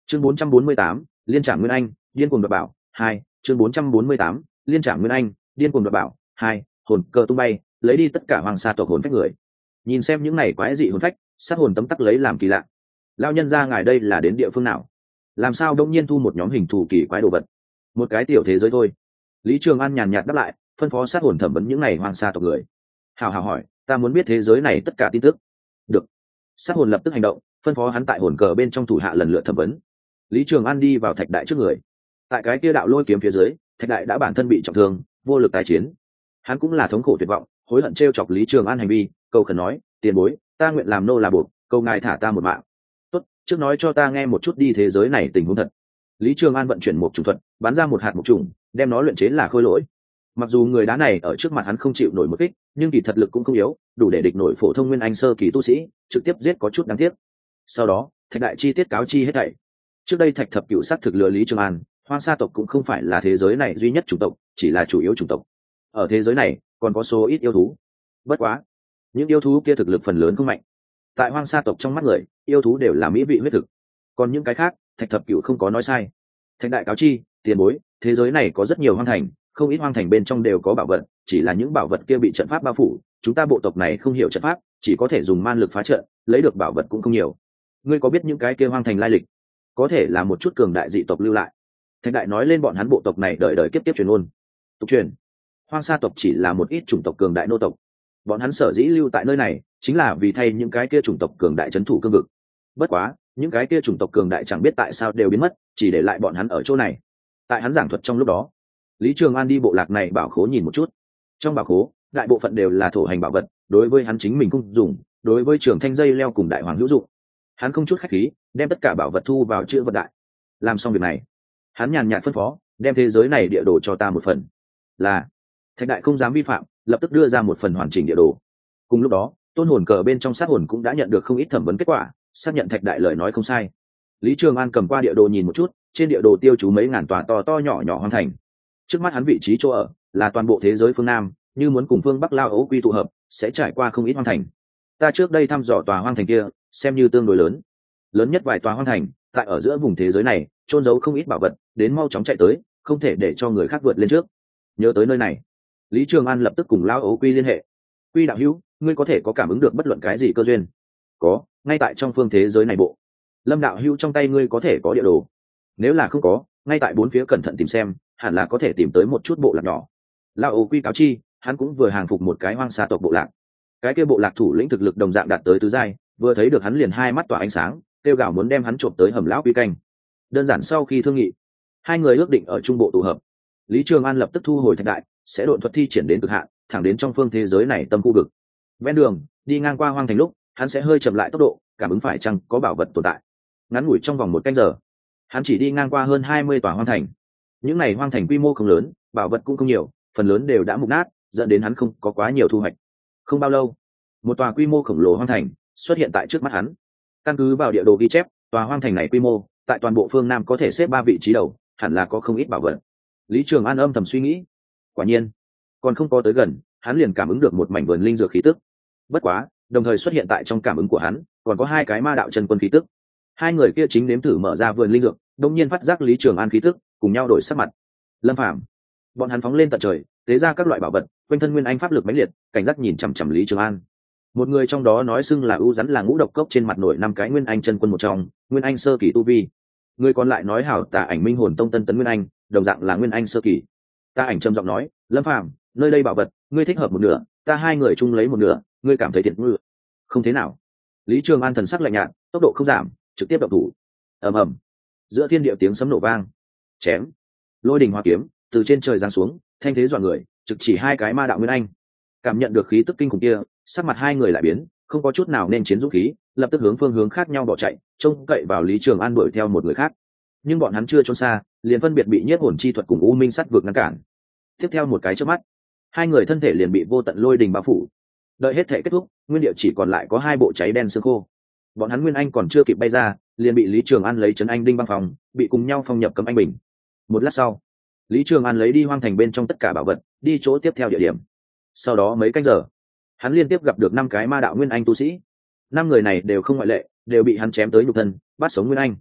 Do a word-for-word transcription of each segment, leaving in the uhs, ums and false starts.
chương bốn trăm bốn mươi tám, liên trạm nguyên anh điên cuồng đoạt bảo hai chương bốn trăm bốn mươi tám, liên trạm nguyên anh điên cuồng đoạt bảo hai hồn cơ tung bay lấy đi tất cả hoàng sa tộc hồn phách người. Nhìn xem những này quái dị hồn phách, sát hồn tấm tắc lấy làm kỳ lạ. Lao nhân ra ngài đây là đến địa phương nào, làm sao đông nhiên thu một nhóm hình thù kỳ quái đồ vật? Một cái tiểu thế giới thôi. Lý Trường An nhàn nhạt đáp lại, phân phó sát hồn thẩm vấn những này hoàng sa tộc người. Hào hào hỏi, ta muốn biết thế giới này tất cả tin tức. Được. Sát hồn lập tức hành động, phân phó hắn tại hồn cờ bên trong thủ hạ lần lượt thẩm vấn. Lý Trường An đi vào thạch đại trước người. Tại cái kia đạo lôi kiếm phía dưới, thạch đại đã bản thân bị trọng thương, vô lực tái chiến. Hắn cũng là thống khổ tuyệt vọng, hối hận trêu chọc Lý Trường An hành vi, cầu khẩn nói, tiền bối, ta nguyện làm nô là buộc, cầu ngài thả ta một mạng. Tốt, trước nói cho ta nghe một chút đi thế giới này tình huống thật. Lý Trường An vận chuyển một trùng thuật, bắn ra một hạt mộc trùng, đem nó luyện chế là khôi lỗi. Mặc dù người đá này ở trước mặt hắn không chịu nổi một kích, nhưng kỳ thật lực cũng không yếu, đủ để địch nổi phổ thông nguyên anh sơ kỳ tu sĩ, trực tiếp giết có chút đáng tiếc. Sau đó, thạch đại chi tiết cáo chi hết thảy. Trước đây thạch thập cửu sát thực lừa Lý Trường An, hoang sa tộc cũng không phải là thế giới này duy nhất chủng tộc, chỉ là chủ yếu chủng tộc. Ở thế giới này còn có số ít yêu thú. Bất quá, những yêu thú kia thực lực phần lớn không mạnh. Tại hoang sa tộc trong mắt người, yêu thú đều là mỹ vị huyết thực. Còn những cái khác, thạch thập cửu không có nói sai. Thạch đại cáo chi, tiền bối, thế giới này có rất nhiều hoang thành, không ít hoang thành bên trong đều có bảo vật, chỉ là những bảo vật kia bị trận pháp bao phủ, chúng ta bộ tộc này không hiểu trận pháp, chỉ có thể dùng man lực phá trận, lấy được bảo vật cũng không nhiều. Ngươi có biết những cái kia hoang thành lai lịch? Có thể là một chút cường đại dị tộc lưu lại. Thạch đại nói lên bọn hắn bộ tộc này đời đời kiếp kiếp truyền ôn. Tục truyền, hoang sa tộc chỉ là một ít chủng tộc cường đại nô tộc. Bọn hắn sở dĩ lưu tại nơi này, chính là vì thay những cái kia chủng tộc cường đại trấn thủ cương vực. Bất quá, những cái kia chủng tộc cường đại chẳng biết tại sao đều biến mất, chỉ để lại bọn hắn ở chỗ này. Tại hắn giảng thuật trong lúc đó, Lý Trường An đi bộ lạc này bảo khố nhìn một chút. Trong bảo khố, đại bộ phận đều là thổ hành bảo vật, đối với hắn chính mình không dùng, đối với Trường Thanh dây leo cùng đại hoàng hữu dụng. Hắn không chút khách khí, đem tất cả bảo vật thu vào chữ vật đại. Làm xong việc này, hắn nhàn nhạt phân phó, đem thế giới này địa đồ cho ta một phần. Là, thạch đại không dám vi phạm, lập tức đưa ra một phần hoàn chỉnh địa đồ. Cùng lúc đó, tôn hồn cờ bên trong sát hồn cũng đã nhận được không ít thẩm vấn kết quả, xác nhận thạch đại lời nói không sai. Lý Trường An cầm qua địa đồ nhìn một chút, trên địa đồ tiêu chú mấy ngàn tòa to to nhỏ nhỏ hoang thành. Trước mắt hắn vị trí chỗ ở là toàn bộ thế giới phương Nam, như muốn cùng phương Bắc Lao Ấu quy tụ hợp, sẽ trải qua không ít hoang thành. Ta trước đây thăm dò tòa hoang thành kia, xem như tương đối lớn, lớn nhất vài tòa hoang thành, tại ở giữa vùng thế giới này, trôn giấu không ít bảo vật, đến mau chóng chạy tới, không thể để cho người khác vượt lên trước. Nhớ tới nơi này, Lý Trường An lập tức cùng Lao Ấu quy liên hệ. Quy đạo hữu, ngươi có thể có cảm ứng được bất luận cái gì cơ duyên? Có, ngay tại trong phương thế giới này bộ. Lâm đạo hữu trong tay ngươi có thể có địa đồ. Nếu là không có, ngay tại bốn phía cẩn thận tìm xem, hẳn là có thể tìm tới một chút bộ lạc nhỏ. Lao Ấu quy cáo chi, hắn cũng vừa hàng phục một cái hoang sa tộc bộ lạc. Cái kia bộ lạc thủ lĩnh thực lực đồng dạng đạt tới tứ giai, vừa thấy được hắn liền hai mắt tỏa ánh sáng, kêu gào muốn đem hắn trộm tới hầm lão quy canh. Đơn giản sau khi thương nghị, hai người ước định ở trung bộ tụ hợp. Lý Trường An lập tức thu hồi thạch đại, sẽ độn thuật thi triển đến cực hạn, thẳng đến trong phương thế giới này tâm khu vực. Ven đường, đi ngang qua hoang thành lúc, hắn sẽ hơi chậm lại tốc độ, cảm ứng phải chăng có bảo vật tồn tại. Ngắn ngủi trong vòng một canh giờ, hắn chỉ đi ngang qua hơn hai mươi tòa hoang thành. Những này hoang thành quy mô không lớn, bảo vật cũng không nhiều, phần lớn đều đã mục nát, dẫn đến hắn không có quá nhiều thu hoạch. Không bao lâu, một tòa quy mô khổng lồ hoang thành xuất hiện tại trước mắt hắn. Căn cứ vào địa đồ ghi chép, tòa hoang thành này quy mô tại toàn bộ phương Nam có thể xếp ba vị trí đầu, hẳn là có không ít bảo vật. Lý Trường An âm thầm suy nghĩ. Quả nhiên, còn không có tới gần, hắn liền cảm ứng được một mảnh vườn linh dược khí tức. Bất quá, đồng thời xuất hiện tại trong cảm ứng của hắn, còn có hai cái ma đạo chân quân khí tức. Hai người kia chính nếm thử mở ra vườn linh dược, đột nhiên phát giác Lý Trường An khí tức, cùng nhau đổi sắc mặt. Lâm Phàm, bọn hắn phóng lên tận trời, tế ra các loại bảo vật, quanh thân nguyên anh pháp lực mãnh liệt, cảnh giác nhìn chằm chằm Lý Trường An. Một người trong đó nói xưng là ưu rắn là ngũ độc cốc trên mặt nổi năm cái nguyên anh chân quân một trong, nguyên anh sơ kỳ tu vi. Người còn lại nói hảo tà ảnh minh hồn tông tân tấn nguyên anh, đồng dạng là nguyên anh sơ kỳ. Ta ảnh trầm giọng nói, Lâm Phàm, nơi đây bảo vật, ngươi thích hợp một nửa, ta hai người chung lấy một nửa, ngươi cảm thấy thiệt ngư? Không thế nào. Lý Trường An thần sắc lạnh nhạt, tốc độ không giảm, trực tiếp động thủ. Ầm ầm, giữa thiên địa tiếng sấm nổ vang, chém, lôi đình hoa kiếm từ trên trời giáng xuống, thanh thế dọa người, trực chỉ hai cái ma đạo nguyên anh. Cảm nhận được khí tức kinh khủng kia, sắc mặt hai người lại biến, không có chút nào nên chiến dũng khí, lập tức hướng phương hướng khác nhau bỏ chạy, trông cậy vào Lý Trường An đuổi theo một người khác. Nhưng bọn hắn chưa trốn xa, liền phân biệt bị nhiếp hồn chi thuật cùng u minh sắt vượt ngăn cản. Tiếp theo một cái chớp mắt, hai người thân thể liền bị vô tận lôi đình bao phủ. Đợi hết thể kết thúc, nguyên địa chỉ còn lại có hai bộ cháy đen xương khô. Bọn hắn nguyên anh còn chưa kịp bay ra, liền bị Lý Trường An lấy trấn anh đinh băng phòng, bị cùng nhau phong nhập cấm anh bình. Một lát sau, Lý Trường An lấy đi hoang thành bên trong tất cả bảo vật, đi chỗ tiếp theo địa điểm. Sau đó mấy canh giờ, hắn liên tiếp gặp được năm cái ma đạo nguyên anh tu sĩ. Năm người này đều không ngoại lệ, đều bị hắn chém tới nhục thân, bắt sống nguyên anh.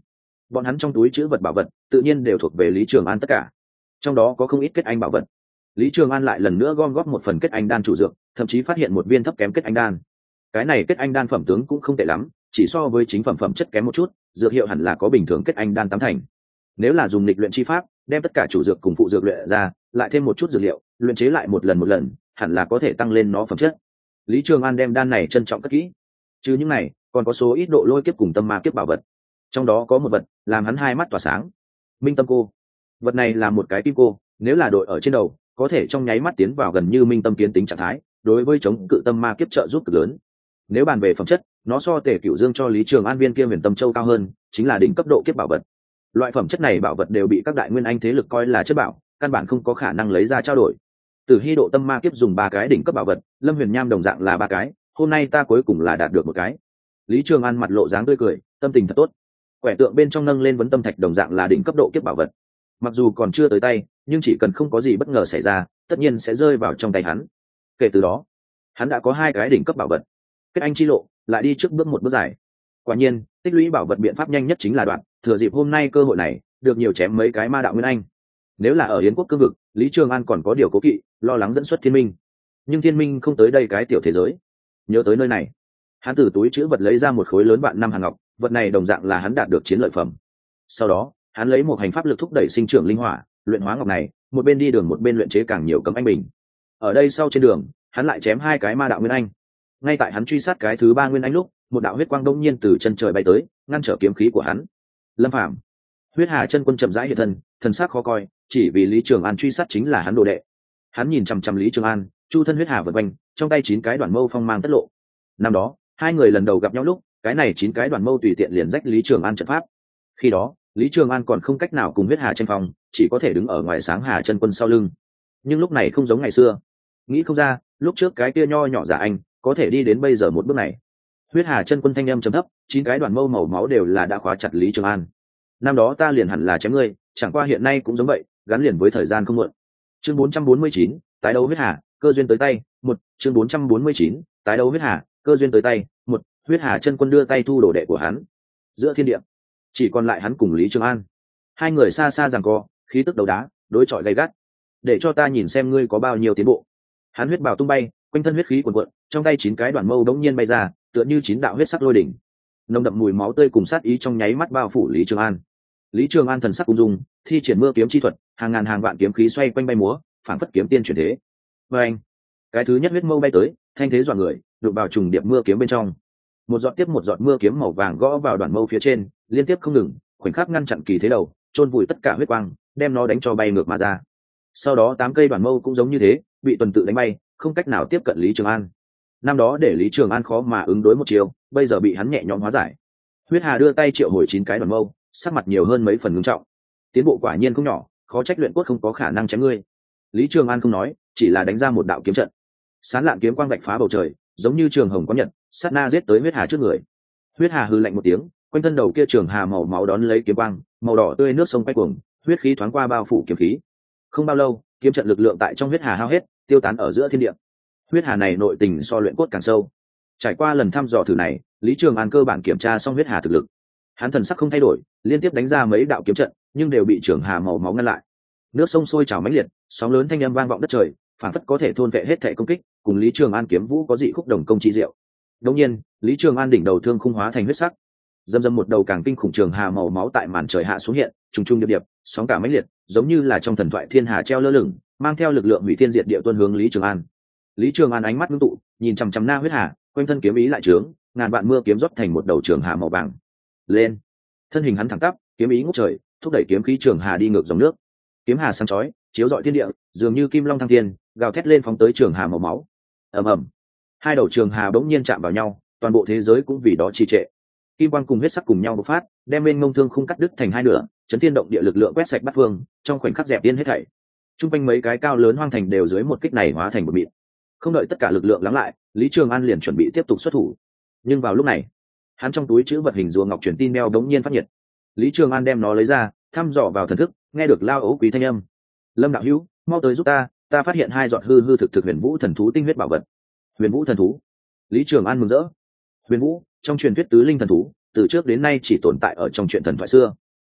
bọn hắn trong túi chữ vật bảo vật tự nhiên đều thuộc về Lý Trường An tất cả, trong đó có không ít kết anh bảo vật. Lý Trường An lại lần nữa gom góp một phần kết anh đan chủ dược, thậm chí phát hiện một viên thấp kém kết anh đan. Cái này kết anh đan phẩm tướng cũng không tệ lắm, chỉ so với chính phẩm phẩm chất kém một chút, dược hiệu hẳn là có bình thường kết anh đan tám thành. Nếu là dùng lịch luyện chi pháp, đem tất cả chủ dược cùng phụ dược luyện ra, lại thêm một chút dược liệu, luyện chế lại một lần một lần, hẳn là có thể tăng lên nó phẩm chất. Lý Trường An đem đan này trân trọng cất kỹ. Trừ những này, còn có số ít độ lôi kiếp cùng tâm ma kiếp bảo vật. Trong đó có một vật làm hắn hai mắt tỏa sáng. Minh Tâm Cô. Vật này là một cái kim cô, nếu là đội ở trên đầu, có thể trong nháy mắt tiến vào gần như minh tâm kiến tính trạng thái, đối với chống cự tâm ma kiếp trợ giúp cực lớn. Nếu bàn về phẩm chất, nó so Tề Cửu Dương cho Lý Trường An viên kia Huyền Tâm Châu cao hơn, chính là đỉnh cấp độ kiếp bảo vật. Loại phẩm chất này bảo vật đều bị các đại nguyên anh thế lực coi là chất bảo, căn bản không có khả năng lấy ra trao đổi. Từ Hy độ tâm ma kiếp dùng ba cái đỉnh cấp bảo vật, Lâm Huyền Nham đồng dạng là ba cái, hôm nay ta cuối cùng là đạt được một cái. Lý Trường An mặt lộ dáng tươi cười, tâm tình thật tốt. Quẻ tượng bên trong nâng lên vấn tâm thạch đồng dạng là đỉnh cấp độ kiếp bảo vật. Mặc dù còn chưa tới tay, nhưng chỉ cần không có gì bất ngờ xảy ra, tất nhiên sẽ rơi vào trong tay hắn. Kể từ đó, hắn đã có hai cái đỉnh cấp bảo vật. Kết anh chi lộ, lại đi trước bước một bước dài. Quả nhiên, tích lũy bảo vật biện pháp nhanh nhất chính là đoạn, thừa dịp hôm nay cơ hội này, được nhiều chém mấy cái ma đạo nguyên anh. Nếu là ở Yến quốc cương vực, Lý Trường An còn có điều cố kỵ, lo lắng dẫn xuất Thiên Minh. Nhưng Thiên Minh không tới đây cái tiểu thế giới. Nhớ tới nơi này, hắn từ túi chữ vật lấy ra một khối lớn vạn năm hàng ngọc, vật này đồng dạng là hắn đạt được chiến lợi phẩm. Sau đó, hắn lấy một hành pháp lực thúc đẩy sinh trưởng linh hỏa, luyện hóa ngọc này, một bên đi đường một bên luyện chế càng nhiều cấm anh bình. Ở đây sau trên đường, hắn lại chém hai cái ma đạo nguyên anh. Ngay tại hắn truy sát cái thứ ba nguyên anh lúc, một đạo huyết quang đông nhiên từ chân trời bay tới, ngăn trở kiếm khí của hắn. Lâm Phàm. Huyết Hà chân quân chậm rãi hiện thân, thần sắc khó coi, chỉ vì Lý Trường An truy sát chính là hắn đồ đệ. Hắn nhìn chằm chằm Lý Trường An, chu thân huyết hà vần quanh, trong tay chín cái đoạn mâu phong mang tất lộ. Năm đó, hai người lần đầu gặp nhau lúc, cái này chín cái đoạn mâu tùy tiện liền rách Lý Trường An trận pháp. Khi đó, Lý Trường An còn không cách nào cùng huyết hà tranh phòng, chỉ có thể đứng ở ngoài sáng Hà chân quân sau lưng. Nhưng lúc này không giống ngày xưa, nghĩ không ra, lúc trước cái kia nho nhỏ giả anh có thể đi đến bây giờ một bước này. Huyết Hà chân quân thanh âm trầm thấp, chín cái đoạn mâu màu máu đều là đã khóa chặt Lý Trường An. Năm đó ta liền hẳn là chém ngươi, chẳng qua hiện nay cũng giống vậy, gắn liền với thời gian không muộn. Chương bốn trăm bốn mươi chín, tái đấu huyết hà, cơ duyên tới tay, một, chương bốn trăm bốn mươi chín, tái đấu huyết hà, cơ duyên tới tay, một, huyết hà chân quân đưa tay thu đồ đệ của hắn. Giữa thiên địa, chỉ còn lại hắn cùng Lý Trường An. Hai người xa xa giằng co, khí tức đấu đá, đối chọi gay gắt. Để cho ta nhìn xem ngươi có bao nhiêu tiến bộ. Hắn huyết bào tung bay, quanh thân huyết khí cuồn cuộn, trong tay chín cái đoạn mâu đống nhiên bay ra, tựa như chín đạo huyết sắc lôi đỉnh. Nồng đậm mùi máu tươi cùng sát ý trong nháy mắt bao phủ Lý Trường An. Lý Trường An thần sắc ung dung, thi triển mưa kiếm chi thuật, hàng ngàn hàng vạn kiếm khí xoay quanh bay múa, phảng phất kiếm tiên chuyển thế. Và anh, cái thứ nhất huyết mâu bay tới, thanh thế dọa người, đụng vào trùng điệp mưa kiếm bên trong. Một giọt tiếp một giọt mưa kiếm màu vàng gõ vào đoạn mâu phía trên, liên tiếp không ngừng, khoảnh khắc ngăn chặn kỳ thế đầu, chôn vùi tất cả huyết quang, đem nó đánh cho bay ngược mà ra. Sau đó tám cây đoạn mâu cũng giống như thế, bị tuần tự đánh bay, không cách nào tiếp cận Lý Trường An. Năm đó để Lý Trường An khó mà ứng đối một chiều, bây giờ bị hắn nhẹ nhõm hóa giải. Huyết Hà đưa tay triệu hồi chín cái đoạn mâu, sắc mặt nhiều hơn mấy phần ngưng trọng. Tiến bộ quả nhiên không nhỏ, khó trách luyện cốt không có khả năng chém ngươi. Lý Trường An không nói, chỉ là đánh ra một đạo kiếm trận. Sán lạn kiếm quang vạch phá bầu trời, giống như trường hồng có nhật, sát na giết tới Huyết Hà trước người. Huyết Hà hừ lạnh một tiếng, quanh thân đầu kia trường hà màu máu đón lấy kiếm quang, màu đỏ tươi nước sông quay cuồng, huyết khí thoáng qua bao phủ kiếm khí. Không bao lâu, kiếm trận lực lượng tại trong Huyết Hà hao hết, tiêu tán ở giữa thiên địa. Huyết Hà này nội tình so luyện cốt càng sâu. Trải qua lần thăm dò thử này, Lý Trường An cơ bản kiểm tra xong Huyết Hà thực lực. Hắn thần sắc không thay đổi, liên tiếp đánh ra mấy đạo kiếm trận, nhưng đều bị trường hà màu máu ngăn lại. Nước sông sôi trào mãnh liệt, sóng lớn thanh âm vang vọng đất trời, phản phất có thể thôn vệ hết thảy công kích, cùng Lý Trường An kiếm vũ có dị khúc đồng công chi diệu. Đống nhiên, Lý Trường An đỉnh đầu thương khung hóa thành huyết sắc, dâm dâm một đầu càng kinh khủng trường hà màu máu tại màn trời hạ xuống hiện, trùng trùng điệp điệp, sóng cả mãnh liệt, giống như là trong thần thoại thiên hà treo lơ lửng, mang theo lực lượng hủy thiên diệt địa tuôn hướng Lý Trường An. Lý Trường An ánh mắt ngưng tụ, nhìn chằm chằm na huyết hà, quanh thân kiếm ý lại trướng, ngàn vạn mưa kiếm rót thành một đầu trường hà màu vàng. Lên, thân hình hắn thẳng tắp, kiếm ý ngút trời, thúc đẩy kiếm khí trường hà đi ngược dòng nước. Kiếm hà sáng chói, chiếu rọi thiên địa, dường như kim long thăng thiên, gào thét lên phóng tới trường hà màu máu. Ầm ầm, hai đầu trường hà bỗng nhiên chạm vào nhau, toàn bộ thế giới cũng vì đó trì trệ. Kim quang cùng huyết sắc cùng nhau bộc phát, đem bên ngông thương khung cắt đứt thành hai nửa, chấn thiên động địa lực lượng quét sạch bát phương, trong khoảnh khắc dẹp điên hết thảy. Trung quanh mấy cái cao lớn hoang thành đều dưới một kích này hóa thành một mịn. Không đợi tất cả lực lượng lắng lại, Lý Trường An liền chuẩn bị tiếp tục xuất thủ. Nhưng vào lúc này, hắn trong túi chữ vật hình rùa ngọc truyền tin đeo đống nhiên phát nhiệt. Lý Trường An đem nó lấy ra, thăm dò vào thần thức, nghe được lao ấu quý thanh âm. Lâm đạo hữu, mau tới giúp ta, ta phát hiện hai giọt hư hư thực thực huyền vũ thần thú tinh huyết bảo vật. Huyền vũ thần thú? Lý Trường An mừng rỡ. Huyền vũ, trong truyền thuyết tứ linh thần thú, từ trước đến nay chỉ tồn tại ở trong truyện thần thoại xưa.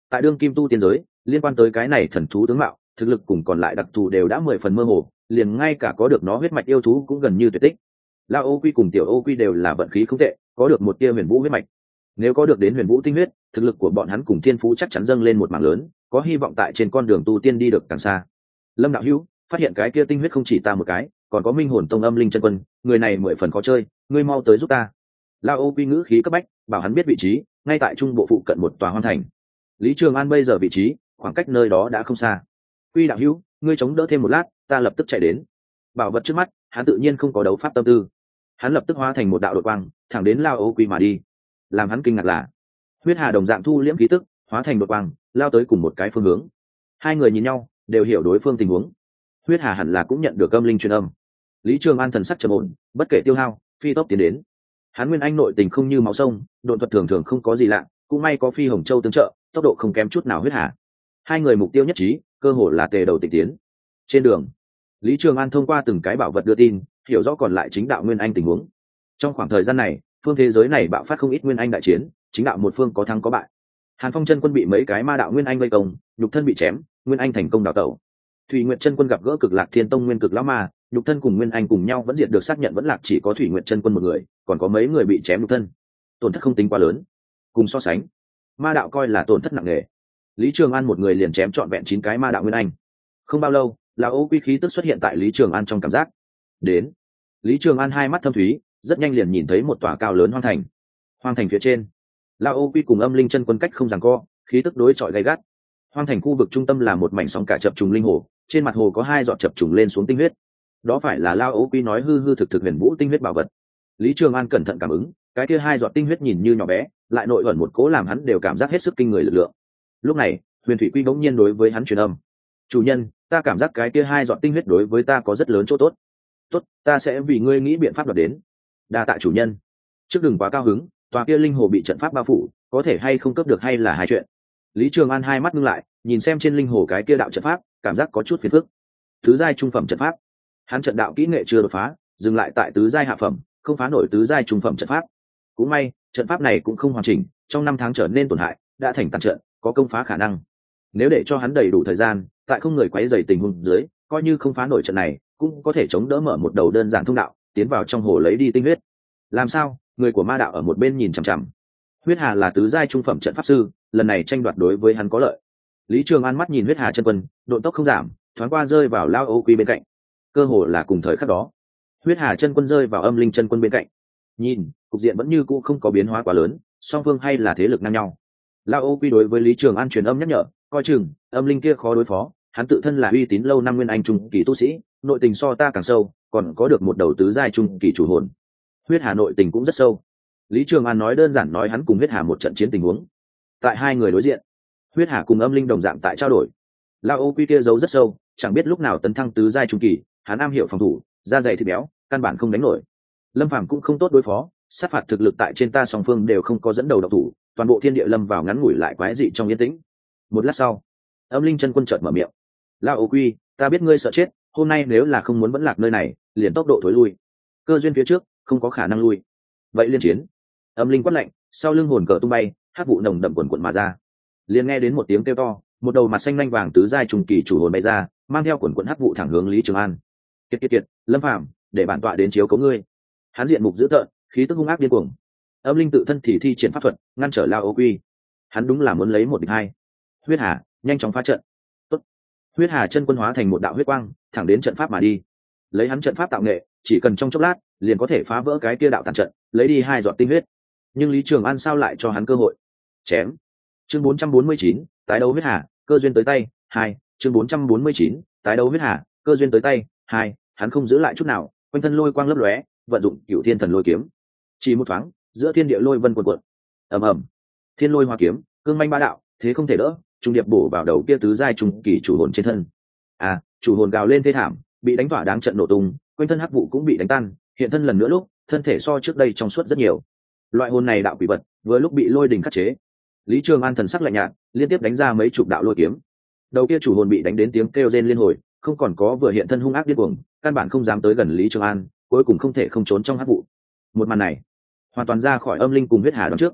tại đương kim tu tiên giới liên quan tới cái này thần thú tướng mạo thực lực cùng còn lại đặc thù đều đã mười phần mơ hồ, liền ngay cả có được nó huyết mạch yêu thú cũng gần như tuyệt tích. Lao ô quy cùng tiểu ô quy đều là vận khí không tệ, có được một tia huyền vũ huyết mạch. Nếu có được đến huyền vũ tinh huyết, thực lực của bọn hắn cùng thiên phú chắc chắn dâng lên một mảng lớn, có hy vọng tại trên con đường tu tiên đi được càng xa. Lâm đạo hữu, phát hiện cái kia tinh huyết không chỉ ta một cái, còn có minh hồn tông âm linh chân quân, người này mười phần khó chơi, ngươi mau tới giúp ta. Lao ô quy ngữ khí cấp bách, bảo hắn biết vị trí, ngay tại trung bộ phụ cận một tòa hoang thành. Lý Trường An bây giờ vị trí, khoảng cách nơi đó đã không xa. Quy đạo hữu, ngươi chống đỡ thêm một lát, ta lập tức chạy đến. Bảo vật trước mắt, hắn tự nhiên không có đấu pháp tâm tư. Hắn lập tức hóa thành một đạo đội quang, thẳng đến Lao ô quy mà đi. Làm hắn kinh ngạc là, huyết hà đồng dạng thu liễm khí tức, hóa thành đội quang, lao tới cùng một cái phương hướng. Hai người nhìn nhau, đều hiểu đối phương tình huống. Huyết hà hẳn là cũng nhận được âm linh truyền âm. Lý Trường An thần sắc trầm ổn, bất kể tiêu hao, phi tốc tiến đến. Hắn nguyên anh nội tình không như máu sông, độn thuật thường thường không có gì lạ, cũng may có phi hồng châu tương trợ, tốc độ không kém chút nào huyết hà. Hai người mục tiêu nhất trí, cơ hội là tề đầu tịch tiến. Trên đường, Lý Trường An thông qua từng cái bảo vật đưa tin, hiểu rõ còn lại chính đạo nguyên anh tình huống. Trong khoảng thời gian này, phương thế giới này bạo phát không ít nguyên anh đại chiến, chính đạo một phương có thắng có bại. Hàn Phong chân quân bị mấy cái ma đạo nguyên anh vây công, nhục thân bị chém, nguyên anh thành công đào tẩu. Thủy Nguyệt chân quân gặp gỡ Cực Lạc Thiên Tông nguyên cực lão ma, nhục thân cùng nguyên anh cùng nhau vẫn diệt được, xác nhận vẫn lạc chỉ có Thủy Nguyệt chân quân một người, còn có mấy người bị chém nhục thân. Tổn thất không tính quá lớn. Cùng so sánh, ma đạo coi là tổn thất nặng nề. Lý Trường An một người liền chém trọn vẹn chín cái ma đạo nguyên anh. Không bao lâu, là ô quy khí tức xuất hiện tại Lý Trường An trong cảm giác. Đến, Lý Trường An hai mắt thâm thúy, rất nhanh liền nhìn thấy một tòa cao lớn hoang thành. Hoang thành phía trên, La Ô Quy cùng âm linh chân quân cách không giằng co, khí tức đối chọi gay gắt. Hoang thành khu vực trung tâm là một mảnh sóng cả chập trùng linh hồ, trên mặt hồ có hai giọt chập trùng lên xuống tinh huyết. Đó phải là La Ô Quy nói hư hư thực thực huyền vũ tinh huyết bảo vật. Lý Trường An cẩn thận cảm ứng, cái kia hai giọt tinh huyết nhìn như nhỏ bé, lại nội ẩn một cố làm hắn đều cảm giác hết sức kinh người lực lượng. Lúc này, Huyền Thủy Quy bỗng nhiên đối với hắn truyền âm: "Chủ nhân, ta cảm giác cái kia hai giọt tinh huyết đối với ta có rất lớn chỗ tốt. Tốt, ta sẽ vì ngươi nghĩ biện pháp đoạt đến." Đa tạ chủ nhân. Trước đừng quá cao hứng, tòa kia linh hồ bị trận pháp bao phủ, có thể hay không cấp được hay là hai chuyện. Lý Trường An hai mắt ngưng lại, nhìn xem trên linh hồ cái kia đạo trận pháp, cảm giác có chút phiền phức. Tứ giai trung phẩm trận pháp, hắn trận đạo kỹ nghệ chưa đột phá, dừng lại tại tứ giai hạ phẩm, không phá nổi tứ giai trung phẩm trận pháp. Cũng may, trận pháp này cũng không hoàn chỉnh, trong năm tháng trở nên tổn hại, đã thành tàn trận, có công phá khả năng. Nếu để cho hắn đầy đủ thời gian, tại không người quấy rầy tình huống dưới, coi như không phá nổi trận này, cũng có thể chống đỡ mở một đầu đơn giản thông đạo, tiến vào trong hồ lấy đi tinh huyết. Làm sao? Người của ma đạo ở một bên nhìn chằm chằm. Huyết Hà là tứ giai trung phẩm trận pháp sư, lần này tranh đoạt đối với hắn có lợi. Lý Trường An mắt nhìn Huyết Hà chân quân, độ tốc không giảm, thoáng qua rơi vào Lao Ô Quy bên cạnh. Cơ hồ là cùng thời khắc đó, Huyết Hà chân quân rơi vào âm linh chân quân bên cạnh. Nhìn, cục diện vẫn như cũ không có biến hóa quá lớn, song phương hay là thế lực ngang nhau. Lao Ô Quy đối với Lý Trường An truyền âm nhắc nhở, coi chừng, âm linh kia khó đối phó, hắn tự thân là uy tín lâu năm nguyên anh trung kỳ tu sĩ, nội tình so ta càng sâu, còn có được một đầu tứ giai trung kỳ chủ hồn. Huyết Hà nội tình cũng rất sâu. Lý Trường An nói đơn giản nói hắn cùng Huyết Hà một trận chiến tình huống. Tại hai người đối diện, Huyết Hà cùng âm linh đồng dạng tại trao đổi. Lao Ô Quy kia giấu rất sâu, chẳng biết lúc nào tấn thăng tứ giai trung kỳ, hắn am hiểu phòng thủ, da dày thịt béo, căn bản không đánh nổi. Lâm Phàm cũng không tốt đối phó, sát phạt thực lực tại trên ta song phương đều không có dẫn đầu độc thủ, toàn bộ thiên địa lâm vào ngắn ngủi lại quái dị trong yên tĩnh. Một lát sau, âm linh chân quân chợt mở miệng: Lao Ô Quy, ta biết ngươi sợ chết, hôm nay nếu là không muốn vẫn lạc nơi này, liền tốc độ thối lui. Cơ duyên phía trước, không có khả năng lui. Vậy liên chiến. Âm linh quát lạnh, sau lưng hồn cờ tung bay, hắc vụ nồng đậm quần quần mà ra. Liền nghe đến một tiếng kêu to, một đầu mặt xanh nhanh vàng tứ giai trùng kỳ chủ hồn bay ra, mang theo quần quần hắc vụ thẳng hướng Lý Trường An. Kiệt kiệt kiệt, Lâm Phàm, để bản tọa đến chiếu cố ngươi. Hắn diện mục dữ tợn, khí tức hung ác điên cuồng. Âm linh tự thân thì thi triển pháp thuật, ngăn trở Lao Ô Quy. Hắn đúng là muốn lấy một địch hai. Huyết Hà, nhanh chóng phá trận. Tốt. Huyết Hà chân quân hóa thành một đạo huyết quang, thẳng đến trận pháp mà đi. Lấy hắn trận pháp tạo nghệ, chỉ cần trong chốc lát, liền có thể phá vỡ cái kia đạo tàn trận, lấy đi hai giọt tinh huyết. Nhưng Lý Trường An sao lại cho hắn cơ hội? Chém. Chương bốn trăm bốn mươi chín, tái đấu huyết hà, cơ duyên tới tay, hai. Chương bốn trăm bốn mươi chín, tái đấu huyết hà, cơ duyên tới tay, hai. Hắn không giữ lại chút nào, quanh thân lôi quang lấp lóe, vận dụng Cửu Thiên Thần Lôi Kiếm. Chỉ một thoáng, giữa thiên địa lôi vân cuộn cuộn. Ầm ầm. Thiên lôi hoa kiếm, cương manh ba đạo, thế không thể đỡ, trung điệp bổ vào đầu kia tứ giai trùng kỳ chủ hồn trên thân. À, chủ hồn gào lên thê thảm, bị đánh tỏa đáng trận nổ tung, quanh thân hắc vụ cũng bị đánh tan, hiện thân lần nữa lúc, thân thể so trước đây trong suốt rất nhiều. Loại hồn này đạo quỷ vật, vừa lúc bị lôi đình khắc chế. Lý Trường An thần sắc lạnh nhạt, liên tiếp đánh ra mấy chục đạo lôi kiếm. Đầu kia chủ hồn bị đánh đến tiếng kêu rên liên hồi, không còn có vừa hiện thân hung ác điên cuồng, căn bản không dám tới gần Lý Trường An, cuối cùng không thể không trốn trong hắc vụ. Một màn này, hoàn toàn ra khỏi âm linh cùng huyết hà đón trước.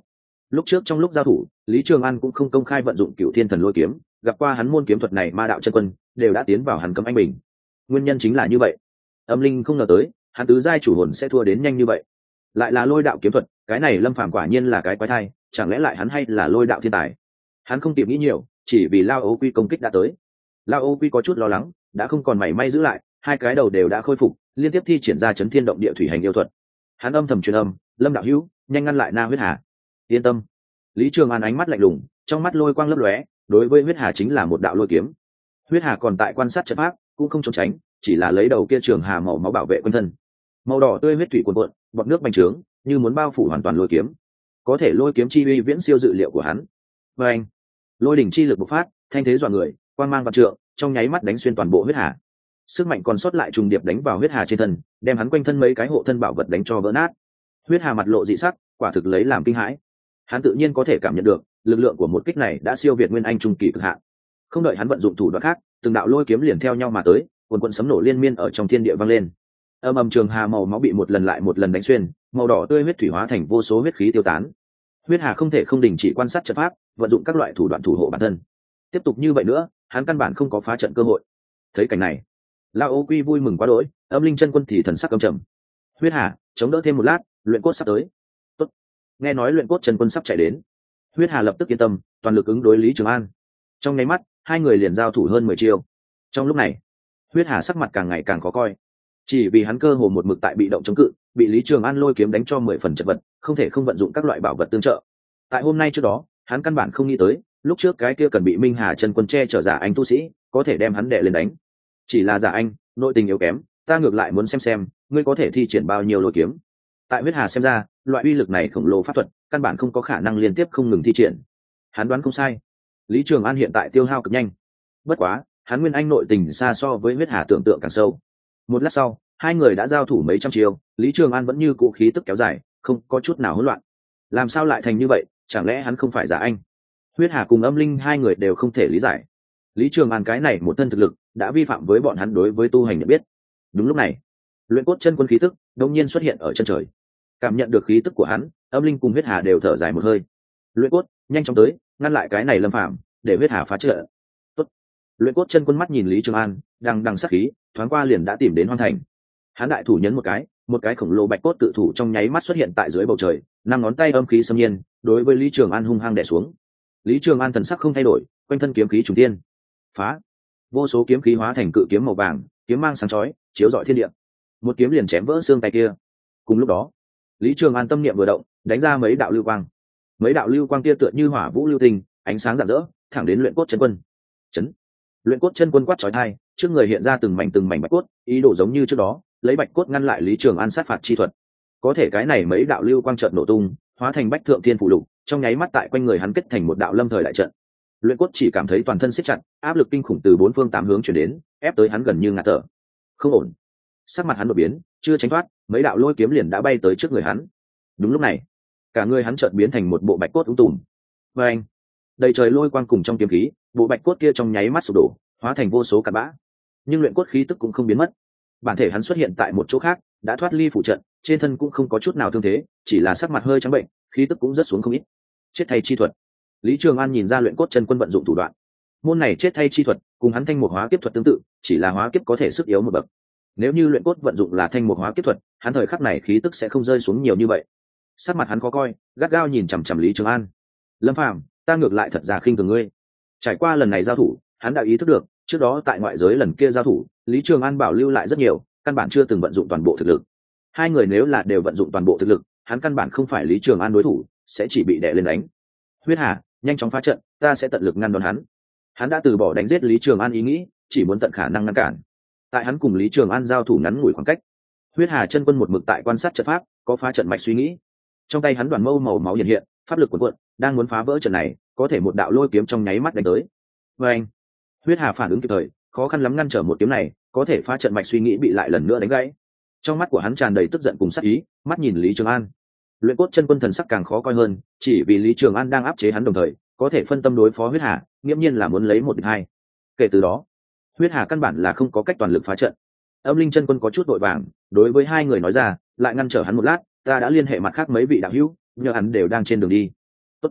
lúc trước trong lúc giao thủ lý trường an cũng không công khai vận dụng cựu thiên thần lôi kiếm, gặp qua hắn môn kiếm thuật này ma đạo chân quân đều đã tiến vào hắn cấm anh bình. Nguyên nhân chính là như vậy, âm linh không ngờ tới hắn tứ giai chủ hồn sẽ thua đến nhanh như vậy, lại là lôi đạo kiếm thuật. Cái này Lâm Phàm quả nhiên là cái quái thai, chẳng lẽ lại hắn hay là lôi đạo thiên tài? Hắn không kịp nghĩ nhiều, chỉ vì Lao Ô Quy công kích đã tới. Lao Ô Quy có chút lo lắng, đã không còn mảy may giữ lại, hai cái đầu đều đã khôi phục, liên tiếp thi triển ra chấn thiên động địa thủy hành yêu thuật. Hắn âm thầm truyền âm, Lâm đạo hữu, nhanh ngăn lại Na Huyết Hà. Yên tâm. Lý Trường An ánh mắt lạnh lùng, trong mắt lôi quang lấp lóe, đối với Huyết Hà chính là một đạo lôi kiếm. Huyết Hà còn tại quan sát trận pháp, cũng không trốn tránh, chỉ là lấy đầu kia trường hà màu máu bảo vệ quanh thân. Màu đỏ tươi huyết thủy cuồn cuộn, bọt nước bành trướng, như muốn bao phủ hoàn toàn lôi kiếm. Có thể lôi kiếm chi uy viễn siêu dự liệu của hắn. Và anh, lôi đỉnh chi lực bộc phát, thanh thế dọa người, quang mang vạn trượng, trong nháy mắt đánh xuyên toàn bộ Huyết Hà. Sức mạnh còn sót lại trùng điệp đánh vào Huyết Hà trên thân, đem hắn quanh thân mấy cái hộ thân bảo vật đánh cho vỡ nát. Huyết Hà mặt lộ dị sắc, quả thực lấy làm kinh hãi. Hắn tự nhiên có thể cảm nhận được, lực lượng của một kích này đã siêu việt nguyên anh trung kỳ cực hạn. Không đợi hắn vận dụng thủ đoạn khác, từng đạo lôi kiếm liền theo nhau mà tới, quần quần sấm nổ liên miên ở trong thiên địa vang lên. Âm ầm trường hà màu máu bị một lần lại một lần đánh xuyên, màu đỏ tươi huyết thủy hóa thành vô số huyết khí tiêu tán. Huyết Hà không thể không đình chỉ quan sát trận pháp, vận dụng các loại thủ đoạn thủ hộ bản thân. Tiếp tục như vậy nữa, hắn căn bản không có phá trận cơ hội. Thấy cảnh này, Lao Ô Quy vui mừng quá đỗi, âm linh chân quân thì thần sắc căm trầm. Huyết Hà, chống đỡ thêm một lát, luyện cốt sắp tới. Tốt. Nghe nói luyện cốt chân quân sắp chạy đến, Huyết Hà lập tức yên tâm, toàn lực ứng đối Lý Trường An. Trong nháy mắt, hai người liền giao thủ hơn mười chiêu. Trong lúc này, Huyết Hà sắc mặt càng ngày càng khó coi, chỉ vì hắn cơ hồ một mực tại bị động chống cự, bị Lý Trường An lôi kiếm đánh cho mười phần chật vật, không thể không vận dụng các loại bảo vật tương trợ. Tại hôm nay trước đó, hắn căn bản không nghĩ tới, lúc trước cái kia cần bị Minh Hà chân quân che chở giả anh tu sĩ, có thể đem hắn đè lên đánh. Chỉ là giả anh, nội tình yếu kém, ta ngược lại muốn xem xem, ngươi có thể thi triển bao nhiêu lôi kiếm. Tại Huyết Hà xem ra, loại uy lực này khổng lồ pháp thuật, căn bản không có khả năng liên tiếp không ngừng thi triển. Hắn đoán không sai, Lý Trường An hiện tại tiêu hao cực nhanh. Bất quá, hắn nguyên anh nội tình xa so với Huyết Hà tưởng tượng càng sâu. Một lát sau, hai người đã giao thủ mấy trăm chiêu, Lý Trường An vẫn như cũ khí tức kéo dài, không có chút nào hỗn loạn. Làm sao lại thành như vậy, chẳng lẽ hắn không phải giả anh? Huyết Hà cùng âm linh hai người đều không thể lý giải. Lý Trường An cái này một thân thực lực, đã vi phạm với bọn hắn đối với tu hành nhận biết. Đúng lúc này, luyện cốt chân quân khí tức đột nhiên xuất hiện ở chân trời. Cảm nhận được khí tức của hắn, âm linh cùng Huyết Hà đều thở dài một hơi. Luyện cốt, nhanh chóng tới, ngăn lại cái này Lâm Phàm, để Huyết Hà phá trận. Tốt. Luyện cốt chân quân mắt nhìn Lý Trường An, đang đằng sắc khí, thoáng qua liền đã tìm đến Hoan Thành. Hắn đại thủ nhấn một cái, một cái khổng lồ bạch cốt tự thủ trong nháy mắt xuất hiện tại dưới bầu trời, năm ngón tay âm khí xâm nhiên, đối với Lý Trường An hung hăng đè xuống. Lý Trường An thần sắc không thay đổi, quanh thân kiếm khí trùng tiên. Phá! Vô số kiếm khí hóa thành cự kiếm màu vàng, kiếm mang sáng chói, chiếu rọi thiên địa. Một kiếm liền chém vỡ xương tay kia. Cùng lúc đó, Lý Trường An tâm niệm vừa động, đánh ra mấy đạo lưu quang. Mấy đạo lưu quang kia tựa như hỏa vũ lưu tình, ánh sáng rạng rỡ, thẳng đến luyện cốt chân quân. Chấn! Luyện cốt chân quân quát chói tai, trước người hiện ra từng mảnh từng mảnh bạch cốt, ý đồ giống như trước đó, lấy bạch cốt ngăn lại Lý Trường An sát phạt chi thuật. Có thể cái này mấy đạo lưu quang trận nổ tung, hóa thành bách thượng thiên phụ lục, trong nháy mắt tại quanh người hắn kết thành một đạo lâm thời đại trận. Luyện cốt chỉ cảm thấy toàn thân siết chặt, áp lực kinh khủng từ bốn phương tám hướng truyền đến, ép tới hắn gần như ngạt thở. Không ổn. Sắc mặt hắn đột biến, chưa tránh thoát, mấy đạo lôi kiếm liền đã bay tới trước người hắn. Đúng lúc này, cả người hắn chợt biến thành một bộ bạch cốt ung tùm. Và anh, đầy trời lôi quang cùng trong kiếm khí, bộ bạch cốt kia trong nháy mắt sụp đổ, hóa thành vô số cát bã. Nhưng luyện cốt khí tức cũng không biến mất. Bản thể hắn xuất hiện tại một chỗ khác, đã thoát ly phụ trận, trên thân cũng không có chút nào thương thế, chỉ là sắc mặt hơi trắng bệnh, khí tức cũng rất xuống không ít. Chết thay chi thuật. Lý Trường An nhìn ra luyện cốt chân quân vận dụng thủ đoạn. Môn này chết thay chi thuật, cùng hắn thanh mục hóa kiếp thuật tương tự, chỉ là hóa kiếp có thể sức yếu một bậc. Nếu như luyện cốt vận dụng là thanh mục hóa kiếp thuật, hắn thời khắc này khí tức sẽ không rơi xuống nhiều như vậy. Sắc mặt hắn khó coi, gắt gao nhìn chằm chằm Lý Trường An. Lâm Phàm, ta ngược lại thật ra khinh thường ngươi. Trải qua lần này giao thủ, hắn đã ý thức được, trước đó tại ngoại giới lần kia giao thủ, Lý Trường An bảo lưu lại rất nhiều, căn bản chưa từng vận dụng toàn bộ thực lực. Hai người nếu là đều vận dụng toàn bộ thực lực, hắn căn bản không phải Lý Trường An đối thủ, sẽ chỉ bị đè lên đánh. Huyết Hà, nhanh chóng phá trận, ta sẽ tận lực ngăn đón hắn. Hắn đã từ bỏ đánh giết Lý Trường An ý nghĩ, chỉ muốn tận khả năng ngăn cản. Tại hắn cùng Lý Trường An giao thủ ngắn ngủi khoảng cách, Huyết Hà chân quân một mực tại quan sát trận pháp, có phá trận mạch suy nghĩ. Trong tay hắn đoàn mâu màu máu hiện hiện, pháp lực cuồn cuộn, đang muốn phá vỡ trận này, có thể một đạo lôi kiếm trong nháy mắt đánh tới. Và anh, Huyết Hà phản ứng kịp thời, khó khăn lắm ngăn trở một kiếm này, có thể phá trận mạch suy nghĩ bị lại lần nữa đánh gãy. Trong mắt của hắn tràn đầy tức giận cùng sát ý, mắt nhìn Lý Trường An. Luyện cốt chân quân thần sắc càng khó coi hơn, chỉ vì Lý Trường An đang áp chế hắn đồng thời, có thể phân tâm đối phó Huyết Hà, nghiễm nhiên là muốn lấy một địch hai. Kể từ đó, Huyết Hà căn bản là không có cách toàn lực phá trận. Âm linh chân quân có chút vội vàng, đối với hai người nói ra, lại ngăn trở hắn một lát, ta đã liên hệ mặt khác mấy vị đạo hữu, nhờ hắn đều đang trên đường đi. Tốt.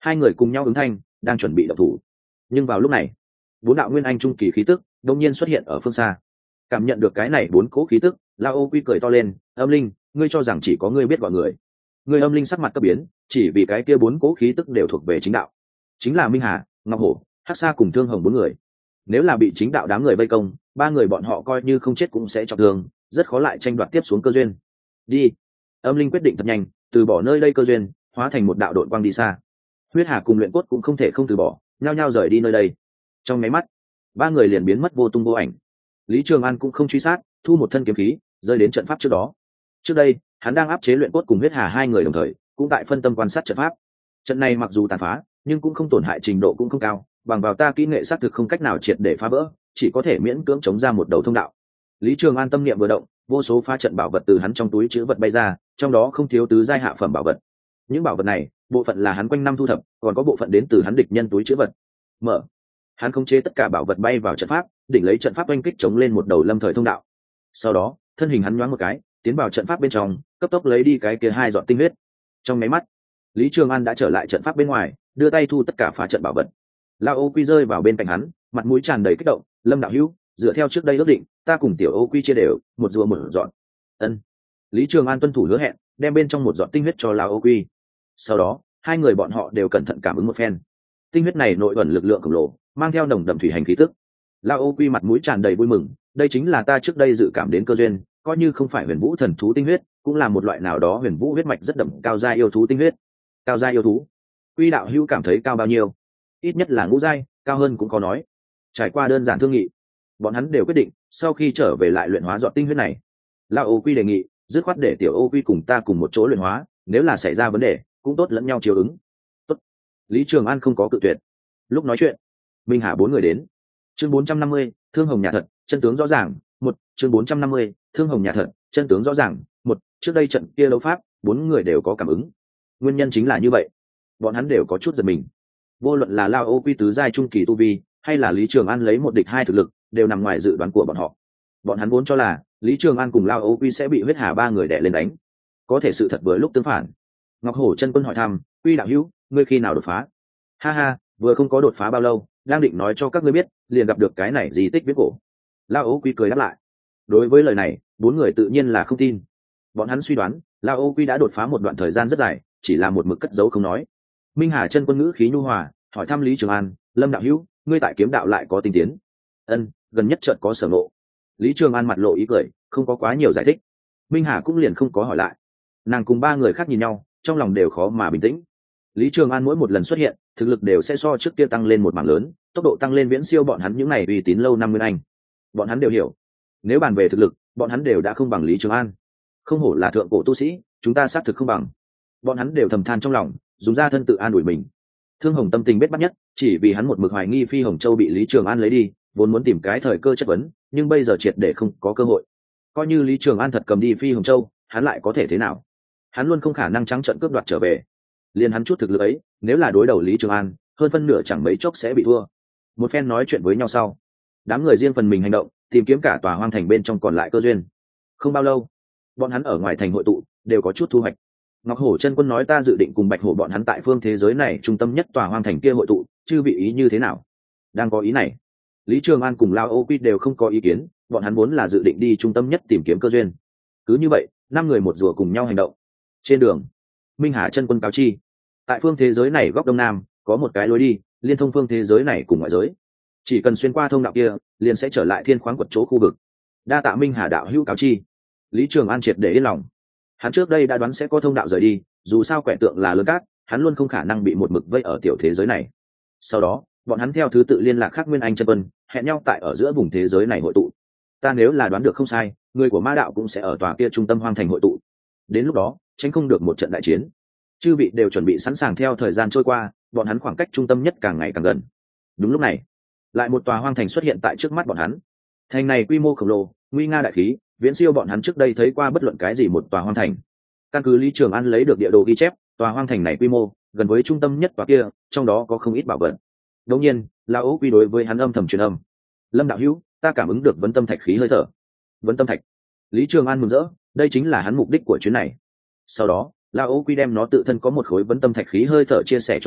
hai người cùng nhau ứng thanh đang chuẩn bị đập thủ. Nhưng vào lúc này bốn đạo nguyên anh trung kỳ khí tức đông nhiên xuất hiện ở phương xa. Cảm nhận được cái này bốn cỗ khí tức, La Ô Quy cười to lên, âm linh, ngươi cho rằng chỉ có ngươi biết gọi người. Ngươi âm linh sắc mặt cấp biến, chỉ vì cái kia bốn cỗ khí tức đều thuộc về chính đạo, chính là Minh Hà, Ngọc Hổ, Hắc Sa cùng Thương Hồng bốn người. Nếu là bị chính đạo đám người vây công, ba người bọn họ coi như không chết cũng sẽ trọng thương, rất khó lại tranh đoạt tiếp xuống cơ duyên. Đi. Âm linh quyết định thật nhanh, từ bỏ nơi đây cơ duyên, hóa thành một đạo đội quang đi xa. Huyết Hà cùng Luyện Cốt cũng không thể không từ bỏ, nhao nhao rời đi nơi đây. Trong máy mắt, ba người liền biến mất vô tung vô ảnh. Lý Trường An cũng không truy sát, thu một thân kiếm khí, rơi đến trận pháp trước đó. Trước đây, hắn đang áp chế Luyện Cốt cùng Huyết Hà hai người đồng thời, cũng tại phân tâm quan sát trận pháp. Trận này mặc dù tàn phá, nhưng cũng không tổn hại trình độ cũng không cao, bằng vào ta kỹ nghệ xác thực không cách nào triệt để phá vỡ, chỉ có thể miễn cưỡng chống ra một đầu thông đạo. Lý Trường An tâm niệm vừa động, vô số phá trận bảo vật từ hắn trong túi trữ vật bay ra, trong đó không thiếu tứ giai hạ phẩm bảo vật. Những bảo vật này, bộ phận là hắn quanh năm thu thập, còn có bộ phận đến từ hắn địch nhân túi trữ vật. Mở. Hắn khống chế tất cả bảo vật bay vào trận pháp, định lấy trận pháp oanh kích chống lên một đầu lâm thời thông đạo. Sau đó, thân hình hắn nhoáng một cái, tiến vào trận pháp bên trong, cấp tốc lấy đi cái kia hai giọt tinh huyết. Trong mấy mắt, Lý Trường An đã trở lại trận pháp bên ngoài, đưa tay thu tất cả phá trận bảo vật. La Ô Quy rơi vào bên cạnh hắn, mặt mũi tràn đầy kích động, Lâm đạo hữu, dựa theo trước đây ước định, ta cùng tiểu Ô Quy chia đều, một rùa một dọn. Ân. Lý Trường An tuân thủ hứa hẹn, đem bên trong một giọt tinh huyết cho La Ô Quy. Sau đó, hai người bọn họ đều cẩn thận cảm ứng một phen. Tinh huyết này nội ẩn lực lượng khổng lồ, mang theo nồng đậm thủy hành khí tức. La Ô Quy mặt mũi tràn đầy vui mừng, đây chính là ta trước đây dự cảm đến cơ duyên, coi như không phải huyền vũ thần thú tinh huyết, cũng là một loại nào đó huyền vũ huyết mạch rất đậm cao giai yêu thú tinh huyết. Cao giai yêu thú? Quy đạo hữu cảm thấy cao bao nhiêu? Ít nhất là ngũ giai, cao hơn cũng có nói. Trải qua đơn giản thương nghị, bọn hắn đều quyết định sau khi trở về lại luyện hóa giọt tinh huyết này. La Ô Quy đề nghị, dứt khoát để tiểu Ô Quy cùng ta cùng một chỗ luyện hóa, nếu là xảy ra vấn đề, cũng tốt lẫn nhau chiếu ứng. Tốt. Lý Trường An không có cự tuyệt. Lúc nói chuyện, Minh Hà bốn người đến. Chương bốn trăm năm mươi, Thương Hồng nhà thật, chân tướng rõ ràng. Một, chương bốn trăm năm mươi, Thương Hồng nhà thật, chân tướng rõ ràng. Một, trước đây trận kia đấu pháp, bốn người đều có cảm ứng. Nguyên nhân chính là như vậy, bọn hắn đều có chút giật mình. Vô luận là La Ô Quy tứ giai trung kỳ tu vi, hay là Lý Trường An lấy một địch hai thực lực, đều nằm ngoài dự đoán của bọn họ. Bọn hắn vốn cho là Lý Trường An cùng La Ô Quy sẽ bị Huyết Hà ba người đè lên đánh, có thể sự thật vừa lúc tương phản. Ngọc Hổ chân quân hỏi thăm, Quy đạo hữu, ngươi khi nào đột phá? Ha ha, vừa không có đột phá bao lâu, đang định nói cho các ngươi biết, liền gặp được cái này di tích viết cổ. La Ô Quy cười đáp lại. Đối với lời này, bốn người tự nhiên là không tin. Bọn hắn suy đoán, La Ô Quy đã đột phá một đoạn thời gian rất dài, chỉ là một mực cất giấu không nói. Minh Hà chân quân ngữ khí nhu hòa, hỏi thăm Lý Trường An, Lâm đạo hữu, ngươi tại kiếm đạo lại có tinh tiến? Ân, gần nhất chợt có sở ngộ. Lý Trường An mặt lộ ý cười, không có quá nhiều giải thích. Minh Hà cũng liền không có hỏi lại. Nàng cùng ba người khác nhìn nhau, trong lòng đều khó mà bình tĩnh. Lý Trường An mỗi một lần xuất hiện, thực lực đều sẽ so trước kia tăng lên một mảng lớn, tốc độ tăng lên viễn siêu bọn hắn những này uy tín lâu năm nguyên anh. Bọn hắn đều hiểu, nếu bàn về thực lực, bọn hắn đều đã không bằng Lý Trường An. Không hổ là thượng cổ tu sĩ, chúng ta xác thực không bằng. Bọn hắn đều thầm than trong lòng, dùng ra thân tự an ủi mình. Thương Hồng tâm tình bết bát nhất, chỉ vì hắn một mực hoài nghi Phi Hồng Châu bị Lý Trường An lấy đi, vốn muốn tìm cái thời cơ chất vấn, nhưng bây giờ triệt để không có cơ hội. Coi như Lý Trường An thật cầm đi Phi Hồng Châu, hắn lại có thể thế nào? Hắn luôn không khả năng trắng trợn cướp đoạt trở về. Liên hắn chút thực lực ấy, nếu là đối đầu Lý Trường An, hơn phân nửa chẳng mấy chốc sẽ bị thua. Một phen nói chuyện với nhau sau, đám người riêng phần mình hành động, tìm kiếm cả tòa hoang thành bên trong còn lại cơ duyên. Không bao lâu, bọn hắn ở ngoài thành hội tụ, đều có chút thu hoạch. Ngọc Hổ chân quân nói ta dự định cùng Bạch Hổ bọn hắn tại phương thế giới này trung tâm nhất tòa hoang thành kia hội tụ, chư vị ý như thế nào? Đang có ý này, Lý Trường An cùng Lao Ô Quy đều không có ý kiến, bọn hắn vốn là dự định đi trung tâm nhất tìm kiếm cơ duyên. Cứ như vậy, năm người một rùa cùng nhau hành động. Trên đường, Minh Hà chân quân cáo chi, tại phương thế giới này góc đông nam có một cái lối đi liên thông phương thế giới này cùng ngoại giới, chỉ cần xuyên qua thông đạo kia liền sẽ trở lại thiên khoáng quật chỗ khu vực. Đa tạ Minh Hà đạo hữu cáo chi. Lý Trường An triệt để yên lòng. Hắn trước đây đã đoán sẽ có thông đạo rời đi, dù sao quẻ tượng là lớn cát, hắn luôn không khả năng bị một mực vây ở tiểu thế giới này. Sau đó, bọn hắn theo thứ tự liên lạc khác Nguyên Anh chân quân, hẹn nhau tại ở giữa vùng thế giới này hội tụ. Ta nếu là đoán được không sai, người của Ma đạo cũng sẽ ở tòa kia trung tâm hoang thành hội tụ. Đến lúc đó, tránh không được một trận đại chiến. Chư vị đều chuẩn bị sẵn sàng. Theo thời gian trôi qua, bọn hắn khoảng cách trung tâm nhất càng ngày càng gần. Đúng lúc này, lại một tòa hoang thành xuất hiện tại trước mắt bọn hắn. Thành này quy mô khổng lồ, nguy nga đại khí, viễn siêu bọn hắn trước đây thấy qua bất luận cái gì một tòa hoang thành. Căn cứ Lý Trường An lấy được địa đồ ghi chép, tòa hoang thành này quy mô gần với trung tâm nhất tòa kia, trong đó có không ít bảo vật. Đương nhiên, La Ô Quy đối với hắn âm thầm truyền âm. Lâm đạo hữu, ta cảm ứng được vấn tâm thạch khí hơi thở. Vấn tâm thạch. Lý Trường An mừng rỡ, đây chính là hắn mục đích của chuyến này. Sau đó, La Ô Quy đem nó tự thân có một khối vấn tâm thạch khí hơi thở chia sẻ cho hắn,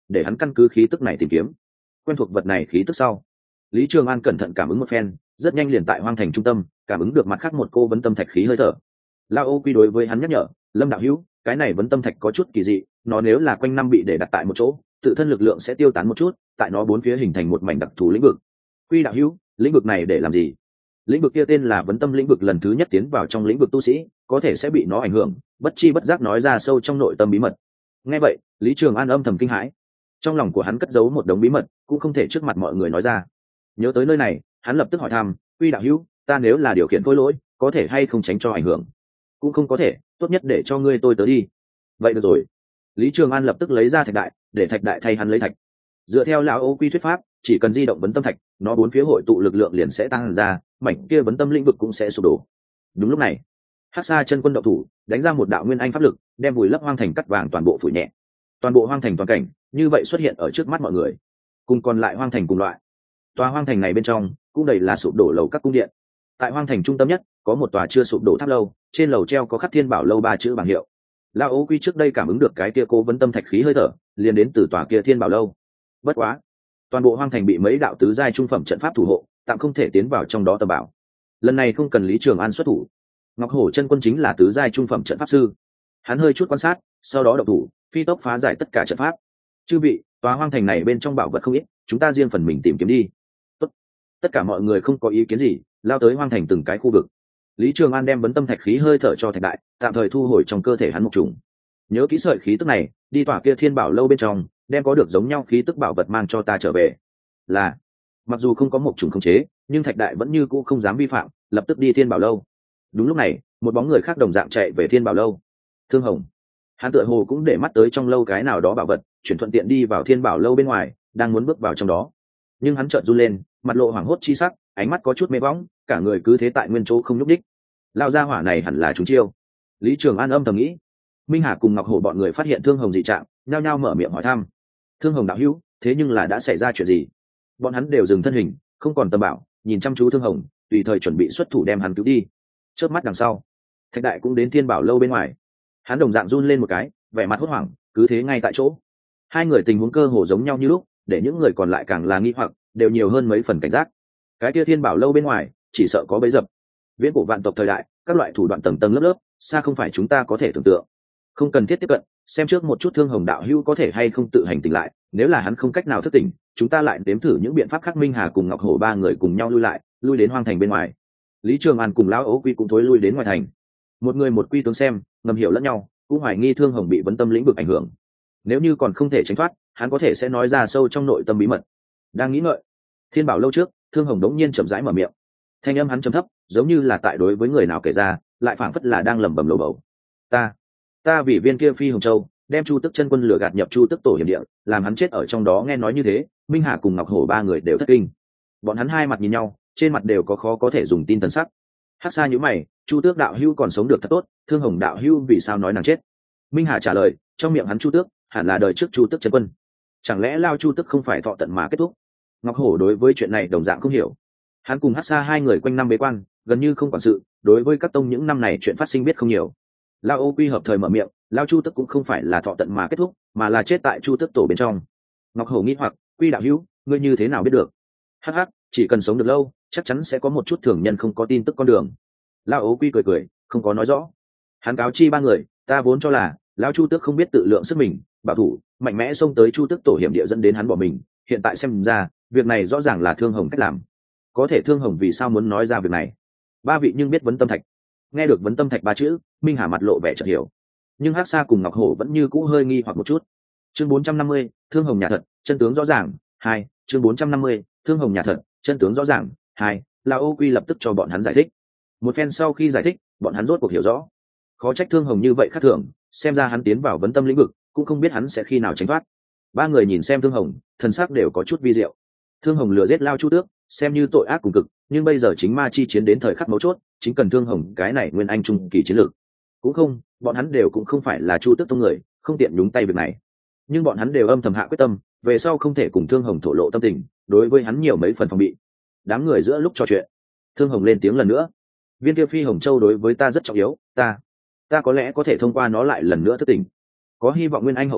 để hắn căn cứ khí tức này tìm kiếm. Quen thuộc vật này khí tức sau, Lý Trường An cẩn thận cảm ứng một phen, rất nhanh liền tại hoang thành trung tâm cảm ứng được mặt khác một cô vấn tâm thạch khí hơi thở. Lao Ô Quy đối với hắn nhắc nhở, Lâm đạo hữu, cái này vấn tâm thạch có chút kỳ dị, nó nếu là quanh năm bị để đặt tại một chỗ, tự thân lực lượng sẽ tiêu tán một chút, tại nó bốn phía hình thành một mảnh đặc thù lĩnh vực. Quy đạo hữu, lĩnh vực này để làm gì? Lĩnh vực kia tên là vấn tâm lĩnh vực, lần thứ nhất tiến vào trong lĩnh vực tu sĩ có thể sẽ bị nó ảnh hưởng, bất chi bất giác nói ra sâu trong nội tâm bí mật. Nghe vậy, Lý Trường An âm thầm kinh hãi, trong lòng của hắn cất giấu một đống bí mật cũng không thể trước mặt mọi người nói ra. Nhớ tới nơi này, hắn lập tức hỏi thăm, Quy đạo hữu, ta nếu là điều khiển khối lỗi có thể hay không tránh cho ảnh hưởng? Cũng không có thể, tốt nhất để cho ngươi tôi tớ đi. Vậy được rồi. Lý Trường An lập tức lấy ra thạch đại, để thạch đại thay hắn lấy thạch. Dựa theo lão Ô Quy thuyết pháp, chỉ cần di động vấn tâm thạch, nó bốn phía hội tụ lực lượng liền sẽ tăng ra, mảnh kia vấn tâm lĩnh vực cũng sẽ sụp đổ. Đúng lúc này, Hắc Sa chân quân động thủ, đánh ra một đạo nguyên anh pháp lực, đem vùi lấp hoang thành cắt vàng toàn bộ phủ nhẹ. Toàn bộ hoang thành toàn cảnh như vậy xuất hiện ở trước mắt mọi người, cùng còn lại hoang thành cùng loại. Tòa hoang thành này bên trong cũng đầy là sụp đổ lầu các cung điện. Tại hoang thành trung tâm nhất có một tòa chưa sụp đổ tháp lâu, trên lầu treo có khắc Thiên Bảo lâu ba chữ bảng hiệu. Lão Ô Quy trước đây cảm ứng được cái kia cố vấn tâm thạch khí hơi thở, liền đến từ tòa kia Thiên Bảo lâu. Bất quá, toàn bộ hoang thành bị mấy đạo tứ giai trung phẩm trận pháp thủ hộ, tạm không thể tiến vào trong đó tầm bảo. Lần này không cần Lý Trường An xuất thủ, Ngọc Hổ chân quân chính là tứ giai trung phẩm trận pháp sư. Hắn hơi chút quan sát, sau đó động thủ, phi tốc phá giải tất cả trận pháp. Chư vị, tòa hoang thành này bên trong bảo vật không ít, chúng ta riêng phần mình tìm kiếm đi. Tốt. Tất cả mọi người không có ý kiến gì, lao tới hoang thành từng cái khu vực. Lý Trường An đem vấn tâm thạch khí hơi thở cho thạch đại, tạm thời thu hồi trong cơ thể hắn một trùng. Nhớ kỹ sợi khí tức này, đi tòa kia Thiên Bảo lâu bên trong, đem có được giống nhau khí tức bảo vật mang cho ta trở về. Là, mặc dù không có một trùng khống chế, nhưng thạch đại vẫn như cũ không dám vi phạm, lập tức đi Thiên Bảo lâu. Đúng lúc này, một bóng người khác đồng dạng chạy về Thiên Bảo lâu. Thương Hồng, hắn tựa hồ cũng để mắt tới trong lâu cái nào đó bảo vật, chuyển thuận tiện đi vào Thiên Bảo lâu bên ngoài, đang muốn bước vào trong đó, nhưng hắn chợt run lên, mặt lộ hoảng hốt chi sắc, ánh mắt có chút mê võng, cả người cứ thế tại nguyên chỗ không nhúc đích. Lao gia hỏa này hẳn là trúng chiêu. Lý Trường An âm thầm nghĩ. Minh Hà cùng Ngọc Hổ bọn người phát hiện Thương Hồng dị trạng, nhao nhao mở miệng hỏi thăm. Thương Hồng đạo hữu, thế nhưng là đã xảy ra chuyện gì? Bọn hắn đều dừng thân hình, không còn tầm bảo, nhìn chăm chú Thương Hồng, tùy thời chuẩn bị xuất thủ đem hắn cứu đi. Chớp mắt đằng sau, Thạch Đại cũng đến Thiên Bảo lâu bên ngoài. Hắn đồng dạng run lên một cái, vẻ mặt hốt hoảng, cứ thế ngay tại chỗ. Hai người tình huống cơ hồ giống nhau như lúc, để những người còn lại càng là nghi hoặc, đều nhiều hơn mấy phần cảnh giác. Cái kia Thiên Bảo lâu bên ngoài, chỉ sợ có bẫy dập. Viễn cổ vạn tộc thời đại, các loại thủ đoạn tầng tầng lớp lớp, xa không phải chúng ta có thể tưởng tượng. Không cần thiết tiếp cận, xem trước một chút Thương Hồng đạo hữu có thể hay không tự hành tỉnh lại, nếu là hắn không cách nào thức tỉnh, chúng ta lại đếm thử những biện pháp khác. Minh Hà cùng Ngọc Hổ ba người cùng nhau lui lại, lui đến hoang thành bên ngoài. Lý Trường An cùng lão Ô Quy cũng thối lui đến ngoài thành. Một người một quy tướng xem, ngầm hiểu lẫn nhau, cũng hoài nghi Thương Hồng bị vấn tâm lĩnh vực ảnh hưởng. Nếu như còn không thể tránh thoát, hắn có thể sẽ nói ra sâu trong nội tâm bí mật. Đang nghĩ ngợi, Thiên Bảo lâu trước, Thương Hồng đống nhiên chậm rãi mở miệng. Thanh âm hắn trầm thấp, giống như là tại đối với người nào kể ra, lại phảng phất là đang lẩm bẩm lầu bầu. Ta, ta vì viên kia Phi Hồng Châu, đem Chu Tức chân quân lừa gạt nhập Chu Tức tổ hiểm địa, làm hắn chết ở trong đó. Nghe nói như thế, Minh Hà cùng Ngọc Hổ ba người đều thất kinh. Bọn hắn hai mặt nhìn nhau, trên mặt đều có khó có thể dùng tin thần sắc. Hắc Sa nhíu mày, Chu Tước đạo hữu còn sống được thật tốt, Thương Hồng đạo hữu vì sao nói nàng chết? Minh Hà trả lời, trong miệng hắn Chu Tước hẳn là đời trước Chu Tức chân quân, chẳng lẽ lao Chu Tức không phải thọ tận mà kết thúc? Ngọc Hổ đối với chuyện này đồng dạng không hiểu. Hắn cùng Hắc Sa hai người quanh năm bế quan, gần như không quản sự, đối với các tông những năm này chuyện phát sinh biết không nhiều. Lao Ô Quy hợp thời mở miệng, lao Chu Tức cũng không phải là thọ tận mà kết thúc, mà là chết tại Chu Tức tổ bên trong. Ngọc Hổ nghĩ hoặc, Quy đạo hữu, ngươi như thế nào biết được? Hắc hắc, chỉ cần sống được lâu, chắc chắn sẽ có một chút thường nhân không có tin tức con đường. Lao Ô Quy cười cười, không có nói rõ. Hắn cáo chi ba người, ta vốn cho là lao Chu Tước không biết tự lượng sức mình, bảo thủ mạnh mẽ xông tới Chu Tước tổ hiểm địa dẫn đến hắn bỏ mình, hiện tại xem ra việc này rõ ràng là Thương Hồng cách làm. Có thể Thương Hồng vì sao muốn nói ra việc này? Ba vị nhưng biết vấn tâm thạch. Nghe được vấn tâm thạch ba chữ, Minh Hà mặt lộ vẻ chợt hiểu, nhưng Hắc Sa cùng Ngọc Hổ vẫn như cũ hơi nghi hoặc một chút. Chương bốn trăm năm mươi, Thương Hồng nhà thật, chân tướng rõ ràng. Hai, chương bốn trăm năm mươi, Thương Hồng nhà thật, chân tướng rõ ràng. Hai, Lão Ô Quy lập tức cho bọn hắn giải thích. Một phen sau khi giải thích, bọn hắn rốt cuộc hiểu rõ. Khó trách Thương Hồng như vậy khác thường, xem ra hắn tiến vào vấn tâm lĩnh vực, cũng không biết hắn sẽ khi nào tránh thoát. Ba người nhìn xem Thương Hồng, thần sắc đều có chút vi diệu. Thương Hồng lừa giết lao Chu Tước, xem như tội ác cùng cực, nhưng bây giờ chính ma chi chiến đến thời khắc mấu chốt, chính cần Thương Hồng cái này nguyên anh trung kỳ chiến lược. Cũng không, bọn hắn đều cũng không phải là Chu Tước tông người, không tiện nhúng tay việc này. Nhưng bọn hắn đều âm thầm hạ quyết tâm, về sau không thể cùng Thương Hồng thổ lộ tâm tình, đối với hắn nhiều mấy phần phòng bị. Đám người giữa lúc trò chuyện, Thương Hồng lên tiếng lần nữa, viên kia Phi Hồng Châu đối với ta rất trọng yếu, ta ta có lẽ có thể thông qua nó lại lần nữa thức tỉnh. Có hy vọng nguyên anh hậu kỳ,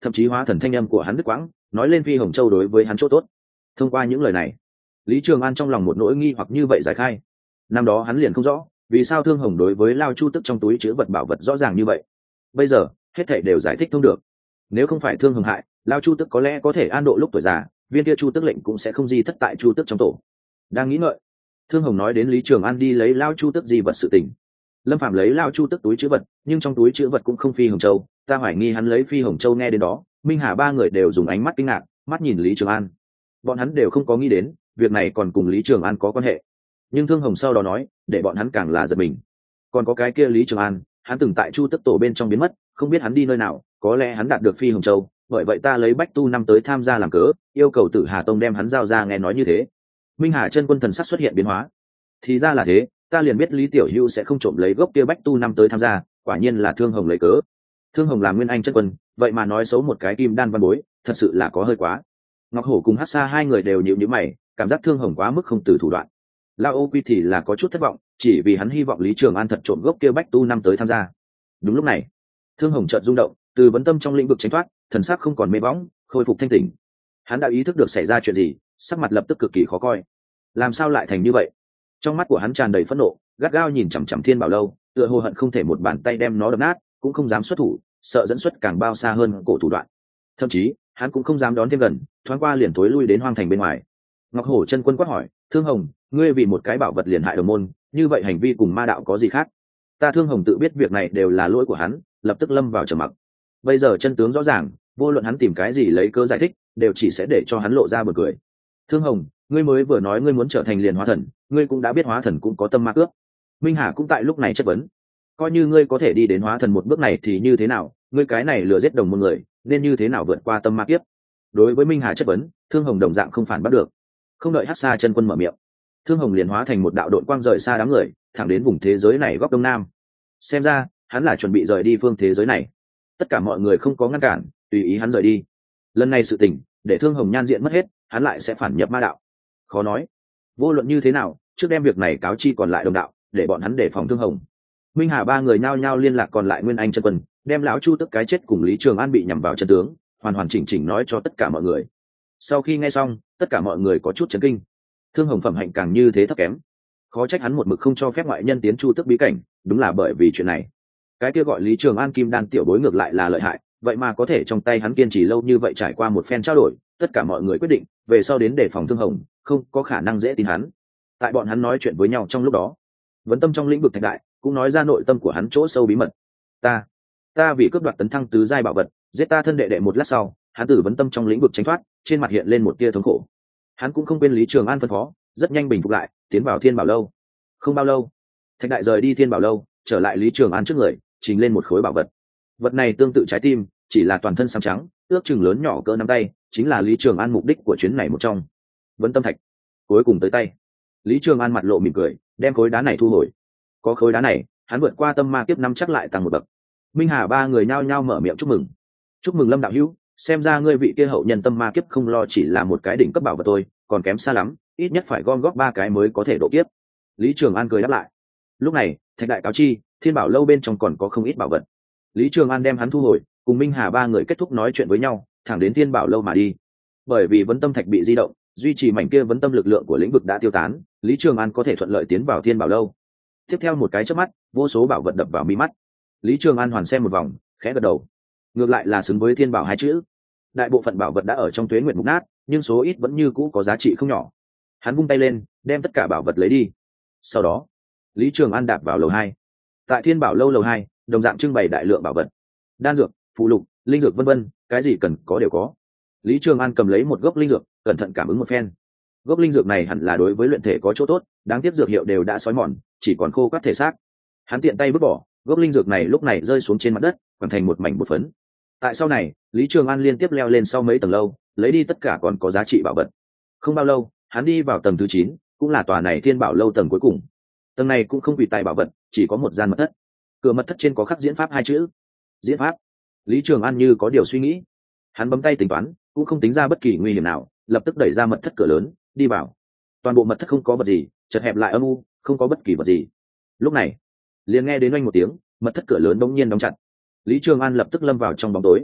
thậm chí hóa thần thanh âm của hắn đứt quãng nói lên phi hồng châu đối với hắn chỗ tốt. Thông qua những lời này, Lý Trường An trong lòng một nỗi nghi hoặc như vậy giải khai. Năm đó hắn liền không rõ vì sao Thương Hồng đối với Lao Chu Tức trong túi chứa vật bảo vật rõ ràng như vậy. Bây giờ hết thảy đều giải thích thông được. Nếu không phải Thương Hồng hại, Lao Chu Tức có lẽ có thể an độ lúc tuổi già, viên kia Chu Tức lệnh cũng sẽ không di thất tại Chu Tức trong tổ. Đang nghĩ ngợi, Thương Hồng nói đến Lý Trường An đi lấy Lao Chu Tức di vật sự tình. Lâm Phạm lấy Lao Chu Tức túi chứa vật, nhưng trong túi chứa vật cũng không phi hồng châu, ta hoài nghi hắn lấy phi hồng châu. Nghe đến đó, Minh Hà ba người đều dùng ánh mắt kinh ngạc, mắt nhìn Lý Trường An. Bọn hắn đều không có nghĩ đến việc này còn cùng Lý Trường An có quan hệ. Nhưng Thương Hồng sau đó nói, để bọn hắn càng là giật mình. Còn có cái kia Lý Trường An, hắn từng tại Chu Tức tổ bên trong biến mất, không biết hắn đi nơi nào, có lẽ hắn đạt được phi hồng châu, bởi vậy ta lấy Bách Tu năm tới tham gia làm cớ, yêu cầu Tử Hà Tông đem hắn giao ra. Nghe nói như thế, Minh Hà chân quân thần sắc xuất hiện biến hóa. Thì ra là thế, ta liền biết Lý Tiểu Hữu sẽ không trộm lấy gốc kia Bách Tu năm tới tham gia, quả nhiên là Thương Hồng lấy cớ. Thương Hồng làm Nguyên Anh chân quân, vậy mà nói xấu một cái kim đan văn bối, thật sự là có hơi quá. Ngọc Hổ cùng Hắc Sa hai người đều nhíu nhíu mày, cảm giác Thương Hồng quá mức không từ thủ đoạn. Lao Ô Quy thì là có chút thất vọng, chỉ vì hắn hy vọng Lý Trường An thật trộm gốc kia Bách Tu năm tới tham gia. Đúng lúc này, Thương Hồng chợt rung động, từ vấn tâm trong lĩnh vực tránh thoát, thần sắc không còn mê bóng, khôi phục thanh tỉnh. Hắn đã ý thức được xảy ra chuyện gì, sắc mặt lập tức cực kỳ khó coi. Làm sao lại thành như vậy? Trong mắt của hắn tràn đầy phẫn nộ, gắt gao nhìn chằm chằm Thiên Bảo Lâu, tựa hồ hận không thể một bàn tay đem nó đập nát, cũng không dám xuất thủ, sợ dẫn xuất càng bao xa hơn cổ thủ đoạn. Thậm chí, hắn cũng không dám đón thêm gần, thoáng qua liền thối lui đến hoang thành bên ngoài. Ngọc Hổ chân quân quát hỏi, Thương Hồng, ngươi vì một cái bảo vật liền hại đồng môn, như vậy hành vi cùng ma đạo có gì khác? Ta Thương Hồng tự biết việc này đều là lỗi của hắn, lập tức lâm vào trầm mặc. Bây giờ chân tướng rõ ràng, vô luận hắn tìm cái gì lấy cớ giải thích, đều chỉ sẽ để cho hắn lộ ra bật cười. Thương Hồng, ngươi mới vừa nói ngươi muốn trở thành liền hóa thần, ngươi cũng đã biết hóa thần cũng có tâm ma cướp. Minh Hà cũng tại lúc này chất vấn, coi như ngươi có thể đi đến hóa thần một bước này thì như thế nào, ngươi cái này lừa giết đồng môn người, nên như thế nào vượt qua tâm ma kiếp? Đối với Minh Hà chất vấn, Thương Hồng đồng dạng không phản bắt được. Không đợi Hắc Sa chân quân mở miệng, Thương Hồng liền hóa thành một đạo đội quang rời xa đám người, thẳng đến vùng thế giới này góc đông nam. Xem ra, hắn là chuẩn bị rời đi phương thế giới này. Tất cả mọi người không có ngăn cản, tùy ý hắn rời đi. Lần này sự tình, để Thương Hồng nhan diện mất hết, hắn lại sẽ phản nhập ma đạo. Khó nói. Vô luận như thế nào, trước đem việc này cáo chi còn lại đồng đạo, để bọn hắn đề phòng Thương Hồng. Minh Hà ba người nhao nhao liên lạc còn lại Nguyên Anh chân quân, đem lão Chu Tức cái chết cùng Lý Trường An bị nhằm vào chân tướng, hoàn hoàn chỉnh chỉnh nói cho tất cả mọi người. Sau khi nghe xong, tất cả mọi người có chút chấn kinh. Thương Hồng phẩm hạnh càng như thế thấp kém, khó trách hắn một mực không cho phép ngoại nhân tiến Chu Tức bí cảnh, đúng là bởi vì chuyện này. Cái kia gọi Lý Trường An kim đan tiểu bối ngược lại là lợi hại, vậy mà có thể trong tay hắn kiên trì lâu như vậy, trải qua một phen trao đổi, tất cả mọi người quyết định về sau đến đề phòng Thương Hồng, không có khả năng dễ tin hắn. Tại bọn hắn nói chuyện với nhau trong lúc đó, vấn tâm trong lĩnh vực thạch đại cũng nói ra nội tâm của hắn chỗ sâu bí mật. Ta, ta vì cướp đoạt tấn thăng tứ giai bảo vật, giết ta thân đệ đệ. Một lát sau, hắn từ vấn tâm trong lĩnh vực tránh thoát, trên mặt hiện lên một tia thống khổ. Hắn cũng không quên Lý Trường An phân phó, rất nhanh bình phục lại, tiến vào Thiên Bảo Lâu. Không bao lâu, thạch đại rời đi Thiên Bảo Lâu, trở lại Lý Trường An trước người, trình lên một khối bảo vật. Vật này tương tự trái tim, chỉ là toàn thân xám trắng, ước chừng lớn nhỏ cỡ nắm tay, chính là Lý Trường An mục đích của chuyến này một trong. Vấn tâm thạch cuối cùng tới tay. Lý Trường An mặt lộ mỉm cười, đem khối đá này thu hồi. Có khối đá này, hắn vượt qua tâm ma kiếp năm chắc lại tăng một bậc. Minh Hà ba người nhao nhao mở miệng chúc mừng. Chúc mừng Lâm đạo hữu, xem ra ngươi vị kia hậu nhân tâm ma kiếp không lo chỉ là một cái đỉnh cấp bảo vật thôi, còn kém xa lắm, ít nhất phải gom góp ba cái mới có thể độ kiếp. Lý Trường An cười đáp lại. Lúc này, thạch đại cáo chi, Thiên Bảo Lâu bên trong còn có không ít bảo vật. Lý Trường An đem hắn thu hồi, cùng Minh Hà ba người kết thúc nói chuyện với nhau, thẳng đến Thiên Bảo Lâu mà đi. Bởi vì vấn tâm thạch bị di động, duy trì mảnh kia vấn tâm lực lượng của lĩnh vực đã tiêu tán, Lý Trường An có thể thuận lợi tiến vào Thiên Bảo Lâu. Tiếp theo một cái chớp mắt, vô số bảo vật đập vào mi mắt. Lý Trường An hoàn xem một vòng, khẽ gật đầu. Ngược lại là xứng với Thiên Bảo hai chữ. Đại bộ phận bảo vật đã ở trong tuế nguyệt mục nát, nhưng số ít vẫn như cũ có giá trị không nhỏ. Hắn vung tay lên, đem tất cả bảo vật lấy đi. Sau đó, Lý Trường An đạp vào lầu hai. Tại Thiên Bảo Lâu lầu hai, đồng dạng trưng bày đại lượng bảo vật, đan dược, phụ lục, linh dược vân vân, cái gì cần có đều có. Lý Trường An cầm lấy một gốc linh dược, cẩn thận cảm ứng một phen. Gốc linh dược này hẳn là đối với luyện thể có chỗ tốt, đáng tiếc dược hiệu đều đã xói mòn, chỉ còn khô quắt thể xác. Hắn tiện tay vứt bỏ, gốc linh dược này lúc này rơi xuống trên mặt đất, hoàn thành một mảnh bột phấn. Tại sau này, Lý Trường An liên tiếp leo lên sau mấy tầng lâu, lấy đi tất cả còn có giá trị bảo vật. Không bao lâu, hắn đi vào tầng thứ chín, cũng là tòa này Thiên Bảo Lâu tầng cuối cùng. Tầng này cũng không quỳ tài bảo vật, chỉ có một gian mật thất. Cửa mật thất trên có khắc diễn pháp hai chữ. Diễn pháp. Lý Trường An như có điều suy nghĩ. Hắn bấm tay tính toán, cũng không tính ra bất kỳ nguy hiểm nào, lập tức đẩy ra mật thất cửa lớn, đi vào. Toàn bộ mật thất không có vật gì, chật hẹp lại âm u, không có bất kỳ vật gì. Lúc này, liền nghe đến oanh một tiếng, mật thất cửa lớn bỗng nhiên đóng chặt. Lý Trường An lập tức lâm vào trong bóng tối.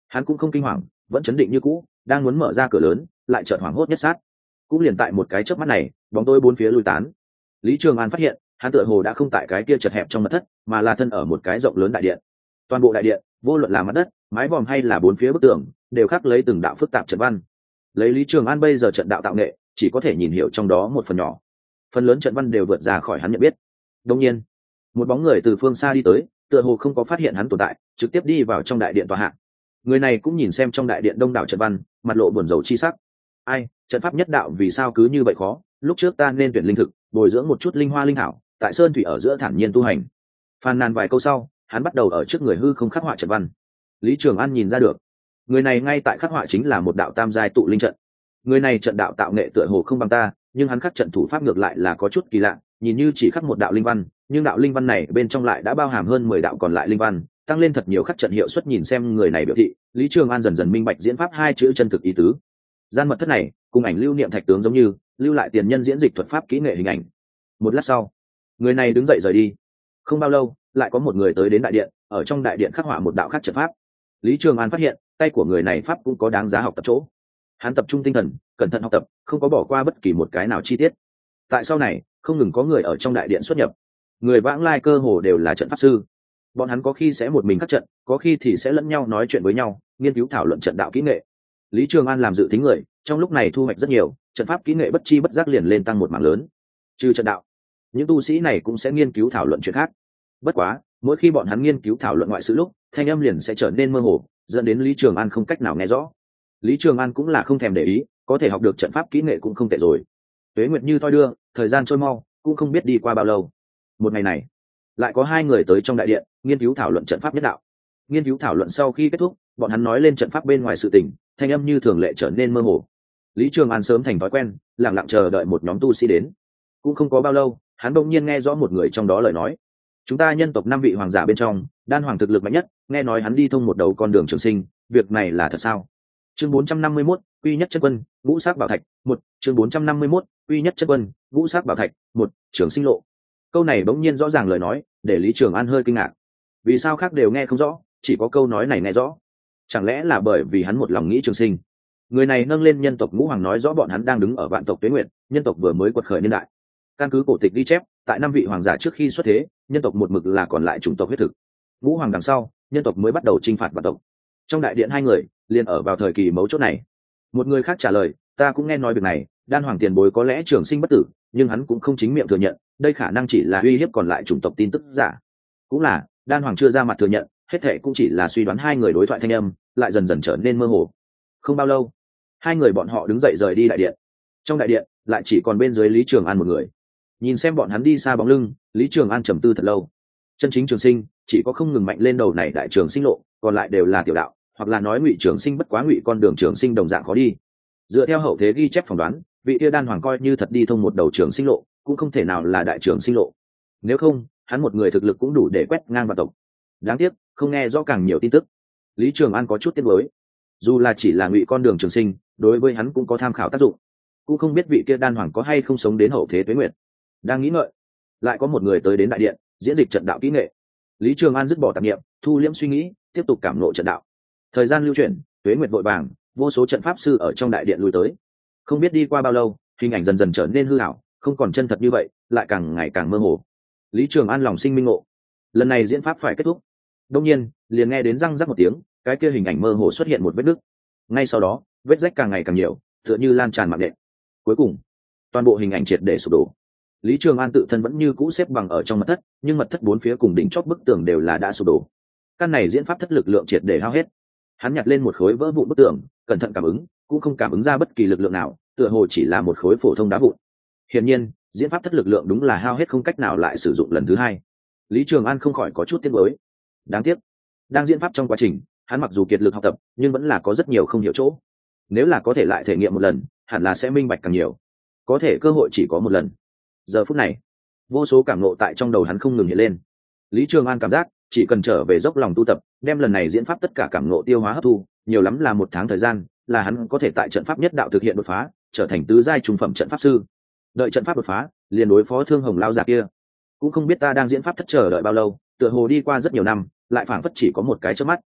hắn cũng không kinh hoàng, vẫn chấn định như cũ, đang muốn mở ra cửa lớn, lại chợt hoảng hốt nhất sát. Cũng liền tại một cái chớp mắt này, bóng tối bốn phía lui tán. Lý Trường An phát hiện, hắn tựa hồ đã không tại cái kia chật hẹp trong mật thất, mà là thân ở một cái rộng lớn đại điện. Toàn bộ đại điện, vô luận là mặt đất, mái vòm hay là bốn phía bức tường, đều khắc lấy từng đạo phức tạp trận văn. Lấy Lý Trường An bây giờ trận đạo tạo nghệ, chỉ có thể nhìn hiểu trong đó một phần nhỏ. Phần lớn trận văn đều vượt ra khỏi hắn nhận biết. Đương nhiên, một bóng người từ phương xa đi tới, tựa hồ không có phát hiện hắn tồn tại, trực tiếp đi vào trong đại điện tòa hạ. Người này cũng nhìn xem trong đại điện đông đảo trận văn, mặt lộ buồn rầu chi sắc. Ai, trận pháp nhất đạo vì sao cứ như vậy khó? Lúc trước ta nên tuyển linh thực, bồi dưỡng một chút linh hoa linh hảo, tại sơn thủy ở giữa thản nhiên tu hành. Phàn nàn vài câu sau, hắn bắt đầu ở trước người hư không khắc họa trận văn. Lý Trường An nhìn ra được, người này ngay tại khắc họa chính là một đạo tam giai tụ linh trận. Người này trận đạo tạo nghệ tựa hồ không bằng ta, nhưng hắn khắc trận thủ pháp ngược lại là có chút kỳ lạ, nhìn như chỉ khắc một đạo linh văn, nhưng đạo linh văn này bên trong lại đã bao hàm hơn mười đạo còn lại linh văn, tăng lên thật nhiều khắc trận hiệu suất. Nhìn xem người này biểu thị, Lý Trường An dần dần minh bạch diễn pháp hai chữ chân thực ý tứ. Gian mật thất này, cùng ảnh lưu niệm thạch tướng giống như, lưu lại tiền nhân diễn dịch thuật pháp kỹ nghệ hình ảnh. Một lát sau, người này đứng dậy rời đi. Không bao lâu, lại có một người tới đến đại điện, ở trong đại điện khắc họa một đạo khắc trận pháp. Lý Trường An phát hiện, tay của người này pháp cũng có đáng giá học tập chỗ. Hắn tập trung tinh thần, cẩn thận học tập, không có bỏ qua bất kỳ một cái nào chi tiết. Tại sau này, không ngừng có người ở trong đại điện xuất nhập. Người vãng lai cơ hồ đều là trận pháp sư. Bọn hắn có khi sẽ một mình khắc trận, có khi thì sẽ lẫn nhau nói chuyện với nhau, nghiên cứu thảo luận trận đạo kỹ nghệ. Lý Trường An làm dự tính người, trong lúc này thu hoạch rất nhiều, trận pháp kỹ nghệ bất chi bất giác liền lên tăng một mảng lớn. Trừ trận đạo, những tu sĩ này cũng sẽ nghiên cứu thảo luận chuyện khác. Bất quá, mỗi khi bọn hắn nghiên cứu thảo luận ngoại sự lúc, thanh âm liền sẽ trở nên mơ hồ, dẫn đến Lý Trường An không cách nào nghe rõ. Lý Trường An cũng là không thèm để ý, có thể học được trận pháp kỹ nghệ cũng không tệ rồi. Tuế nguyệt như thoi đưa, thời gian trôi mau, cũng không biết đi qua bao lâu. Một ngày này, lại có hai người tới trong đại điện, nghiên cứu thảo luận trận pháp nhất đạo. Nghiên cứu thảo luận sau khi kết thúc, bọn hắn nói lên trận pháp bên ngoài sự tình, thanh âm như thường lệ trở nên mơ hồ. Lý Trường An sớm thành thói quen, lặng lặng chờ đợi một nhóm tu sĩ đến. Cũng không có bao lâu, hắn đột nhiên nghe rõ một người trong đó lời nói: chúng ta nhân tộc năm vị hoàng giả bên trong, đan hoàng thực lực mạnh nhất, nghe nói hắn đi thông một đầu con đường trường sinh, việc này là thật sao? Chương bốn trăm năm mươi mốt, Quy Nhất Chân Quân, Ngũ Sắc Bảo Thạch, một. Chương bốn trăm năm mươi mốt, Quy Nhất Chân Quân, Ngũ Sắc Bảo Thạch, một. Trường sinh lộ. Câu này bỗng nhiên rõ ràng lời nói, để Lý Trường An hơi kinh ngạc. Vì sao khác đều nghe không rõ, chỉ có câu nói này nghe rõ? Chẳng lẽ là bởi vì hắn một lòng nghĩ trường sinh? Người này nâng lên nhân tộc ngũ hoàng, nói rõ bọn hắn đang đứng ở vạn tộc tuế nguyệt, nhân tộc vừa mới quật khởi niên đại. Căn cứ cổ tịch ghi chép, tại năm vị hoàng giả trước khi xuất thế, nhân tộc một mực là còn lại chủng tộc huyết thực. Ngũ hoàng đằng sau, nhân tộc mới bắt đầu chinh phạt vạn tộc. Trong đại điện hai người liền ở vào thời kỳ mấu chốt này. Một người khác trả lời: ta cũng nghe nói việc này, đan hoàng tiền bối có lẽ trường sinh bất tử, nhưng hắn cũng không chính miệng thừa nhận, đây khả năng chỉ là uy hiếp còn lại chủng tộc tin tức giả. Cũng là, đan hoàng chưa ra mặt thừa nhận, hết thệ cũng chỉ là suy đoán. Hai người đối thoại thanh âm lại dần dần trở nên mơ hồ. Không bao lâu, hai người bọn họ đứng dậy rời đi đại điện. Trong đại điện lại chỉ còn bên dưới Lý Trường An một người. Nhìn xem bọn hắn đi xa bóng lưng, Lý Trường An trầm tư thật lâu. Chân chính trường sinh chỉ có không ngừng mạnh lên đầu này đại trường sinh lộ, còn lại đều là tiểu đạo, hoặc là nói ngụy trường sinh, bất quá ngụy con đường trường sinh đồng dạng khó đi. Dựa theo hậu thế ghi chép phỏng đoán, vị tia đan hoàng coi như thật đi thông một đầu trường sinh lộ, cũng không thể nào là đại trường sinh lộ. Nếu không, hắn một người thực lực cũng đủ để quét ngang vạn tộc. Đáng tiếc, không nghe rõ càng nhiều tin tức. Lý Trường An có chút tiếc nuối. Dù là chỉ là ngụy con đường trường sinh, đối với hắn cũng có tham khảo tác dụng. Cũng không biết vị kia đan hoàng có hay không sống đến hậu thế tuế nguyệt. Đang nghĩ ngợi, lại có một người tới đến đại điện, diễn dịch trận đạo kỹ nghệ. Lý Trường An dứt bỏ tạp niệm, thu liễm suy nghĩ, tiếp tục cảm ngộ trận đạo. Thời gian lưu chuyển, tuế nguyệt vội vàng, vô số trận pháp sư ở trong đại điện lui tới. Không biết đi qua bao lâu, hình ảnh dần dần trở nên hư ảo, không còn chân thật như vậy, lại càng ngày càng mơ hồ. Lý Trường An lòng sinh minh ngộ, lần này diễn pháp phải kết thúc. Đông nhiên, liền nghe đến răng rắc một tiếng, cái kia hình ảnh mơ hồ xuất hiện một vết nứt. Ngay sau đó, vết rách càng ngày càng nhiều, tựa như lan tràn mạng nện. Cuối cùng, toàn bộ hình ảnh triệt để sụp đổ. Lý Trường An tự thân vẫn như cũ xếp bằng ở trong mật thất, nhưng mật thất bốn phía cùng đỉnh chót bức tường đều là đã sụp đổ. Căn này diễn pháp thất lực lượng triệt để hao hết. Hắn nhặt lên một khối vỡ vụn bức tường, cẩn thận cảm ứng, cũng không cảm ứng ra bất kỳ lực lượng nào, tựa hồ chỉ là một khối phổ thông đá vụn. Hiển nhiên, diễn pháp thất lực lượng đúng là hao hết, không cách nào lại sử dụng lần thứ hai. Lý Trường An không khỏi có chút tiếc nuối. Đáng tiếc, đang diễn pháp trong quá trình, hắn mặc dù kiệt lực học tập, nhưng vẫn là có rất nhiều không hiểu chỗ. Nếu là có thể lại thể nghiệm một lần, hẳn là sẽ minh bạch càng nhiều. Có thể cơ hội chỉ có một lần. Giờ phút này, vô số cảm ngộ tại trong đầu hắn không ngừng hiện lên. Lý Trường An cảm giác, chỉ cần trở về dốc lòng tu tập, đem lần này diễn pháp tất cả cảm ngộ tiêu hóa hấp thu, nhiều lắm là một tháng thời gian, là hắn có thể tại trận pháp nhất đạo thực hiện đột phá, trở thành tứ giai trung phẩm trận pháp sư. Đợi trận pháp đột phá, liền đối phó Thương Hồng lão già kia. Cũng không biết ta đang diễn pháp thất chờ đợi bao lâu, tựa hồ đi qua rất nhiều năm, lại phảng phất chỉ có một cái chớp mắt.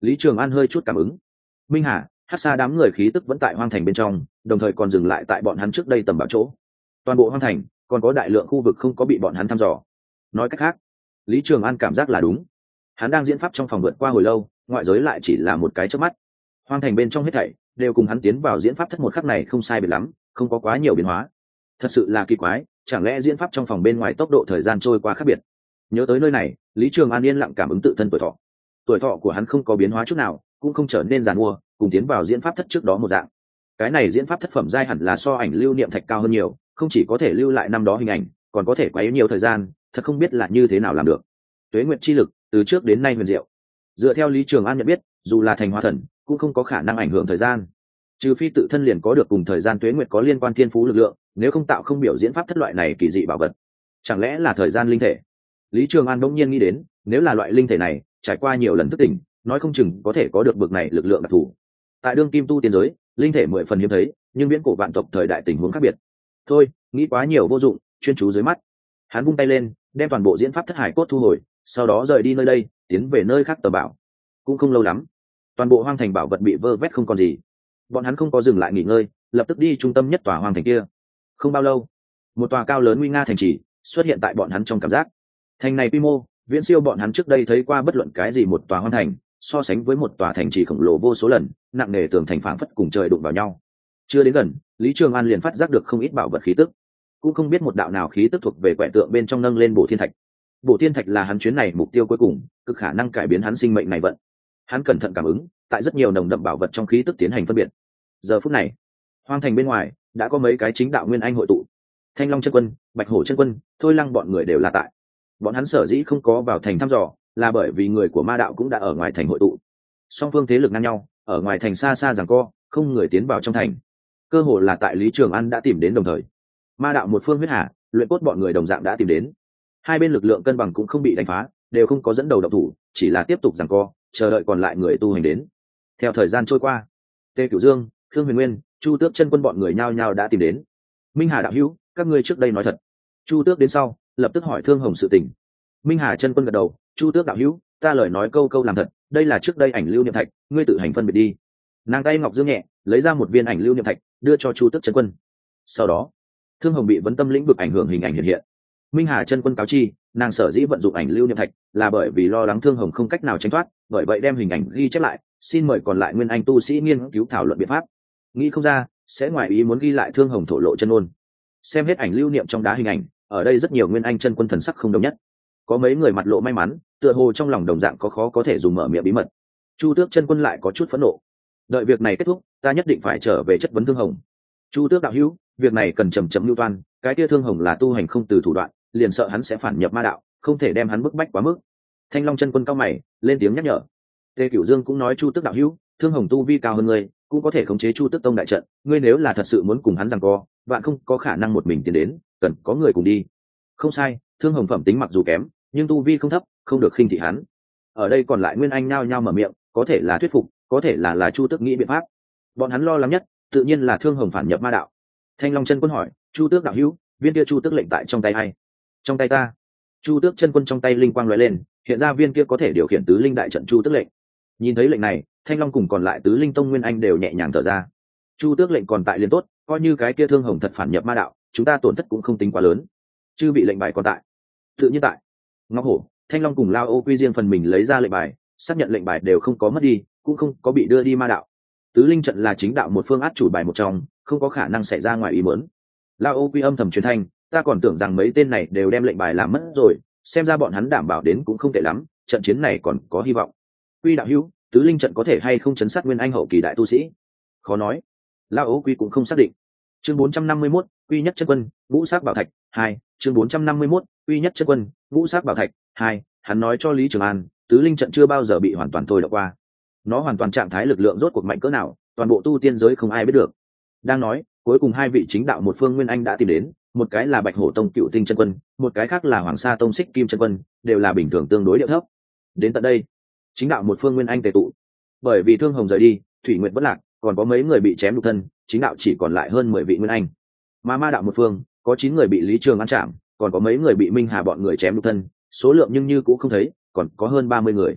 Lý Trường An hơi chút cảm ứng. Minh Hà, Hắc Sa đám người khí tức vẫn tại hoang thành bên trong, đồng thời còn dừng lại tại bọn hắn trước đây tầm bảo chỗ. Toàn bộ hoang thành còn có đại lượng khu vực không có bị bọn hắn thăm dò. Nói cách khác, Lý Trường An cảm giác là đúng. Hắn đang diễn pháp trong phòng vượt qua hồi lâu, ngoại giới lại chỉ là một cái chớp mắt. Hoang thành bên trong hết thảy đều cùng hắn tiến vào diễn pháp thất một khắc này không sai biệt lắm, không có quá nhiều biến hóa. Thật sự là kỳ quái, chẳng lẽ diễn pháp trong phòng bên ngoài tốc độ thời gian trôi qua khác biệt? Nhớ tới nơi này, Lý Trường An yên lặng cảm ứng tự thân tuổi thọ. Tuổi thọ của hắn không có biến hóa chút nào, cũng không trở nên giàn mua, cùng tiến vào diễn pháp thất trước đó một dạng. Cái này diễn pháp thất phẩm giai hẳn là so ảnh lưu niệm thạch cao hơn nhiều, không chỉ có thể lưu lại năm đó hình ảnh, còn có thể quấy nhiều thời gian, thật không biết là như thế nào làm được. Tuế nguyệt chi lực từ trước đến nay huyền diệu. Dựa theo Lý Trường An nhận biết, dù là thành hóa thần, cũng không có khả năng ảnh hưởng thời gian. Trừ phi tự thân liền có được cùng thời gian tuế nguyệt có liên quan thiên phú lực lượng, nếu không tạo không biểu diễn pháp thất loại này kỳ dị bảo vật. Chẳng lẽ là thời gian linh thể? Lý Trường An bỗng nhiên nghĩ đến, nếu là loại linh thể này, trải qua nhiều lần thức tỉnh, nói không chừng có thể có được bực này lực lượng đặc thù. Tại đương kim tu tiên giới, linh thể mười phần hiếm thấy, nhưng viễn cổ vạn tộc thời đại tình huống khác biệt. Thôi, nghĩ quá nhiều vô dụng, chuyên chú dưới mắt. Hắn vung tay lên, đem toàn bộ diễn pháp thất hải cốt thu hồi, sau đó rời đi nơi đây, tiến về nơi khác tờ bảo. Cũng không lâu lắm, toàn bộ hoang thành bảo vật bị vơ vét không còn gì. Bọn hắn không có dừng lại nghỉ ngơi, lập tức đi trung tâm nhất tòa hoang thành kia. Không bao lâu, một tòa cao lớn nguy nga thành trì xuất hiện tại bọn hắn trong cảm giác. Thành này quy mô viễn siêu bọn hắn trước đây thấy qua bất luận cái gì một tòa hoang thành, so sánh với một tòa thành trì khổng lồ vô số lần, nặng nề tường thành phảng phất cùng trời đụng vào nhau. Chưa đến gần, Lý Trường An liền phát giác được không ít bảo vật khí tức, cũng không biết một đạo nào khí tức thuộc về quẻ tượng bên trong nâng lên bổ thiên thạch. Bổ thiên thạch là hắn chuyến này mục tiêu cuối cùng, cực khả năng cải biến hắn sinh mệnh này vận. Hắn cẩn thận cảm ứng, tại rất nhiều nồng đậm bảo vật trong khí tức tiến hành phân biệt. Giờ phút này, hoang thành bên ngoài đã có mấy cái chính đạo nguyên anh hội tụ. Thanh Long chân quân, Bạch Hổ chân quân, Thôi Lăng bọn người đều là tại. Bọn hắn sở dĩ không có vào thành thăm dò, là bởi vì người của ma đạo cũng đã ở ngoài thành hội tụ. Song phương thế lực ngang nhau, ở ngoài thành xa xa giằng co, không người tiến vào trong thành. Cơ hội là tại Lý Trường An đã tìm đến đồng thời. Ma đạo một phương huyết hà, luyện cốt bọn người đồng dạng đã tìm đến. Hai bên lực lượng cân bằng cũng không bị đánh phá, đều không có dẫn đầu động thủ, chỉ là tiếp tục giằng co, chờ đợi còn lại người tu hành đến. Theo thời gian trôi qua, Tề Cửu Dương, Khương Huyền Nguyên, Chu Tước chân quân bọn người nhao nhao đã tìm đến. Minh Hà đạo hữu, các ngươi trước đây nói thật. Chu Tước đến sau, lập tức hỏi Thương Hồng sự tình. Minh Hà chân quân gật đầu, Chu Tước đạo hữu, ta lời nói câu câu làm thật, đây là trước đây ảnh lưu niệm thạch, ngươi tự hành phân biệt đi. Nàng tay ngọc dương nhẹ, lấy ra một viên ảnh lưu niệm thạch, đưa cho Chu Tước chân quân. Sau đó, Thương Hồng bị vấn tâm lĩnh vực ảnh hưởng hình ảnh hiện hiện. Minh Hà chân quân cáo chi, nàng sở dĩ vận dụng ảnh lưu niệm thạch, là bởi vì lo lắng Thương Hồng không cách nào tránh thoát, bởi vậy đem hình ảnh ghi chép lại, xin mời còn lại nguyên anh tu sĩ nghiên cứu thảo luận biện pháp. Nghĩ không ra, sẽ ngoài ý muốn ghi lại Thương Hồng thổ lộ chân ôn. Xem hết ảnh lưu niệm trong đá hình ảnh, ở đây rất nhiều nguyên anh chân quân thần sắc không đồng nhất. Có mấy người mặt lộ may mắn, tựa hồ trong lòng đồng dạng có khó có thể dùng mở miệng bí mật. Chu Tước chân quân lại có chút phẫn nộ. Đợi việc này kết thúc, ta nhất định phải trở về chất vấn Thương Hồng. Chu Tước đạo hữu, việc này cần chậm chậm lưu toan, cái kia Thương Hồng là tu hành không từ thủ đoạn, liền sợ hắn sẽ phản nhập ma đạo, không thể đem hắn bức bách quá mức. Thanh Long chân quân cao mày, lên tiếng nhắc nhở. Tề Cửu Dương cũng nói Chu Tước đạo hữu, Thương Hồng tu vi cao hơn ngươi, cũng có thể khống chế Chu Tước tông đại trận, ngươi nếu là thật sự muốn cùng hắn giằng co, bạn không có khả năng một mình tiến đến, cần có người cùng đi. Không sai, Thương Hồng phẩm tính mặc dù kém, nhưng tu vi không thấp, không được khinh thị hắn. Ở đây còn lại nguyên anh nhao nhao mở miệng, có thể là thuyết phục, có thể là là Chu Tước nghĩ biện pháp. Bọn hắn lo lắng nhất, tự nhiên là Thương Hồng phản nhập ma đạo. Thanh Long chân quân hỏi, Chu Tước đạo hữu, viên kia Chu Tước lệnh tại trong tay ai? Trong tay ta. Chu Tước chân quân trong tay linh quang lóe lên, hiện ra viên kia có thể điều khiển tứ linh đại trận Chu Tước lệnh. Nhìn thấy lệnh này, Thanh Long cùng còn lại tứ linh tông nguyên anh đều nhẹ nhàng thở ra. Chu Tước lệnh còn tại liền tốt, coi như cái kia Thương Hồng thật phản nhập ma đạo, chúng ta tổn thất cũng không tính quá lớn. Chư bị lệnh bài còn tại. Tự nhiên tại. Ngọc Hổ, Thanh Long cùng Lao Ô Quy riêng phần mình lấy ra lệnh bài, xác nhận lệnh bài đều không có mất đi, cũng không có bị đưa đi ma đạo. Tứ linh trận là chính đạo một phương át chủ bài một trong, không có khả năng xảy ra ngoài ý muốn. Lao Ô Quy âm thầm truyền thanh, ta còn tưởng rằng mấy tên này đều đem lệnh bài làm mất rồi, xem ra bọn hắn đảm bảo đến cũng không tệ lắm, trận chiến này còn có hy vọng. Quy đạo hữu, tứ linh trận có thể hay không chấn sát nguyên anh hậu kỳ đại tu sĩ? Khó nói. Lao Ô Quy cũng không xác định. Chương bốn trăm năm mươi mốt, Quy nhất chân quân, ngũ sắc bảo thạch hai. Chương bốn trăm năm mươi mốt, Quy nhất chân quân, ngũ sắc bảo thạch hai. Hắn nói cho Lý Trường An, tứ linh trận chưa bao giờ bị hoàn toàn thôi đọc qua. Nó hoàn toàn trạng thái lực lượng rốt cuộc mạnh cỡ nào, toàn bộ tu tiên giới không ai biết được. Đang nói, cuối cùng hai vị chính đạo một phương nguyên anh đã tìm đến, một cái là Bạch Hổ tông Cựu Tinh chân quân, một cái khác là Hoàng Sa tông Xích Kim chân quân, đều là bình thường tương đối điệu thấp. Đến tận đây, chính đạo một phương nguyên anh tề tụ. Bởi vì Thương Hồng rời đi, Thủy Nguyệt bất lạc, còn có mấy người bị chém nhục thân, chính đạo chỉ còn lại hơn mười vị nguyên anh. Mà ma đạo một phương, có chín người bị Lý Trường An chạm, còn có mấy người bị Minh Hà bọn người chém nhục thân, số lượng nhưng như cũng không thấy, còn có hơn ba mươi người.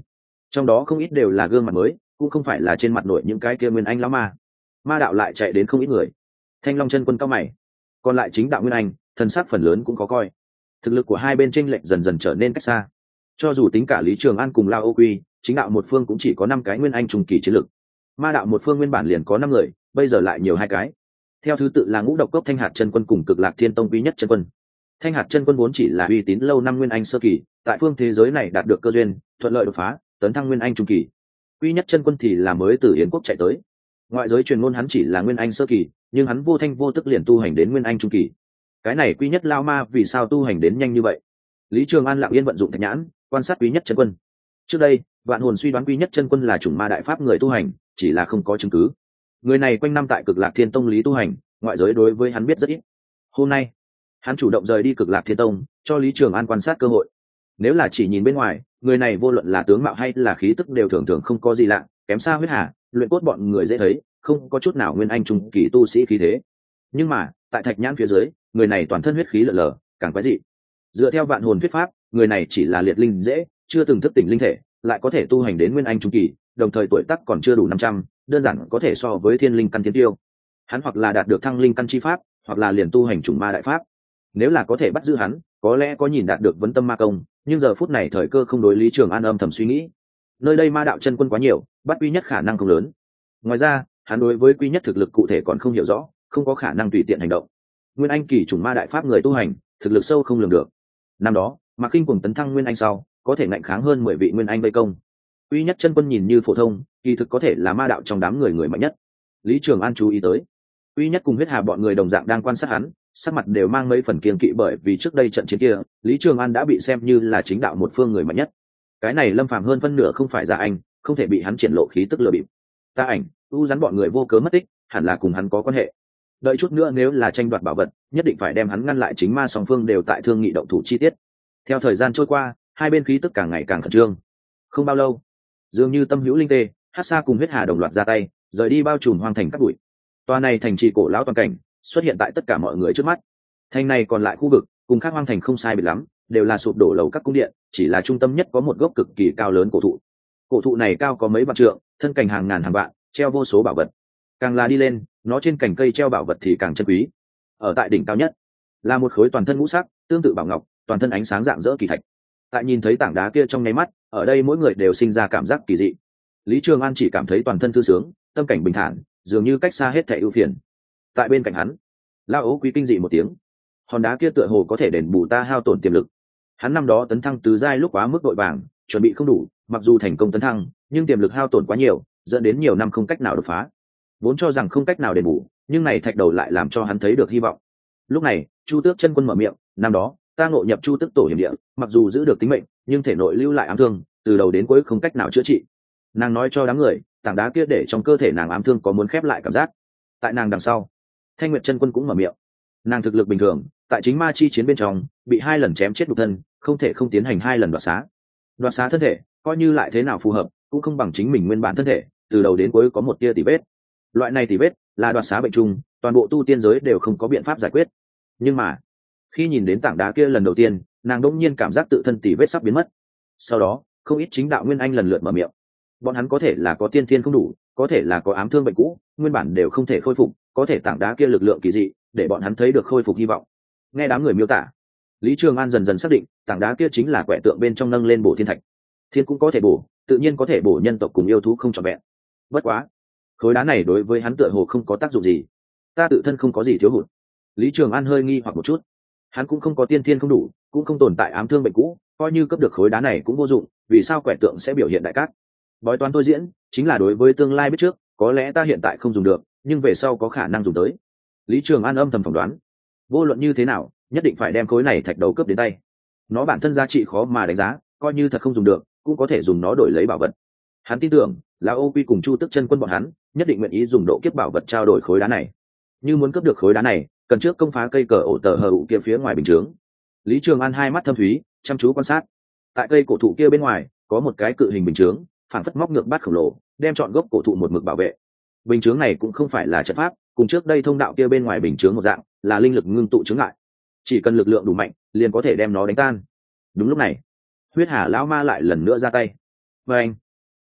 trong đó không ít đều là gương mặt mới, cũng không phải là trên mặt nổi những cái kia nguyên anh lão ma. Ma đạo lại chạy đến không ít người. Thanh Long chân quân cao mày, còn lại chính đạo nguyên anh thần sắc phần lớn cũng có coi. Thực lực của hai bên chênh lệch dần dần trở nên cách xa. Cho dù tính cả Lý Trường An cùng Lao Ô Quy, chính đạo một phương cũng chỉ có năm cái nguyên anh trung kỳ chiến lực. Ma đạo một phương nguyên bản liền có năm người, bây giờ lại nhiều hai cái. Theo thứ tự là Ngũ Độc Cốc Thanh Hạt chân quân cùng Cực Lạc Thiên Tông Quý Nhất chân quân. Thanh Hạt chân quân vốn chỉ là uy tín lâu năm nguyên anh sơ kỳ, tại phương thế giới này đạt được cơ duyên, thuận lợi đột phá, tấn thăng nguyên anh trung kỳ. Quý Nhất chân quân thì là mới từ Yến quốc chạy tới. Ngoại giới truyền ngôn hắn chỉ là nguyên anh sơ kỳ, nhưng hắn vô thanh vô tức liền tu hành đến nguyên anh trung kỳ. Cái này Quý Nhất lao ma vì sao tu hành đến nhanh như vậy? Lý Trường An lặng yên vận dụng thạch nhãn, quan sát Quý Nhất chân quân. Trước đây, Vạn Hồn suy đoán Quý Nhất chân quân là chủng ma đại pháp người tu hành, chỉ là không có chứng cứ. Người này quanh năm tại Cực Lạc Thiên Tông lý tu hành, ngoại giới đối với hắn biết rất ít. Hôm nay, hắn chủ động rời đi Cực Lạc Thiên Tông, cho Lý Trường An quan sát cơ hội. Nếu là chỉ nhìn bên ngoài, người này vô luận là tướng mạo hay là khí tức đều thường thường không có gì lạ, kém xa huyết hà, luyện cốt bọn người dễ thấy, không có chút nào nguyên anh trung kỳ tu sĩ khí thế. Nhưng mà, tại thạch nhãn phía dưới, người này toàn thân huyết khí lở lở, càng quái dị. Dựa theo Vạn Hồn thuyết pháp, người này chỉ là liệt linh dễ, chưa từng thức tỉnh linh thể, lại có thể tu hành đến nguyên anh trung kỳ, đồng thời tuổi tác còn chưa đủ năm trăm, đơn giản có thể so với thiên linh căn thiên tiêu. Hắn hoặc là đạt được thăng linh căn chi pháp, hoặc là liền tu hành chủng ma đại pháp. Nếu là có thể bắt giữ hắn, có lẽ có nhìn đạt được vấn tâm ma công, nhưng giờ phút này thời cơ không đối Lý Trường An âm thầm suy nghĩ. Nơi đây ma đạo chân quân quá nhiều, bắt Quý Nhất khả năng không lớn. Ngoài ra, hắn đối với Quý Nhất thực lực cụ thể còn không hiểu rõ, không có khả năng tùy tiện hành động. Nguyên anh kỳ chủng ma đại pháp người tu hành, thực lực sâu không lường được. Năm đó, Mạc Kinh cùng tấn thăng nguyên anh sau, có thể ngạnh kháng hơn mười vị nguyên anh vây công. Quý Nhất chân quân nhìn như phổ thông, kỳ thực có thể là ma đạo trong đám người người mạnh nhất. Lý Trường An chú ý tới, Quý Nhất cùng huyết hà bọn người đồng dạng đang quan sát hắn, sắc mặt đều mang mấy phần kiêng kỵ, bởi vì trước đây trận chiến kia, Lý Trường An đã bị xem như là chính đạo một phương người mạnh nhất. Cái này Lâm Phàm hơn phân nửa không phải ra anh, không thể bị hắn triển lộ khí tức lừa bịp. Ta ảnh, u rắn bọn người vô cớ mất tích, hẳn là cùng hắn có quan hệ. Đợi chút nữa nếu là tranh đoạt bảo vật, nhất định phải đem hắn ngăn lại, chính ma song phương đều tại thương nghị động thủ chi tiết. Theo thời gian trôi qua, hai bên khí tức càng ngày càng khẩn trương. Không bao lâu, dường như tâm hữu linh tê, Hắc Sa cùng huyết hà đồng loạt ra tay, rời đi bao trùm hoang thành cát bụi. Tòa này thành trì cổ lão toàn cảnh xuất hiện tại tất cả mọi người trước mắt. Thành này còn lại khu vực cùng khác hoang thành không sai biệt lắm, đều là sụp đổ lầu các cung điện, chỉ là trung tâm nhất có một gốc cực kỳ cao lớn cổ thụ. Cổ thụ này cao có mấy vạn trượng, thân cành hàng ngàn hàng vạn, treo vô số bảo vật. Càng là đi lên, nó trên cành cây treo bảo vật thì càng chân quý. Ở tại đỉnh cao nhất là một khối toàn thân ngũ sắc, tương tự bảo ngọc, toàn thân ánh sáng rạng rỡ kỳ thạch. Tại nhìn thấy tảng đá kia trong nháy mắt, ở đây mỗi người đều sinh ra cảm giác kỳ dị. Lý Trường An chỉ cảm thấy toàn thân thư sướng, tâm cảnh bình thản, dường như cách xa hết thảy ưu phiền. Tại bên cạnh hắn, Lao Ố Quý kinh dị một tiếng, hòn đá kia tựa hồ có thể đền bù ta hao tổn tiềm lực. Hắn năm đó tấn thăng tứ giai lúc quá mức vội vàng, chuẩn bị không đủ, mặc dù thành công tấn thăng, nhưng tiềm lực hao tổn quá nhiều, dẫn đến nhiều năm không cách nào đột phá. Vốn cho rằng không cách nào đền bù, nhưng này thạch đầu lại làm cho hắn thấy được hy vọng. Lúc này, Chu Tước chân quân mở miệng, năm đó ta ngộ nhập Chu Tước tổ hiểm địa, mặc dù giữ được tính mệnh, nhưng thể nội lưu lại ám thương, từ đầu đến cuối không cách nào chữa trị. Nàng nói cho đám người, tảng đá kia để trong cơ thể nàng ám thương có muốn khép lại cảm giác. Tại nàng đằng sau, Thanh Nguyệt chân quân cũng mở miệng. Nàng thực lực bình thường, tại chính ma chi chiến bên trong bị hai lần chém chết đục thân, không thể không tiến hành hai lần đoạt xá. Đoạt xá thân thể, coi như lại thế nào phù hợp, cũng không bằng chính mình nguyên bản thân thể, từ đầu đến cuối có một tia tỉ vết. Loại này tỉ vết là đoạt xá bệnh chung, toàn bộ tu tiên giới đều không có biện pháp giải quyết. Nhưng mà, khi nhìn đến tảng đá kia lần đầu tiên, nàng đỗng nhiên cảm giác tự thân tỉ vết sắp biến mất. Sau đó, không ít chính đạo nguyên anh lần lượt mở miệng. Bọn hắn có thể là có tiên thiên không đủ, có thể là có ám thương bệnh cũ, nguyên bản đều không thể khôi phục, có thể tảng đá kia lực lượng kỳ dị, để bọn hắn thấy được khôi phục hy vọng. Nghe đám người miêu tả, Lý Trường An dần dần xác định, tảng đá kia chính là quẻ tượng bên trong nâng lên bổ thiên thạch. Thiên cũng có thể bổ, tự nhiên có thể bổ nhân tộc cùng yêu thú không trọn vẹn. Bất quá, khối đá này đối với hắn tựa hồ không có tác dụng gì. Ta tự thân không có gì thiếu hụt. Lý Trường An hơi nghi hoặc một chút. Hắn cũng không có tiên thiên không đủ, cũng không tồn tại ám thương bệnh cũ, coi như cấp được khối đá này cũng vô dụng, vì sao quẻ tượng sẽ biểu hiện đại cát? Bói toán tôi diễn, chính là đối với tương lai biết trước, có lẽ ta hiện tại không dùng được, nhưng về sau có khả năng dùng tới. Lý Trường An âm thầm phỏng đoán, vô luận như thế nào, nhất định phải đem khối này thạch đầu cướp đến tay. Nó bản thân giá trị khó mà đánh giá, coi như thật không dùng được, cũng có thể dùng nó đổi lấy bảo vật. Hắn tin tưởng, là Ô Quy cùng Chu Tức chân quân bọn hắn, nhất định nguyện ý dùng độ kiếp bảo vật trao đổi khối đá này. Như muốn cướp được khối đá này, cần trước công phá cây cờ ổ tờ hờ ụ kia phía ngoài bình chướng. Lý Trường An hai mắt thâm thúy, chăm chú quan sát. Tại cây cổ thụ kia bên ngoài, có một cái cự hình bình chướng, phản phất móc ngược bát khổng lồ, đem trọn gốc cổ thụ một mực bảo vệ. Bình chướng này cũng không phải là trận pháp, cùng trước đây thông đạo kia bên ngoài bình chướng một dạng, là linh lực ngưng tụ chướng ngại. Chỉ cần lực lượng đủ mạnh, liền có thể đem nó đánh tan. Đúng lúc này, huyết hà lão ma lại lần nữa ra tay. Và anh,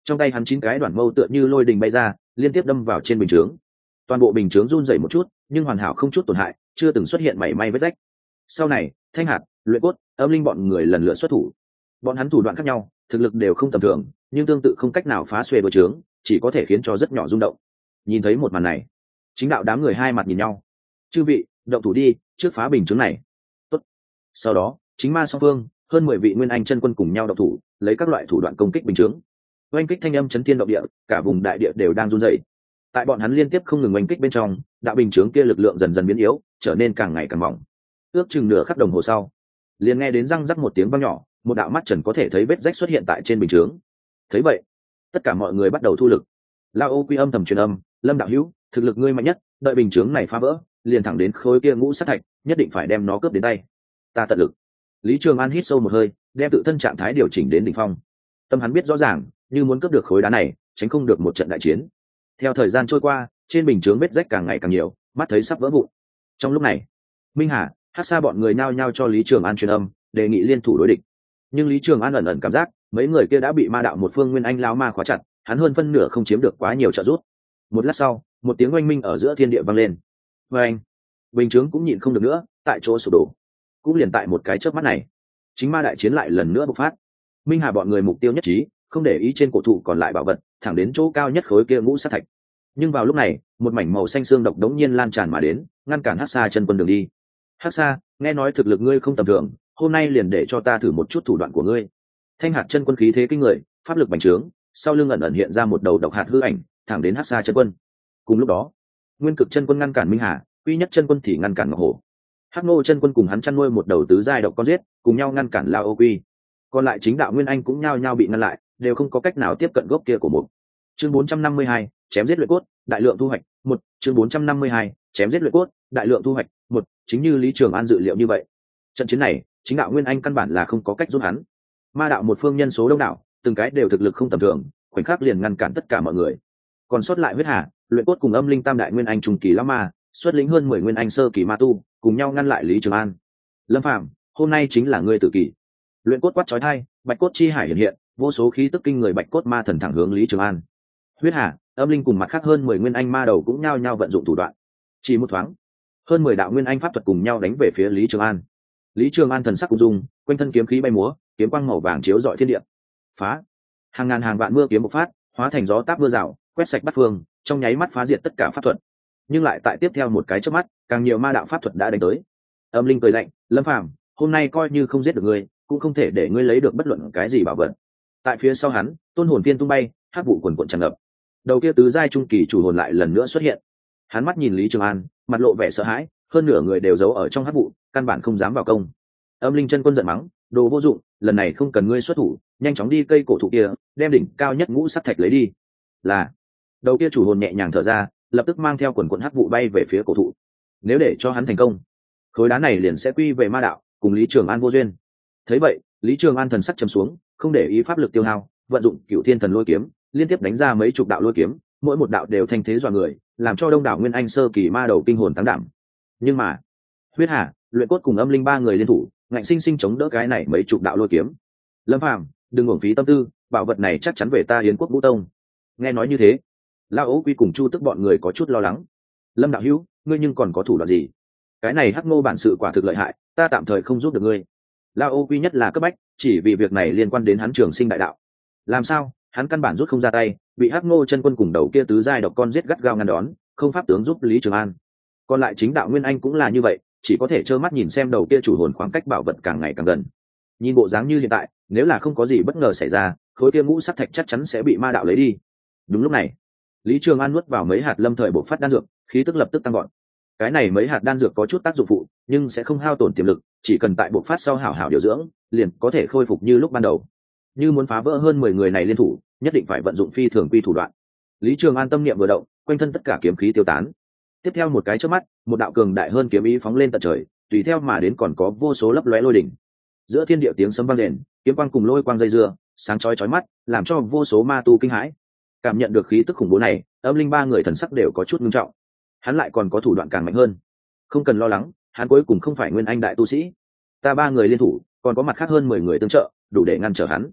trong tay hắn chín cái đoạn mâu tựa như lôi đình bay ra, liên tiếp đâm vào trên bình chướng. Toàn bộ bình chướng run rẩy một chút, nhưng hoàn hảo không chút tổn hại, chưa từng xuất hiện mảy may vết rách. Sau này, Thanh Hạt, Luyện Cốt, Âm Linh bọn người lần lượt xuất thủ. Bọn hắn thủ đoạn khác nhau, thực lực đều không tầm thường, nhưng tương tự không cách nào phá xuê bờ trướng, chỉ có thể khiến cho rất nhỏ rung động. Nhìn thấy một màn này, chính đạo đám người hai mặt nhìn nhau. Chư vị, động thủ đi, trước phá bình chướng này. Tốt. Sau đó, chính ma song phương, hơn mười vị nguyên anh chân quân cùng nhau động thủ, lấy các loại thủ đoạn công kích bình chướng. Oanh kích thanh âm chấn thiên động địa, cả vùng đại địa đều đang run rẩy. Tại bọn hắn liên tiếp không ngừng oanh kích bên trong, đạo bình chướng kia lực lượng dần dần biến yếu, trở nên càng ngày càng mỏng. Ước chừng nửa khắc đồng hồ sau, liền nghe đến răng rắc một tiếng vang nhỏ, một đạo mắt trần có thể thấy vết rách xuất hiện tại trên bình chướng. Thấy vậy, tất cả mọi người bắt đầu thu lực. Lao Ô Quy âm thầm truyền âm, Lâm đạo hữu, thực lực ngươi mạnh nhất, đợi bình chướng này phá vỡ, liền thẳng đến khối kia ngũ sát thạch, nhất định phải đem nó cướp đến tay. Ta tận lực. Lý Trường An hít sâu một hơi, đem tự thân trạng thái điều chỉnh đến đỉnh phong. Tâm hắn biết rõ ràng, như muốn cướp được khối đá này, tránh không được một trận đại chiến. Theo thời gian trôi qua, trên bình chướng vết rách càng ngày càng nhiều, mắt thấy sắp vỡ vụn. Trong lúc này, Minh Hà, Hắc Sa bọn người nhao nhao cho Lý Trường An truyền âm, đề nghị liên thủ đối địch. Nhưng Lý Trường An ẩn ẩn cảm giác, mấy người kia đã bị ma đạo một phương nguyên anh lão ma khóa chặt, hắn hơn phân nửa không chiếm được quá nhiều trợ giúp. Một lát sau, một tiếng oanh minh ở giữa thiên địa vang lên. Oanh! Bình chướng cũng nhịn không được nữa, tại chỗ sụp đổ. Cũng liền tại một cái chớp mắt này, chính ma đại chiến lại lần nữa bộc phát. Minh Hà bọn người mục tiêu nhất trí, không để ý trên cổ thụ còn lại bảo vật, thẳng đến chỗ cao nhất khối kia ngũ sát thạch. Nhưng vào lúc này, một mảnh màu xanh xương độc đống nhiên lan tràn mà đến, ngăn cản Hắc Sa chân quân đường đi. Hắc Sa, nghe nói thực lực ngươi không tầm thường, hôm nay liền để cho ta thử một chút thủ đoạn của ngươi. Thanh Hạt chân quân khí thế kinh người, pháp lực bành trướng, sau lưng ẩn ẩn hiện ra một đầu độc hạt hư ảnh, thẳng đến Hắc Sa chân quân. Cùng lúc đó, Nguyên Cực chân quân ngăn cản Minh Hà, Quy Nhất chân quân thì ngăn cản Ngọc Hổ. Hắc Ngô chân quân cùng hắn chăn nuôi một đầu tứ giai độc con giết, cùng nhau ngăn cản Lao Ô Quy. Còn lại chính đạo Nguyên Anh cũng nhao nhao bị ngăn lại, đều không có cách nào tiếp cận gốc kia của một. Chương bốn trăm năm mươi hai, chém giết luyện cốt, đại lượng thu hoạch, một. Chương bốn trăm năm mươi hai, chém giết luyện cốt, đại lượng thu hoạch, một. Chính như Lý Trường An dự liệu như vậy, trận chiến này, chính đạo Nguyên Anh căn bản là không có cách giúp hắn. Ma đạo một phương nhân số đông đảo, từng cái đều thực lực không tầm thường, khoảnh khắc liền ngăn cản tất cả mọi người. Còn sót lại Huyết Hà, Luyện Cốt cùng Âm Linh tam đại Nguyên Anh trung kỳ lão ma, xuất lĩnh hơn mười Nguyên Anh sơ kỳ ma tu, cùng nhau ngăn lại Lý Trường An. Lâm Phàm, hôm nay chính là ngươi tử kỳ. Luyện Cốt quát chói tai, bạch cốt chi hải hiện hiện, vô số khí tức kinh người bạch cốt ma thần thẳng hướng Lý Trường An. Huyết Hà, Âm Linh cùng mặt khác hơn mười Nguyên Anh ma đầu cũng nhao nhao vận dụng thủ đoạn. Chỉ một thoáng, hơn mười đạo Nguyên Anh pháp thuật cùng nhau đánh về phía Lý Trường An. Lý Trường An thần sắc cung dung, quanh thân kiếm khí bay múa, kiếm quang màu vàng chiếu rọi thiên địa. Phá! Hàng ngàn hàng vạn mưa kiếm bộc phát, hóa thành gió táp mưa rào, quét sạch bát phương, trong nháy mắt phá diệt tất cả pháp thuật. Nhưng lại tại tiếp theo một cái chớp mắt, càng nhiều ma đạo pháp thuật đã đánh tới. Âm Linh cười lạnh, Lâm Phàm, hôm nay coi như không giết được ngươi, cũng không thể để ngươi lấy được bất luận cái gì bảo vật. Tại phía sau hắn, tôn hồn viên tung bay, hắc vụ quần quần tràn ngập. Đầu kia tứ giai trung kỳ chủ hồn lại lần nữa xuất hiện. Hắn mắt nhìn Lý Trường An, mặt lộ vẻ sợ hãi, hơn nửa người đều giấu ở trong hắc vụ, căn bản không dám vào công. Âm Linh chân quân giận mắng, đồ vô dụng, lần này không cần ngươi xuất thủ, nhanh chóng đi cây cổ thụ kia, đem đỉnh cao nhất ngũ sắt thạch lấy đi. Là. Đầu kia chủ hồn nhẹ nhàng thở ra, lập tức mang theo quần quần hắc vụ bay về phía cổ thụ. Nếu để cho hắn thành công, khối đá này liền sẽ quy về ma đạo, cùng Lý Trường An vô duyên. Thấy vậy, Lý Trường An thần sắc trầm xuống, không để ý pháp lực tiêu hao, vận dụng Cửu Thiên Thần Lôi Kiếm, liên tiếp đánh ra mấy chục đạo lôi kiếm, mỗi một đạo đều thanh thế dọa người, làm cho đông đảo Nguyên Anh sơ kỳ ma đầu kinh hồn tăng đảm. Nhưng mà, Huyết Hà, Luyện Cốt cùng Âm Linh ba người liên thủ, ngạnh sinh sinh chống đỡ cái này mấy chục đạo lôi kiếm. Lâm Phàm, đừng uổng phí tâm tư, bảo vật này chắc chắn về ta Yến Quốc Vũ Tông. Nghe nói như thế, Lão Ố Quy cùng Chu Tức bọn người có chút lo lắng. Lâm đạo hữu, ngươi nhưng còn có thủ đoạn gì? Cái này Hắc Ngô bản sự quả thực lợi hại, ta tạm thời không giúp được ngươi. Lão Ố Quy nhất là cấp bách, chỉ vì việc này liên quan đến hắn Trường Sinh đại đạo. Làm sao? Hắn căn bản rút không ra tay, bị Hắc Ngô chân quân cùng đầu kia tứ giai độc con giết gắt gao ngăn đón, không pháp tướng giúp Lý Trường An. Còn lại chính đạo Nguyên Anh cũng là như vậy, chỉ có thể trơ mắt nhìn xem đầu kia chủ hồn khoảng cách bảo vật càng ngày càng gần. Nhìn bộ dáng như hiện tại, nếu là không có gì bất ngờ xảy ra, khối kia ngũ sắc thạch chắc chắn sẽ bị ma đạo lấy đi. Đúng lúc này, Lý Trường An nuốt vào mấy hạt lâm thời bộc phát đan dược, khí tức lập tức tăng gọn. Cái này mấy hạt đan dược có chút tác dụng phụ, nhưng sẽ không hao tổn tiềm lực, chỉ cần tại bộc phát sau hảo hảo điều dưỡng, liền có thể khôi phục như lúc ban đầu. Như muốn phá vỡ hơn mười người này liên thủ, nhất định phải vận dụng phi thường quy thủ đoạn. Lý Trường An tâm niệm vừa động, quanh thân tất cả kiếm khí tiêu tán. Tiếp theo một cái chớp mắt, một đạo cường đại hơn kiếm ý phóng lên tận trời, tùy theo mà đến còn có vô số lấp lóe lôi đỉnh. Giữa thiên địa tiếng sấm vang rền, kiếm quang cùng lôi quang dây dưa, sáng chói chói mắt, làm cho vô số ma tu kinh hãi. Cảm nhận được khí tức khủng bố này, Âm Linh ba người thần sắc đều có chút nghiêm trọng. Hắn lại còn có thủ đoạn càng mạnh hơn. Không cần lo lắng, hắn cuối cùng không phải Nguyên Anh đại tu sĩ. Ta ba người liên thủ, còn có mặt khác hơn mười người tương trợ, đủ để ngăn trở hắn.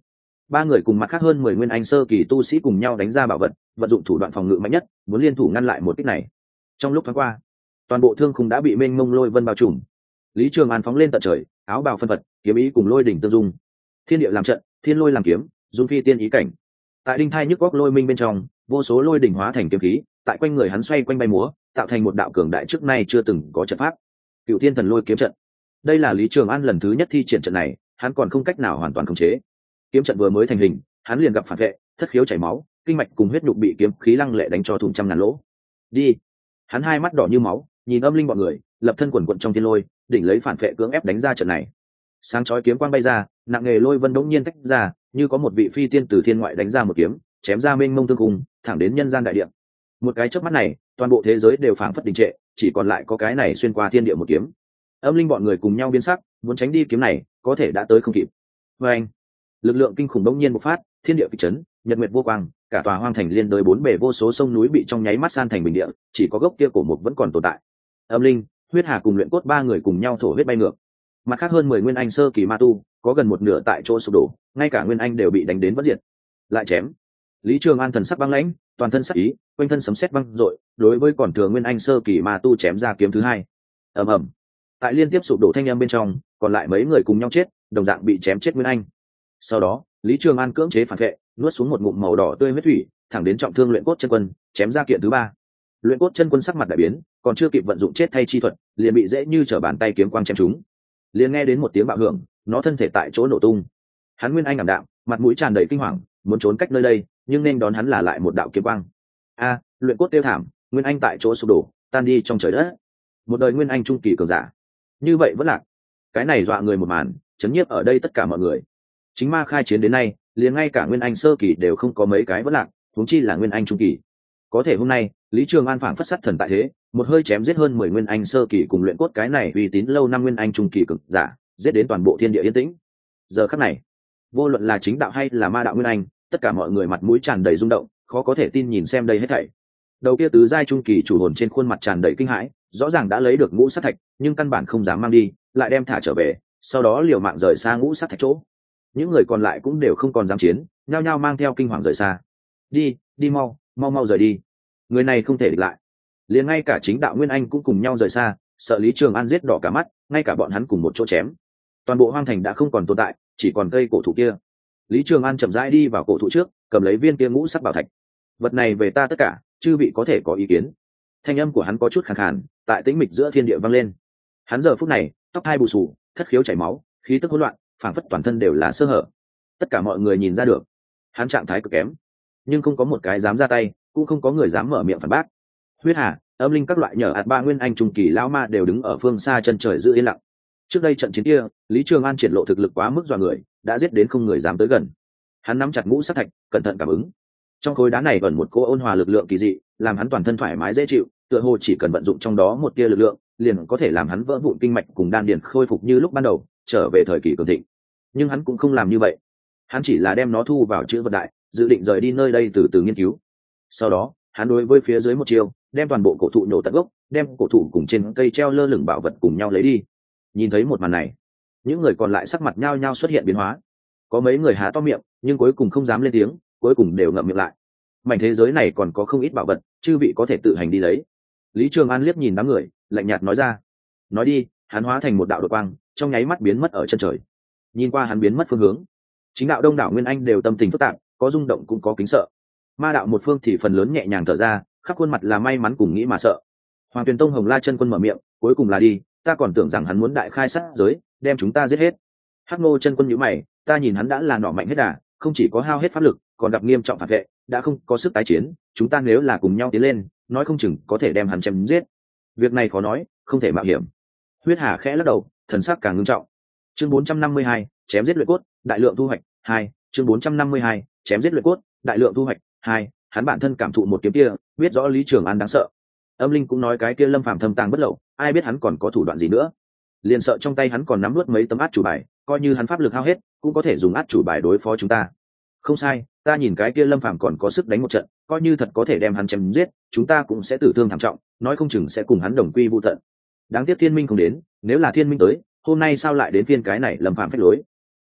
ba người cùng mặt khác hơn mười nguyên anh sơ kỳ tu sĩ cùng nhau đánh ra bảo vật, vận dụng thủ đoạn phòng ngự mạnh nhất, muốn liên thủ ngăn lại một kích này. Trong lúc thoáng qua, toàn bộ thương khung đã bị mênh mông lôi vân bao trùm. Lý Trường An phóng lên tận trời, áo bào phân phật, kiếm ý cùng lôi đỉnh tương dung, thiên địa làm trận, thiên lôi làm kiếm, dung phi tiên ý cảnh. Tại đinh thai nhức góc lôi minh bên trong, vô số lôi đỉnh hóa thành kiếm khí, tại quanh người hắn xoay quanh bay múa, tạo thành một đạo cường đại trước nay chưa từng có trận pháp. Cựu Thiên Thần Lôi kiếm trận. Đây là Lý Trường An lần thứ nhất thi triển trận này, hắn còn không cách nào hoàn toàn khống chế. Kiếm trận vừa mới thành hình, hắn liền gặp phản vệ, thất khiếu chảy máu, kinh mạch cùng huyết nhục bị kiếm khí lăng lệ đánh cho thủng trăm ngàn lỗ. Đi. Hắn hai mắt đỏ như máu, nhìn Âm Linh bọn người, lập thân quần quận trong thiên lôi, đỉnh lấy phản vệ cưỡng ép đánh ra trận này. Sáng chói kiếm quang bay ra, nặng nghề lôi vân đống nhiên tách ra, như có một vị phi tiên từ thiên ngoại đánh ra một kiếm, chém ra mênh mông thương khung, thẳng đến nhân gian đại địa. Một cái chớp mắt này, toàn bộ thế giới đều phảng phất đình trệ, chỉ còn lại có cái này xuyên qua thiên địa một kiếm. Âm Linh bọn người cùng nhau biến sắc, muốn tránh đi kiếm này, có thể đã tới không kịp. Và anh, lực lượng kinh khủng đống nhiên bộc phát, thiên địa kịch chấn, nhật nguyệt vô quang, cả tòa hoang thành liên đới bốn bề vô số sông núi bị trong nháy mắt san thành bình địa, chỉ có gốc kia cổ mục vẫn còn tồn tại. Âm Linh, Huyết Hà cùng Luyện Cốt ba người cùng nhau thổ huyết bay ngược. Mặt khác hơn mười nguyên anh sơ kỳ ma tu, có gần một nửa tại chỗ sụp đổ, ngay cả nguyên anh đều bị đánh đến bất diệt. Lại chém. Lý Trường An thần sắc băng lãnh, toàn thân sắc ý, quanh thân sấm sét vang dội, đối với còn thừa nguyên anh sơ kỳ ma tu chém ra kiếm thứ hai. Ầm ầm. Tại liên tiếp sụp đổ thanh âm bên trong, còn lại mấy người cùng nhau chết, đồng dạng bị chém chết nguyên anh. Sau đó, Lý Trường An cưỡng chế phản vệ, nuốt xuống một ngụm màu đỏ tươi huyết thủy, thẳng đến trọng thương Luyện Cốt chân quân, chém ra kiện thứ ba. Luyện Cốt chân quân sắc mặt đại biến, còn chưa kịp vận dụng chết thay chi thuật, liền bị dễ như trở bàn tay kiếm quang chém trúng. Liền nghe đến một tiếng bạo hưởng, nó thân thể tại chỗ nổ tung. Hắn nguyên anh ảm đạm, mặt mũi tràn đầy kinh hoàng, muốn trốn cách nơi đây, nhưng nên đón hắn là lại một đạo kiếm quang. A, Luyện Cốt tiêu thảm, nguyên anh tại chỗ sụp đổ, tan đi trong trời đất. Một đời nguyên anh trung kỳ cường giả, như vậy vẫn lạc. Cái này dọa người một màn, chấn nhiếp ở đây tất cả mọi người. Chính ma khai chiến đến nay, liền ngay cả nguyên anh sơ kỳ đều không có mấy cái vẫn lạc, huống chi là nguyên anh trung kỳ. Có thể hôm nay, Lý Trường An phảng phất sát thần tại thế, một hơi chém giết hơn mười nguyên anh sơ kỳ cùng Luyện Cốt cái này uy tín lâu năm nguyên anh trung kỳ cực giả, giết đến toàn bộ thiên địa yên tĩnh. Giờ khắc này, vô luận là chính đạo hay là ma đạo nguyên anh, tất cả mọi người mặt mũi tràn đầy rung động, khó có thể tin nhìn xem đây hết thảy. Đầu kia tứ giai trung kỳ chủ hồn trên khuôn mặt tràn đầy kinh hãi, rõ ràng đã lấy được ngũ sát thạch, nhưng căn bản không dám mang đi, lại đem thả trở về, sau đó liều mạng rời xa ngũ sát thạch chỗ. Những người còn lại cũng đều không còn dám chiến, nhao nhao mang theo kinh hoàng rời xa. Đi, đi mau, mau mau rời đi. Người này không thể địch lại. Liền ngay cả chính đạo nguyên anh cũng cùng nhau rời xa, sợ Lý Trường An giết đỏ cả mắt, ngay cả bọn hắn cùng một chỗ chém. Toàn bộ hoang thành đã không còn tồn tại, chỉ còn cây cổ thụ kia. Lý Trường An chậm rãi đi vào cổ thụ trước, cầm lấy viên kia ngũ sắc bảo thạch. Vật này về ta tất cả, chư vị có thể có ý kiến. Thanh âm của hắn có chút khàn khàn, tại tĩnh mịch giữa thiên địa vang lên. Hắn giờ phút này, tóc hai bù xù, thất khiếu chảy máu, khí tức hỗn loạn, phảng phất toàn thân đều là sơ hở. Tất cả mọi người nhìn ra được, hắn trạng thái cực kém, nhưng không có một cái dám ra tay, cũng không có người dám mở miệng phản bác. Huyết Hà, Âm Linh các loại nhờ ạt ba nguyên anh trung kỳ lão ma đều đứng ở phương xa chân trời giữ yên lặng. Trước đây trận chiến kia, Lý Trường An triển lộ thực lực quá mức dọa người, đã giết đến không người dám tới gần. Hắn nắm chặt ngũ sát thạch, cẩn thận cảm ứng. Trong khối đá này ẩn một cô ôn hòa lực lượng kỳ dị, làm hắn toàn thân thoải mái dễ chịu, tựa hồ chỉ cần vận dụng trong đó một tia lực lượng, liền có thể làm hắn vỡ vụn kinh mạch cùng đan điền khôi phục như lúc ban đầu, trở về thời kỳ cường thịnh. Nhưng hắn cũng không làm như vậy, hắn chỉ là đem nó thu vào chữ vật đại, dự định rời đi nơi đây từ từ nghiên cứu. Sau đó, hắn đối với phía dưới một chiều, đem toàn bộ cổ thụ nổ tận gốc, đem cổ thụ cùng trên cây treo lơ lửng bảo vật cùng nhau lấy đi. Nhìn thấy một màn này, những người còn lại sắc mặt nhao nhao xuất hiện biến hóa. Có mấy người há to miệng, nhưng cuối cùng không dám lên tiếng, cuối cùng đều ngậm miệng lại. Mảnh thế giới này còn có không ít bảo vật, chư vị có thể tự hành đi lấy. Lý Trường An liếc nhìn đám người, lạnh nhạt nói ra. Nói đi, hắn hóa thành một đạo đột quang, trong nháy mắt biến mất ở chân trời. Nhìn qua hắn biến mất phương hướng, chính đạo đông đảo nguyên anh đều tâm tình phức tạp, có rung động cũng có kính sợ. Ma đạo một phương thì phần lớn nhẹ nhàng thở ra, khắp khuôn mặt là may mắn cùng nghĩ mà sợ. Hoàng Tuyền Tông Hồng La chân quân mở miệng, cuối cùng là đi, ta còn tưởng rằng hắn muốn đại khai sát giới, đem chúng ta giết hết. Hắc Ngô chân quân nhíu mày, ta nhìn hắn đã là nỏ mạnh hết đà, không chỉ có hao hết pháp lực, còn gặp nghiêm trọng phản vệ, đã không có sức tái chiến, chúng ta nếu là cùng nhau tiến lên, nói không chừng có thể đem hắn chém giết. Việc này khó nói, không thể mạo hiểm. Huyết Hà khẽ lắc đầu, thần sắc càng ngưng trọng. Chương bốn trăm năm mươi hai, chém giết luyện cốt, đại lượng thu hoạch hai. Chương bốn trăm năm mươi hai, chém giết luyện cốt, đại lượng thu hoạch hai. Hắn bản thân cảm thụ một kiếm kia, biết rõ Lý Trường An đáng sợ. Âm Linh cũng nói cái kia Lâm Phàm thâm tàng bất lậu, ai biết hắn còn có thủ đoạn gì nữa. Liền sợ trong tay hắn còn nắm nuốt mấy tấm át chủ bài, coi như hắn pháp lực hao hết, cũng có thể dùng át chủ bài đối phó chúng ta. Không sai, ta nhìn cái kia Lâm Phàm còn có sức đánh một trận, coi như thật có thể đem hắn chém giết, chúng ta cũng sẽ tử thương thảm trọng, nói không chừng sẽ cùng hắn đồng quy vu tận. Đáng tiếc Thiên Minh không đến, nếu là Thiên Minh tới, hôm nay sao lại đến phiên cái này Lâm Phàm phách lối.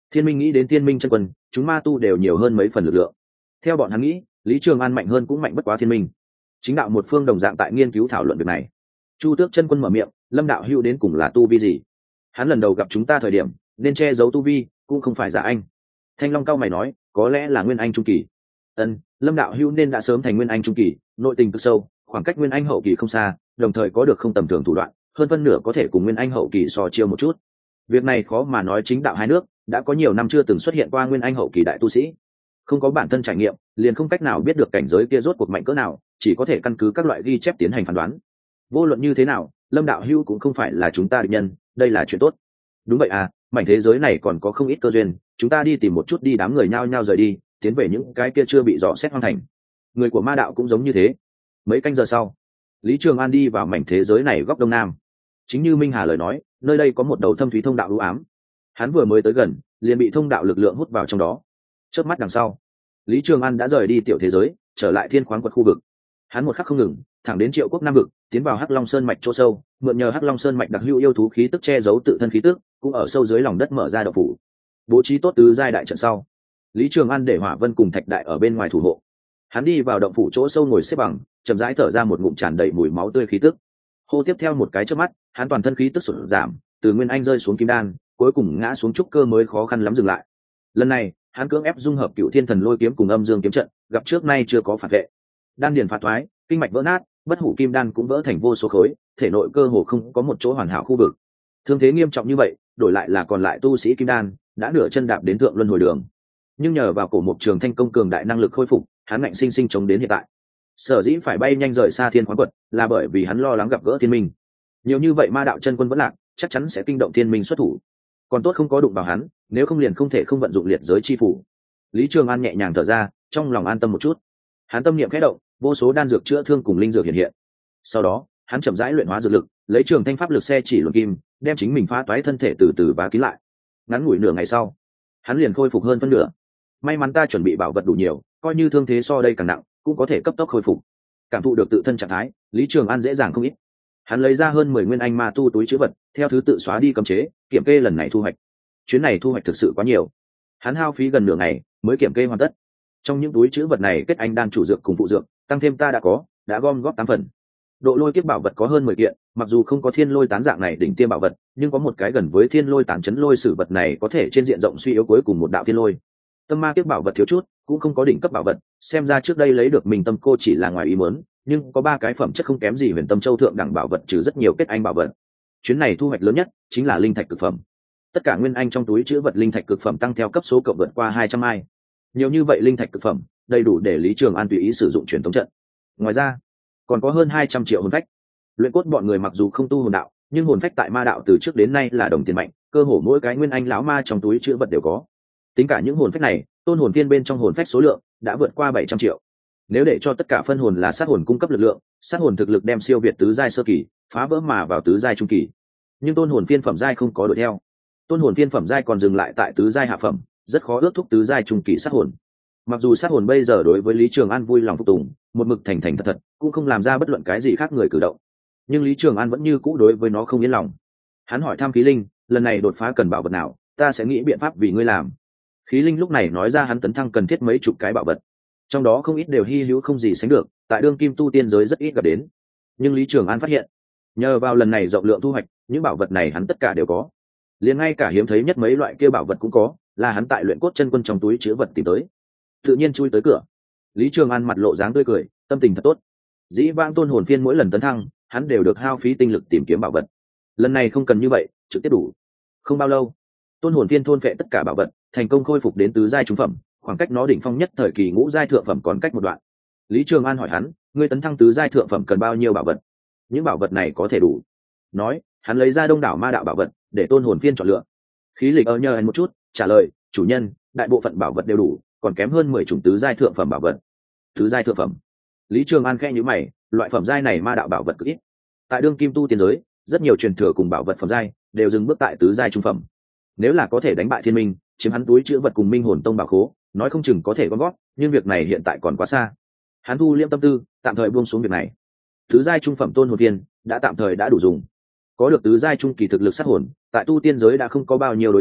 Thiên minh nghĩ đến Thiên minh chân quân, chúng ma tu đều nhiều hơn mấy phần lực lượng. Theo bọn hắn nghĩ, Lý Trường An mạnh hơn cũng mạnh bất quá Thiên minh. Chính đạo một phương đồng dạng tại nghiên cứu thảo luận việc này. Chu Tước chân quân mở miệng, Lâm đạo hữu đến cùng là tu vi gì? Hắn lần đầu gặp chúng ta thời điểm nên che giấu tu vi, cũng không phải giả anh. Thanh Long cao mày nói, có lẽ là nguyên anh trung kỳ. Ân, Lâm đạo hữu nên đã sớm thành nguyên anh trung kỳ, nội tình cực sâu, khoảng cách nguyên anh hậu kỳ không xa, đồng thời có được không tầm thường thủ đoạn, hơn phân nửa có thể cùng nguyên anh hậu kỳ so chiêu một chút. Việc này khó mà nói, chính đạo hai nước đã có nhiều năm chưa từng xuất hiện qua nguyên anh hậu kỳ đại tu sĩ, không có bản thân trải nghiệm liền không cách nào biết được cảnh giới kia rốt cuộc mạnh cỡ nào, chỉ có thể căn cứ các loại ghi chép tiến hành phán đoán. Vô luận như thế nào, Lâm đạo hữu cũng không phải là chúng ta địch nhân, đây là chuyện tốt. Đúng vậy à, mảnh thế giới này còn có không ít cơ duyên, chúng ta đi tìm một chút đi. Đám người nhao nhao rời đi, tiến về những cái kia chưa bị dò xét hoang thành. Người của ma đạo cũng giống như thế. Mấy canh giờ sau, Lý Trường An đi vào mảnh thế giới này góc đông nam. Chính như Minh Hà lời nói, nơi đây có một đầu thâm thúy thông đạo u ám. Hắn vừa mới tới gần, liền bị thông đạo lực lượng hút vào trong đó. Chớp mắt đằng sau, Lý Trường An đã rời đi tiểu thế giới, trở lại thiên khoáng quật khu vực. Hắn một khắc không ngừng, thẳng đến Triệu Quốc Nam vực, tiến vào Hắc Long Sơn mạch chỗ sâu, mượn nhờ Hắc Long Sơn mạch đặc hữu yêu thú khí tức che giấu tự thân khí tức, cũng ở sâu dưới lòng đất mở ra động phủ. Bố trí tốt tứ giai đại trận sau, Lý Trường An để Hỏa Vân cùng Thạch Đại ở bên ngoài thủ hộ. Hắn đi vào động phủ chỗ sâu ngồi xếp bằng, chậm rãi thở ra một ngụm tràn đầy mùi máu tươi khí tức. Hô tiếp theo một cái chớp mắt, hắn toàn thân khí tức sụt giảm, từ nguyên anh rơi xuống kim đan, cuối cùng ngã xuống trúc cơ mới khó khăn lắm dừng lại. Lần này, hắn cưỡng ép dung hợp Cựu Thiên Thần Lôi kiếm cùng Âm Dương kiếm trận, gặp trước nay chưa có phản vệ. Đan điền phá thoái, kinh mạch vỡ nát, bất hủ kim đan cũng vỡ thành vô số khối, thể nội cơ hồ không có một chỗ hoàn hảo khu vực. Thương thế nghiêm trọng như vậy, đổi lại là còn lại tu sĩ kim đan, đã nửa chân đạp đến thượng luân hồi đường. Nhưng nhờ vào cổ mục trường thanh công cường đại năng lực khôi phục, hắn ngạnh sinh sinh chống đến hiện tại. Sở dĩ phải bay nhanh rời xa thiên khoáng quật, là bởi vì hắn lo lắng gặp gỡ thiên minh. Nhiều như vậy ma đạo chân quân vẫn lạc, chắc chắn sẽ kinh động thiên minh xuất thủ. Còn tốt không có đụng vào hắn, nếu không liền không thể không vận dụng liệt giới chi phủ. Lý Trường An nhẹ nhàng thở ra, trong lòng an tâm một chút. Hắn tâm niệm khẽ động, vô số đan dược chữa thương cùng linh dược hiện hiện. Sau đó, hắn chậm rãi luyện hóa dược lực, lấy trường thanh pháp lực xe chỉ luận kim, đem chính mình phá toái thân thể từ từ vá kín lại. Ngắn ngủi nửa ngày sau, hắn liền khôi phục hơn phân nửa. May mắn ta chuẩn bị bảo vật đủ nhiều, coi như thương thế so đây càng nặng, cũng có thể cấp tốc khôi phục. Cảm thụ được tự thân trạng thái, Lý Trường An dễ dàng không ít. Hắn lấy ra hơn mười nguyên anh ma tu túi trữ vật, theo thứ tự xóa đi cấm chế, kiểm kê lần này thu hoạch. Chuyến này thu hoạch thực sự quá nhiều. Hắn hao phí gần nửa ngày mới kiểm kê hoàn tất. Trong những túi trữ vật này kết anh đan chủ dược cùng phụ dược, tăng thêm ta đã có, đã gom góp tám phần. Độ lôi kiếp bảo vật có hơn mười kiện, mặc dù không có thiên lôi tán dạng này đỉnh tiêm bảo vật, nhưng có một cái gần với thiên lôi tán chấn lôi sử vật này có thể trên diện rộng suy yếu cuối cùng một đạo thiên lôi. Tâm ma kiếp bảo vật thiếu chút, cũng không có đỉnh cấp bảo vật, xem ra trước đây lấy được mình tâm cô chỉ là ngoài ý muốn, nhưng có ba cái phẩm chất không kém gì huyền tâm châu thượng đẳng bảo vật trừ rất nhiều kết anh bảo vật. Chuyến này thu hoạch lớn nhất chính là linh thạch cực phẩm. Tất cả nguyên anh trong túi trữ vật linh thạch cực phẩm tăng theo cấp số cộng vượt qua hai trăm mai. Nhiều như vậy linh thạch cực phẩm, đầy đủ để Lý Trường An tùy ý sử dụng truyền thống trận. Ngoài ra, còn có hơn hai trăm triệu hồn phách. Luyện cốt bọn người mặc dù không tu hồn đạo, nhưng hồn phách tại ma đạo từ trước đến nay là đồng tiền mạnh, cơ hồ mỗi cái nguyên anh lão ma trong túi trữ vật đều có. Tính cả những hồn phách này, tôn hồn phiên bên trong hồn phách số lượng đã vượt qua bảy trăm triệu. Nếu để cho tất cả phân hồn là sát hồn cung cấp lực lượng, sát hồn thực lực đem siêu việt tứ giai sơ kỳ, phá vỡ mà vào tứ giai trung kỳ. Nhưng tôn hồn phiên phẩm giai không có đuổi theo. Tôn hồn phiên phẩm giai còn dừng lại tại tứ giai hạ phẩm, rất khó ước thúc tứ giai trung kỳ sát hồn. Mặc dù sát hồn bây giờ đối với Lý Trường An vui lòng phục tùng, một mực thành thành thật thật, cũng không làm ra bất luận cái gì khác người cử động, nhưng Lý Trường An vẫn như cũ đối với nó không yên lòng. Hắn hỏi thăm khí linh, lần này đột phá cần bảo vật nào, ta sẽ nghĩ biện pháp vì ngươi làm. Khí linh lúc này nói ra hắn tấn thăng cần thiết mấy chục cái bảo vật, trong đó không ít đều hi hữu không gì sánh được, tại đương kim tu tiên giới rất ít gặp đến. Nhưng Lý Trường An phát hiện, nhờ vào lần này rộng lượng thu hoạch, những bảo vật này hắn tất cả đều có, liền ngay cả hiếm thấy nhất mấy loại kia bảo vật cũng có, là hắn tại luyện cốt chân quân trong túi chứa vật tìm tới. Tự nhiên chui tới cửa. Lý Trường An mặt lộ dáng tươi cười, tâm tình thật tốt. Dĩ vãng tôn hồn phiên mỗi lần tấn thăng, hắn đều được hao phí tinh lực tìm kiếm bảo vật. Lần này không cần như vậy, trực tiếp đủ. Không bao lâu, tôn hồn phiên thôn phệ tất cả bảo vật, thành công khôi phục đến tứ giai trung phẩm, khoảng cách nó đỉnh phong nhất thời kỳ ngũ giai thượng phẩm còn cách một đoạn. Lý Trường An hỏi hắn, ngươi tấn thăng tứ giai thượng phẩm cần bao nhiêu bảo vật? Những bảo vật này có thể đủ. Nói, hắn lấy ra đông đảo ma đạo bảo vật để tôn hồn phiên chọn lựa. Khí lịch ở nhờ hắn một chút, trả lời, chủ nhân, đại bộ phận bảo vật đều đủ, còn kém hơn mười chủng tứ giai thượng phẩm bảo vật. Tứ giai thượng phẩm? Lý Trường An khẽ nhíu mày, loại phẩm giai này ma đạo bảo vật cực ít. Tại đương kim tu tiên giới, rất nhiều truyền thừa cùng bảo vật phẩm giai đều dừng bước tại tứ giai trung phẩm. Nếu là có thể đánh bại thiên minh, chiếm hắn túi chứa vật cùng minh hồn tông bảo khố, nói không chừng có thể gom gót, nhưng việc này hiện tại còn quá xa. Hắn thu liêm tâm tư, tạm thời buông xuống việc này. Tứ giai trung phẩm tôn hồn viên đã tạm thời đã đủ dùng. Có được tứ giai trung kỳ thực lực sát hồn, tại tu tiên giới đã không có bao nhiêu đối thủ,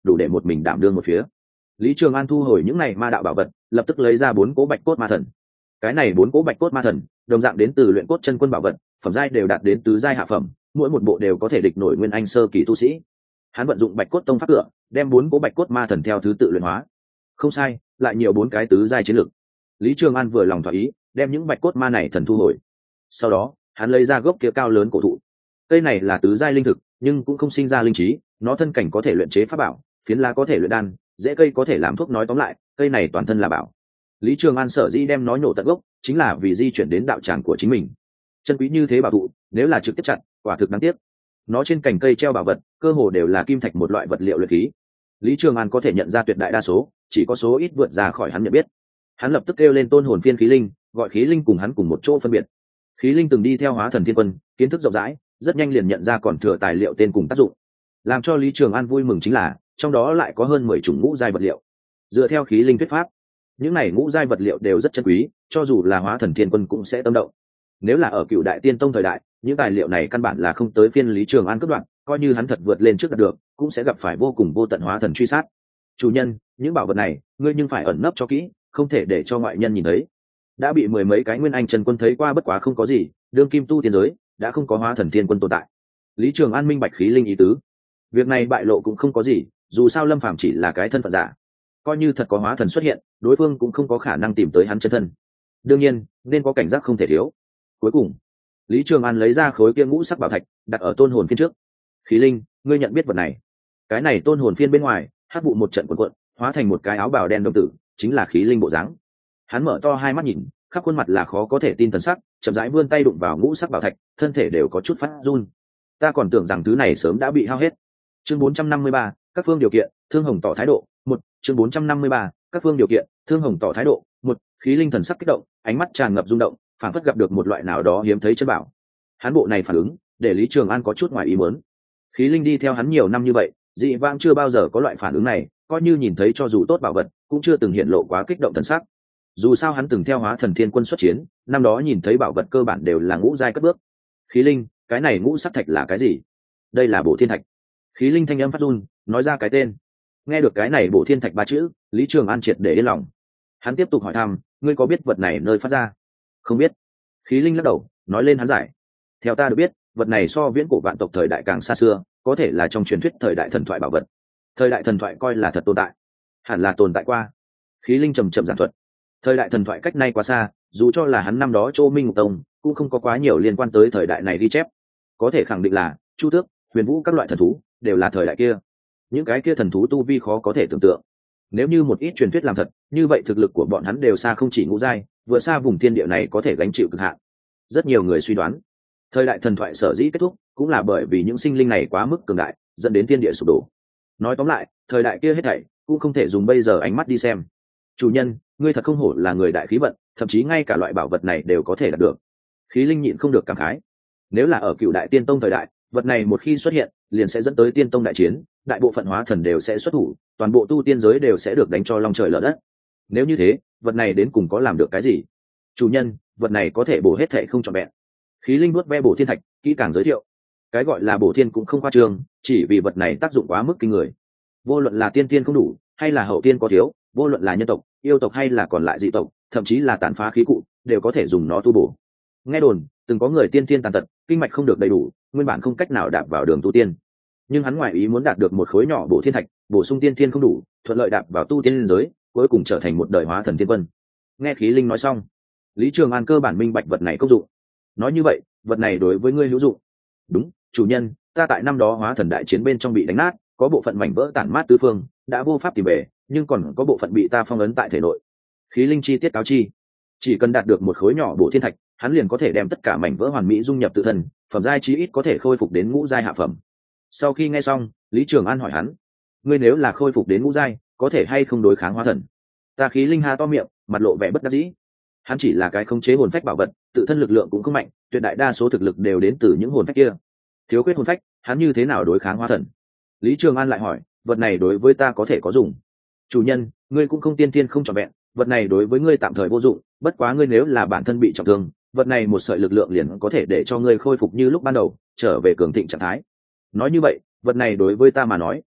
đủ để một mình đảm đương một phía. Lý Trường An thu hồi những này ma đạo bảo vật, lập tức lấy ra bốn cố bạch cốt ma thần. Cái này bốn cố bạch cốt ma thần đồng dạng đến từ luyện cốt chân quân bảo vật, phẩm giai đều đạt đến tứ giai hạ phẩm, mỗi một bộ đều có thể địch nổi nguyên anh sơ kỳ tu sĩ. Hắn vận dụng bạch cốt tông pháp cửa, đem bốn cố bạch cốt ma thần theo thứ tự luyện hóa. Không sai, lại nhiều bốn cái tứ giai chiến lực. Lý Trường An vừa lòng thỏa ý, đem những bạch cốt ma này thần thu hồi. Sau đó, hắn lấy ra gốc kia cao lớn cổ thụ. Cây này là tứ giai linh thực, nhưng cũng không sinh ra linh trí, nó thân cảnh có thể luyện chế pháp bảo, phiến lá có thể luyện đan, rễ cây có thể làm thuốc, nói tóm lại, cây này toàn thân là bảo. Lý Trường An sở dĩ đem nó nhổ tận gốc, chính là vì di chuyển đến đạo tràng của chính mình. Chân quý như thế bảo thụ, nếu là trực tiếp chặt, quả thực đáng tiếc. Nó trên cành cây treo bảo vật, cơ hồ đều là kim thạch một loại vật liệu luyện khí. Lý Trường An có thể nhận ra tuyệt đại đa số, chỉ có số ít vượt ra khỏi hắn nhận biết. Hắn lập tức kêu lên tôn hồn phiên khí linh, gọi khí linh cùng hắn cùng một chỗ phân biệt. Khí linh từng đi theo Hóa Thần Thiên Quân, kiến thức rộng rãi, rất nhanh liền nhận ra còn thừa tài liệu tên cùng tác dụng. Làm cho Lý Trường An vui mừng chính là, trong đó lại có hơn mười chủng ngũ giai vật liệu. Dựa theo khí linh thuyết pháp, những này ngũ giai vật liệu đều rất chân quý, cho dù là Hóa Thần Thiên Quân cũng sẽ tâm động. Nếu là ở Cựu Đại Tiên Tông thời đại, những tài liệu này căn bản là không tới phiên Lý Trường An cướp đoạt, coi như hắn thật vượt lên trước đạt được, cũng sẽ gặp phải vô cùng vô tận hóa thần truy sát. Chủ nhân, những bảo vật này, ngươi nhưng phải ẩn nấp cho kỹ, không thể để cho ngoại nhân nhìn thấy. Đã bị mười mấy cái nguyên anh chân quân thấy qua bất quá không có gì, đương kim tu tiên giới đã không có Hóa Thần Thiên Quân tồn tại. Lý Trường An minh bạch khí linh ý tứ. Việc này bại lộ cũng không có gì, dù sao Lâm Phàm chỉ là cái thân phận giả, coi như thật có hóa thần xuất hiện, đối phương cũng không có khả năng tìm tới hắn chân thân. Đương nhiên, nên có cảnh giác không thể thiếu. Cuối cùng, Lý Trường An lấy ra khối kia ngũ sắc bảo thạch, đặt ở tôn hồn phiên trước. Khí linh, ngươi nhận biết vật này? Cái này tôn hồn phiên bên ngoài, hắc vụ một trận cuộn cuộn, hóa thành một cái áo bào đen đồng tử, chính là khí linh bộ dáng. Hắn mở to hai mắt nhìn, khắp khuôn mặt là khó có thể tin thần sắc, chậm rãi vươn tay đụng vào ngũ sắc bảo thạch, thân thể đều có chút phát run. Ta còn tưởng rằng thứ này sớm đã bị hao hết. Chương bốn trăm năm mươi ba, các phương điều kiện, Thương Hồng tỏ thái độ. Một, chương bốn trăm năm mươi ba, các phương điều kiện, Thương Hồng tỏ thái độ. Một, khí linh thần sắc kích động, ánh mắt tràn ngập rung động, phảng phất gặp được một loại nào đó hiếm thấy chân bảo. Hắn bộ này phản ứng, để Lý Trường An có chút ngoài ý muốn. Khí linh đi theo hắn nhiều năm như vậy, dị vãng chưa bao giờ có loại phản ứng này, coi như nhìn thấy cho dù tốt bảo vật, cũng chưa từng hiện lộ quá kích động thần sắc. Dù sao hắn từng theo Hóa Thần Thiên Quân xuất chiến, năm đó nhìn thấy bảo vật cơ bản đều là ngũ giai cất bước. Khí linh, cái này ngũ sắc thạch là cái gì? Đây là Bổ Thiên Thạch. Khí linh thanh âm phát run, nói ra cái tên. Nghe được cái này Bổ Thiên Thạch ba chữ, Lý Trường An triệt để yên lòng. Hắn tiếp tục hỏi thăm, ngươi có biết vật này nơi phát ra? Không biết. Khí linh lắc đầu, nói lên hắn giải. Theo ta được biết, vật này so viễn cổ vạn tộc thời đại càng xa xưa, có thể là trong truyền thuyết thời đại thần thoại bảo vật. Thời đại thần thoại coi là thật tồn tại, hẳn là tồn tại qua. Khí linh trầm trầm giảng thuật. Thời đại thần thoại cách nay quá xa, dù cho là hắn năm đó Châu Minh Ngục Tông cũng không có quá nhiều liên quan tới thời đại này ghi chép. Có thể khẳng định là Chu Tước, Huyền Vũ các loại thần thú đều là thời đại kia. Những cái kia thần thú tu vi khó có thể tưởng tượng. Nếu như một ít truyền thuyết làm thật, như vậy thực lực của bọn hắn đều xa không chỉ ngũ giai, vừa xa vùng thiên địa này có thể gánh chịu cực hạn. Rất nhiều người suy đoán, thời đại thần thoại sở dĩ kết thúc, cũng là bởi vì những sinh linh này quá mức cường đại, dẫn đến thiên địa sụp đổ. Nói tóm lại, thời đại kia hết thảy cũng không thể dùng bây giờ ánh mắt đi xem. Chủ nhân, ngươi thật không hổ là người đại khí vận, thậm chí ngay cả loại bảo vật này đều có thể đạt được. Khí linh nhịn không được cảm khái. Nếu là ở Cựu Đại Tiên Tông thời đại, vật này một khi xuất hiện, liền sẽ dẫn tới Tiên Tông đại chiến, đại bộ phận hóa thần đều sẽ xuất thủ, toàn bộ tu tiên giới đều sẽ được đánh cho long trời lở đất. Nếu như thế, vật này đến cùng có làm được cái gì? Chủ nhân, vật này có thể bổ hết thảy không trọn vẹn. Khí linh nuốt ve Bổ Thiên Thạch, kỹ càng giới thiệu. Cái gọi là bổ thiên cũng không khoa trương, chỉ vì vật này tác dụng quá mức kinh người. Vô luận là tiên tiên không đủ, hay là hậu tiên có thiếu, vô luận là nhân tộc, yêu tộc hay là còn lại dị tộc, thậm chí là tàn phá khí cụ, đều có thể dùng nó tu bổ. Nghe đồn, từng có người tiên tiên tàn tật, kinh mạch không được đầy đủ, nguyên bản không cách nào đạp vào đường tu tiên. Nhưng hắn ngoại ý muốn đạt được một khối nhỏ bổ thiên thạch, bổ sung tiên tiên không đủ, thuận lợi đạp vào tu tiên liên giới, cuối cùng trở thành một đời hóa thần tiên quân. Nghe khí linh nói xong, Lý Trường An cơ bản minh bạch vật này công dụng. Nói như vậy, vật này đối với ngươi hữu dụng. Đúng, chủ nhân, ta tại năm đó hóa thần đại chiến bên trong bị đánh nát, có bộ phận mảnh vỡ tản mát tứ phương, đã vô pháp tìm về, nhưng còn có bộ phận bị ta phong ấn tại thể nội. Khí linh chi tiết cáo chi, chỉ cần đạt được một khối nhỏ bổ thiên thạch, hắn liền có thể đem tất cả mảnh vỡ hoàn mỹ dung nhập tự thân, phẩm giai chí ít có thể khôi phục đến ngũ giai hạ phẩm. Sau khi nghe xong, Lý Trường An hỏi hắn, ngươi nếu là khôi phục đến ngũ giai, có thể hay không đối kháng hóa thần? Ta khí linh ha to miệng, mặt lộ vẻ bất đắc dĩ. Hắn chỉ là cái khống chế hồn phách bảo vật, tự thân lực lượng cũng không mạnh, tuyệt đại đa số thực lực đều đến từ những hồn phách kia. Thiếu khuyết hồn phách, hắn như thế nào đối kháng hóa thần? Lý Trường An lại hỏi, vật này đối với ta có thể có dùng? Chủ nhân, ngươi cũng không tiên tiên không trọn vẹn, vật này đối với ngươi tạm thời vô dụng, bất quá ngươi nếu là bản thân bị trọng thương, vật này một sợi lực lượng liền có thể để cho ngươi khôi phục như lúc ban đầu, trở về cường thịnh trạng thái. Nói như vậy, vật này đối với ta mà nói,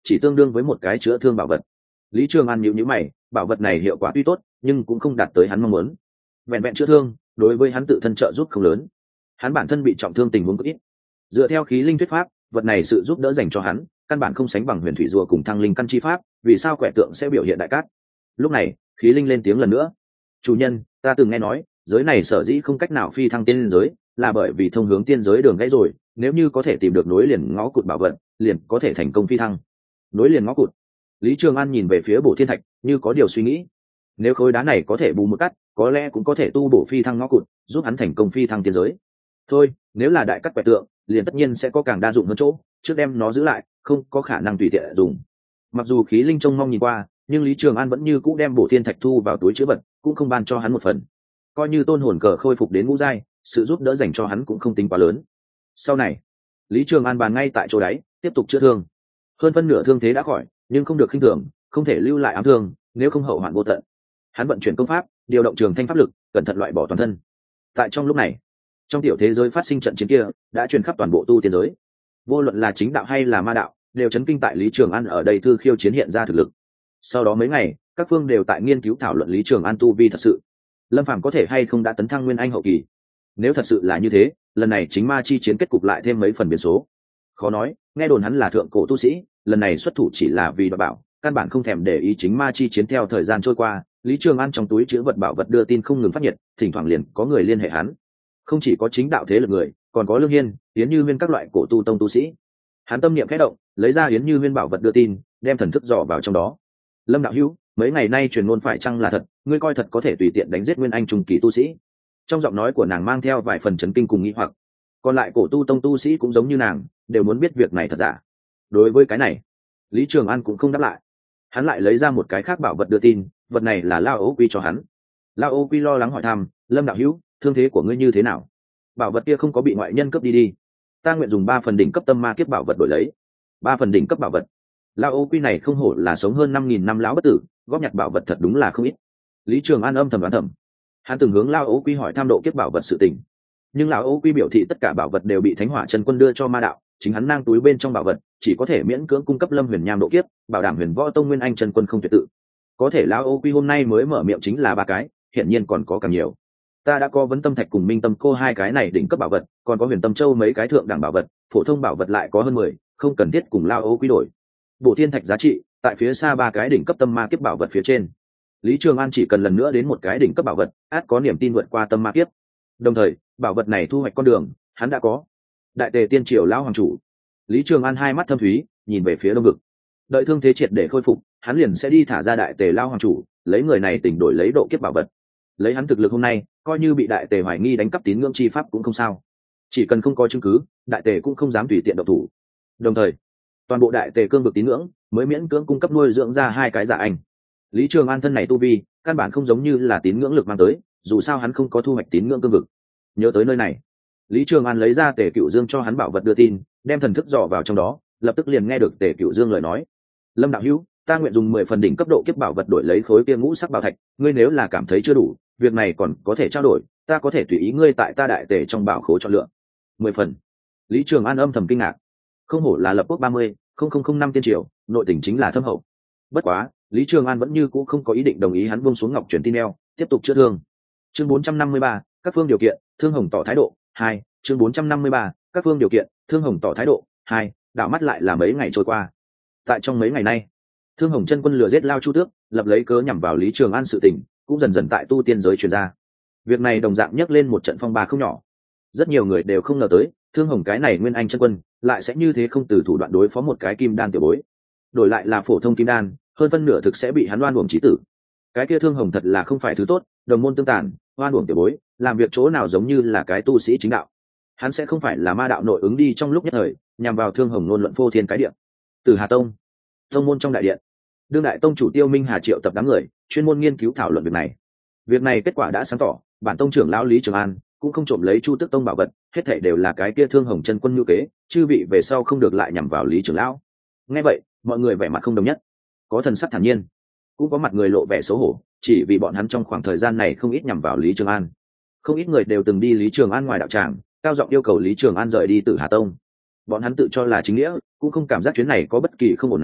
chỉ tương đương với một cái chữa thương bảo vật. Lý Trường An nhíu nhíu mày, bảo vật này hiệu quả tuy tốt nhưng cũng không đạt tới hắn mong muốn. Vẹn vẹn chữa thương đối với hắn tự thân trợ giúp không lớn, hắn bản thân bị trọng thương tình huống cực ít. Dựa theo khí linh thuyết pháp, vật này sự giúp đỡ dành cho hắn căn bản không sánh bằng huyền thủy rùa cùng thăng linh căn chi pháp, vì sao quẻ tượng sẽ biểu hiện đại cát? Lúc này khí linh lên tiếng lần nữa: chủ nhân, ta từng nghe nói giới này sở dĩ không cách nào phi thăng tiên giới là bởi vì thông hướng tiên giới đường gãy rồi, nếu như có thể tìm được nối liền ngõ cụt bảo vật liền có thể thành công phi thăng. Nối liền ngõ cụt? Lý Trường An nhìn về phía Bổ Thiên Thạch như có điều suy nghĩ. Nếu khối đá này có thể bù một cắt, có lẽ cũng có thể tu bổ phi thăng ngõ cụt, giúp hắn thành công phi thăng tiên giới. Thôi, nếu là đại cắt quẻ tượng liền tất nhiên sẽ có càng đa dụng hơn chỗ, trước đem nó giữ lại không có khả năng tùy tiện dùng. Mặc dù khí linh trông mong nhìn qua, nhưng Lý Trường An vẫn như cũ đem Bổ Thiên Thạch thu vào túi chứa vật, cũng không ban cho hắn một phần. Coi như tôn hồn cờ khôi phục đến ngũ giai, sự giúp đỡ dành cho hắn cũng không tính quá lớn. Sau này Lý Trường An bàn ngay tại chỗ đáy tiếp tục chữa thương. Hơn phân nửa thương thế đã khỏi, nhưng không được khinh thường, không thể lưu lại ám thương, nếu không hậu hoạn vô tận. Hắn vận chuyển công pháp, điều động trường thanh pháp lực, cẩn thận loại bỏ toàn thân. Tại trong lúc này, trong tiểu thế giới phát sinh trận chiến kia đã truyền khắp toàn bộ tu tiên giới. Vô luận là chính đạo hay là ma đạo, đều chấn kinh tại Lý Trường An ở đây thư khiêu chiến hiện ra thực lực. Sau đó mấy ngày, các phương đều tại nghiên cứu thảo luận Lý Trường An tu vi thật sự, Lâm Phàm có thể hay không đã tấn thăng nguyên anh hậu kỳ. Nếu thật sự là như thế, lần này chính ma chi chiến kết cục lại thêm mấy phần biến số. Khó nói, nghe đồn hắn là thượng cổ tu sĩ, lần này xuất thủ chỉ là vì đoạt bảo, căn bản không thèm để ý chính ma chi chiến. Theo thời gian trôi qua, Lý Trường An trong túi chứa vật bảo vật đưa tin không ngừng phát nhiệt, thỉnh thoảng liền có người liên hệ hắn. Không chỉ có chính đạo thế lực người, còn có Lương Hiên, Yến Như Huyên các loại cổ tu tông tu sĩ. Hắn tâm niệm khẽ động, lấy ra Yến Như Huyên bảo vật đưa tin, đem thần thức dò vào trong đó. Lâm đạo hữu, mấy ngày nay truyền ngôn phải chăng là thật, ngươi coi thật có thể tùy tiện đánh giết nguyên anh trung kỳ tu sĩ? Trong giọng nói của nàng mang theo vài phần chấn kinh cùng nghi hoặc. Còn lại cổ tu tông tu sĩ cũng giống như nàng, đều muốn biết việc này thật giả. Đối với cái này, Lý Trường An cũng không đáp lại. Hắn lại lấy ra một cái khác bảo vật đưa tin, vật này là Lao Ô Quy cho hắn. Lao Ô Quy lo lắng hỏi thăm: Lâm đạo hữu, thương thế của ngươi như thế nào? Bảo vật kia không có bị ngoại nhân cướp đi đi? Ta nguyện dùng ba phần đỉnh cấp tâm ma kiếp bảo vật đổi lấy. Ba phần đỉnh cấp bảo vật? Lao Ô Quy này không hổ là sống hơn năm nghìn năm lão bất tử, góp nhặt bảo vật thật đúng là không ít. Lý Trường An âm thầm đoán thầm. Hắn từng hướng Lao Ô Quy hỏi tham độ kiếp bảo vật sự tình, nhưng Lão Ô Quy biểu thị tất cả bảo vật đều bị Thánh Hỏa Chân Quân đưa cho ma đạo, chính hắn nang túi bên trong bảo vật chỉ có thể miễn cưỡng cung cấp Lâm Huyền Nham độ kiếp, bảo đảm Huyền Võ Tông Nguyên Anh Chân Quân không tuyệt tự. Có thể Lão Ô Quy hôm nay mới mở miệng chính là ba cái, hiển nhiên còn có càng nhiều. Ta đã có Vấn Tâm Thạch cùng Minh Tâm Cô hai cái này đỉnh cấp bảo vật, còn có Huyền Tâm Châu mấy cái thượng đẳng bảo vật, phổ thông bảo vật lại có hơn mười, không cần thiết cùng Lão Ô Quy đổi. Bổ Thiên Thạch giá trị tại phía xa ba cái đỉnh cấp tâm ma kiếp bảo vật phía trên. Lý Trường An chỉ cần lần nữa đến một cái đỉnh cấp bảo vật, ắt có niềm tin vượt qua tâm ma kiếp. Đồng thời, bảo vật này thu hoạch con đường, hắn đã có. Đại Tề Tiên Triều lão hoàng chủ. Lý Trường An hai mắt thâm thúy, nhìn về phía đông vực. Đợi thương thế triệt để khôi phục, hắn liền sẽ đi thả ra Đại Tề lão hoàng chủ, lấy người này tỉnh đổi lấy độ kiếp bảo vật. Lấy hắn thực lực hôm nay, coi như bị Đại Tề hoài nghi đánh cắp tín ngưỡng chi pháp cũng không sao. Chỉ cần không có chứng cứ, Đại Tề cũng không dám tùy tiện động thủ. Đồng thời, toàn bộ Đại Tề cương vực tín ngưỡng mới miễn cưỡng cung cấp nuôi dưỡng ra hai cái giả anh. Lý Trường An thân này tu vi, căn bản không giống như là tín ngưỡng lực mang tới, dù sao hắn không có thu hoạch tín ngưỡng cương vực. Nhớ tới nơi này, Lý Trường An lấy ra Tề Cựu Dương cho hắn bảo vật đưa tin, đem thần thức dò vào trong đó, lập tức liền nghe được Tề Cựu Dương lời nói: Lâm đạo hữu, ta nguyện dùng mười phần đỉnh cấp độ kiếp bảo vật đổi lấy khối kia ngũ sắc bảo thạch, ngươi nếu là cảm thấy chưa đủ, việc này còn có thể trao đổi, ta có thể tùy ý ngươi tại ta Đại Tề trong bảo khố chọn lựa. Mười phần. Lý Trường An âm thầm kinh ngạc, không hổ là lập quốc ba mươi không không không năm tiên triều, nội tình chính là thâm hậu. Bất quá, Lý Trường An vẫn như cũ không có ý định đồng ý hắn buông xuống ngọc truyền tin eo, tiếp tục chữa thương. Chương bốn trăm năm mươi ba, các phương điều kiện, Thương Hồng tỏ thái độ. Hai, chương bốn trăm năm mươi ba, các phương điều kiện, Thương Hồng tỏ thái độ. Hai, đảo mắt lại là mấy ngày trôi qua. Tại trong mấy ngày nay, Thương Hồng Chân Quân lừa giết Lao Chu Tước, lập lấy cớ nhằm vào Lý Trường An sự tình, cũng dần dần tại tu tiên giới truyền ra. Việc này đồng dạng nhấc lên một trận phong ba không nhỏ. Rất nhiều người đều không ngờ tới, Thương Hồng cái này Nguyên Anh Chân Quân lại sẽ như thế không từ thủ đoạn đối phó một cái kim đan tiểu bối. Đổi lại là phổ thông kim đan, hơn phân nửa thực sẽ bị hắn oan uổng chí tử. Cái kia Thương Hồng thật là không phải thứ tốt, đồng môn tương tàn, oan uổng tiểu bối, làm việc chỗ nào giống như là cái tu sĩ chính đạo. Hắn sẽ không phải là ma đạo nội ứng đi trong lúc nhất thời, nhằm vào Thương Hồng ngôn luận phô thiên cái địa. Từ Hà Tông, tông môn trong đại điện, đương đại tông chủ Tiêu Minh Hà triệu tập đám người, chuyên môn nghiên cứu thảo luận việc này. Việc này kết quả đã sáng tỏ, bản tông trưởng lão Lý Trường An cũng không trộm lấy Chu Tước Tông bảo vật, hết thảy đều là cái kia Thương Hồng Chân Quân nhu kế, chư vị về sau không được lại nhằm vào Lý trưởng lão. Nghe vậy, mọi người vẻ mặt không đồng nhất, có thần sắc thản nhiên, cũng có mặt người lộ vẻ xấu hổ, chỉ vì bọn hắn trong khoảng thời gian này không ít nhằm vào Lý Trường An. Không ít người đều từng đi Lý Trường An ngoài đạo tràng, cao giọng yêu cầu Lý Trường An rời đi Tử Hà Tông. Bọn hắn tự cho là chính nghĩa, cũng không cảm giác chuyến này có bất kỳ không ổn nào,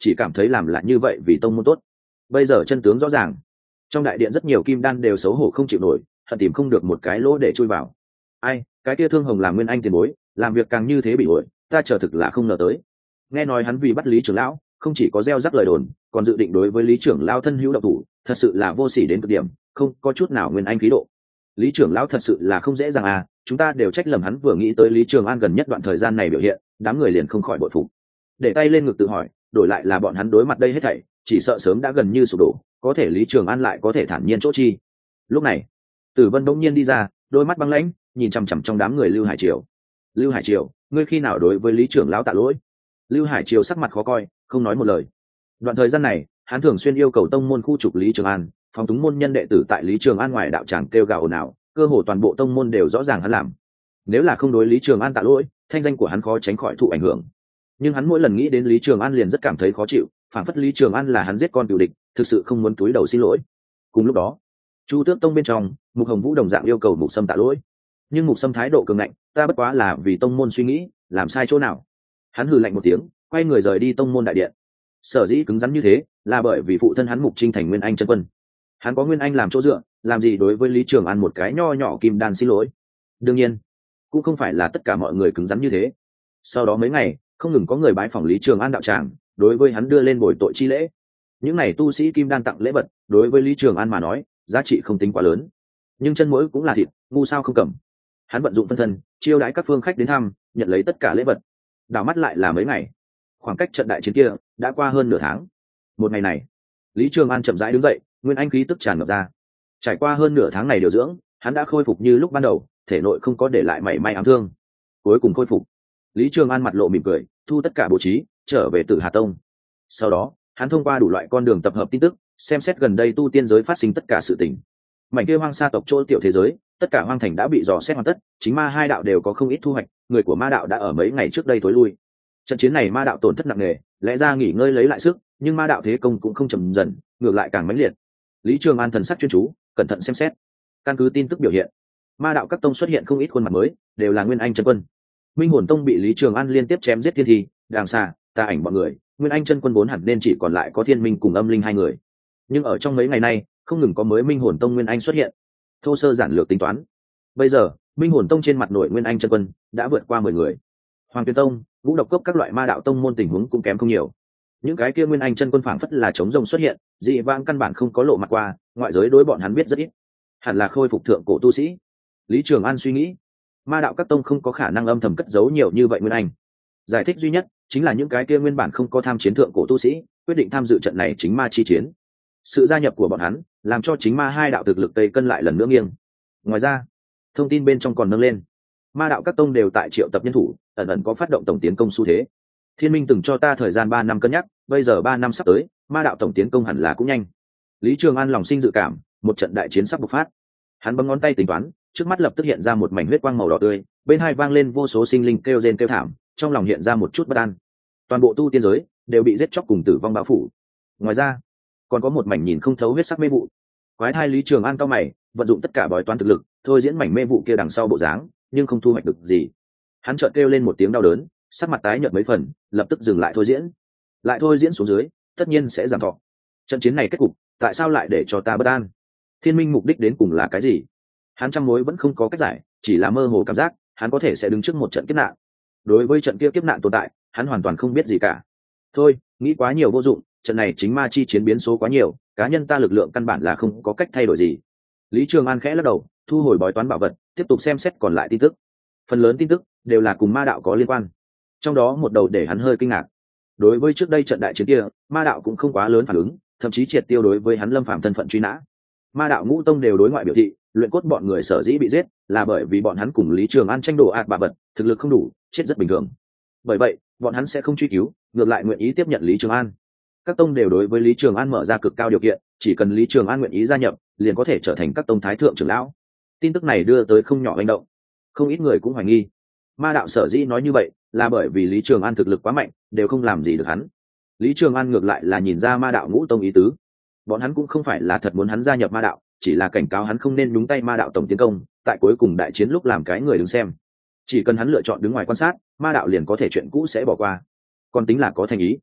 chỉ cảm thấy làm lại như vậy vì tông môn tốt. Bây giờ chân tướng rõ ràng, trong đại điện rất nhiều kim đan đều xấu hổ không chịu nổi, hận tìm không được một cái lỗ để chui vào. Ai, cái kia Thương Hồng làm nguyên anh tiền bối, làm việc càng như thế bị ổi, ta chờ thực là không ngờ tới. Nghe nói hắn vì bắt Lý trưởng lão, không chỉ có gieo rắc lời đồn, còn dự định đối với Lý trưởng lão thân hữu độc thủ, thật sự là vô sỉ đến cực điểm, không có chút nào nguyên anh khí độ. Lý trưởng lão thật sự là không dễ dàng à, chúng ta đều trách lầm hắn vừa nghĩ tới Lý Trường An gần nhất đoạn thời gian này biểu hiện, đám người liền không khỏi bội phục. Để tay lên ngực tự hỏi, đổi lại là bọn hắn đối mặt đây hết thảy, chỉ sợ sớm đã gần như sụp đổ, có thể Lý Trường An lại có thể thản nhiên chỗ chi. Lúc này, Tử Vân bỗng nhiên đi ra, đôi mắt băng lãnh, nhìn chằm chằm trong đám người Lưu Hải Triều. Lưu Hải Triều, ngươi khi nào đối với Lý trưởng lão tạ lỗi? Lưu Hải Triều sắc mặt khó coi, không nói một lời. Đoạn thời gian này, hắn thường xuyên yêu cầu tông môn khu trục Lý Trường An, phóng túng môn nhân đệ tử tại Lý Trường An ngoài đạo tràng kêu gào ồn ào, cơ hồ toàn bộ tông môn đều rõ ràng hắn làm. Nếu là không đối Lý Trường An tạ lỗi, thanh danh của hắn khó tránh khỏi thụ ảnh hưởng. Nhưng hắn mỗi lần nghĩ đến Lý Trường An liền rất cảm thấy khó chịu, phản phất Lý Trường An là hắn giết con cừu địch, thực sự không muốn túi đầu xin lỗi. Cùng lúc đó, Chu Tước Tông bên trong, Mục Hồng Vũ đồng dạng yêu cầu Mục Sâm tạ lỗi, nhưng Mục Sâm thái độ cường ngạnh, ta bất quá là vì tông môn suy nghĩ, làm sai chỗ nào? Hắn hừ lạnh một tiếng, quay người rời đi tông môn đại điện. Sở dĩ cứng rắn như thế, là bởi vì phụ thân hắn Mục Trinh thành Nguyên Anh chân quân, hắn có Nguyên Anh làm chỗ dựa, làm gì đối với Lý Trường An một cái nho nhỏ kim đan xin lỗi? Đương nhiên, cũng không phải là tất cả mọi người cứng rắn như thế. Sau đó mấy ngày, không ngừng có người bái phỏng Lý Trường An đạo tràng, đối với hắn đưa lên bồi tội chi lễ. Những này tu sĩ kim đan tặng lễ vật, đối với Lý Trường An mà nói, giá trị không tính quá lớn. Nhưng chân mối cũng là thịt, ngu sao không cầm. Hắn vận dụng phân thân, chiêu đãi các phương khách đến thăm, nhận lấy tất cả lễ vật. Đảo mắt lại là mấy ngày. Khoảng cách trận đại chiến kia đã qua hơn nửa tháng. Một ngày này, Lý Trường An chậm rãi đứng dậy, nguyên anh khí tức tràn ngập ra. Trải qua hơn nửa tháng này điều dưỡng, hắn đã khôi phục như lúc ban đầu, thể nội không có để lại mảy may ám thương. Cuối cùng khôi phục. Lý Trường An mặt lộ mỉm cười, thu tất cả bố trí, trở về Tử Hà Tông. Sau đó, hắn thông qua đủ loại con đường tập hợp tin tức, xem xét gần đây tu tiên giới phát sinh tất cả sự tình. Mảnh kia hoang sa tộc chỗ tiểu thế giới, tất cả hoang thành đã bị dò xét hoàn tất, chính ma hai đạo đều có không ít thu hoạch, người của ma đạo đã ở mấy ngày trước đây tối lui. Trận chiến này ma đạo tổn thất nặng nề, lẽ ra nghỉ ngơi lấy lại sức, nhưng ma đạo thế công cũng không chậm dần, ngược lại càng mãnh liệt. Lý Trường An thần sắc chuyên chú, cẩn thận xem xét. Căn cứ tin tức biểu hiện, ma đạo các tông xuất hiện không ít khuôn mặt mới, đều là Nguyên Anh chân quân. Minh Hồn Tông bị Lý Trường An liên tiếp chém giết thiên thi, đàng xa, tà ảnh bọn người, Nguyên Anh chân quân vốn hẳn nên chỉ còn lại có Thiên Minh cùng Âm Linh hai người. Nhưng ở trong mấy ngày nay, không ngừng có mới Minh Hồn Tông Nguyên Anh xuất hiện. Thô sơ giản lược tính toán, bây giờ Minh Hồn Tông trên mặt nội Nguyên Anh chân quân đã vượt qua mười người. Hoàng Tuyền Tông, Vũ Độc Cốc các loại ma đạo tông môn tình huống cũng kém không nhiều. Những cái kia Nguyên Anh chân quân phảng phất là chống rông xuất hiện, dị vãng căn bản không có lộ mặt qua, ngoại giới đối bọn hắn biết rất ít. Hẳn là khôi phục thượng cổ tu sĩ. Lý Trường An suy nghĩ, ma đạo các tông không có khả năng âm thầm cất giấu nhiều như vậy Nguyên Anh. Giải thích duy nhất chính là những cái kia nguyên bản không có tham chiến thượng cổ tu sĩ, quyết định tham dự trận này chính ma chi chiến. Sự gia nhập của bọn hắn làm cho chính ma hai đạo thực lực tây cân lại lần nữa nghiêng. Ngoài ra, thông tin bên trong còn nâng lên, ma đạo các tông đều tại triệu tập nhân thủ, ẩn ẩn có phát động tổng tiến công xu thế. Thiên Minh từng cho ta thời gian ba năm cân nhắc, bây giờ ba năm sắp tới, ma đạo tổng tiến công hẳn là cũng nhanh. Lý Trường An lòng sinh dự cảm, một trận đại chiến sắp bộc phát. Hắn bấm ngón tay tính toán, trước mắt lập tức hiện ra một mảnh huyết quang màu đỏ tươi, bên hai vang lên vô số sinh linh kêu rên kêu thảm, trong lòng hiện ra một chút bất an. Toàn bộ tu tiên giới đều bị giết chóc cùng tử vong bao phủ. Ngoài ra, còn có một mảnh nhìn không thấu huyết sắc mê vụ. Quái thai Lý Trường An cao mày, vận dụng tất cả bói toán thực lực, thôi diễn mảnh mê vụ kia đằng sau bộ dáng, nhưng không thu hoạch được gì. Hắn chợt kêu lên một tiếng đau đớn, sắc mặt tái nhợt mấy phần, lập tức dừng lại thôi diễn. Lại thôi diễn xuống dưới, tất nhiên sẽ giảm thọ. Trận chiến này kết cục, tại sao lại để cho ta bất an? Thiên Minh mục đích đến cùng là cái gì? Hắn trăm mối vẫn không có cách giải, chỉ là mơ hồ cảm giác, hắn có thể sẽ đứng trước một trận kiếp nạn. Đối với trận kia kiếp nạn tồn tại, hắn hoàn toàn không biết gì cả. Thôi, nghĩ quá nhiều vô dụng, trận này chính ma chi chiến biến số quá nhiều, cá nhân ta lực lượng căn bản là không có cách thay đổi gì. Lý Trường An khẽ lắc đầu, thu hồi bói toán bảo vật, tiếp tục xem xét còn lại tin tức. Phần lớn tin tức đều là cùng ma đạo có liên quan. Trong đó một đầu để hắn hơi kinh ngạc. Đối với trước đây trận đại chiến kia, ma đạo cũng không quá lớn phản ứng, thậm chí triệt tiêu đối với hắn lâm phạm thân phận truy nã. Ma đạo ngũ tông đều đối ngoại biểu thị, luyện cốt bọn người sở dĩ bị giết là bởi vì bọn hắn cùng Lý Trường An tranh đồ ạt bà vật, thực lực không đủ, chết rất bình thường. Bởi vậy, bọn hắn sẽ không truy cứu, ngược lại nguyện ý tiếp nhận Lý Trường An. Các tông đều đối với Lý Trường An mở ra cực cao điều kiện, chỉ cần Lý Trường An nguyện ý gia nhập, liền có thể trở thành các tông thái thượng trưởng lão. Tin tức này đưa tới không nhỏ hành động, không ít người cũng hoài nghi, ma đạo sở dĩ nói như vậy là bởi vì Lý Trường An thực lực quá mạnh, đều không làm gì được hắn. Lý Trường An ngược lại là nhìn ra ma đạo ngũ tông ý tứ, bọn hắn cũng không phải là thật muốn hắn gia nhập ma đạo, chỉ là cảnh cáo hắn không nên nhúng tay ma đạo tổng tiến công, tại cuối cùng đại chiến lúc làm cái người đứng xem. Chỉ cần hắn lựa chọn đứng ngoài quan sát, ma đạo liền có thể chuyện cũ sẽ bỏ qua. Còn tính là có thành ý.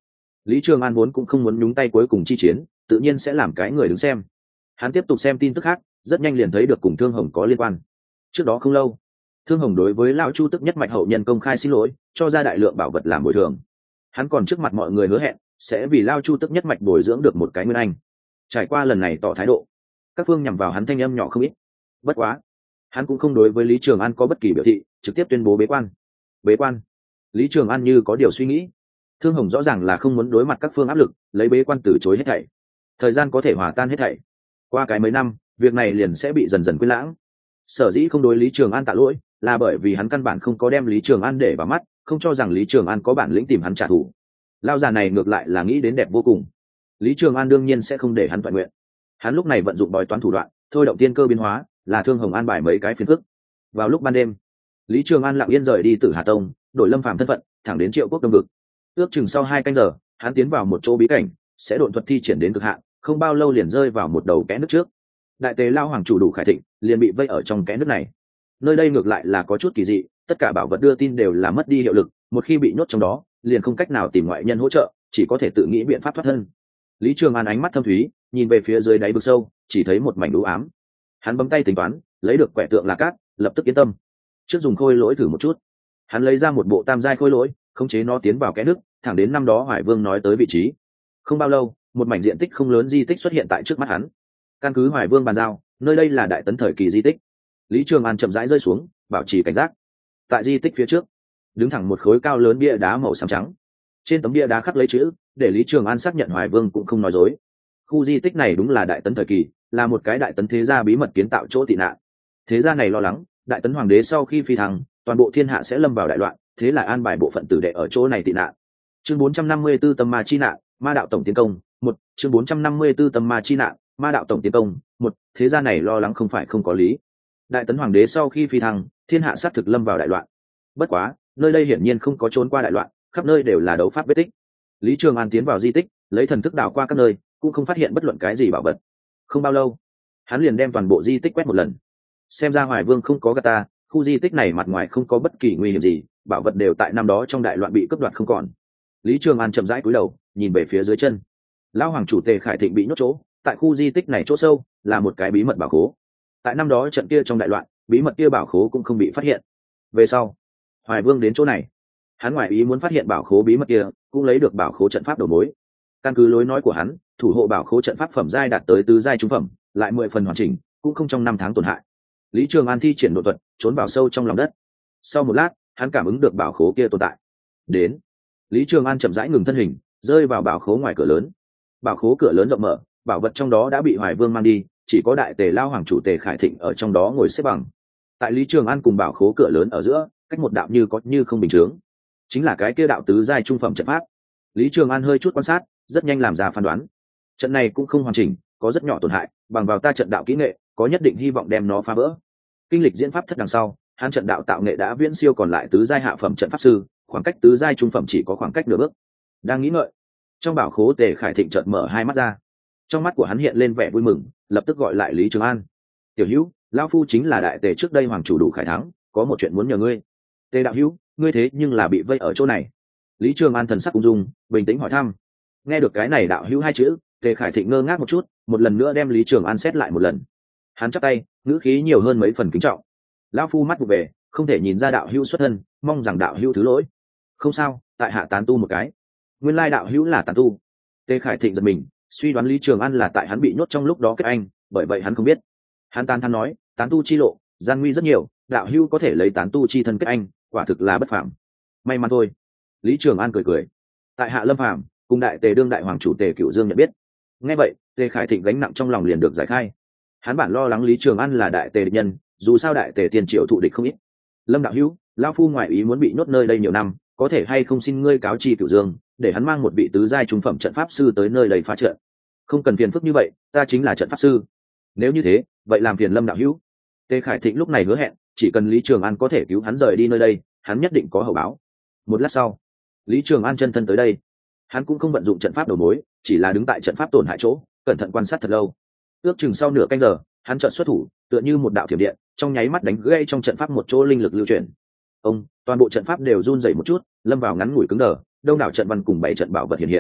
Lý Trường An vốn cũng không muốn nhúng tay cuối cùng chi chiến, tự nhiên sẽ làm cái người đứng xem. Hắn tiếp tục xem tin tức khác, rất nhanh liền thấy được cùng Thương Hồng có liên quan. Trước đó không lâu, Thương Hồng đối với lão Chu Tức nhất mạch hậu nhân công khai xin lỗi, cho ra đại lượng bảo vật làm bồi thường. Hắn còn trước mặt mọi người hứa hẹn sẽ vì Lao Chu Tức nhất mạch bồi dưỡng được một cái nguyên anh. Trải qua lần này tỏ thái độ, các phương nhằm vào hắn thanh âm nhỏ không ít. Bất quá, hắn cũng không đối với Lý Trường An có bất kỳ biểu thị, trực tiếp tuyên bố bế quan. Bế quan? Lý Trường An như có điều suy nghĩ. Thương Hồng rõ ràng là không muốn đối mặt các phương áp lực, lấy bế quan từ chối hết thảy. Thời gian có thể hòa tan hết thảy. Qua cái mấy năm, việc này liền sẽ bị dần dần quên lãng. Sở dĩ không đối Lý Trường An tạ lỗi, là bởi vì hắn căn bản không có đem Lý Trường An để vào mắt, không cho rằng Lý Trường An có bản lĩnh tìm hắn trả thù. Lao già này ngược lại là nghĩ đến đẹp vô cùng. Lý Trường An đương nhiên sẽ không để hắn toàn nguyện. Hắn lúc này vận dụng bói toán thủ đoạn, thôi động tiên cơ biến hóa, là Thương Hồng an bài mấy cái phiền phức. Vào lúc ban đêm, Lý Trường An lặng yên rời đi Tử Hà Tông, đổi Lâm Phàm thân phận, thẳng đến Triệu Quốc Đông vực. Ước chừng sau hai canh giờ, hắn tiến vào một chỗ bí cảnh, sẽ độn thuật thi triển đến cực hạn, không bao lâu liền rơi vào một đầu kẽ nước trước. Đại tế Lao Hoàng chủ Đủ Khải Thịnh liền bị vây ở trong kẽ nước này. Nơi đây ngược lại là có chút kỳ dị, tất cả bảo vật đưa tin đều là mất đi hiệu lực, một khi bị nhốt trong đó, liền không cách nào tìm ngoại nhân hỗ trợ, chỉ có thể tự nghĩ biện pháp thoát thân. Lý Trường An ánh mắt thâm thúy, nhìn về phía dưới đáy vực sâu, chỉ thấy một mảnh u ám. Hắn bấm tay tính toán, lấy được quẻ tượng là cát, lập tức yên tâm. Trước dùng khôi lỗi thử một chút. Hắn lấy ra một bộ tam giai khôi lỗi, khống chế nó tiến vào kẽ nước, thẳng đến năm đó Hoài Vương nói tới vị trí. Không bao lâu, một mảnh diện tích không lớn di tích xuất hiện tại trước mắt hắn. Căn cứ Hoài Vương bàn giao, nơi đây là đại tấn thời kỳ di tích. Lý Trường An chậm rãi rơi xuống, bảo trì cảnh giác. Tại di tích phía trước, đứng thẳng một khối cao lớn bia đá màu xám trắng. Trên tấm bia đá khắc lấy chữ, để Lý Trường An xác nhận Hoài Vương cũng không nói dối. Khu di tích này đúng là đại tấn thời kỳ, là một cái đại tấn thế gia bí mật kiến tạo chỗ tị nạn. Thế gia này lo lắng, đại tấn hoàng đế sau khi phi thăng, toàn bộ thiên hạ sẽ lâm vào đại loạn, thế là an bài bộ phận tử đệ ở chỗ này tị nạn. Chương bốn trăm năm mươi tư Tâm Ma chi nạn, Ma đạo tổng tiến công, một. Chương bốn trăm năm mươi tư Tâm Ma chi nạn, Ma đạo tổng tiến công, một. Thế gia này lo lắng không phải không có lý. Đại tấn hoàng đế sau khi phi thăng, thiên hạ sát thực lâm vào đại loạn. Bất quá, nơi đây hiển nhiên không có trốn qua đại loạn, khắp nơi đều là đấu pháp vết tích. Lý Trường An tiến vào di tích, lấy thần thức đảo qua các nơi, cũng không phát hiện bất luận cái gì bảo vật. Không bao lâu, hắn liền đem toàn bộ di tích quét một lần. Xem ra Hoài Vương không có gạt ta, khu di tích này mặt ngoài không có bất kỳ nguy hiểm gì, bảo vật đều tại năm đó trong đại loạn bị cướp đoạt không còn. Lý Trường An chậm rãi cúi đầu, nhìn về phía dưới chân. Lão hoàng chủ Tề Khải Thịnh bị nhốt chỗ, tại khu di tích này chỗ sâu, là một cái bí mật bảo khố. Tại năm đó trận kia trong đại loạn, bí mật kia bảo khố cũng không bị phát hiện. Về sau, Hoài Vương đến chỗ này, hắn ngoại ý muốn phát hiện bảo khố bí mật kia, cũng lấy được bảo khố trận pháp đầu mối. Căn cứ lối nói của hắn, thủ hộ bảo khố trận pháp phẩm giai đạt tới tứ giai trung phẩm, lại mười phần hoàn chỉnh, cũng không trong năm tháng tổn hại. Lý Trường An thi triển độ thuật, trốn vào sâu trong lòng đất. Sau một lát, hắn cảm ứng được bảo khố kia tồn tại. Đến, Lý Trường An chậm rãi ngừng thân hình, rơi vào bảo khố ngoài cửa lớn. Bảo khố cửa lớn rộng mở, bảo vật trong đó đã bị Hoài Vương mang đi, chỉ có đại tề Lao hoàng chủ Tề Khải Thịnh ở trong đó ngồi xếp bằng. Tại Lý Trường An cùng bảo khố cửa lớn ở giữa, cách một đạo như có như không bình thường, chính là cái kia đạo tứ giai trung phẩm trận pháp. Lý Trường An hơi chút quan sát, rất nhanh làm ra phán đoán. Trận này cũng không hoàn chỉnh, có rất nhỏ tổn hại, bằng vào ta trận đạo kỹ nghệ, có nhất định hy vọng đem nó phá vỡ. Kinh lịch diễn pháp thất đằng sau, hắn trận đạo tạo nghệ đã viễn siêu còn lại tứ giai hạ phẩm trận pháp sư, khoảng cách tứ giai trung phẩm chỉ có khoảng cách nửa bước. Đang nghĩ ngợi, trong bảo khố Tề Khải Thịnh chợt mở hai mắt ra. Trong mắt của hắn hiện lên vẻ vui mừng, lập tức gọi lại Lý Trường An. "Tiểu Hữu, lão phu chính là đại tề trước đây hoàng chủ Đủ Khải Thắng, có một chuyện muốn nhờ ngươi." "Tề đạo hữu, ngươi thế nhưng là bị vây ở chỗ này." Lý Trường An thần sắc ung dung, bình tĩnh hỏi thăm. Nghe được cái này đạo hữu hai chữ, Tề Khải Thịnh ngơ ngác một chút, một lần nữa đem Lý Trường An xét lại một lần. Hắn chắp tay, ngữ khí nhiều hơn mấy phần kính trọng. "Lão phu mắt vụ về, không thể nhìn ra đạo hữu xuất thân, mong rằng đạo hữu thứ lỗi." "Không sao, tại hạ tán tu một cái." Nguyên lai đạo hữu là tán tu. Tề Khải Thịnh giật mình, suy đoán Lý Trường An là tại hắn bị nhốt trong lúc đó kết anh, bởi vậy hắn không biết. Hắn tán thán nói, tán tu chi lộ, gian nguy rất nhiều, đạo hữu có thể lấy tán tu chi thân kết anh, quả thực là bất phàm. May mắn thôi. Lý Trường An cười cười. Tại hạ Lâm Phàm, cùng đại tề đương đại hoàng chủ Tề Cửu Dương nhận biết. Nghe vậy, Tề Khải Thịnh gánh nặng trong lòng liền được giải khai. Hắn bản lo lắng Lý Trường An là đại tề địch nhân, dù sao đại tề tiền triệu thụ địch không ít. Lâm đạo hữu, lão phu ngoại ý muốn bị nhốt nơi đây nhiều năm, có thể hay không xin ngươi cáo chi Cửu Dương, để hắn mang một vị tứ giai trung phẩm trận pháp sư tới nơi đây phá trận. Không cần phiền phức như vậy, ta chính là trận pháp sư. Nếu như thế, vậy làm phiền Lâm đạo hữu. Tề Khải Thịnh lúc này hứa hẹn, chỉ cần Lý Trường An có thể cứu hắn rời đi nơi đây, hắn nhất định có hậu báo. Một lát sau, Lý Trường An chân thân tới đây. Hắn cũng không vận dụng trận pháp đầu mối, chỉ là đứng tại trận pháp tổn hại chỗ, cẩn thận quan sát thật lâu. Ước chừng sau nửa canh giờ, hắn chợt xuất thủ, tựa như một đạo thiểm điện, trong nháy mắt đánh gãy trong trận pháp một chỗ linh lực lưu chuyển. Ông, toàn bộ trận pháp đều run rẩy một chút, lâm vào ngắn ngủi cứng đờ, đông đảo trận văn cùng bảy trận bảo vật hiện hiện.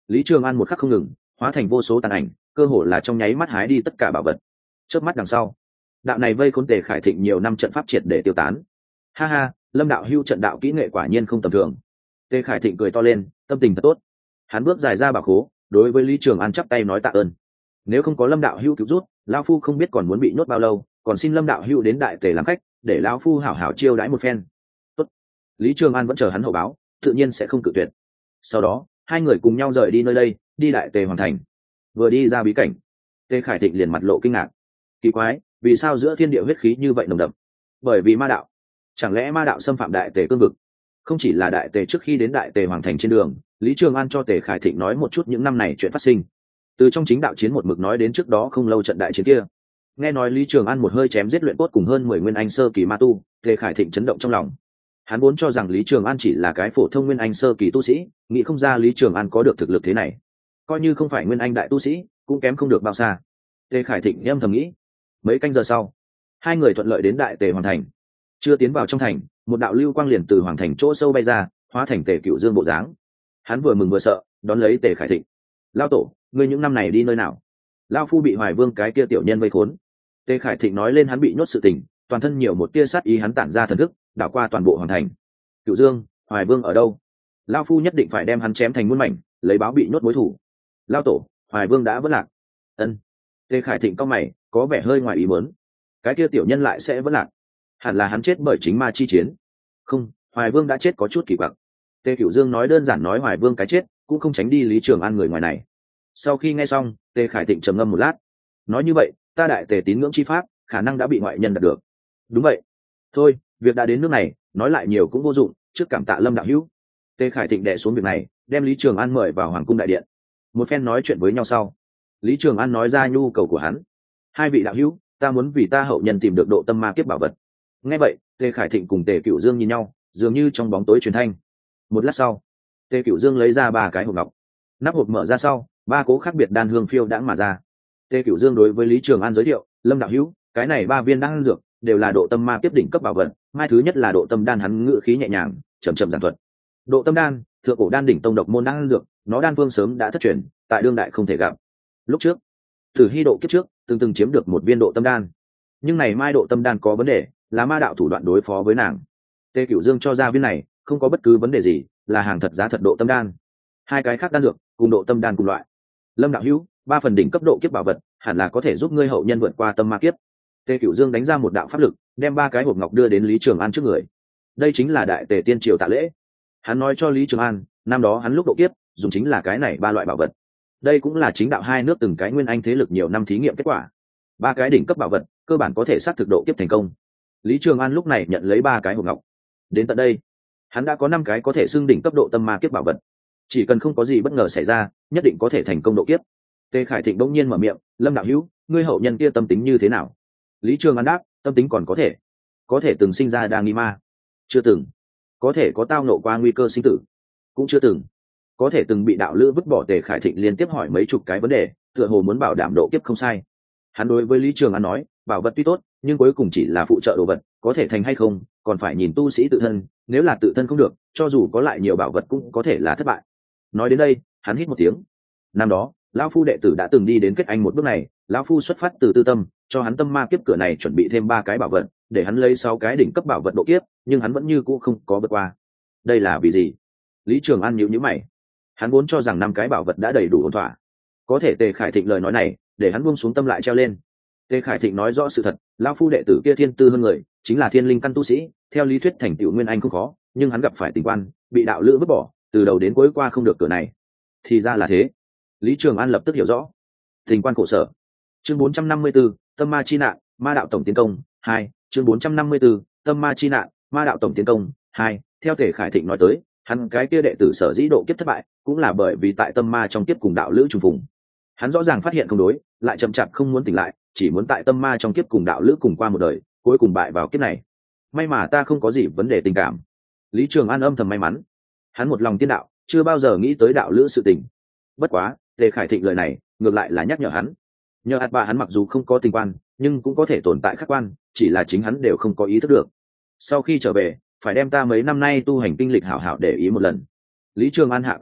Lý Trường An một khắc không ngừng, hóa thành vô số tàn ảnh, cơ hồ là trong nháy mắt hái đi tất cả bảo vật. Chớp mắt đằng sau, đạo này vây khốn Tề Khải Thịnh nhiều năm trận pháp triệt để tiêu tán. Ha ha, Lâm đạo hưu trận đạo kỹ nghệ quả nhiên không tầm thường. Tề Khải Thịnh cười to lên, tâm tình thật tốt. Hắn bước dài ra bảo khố, đối với Lý Trường An chắp tay nói tạ ơn. Nếu không có Lâm đạo hưu cứu rút, lão phu không biết còn muốn bị nhốt bao lâu, còn xin Lâm đạo hưu đến đại tề làm khách, để lão phu hảo hảo chiêu đãi một phen. Tốt. Lý Trường An vẫn chờ hắn hậu báo, tự nhiên sẽ không cự tuyệt. Sau đó, hai người cùng nhau rời đi nơi đây, đi đại tề hoàn thành. Vừa đi ra bí cảnh, Tề Khải Thịnh liền mặt lộ kinh ngạc. Kỳ quái, vì sao giữa thiên địa huyết khí như vậy nồng đậm? Bởi vì ma đạo. Chẳng lẽ ma đạo xâm phạm đại tề cương vực? Không chỉ là đại tề, trước khi đến đại tề hoàng thành trên đường, Lý Trường An cho Tề Khải Thịnh nói một chút những năm này chuyện phát sinh. Từ trong chính đạo chiến một mực nói đến trước đó không lâu trận đại chiến kia. Nghe nói Lý Trường An một hơi chém giết luyện cốt cùng hơn mười nguyên anh sơ kỳ ma tu, Tề Khải Thịnh chấn động trong lòng. Hắn vốn cho rằng Lý Trường An chỉ là cái phổ thông nguyên anh sơ kỳ tu sĩ, nghĩ không ra Lý Trường An có được thực lực thế này. Coi như không phải nguyên anh đại tu sĩ, cũng kém không được bao xa. Tề Khải Thịnh âm thầm nghĩ. Mấy canh giờ sau, hai người thuận lợi đến đại tề hoàng thành. Chưa tiến vào trong thành, một đạo lưu quang liền từ hoàng thành chỗ sâu bay ra, hóa thành Tề Cửu Dương bộ dáng. Hắn vừa mừng vừa sợ, đón lấy Tề Khải Thịnh. Lao tổ, ngươi những năm này đi nơi nào? Lao phu bị Hoài Vương cái kia tiểu nhân vây khốn. Tề Khải Thịnh nói lên hắn bị nhốt sự tình, toàn thân nhiều một tia sát ý, hắn tản ra thần thức, đảo qua toàn bộ hoàng thành. Cửu Dương, Hoài Vương ở đâu? Lao phu nhất định phải đem hắn chém thành muôn mảnh, lấy báo bị nhốt mối thù. Lao tổ, Hoài Vương đã vỡ lạc. Ân. Tề Khải Thịnh cau mày, có vẻ hơi ngoài ý muốn. Cái kia tiểu nhân lại sẽ vỡ lạc? Hẳn là hắn chết bởi chính ma chi chiến. Không, Hoài Vương đã chết có chút kỳ quặc. Tề Cửu Dương nói đơn giản nói Hoài Vương cái chết cũng không tránh đi Lý Trường An người ngoài này. Sau khi nghe xong, Tề Khải Thịnh trầm ngâm một lát, nói như vậy, ta đại tề tín ngưỡng chi pháp khả năng đã bị ngoại nhân đạt được. Đúng vậy. Thôi, việc đã đến nước này, nói lại nhiều cũng vô dụng, trước cảm tạ Lâm đạo hữu. Tề Khải Thịnh đệ xuống việc này, đem Lý Trường An mời vào hoàng cung đại điện. Một phen nói chuyện với nhau sau, Lý Trường An nói ra nhu cầu của hắn. Hai vị đạo hữu, ta muốn vì ta hậu nhân tìm được độ tâm ma kiếp bảo vật. Nghe vậy, Tề Khải Thịnh cùng Tề Cửu Dương nhìn nhau, dường như trong bóng tối truyền thanh. Một lát sau, Tề Cửu Dương lấy ra ba cái hộp ngọc. Nắp hộp mở ra sau, ba cố khác biệt đan hương phiêu đãng mà ra. Tề Cửu Dương đối với Lý Trường An giới thiệu, Lâm đạo hữu, cái này ba viên đan dược đều là độ tâm ma kiếp đỉnh cấp bảo vật. Mai thứ nhất là độ tâm đan, hắn ngữ khí nhẹ nhàng, chậm chậm giảng thuật. Độ tâm đan, thượng cổ đan đỉnh tông độc môn đan dược, nó đan phương sớm đã thất truyền, tại đương đại không thể gặp. Lúc trước, từ hy độ kiếp trước, từng từng chiếm được một viên độ tâm đan. Nhưng này mai độ tâm đan có vấn đề, là ma đạo thủ đoạn đối phó với nàng. Tề Cửu Dương cho ra viên này, không có bất cứ vấn đề gì, là hàng thật giá thật độ tâm đan. Hai cái khác đan dược, cùng độ tâm đan cùng loại. Lâm đạo hữu, ba phần đỉnh cấp độ kiếp bảo vật, hẳn là có thể giúp ngươi hậu nhân vượt qua tâm ma kiếp. Tề Cửu Dương đánh ra một đạo pháp lực, đem ba cái hộp ngọc đưa đến Lý Trường An trước người. Đây chính là đại tề tiên triều tạ lễ. Hắn nói cho Lý Trường An, năm đó hắn lúc độ kiếp, dùng chính là cái này ba loại bảo vật. Đây cũng là chính đạo hai nước từng cái nguyên anh thế lực nhiều năm thí nghiệm kết quả. Ba cái đỉnh cấp bảo vật, cơ bản có thể xác thực độ kiếp thành công. Lý Trường An lúc này nhận lấy ba cái hộp ngọc. Đến tận đây, hắn đã có năm cái có thể xưng đỉnh cấp độ tâm ma kiếp bảo vật. Chỉ cần không có gì bất ngờ xảy ra, nhất định có thể thành công độ kiếp. Tề Khải Thịnh bỗng nhiên mở miệng, Lâm đạo hữu, ngươi hậu nhân kia tâm tính như thế nào? Lý Trường An đáp, tâm tính còn có thể. Có thể từng sinh ra đa nghi ma? Chưa từng. Có thể có tao nộ qua nguy cơ sinh tử? Cũng chưa từng. Có thể từng bị đạo lữ vứt bỏ? Tề Khải Thịnh liên tiếp hỏi mấy chục cái vấn đề, tựa hồ muốn bảo đảm độ kiếp không sai. Hắn đối với Lý Trường An nói, bảo vật tuy tốt, nhưng cuối cùng chỉ là phụ trợ đồ vật, có thể thành hay không, còn phải nhìn tu sĩ tự thân, nếu là tự thân không được, cho dù có lại nhiều bảo vật cũng có thể là thất bại. Nói đến đây, hắn hít một tiếng. Năm đó, lão phu đệ tử đã từng đi đến kết anh một bước này, lão phu xuất phát từ tư tâm, cho hắn tâm ma kiếp cửa này chuẩn bị thêm ba cái bảo vật, để hắn lấy sáu cái đỉnh cấp bảo vật độ kiếp, nhưng hắn vẫn như cũ không có vượt qua. Đây là vì gì? Lý Trường An nhíu nhíu mày. Hắn vốn cho rằng năm cái bảo vật đã đầy đủ ổn thỏa. Có thể Tề Khải Thịnh lời nói này, để hắn buông xuống tâm lại treo lên. Tề Khải Thịnh nói rõ sự thật, lão phu đệ tử kia thiên tư hơn người, chính là thiên linh căn tu sĩ, theo lý thuyết thành tựu nguyên anh không khó, nhưng hắn gặp phải tình quan, bị đạo lữ vứt bỏ, từ đầu đến cuối qua không được cửa này. Thì ra là thế. Lý Trường An lập tức hiểu rõ. Tình quan khổ sở. Chương bốn trăm năm mươi 4, Tâm ma chi nạn, ma đạo tổng tiến công hai. Chương bốn trăm năm mươi 4, Tâm ma chi nạn, ma đạo tổng tiến công hai. Theo Tề Khải Thịnh nói tới, hắn cái kia đệ tử sở dĩ độ kiếp thất bại, cũng là bởi vì tại tâm ma trong kiếp cùng đạo lữ trùng phùng. Hắn rõ ràng phát hiện không đối, lại chậm chạp không muốn tỉnh lại, chỉ muốn tại tâm ma trong kiếp cùng đạo lữ cùng qua một đời, cuối cùng bại vào kiếp này. May mà ta không có gì vấn đề tình cảm. Lý Trường An âm thầm may mắn. Hắn một lòng tiên đạo, chưa bao giờ nghĩ tới đạo lữ sự tình. Bất quá, Tề Khải Thịnh lời này, ngược lại là nhắc nhở hắn. Nhờ hạt bà hắn mặc dù không có tình quan, nhưng cũng có thể tồn tại khách quan, chỉ là chính hắn đều không có ý thức được. Sau khi trở về, phải đem ta mấy năm nay tu hành kinh lịch hảo hảo để ý một lần. Lý Trường An hạ quyết tâm,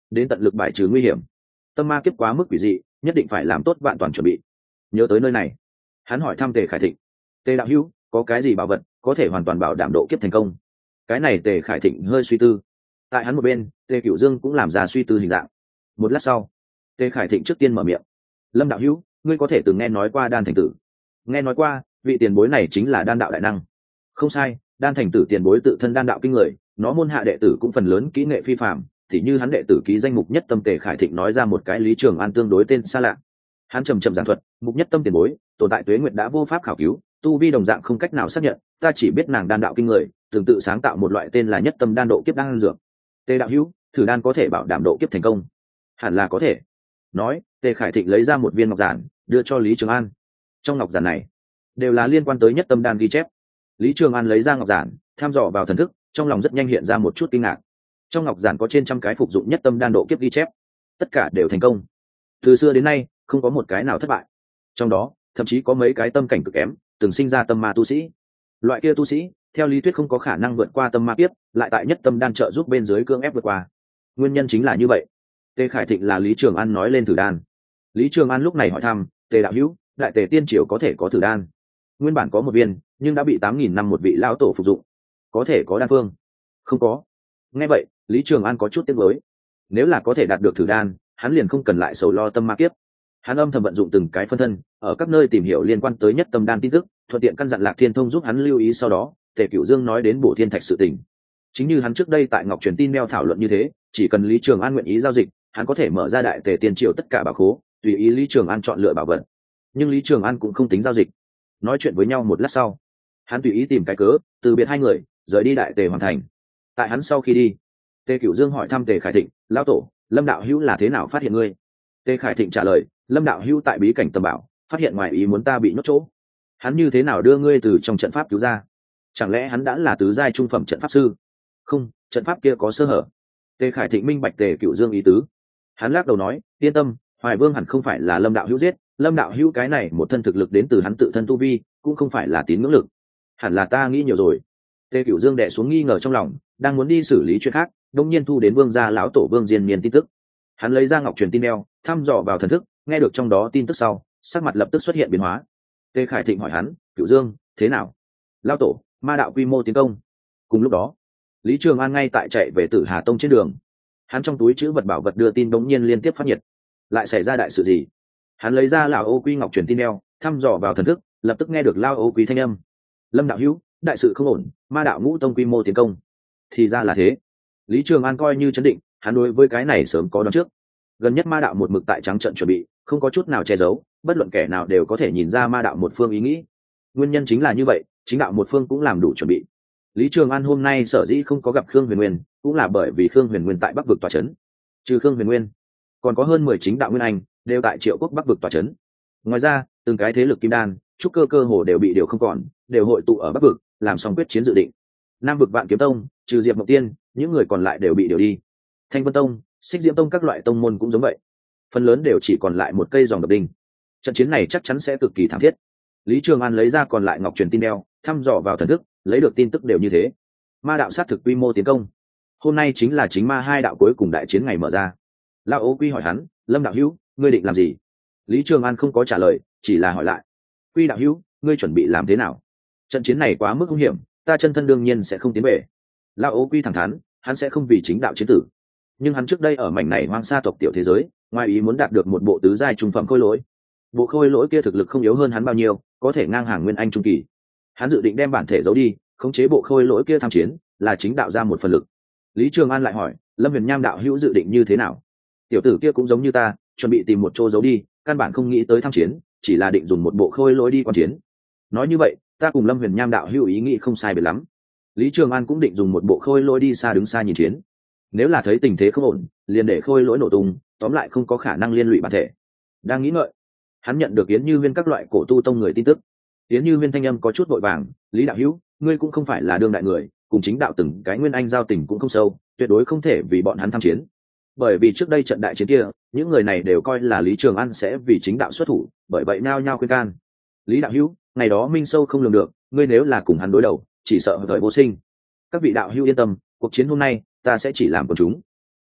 đến tận lực bài trừ nguy hiểm. Tâm ma kiếp quá mức quỷ dị, nhất định phải làm tốt vạn toàn chuẩn bị. Nhớ tới nơi này, hắn hỏi thăm Tề Khải Thịnh: Tề đạo hữu, có cái gì bảo vật có thể hoàn toàn bảo đảm độ kiếp thành công? Cái này Tề Khải Thịnh hơi suy tư. Tại hắn một bên, Tề Cửu Dương cũng làm ra suy tư hình dạng. Một lát sau, Tề Khải Thịnh trước tiên mở miệng: Lâm đạo hữu, ngươi có thể từng nghe nói qua Đan Thành Tử? Nghe nói qua, vị tiền bối này chính là đan đạo đại năng. Không sai, Đan Thành Tử tiền bối tự thân đan đạo kinh người, nó môn hạ đệ tử cũng phần lớn kỹ nghệ phi phàm, thì như hắn đệ tử ký danh Mục Nhất Tâm. Tề Khải Thịnh nói ra một cái Lý Trường An tương đối tên xa lạ. Hắn trầm trầm giảng thuật: Mục Nhất Tâm tiền bối tồn tại tuế nguyệt đã vô pháp khảo cứu, tu vi đồng dạng không cách nào xác nhận, ta chỉ biết nàng đan đạo kinh người, tương tự sáng tạo một loại tên là Nhất Tâm đan độ kiếp đan dược. Tề đạo hữu, thử đan có thể bảo đảm độ kiếp thành công? Hẳn là có thể. Nói, Tề Khải Thịnh lấy ra một viên ngọc giản đưa cho Lý Trường An. Trong ngọc giản này đều là liên quan tới Nhất Tâm đan ghi chép. Lý Trường An lấy ra ngọc giản, tham dò vào thần thức, trong lòng rất nhanh hiện ra một chút kinh ngạc. Trong ngọc giản có trên trăm cái phục dụng Nhất Tâm đan độ kiếp ghi chép, tất cả đều thành công. Từ xưa đến nay không có một cái nào thất bại, trong đó thậm chí có mấy cái tâm cảnh cực kém, từng sinh ra tâm ma tu sĩ. Loại kia tu sĩ theo lý thuyết không có khả năng vượt qua tâm ma kiếp, lại tại Nhất Tâm đan trợ giúp bên dưới cưỡng ép vượt qua. Nguyên nhân chính là như vậy. Tề Khải Thịnh là Lý Trường An nói lên thử đan. Lý Trường An lúc này hỏi thăm: Tề đạo hữu, đại tề tiên triều có thể có thử đan? Nguyên bản có một viên, nhưng đã bị tám nghìn năm một vị lão tổ phục dụng. Có thể có đan phương? Không có. Nghe vậy, Lý Trường An có chút tiếc nuối. Nếu là có thể đạt được thử đan, hắn liền không cần lại sầu lo tâm ma kiếp. Hắn âm thầm vận dụng từng cái phân thân, ở các nơi tìm hiểu liên quan tới Nhất Tâm đan tin tức, thuận tiện căn dặn Lạc Thiên Thông giúp hắn lưu ý. Sau đó, Tề Cửu Dương nói đến bổ thiên thạch sự tình. Chính như hắn trước đây tại Ngọc Truyền tin mail thảo luận như thế, chỉ cần Lý Trường An nguyện ý giao dịch, hắn có thể mở ra đại tề tiên triều tất cả bảo khố, tùy ý Lý Trường An chọn lựa bảo vật. Nhưng Lý Trường An cũng không tính giao dịch. Nói chuyện với nhau một lát sau, hắn tùy ý tìm cái cớ từ biệt hai người, rời đi đại tề hoàn thành. Tại hắn sau khi đi, Tề Cửu Dương hỏi thăm Tề Khải Thịnh: lão tổ, Lâm đạo hữu là thế nào phát hiện ngươi? Tề Khải Thịnh trả lời: Lâm đạo hữu tại bí cảnh tầm bảo phát hiện ngoài ý muốn ta bị nhốt chỗ, hắn như thế nào đưa ngươi từ trong trận pháp cứu ra? Chẳng lẽ hắn đã là tứ giai trung phẩm trận pháp sư? Không, trận pháp kia có sơ hở. Tề Khải Thịnh minh bạch Tề Cửu Dương ý tứ. Hắn lắc đầu nói: yên tâm, Hoài Vương hẳn không phải là Lâm đạo hữu giết, Lâm đạo hữu cái này một thân thực lực đến từ hắn tự thân tu vi, cũng không phải là tín ngưỡng lực. Hẳn là ta nghĩ nhiều rồi. Tề Cửu Dương đè xuống nghi ngờ trong lòng, đang muốn đi xử lý chuyện khác, đột nhiên thu đến Vương gia lão tổ Vương Diên Miên tin tức. Hắn lấy ra Ngọc Truyền tin mail, thăm dò vào thần thức, nghe được trong đó tin tức sau, sắc mặt lập tức xuất hiện biến hóa. Tề Khải Thịnh hỏi hắn: Cửu Dương, thế nào? Lão tổ, ma đạo quy mô tiến công. Cùng lúc đó, Lý Trường An ngay tại chạy về Tử Hà Tông trên đường. Hắn trong túi chữ vật bảo vật đưa tin đống nhiên liên tiếp phát nhiệt. Lại xảy ra đại sự gì? Hắn lấy ra lão ô quy Ngọc Truyền tin đeo, thăm dò vào thần thức, lập tức nghe được lão ô quy thanh âm: Lâm đạo hữu, đại sự không ổn, ma đạo ngũ tông quy mô tiến công. Thì ra là thế. Lý Trường An coi như chấn định, hắn đối với cái này sớm có đoán trước. Gần nhất ma đạo một mực tại trắng trận chuẩn bị, không có chút nào che giấu, bất luận kẻ nào đều có thể nhìn ra ma đạo một phương ý nghĩ. Nguyên nhân chính là như vậy, chính đạo một phương cũng làm đủ chuẩn bị. Lý Trường An hôm nay sở dĩ không có gặp Khương Huyền Nguyên, cũng là bởi vì Khương Huyền Nguyên tại Bắc vực tọa trấn. Trừ Khương Huyền Nguyên, còn có hơn mười chính đạo nguyên anh đều tại Triệu Quốc Bắc vực tọa trấn. Ngoài ra, từng cái thế lực kim đan, trúc cơ cơ hồ đều bị điều không còn, đều hội tụ ở Bắc vực, làm xong quyết chiến dự định. Nam vực Vạn Kiếm Tông, trừ Diệp Mộng Tiên, những người còn lại đều bị điều đi. Thanh Vân Tông, Xích Diễm Tông các loại tông môn cũng giống vậy, phần lớn đều chỉ còn lại một cây dòng đập đinh. Trận chiến này chắc chắn sẽ cực kỳ thảm thiết. Lý Trường An lấy ra còn lại Ngọc Truyền tin đeo, thăm dò vào thần thức, lấy được tin tức đều như thế. Ma đạo sát thực quy mô tiến công. Hôm nay chính là chính ma hai đạo cuối cùng đại chiến ngày mở ra. Lão Ô Quy hỏi hắn: Lâm đạo hữu, ngươi định làm gì? Lý Trường An không có trả lời, chỉ là hỏi lại: Quy đạo hữu, ngươi chuẩn bị làm thế nào? Trận chiến này quá mức nguy hiểm, ta chân thân đương nhiên sẽ không tiến về. Lão Ô Quy thẳng thắn, hắn sẽ không vì chính đạo chiến tử. Nhưng hắn trước đây ở mảnh này hoang sa tộc tiểu thế giới, ngoài ý muốn đạt được một bộ tứ giai trung phẩm khôi lỗi. Bộ khôi lỗi kia thực lực không yếu hơn hắn bao nhiêu, có thể ngang hàng nguyên anh trung kỳ. Hắn dự định đem bản thể giấu đi, khống chế bộ khôi lỗi kia tham chiến, là chính đạo ra một phần lực. Lý Trường An lại hỏi: Lâm Huyền Nham đạo hữu dự định như thế nào? Tiểu tử kia cũng giống như ta, chuẩn bị tìm một chỗ giấu đi, căn bản không nghĩ tới tham chiến, chỉ là định dùng một bộ khôi lỗi đi quan chiến. Nói như vậy, ta cùng Lâm Huyền Nham đạo hữu ý nghĩ không sai biệt lắm. Lý Trường An cũng định dùng một bộ khôi lỗi đi xa đứng xa nhìn chiến. Nếu là thấy tình thế không ổn, liền để khôi lỗi nổ tung, tóm lại không có khả năng liên lụy bản thể. Đang nghĩ ngợi, hắn nhận được Yến Như Viên các loại cổ tu tông người tin tức. Yến Như Viên thanh âm có chút vội vàng: Lý đạo hữu, ngươi cũng không phải là đương đại người, cùng chính đạo từng cái nguyên anh giao tình cũng không sâu, tuyệt đối không thể vì bọn hắn tham chiến. Bởi vì trước đây trận đại chiến kia, những người này đều coi là Lý Trường An sẽ vì chính đạo xuất thủ, bởi vậy nao nhao khuyên can. Lý đạo hữu, ngày đó minh sâu không lường được, ngươi nếu là cùng hắn đối đầu, chỉ sợ thời vô sinh. Các vị đạo hữu yên tâm, cuộc chiến hôm nay ta sẽ chỉ làm của chúng.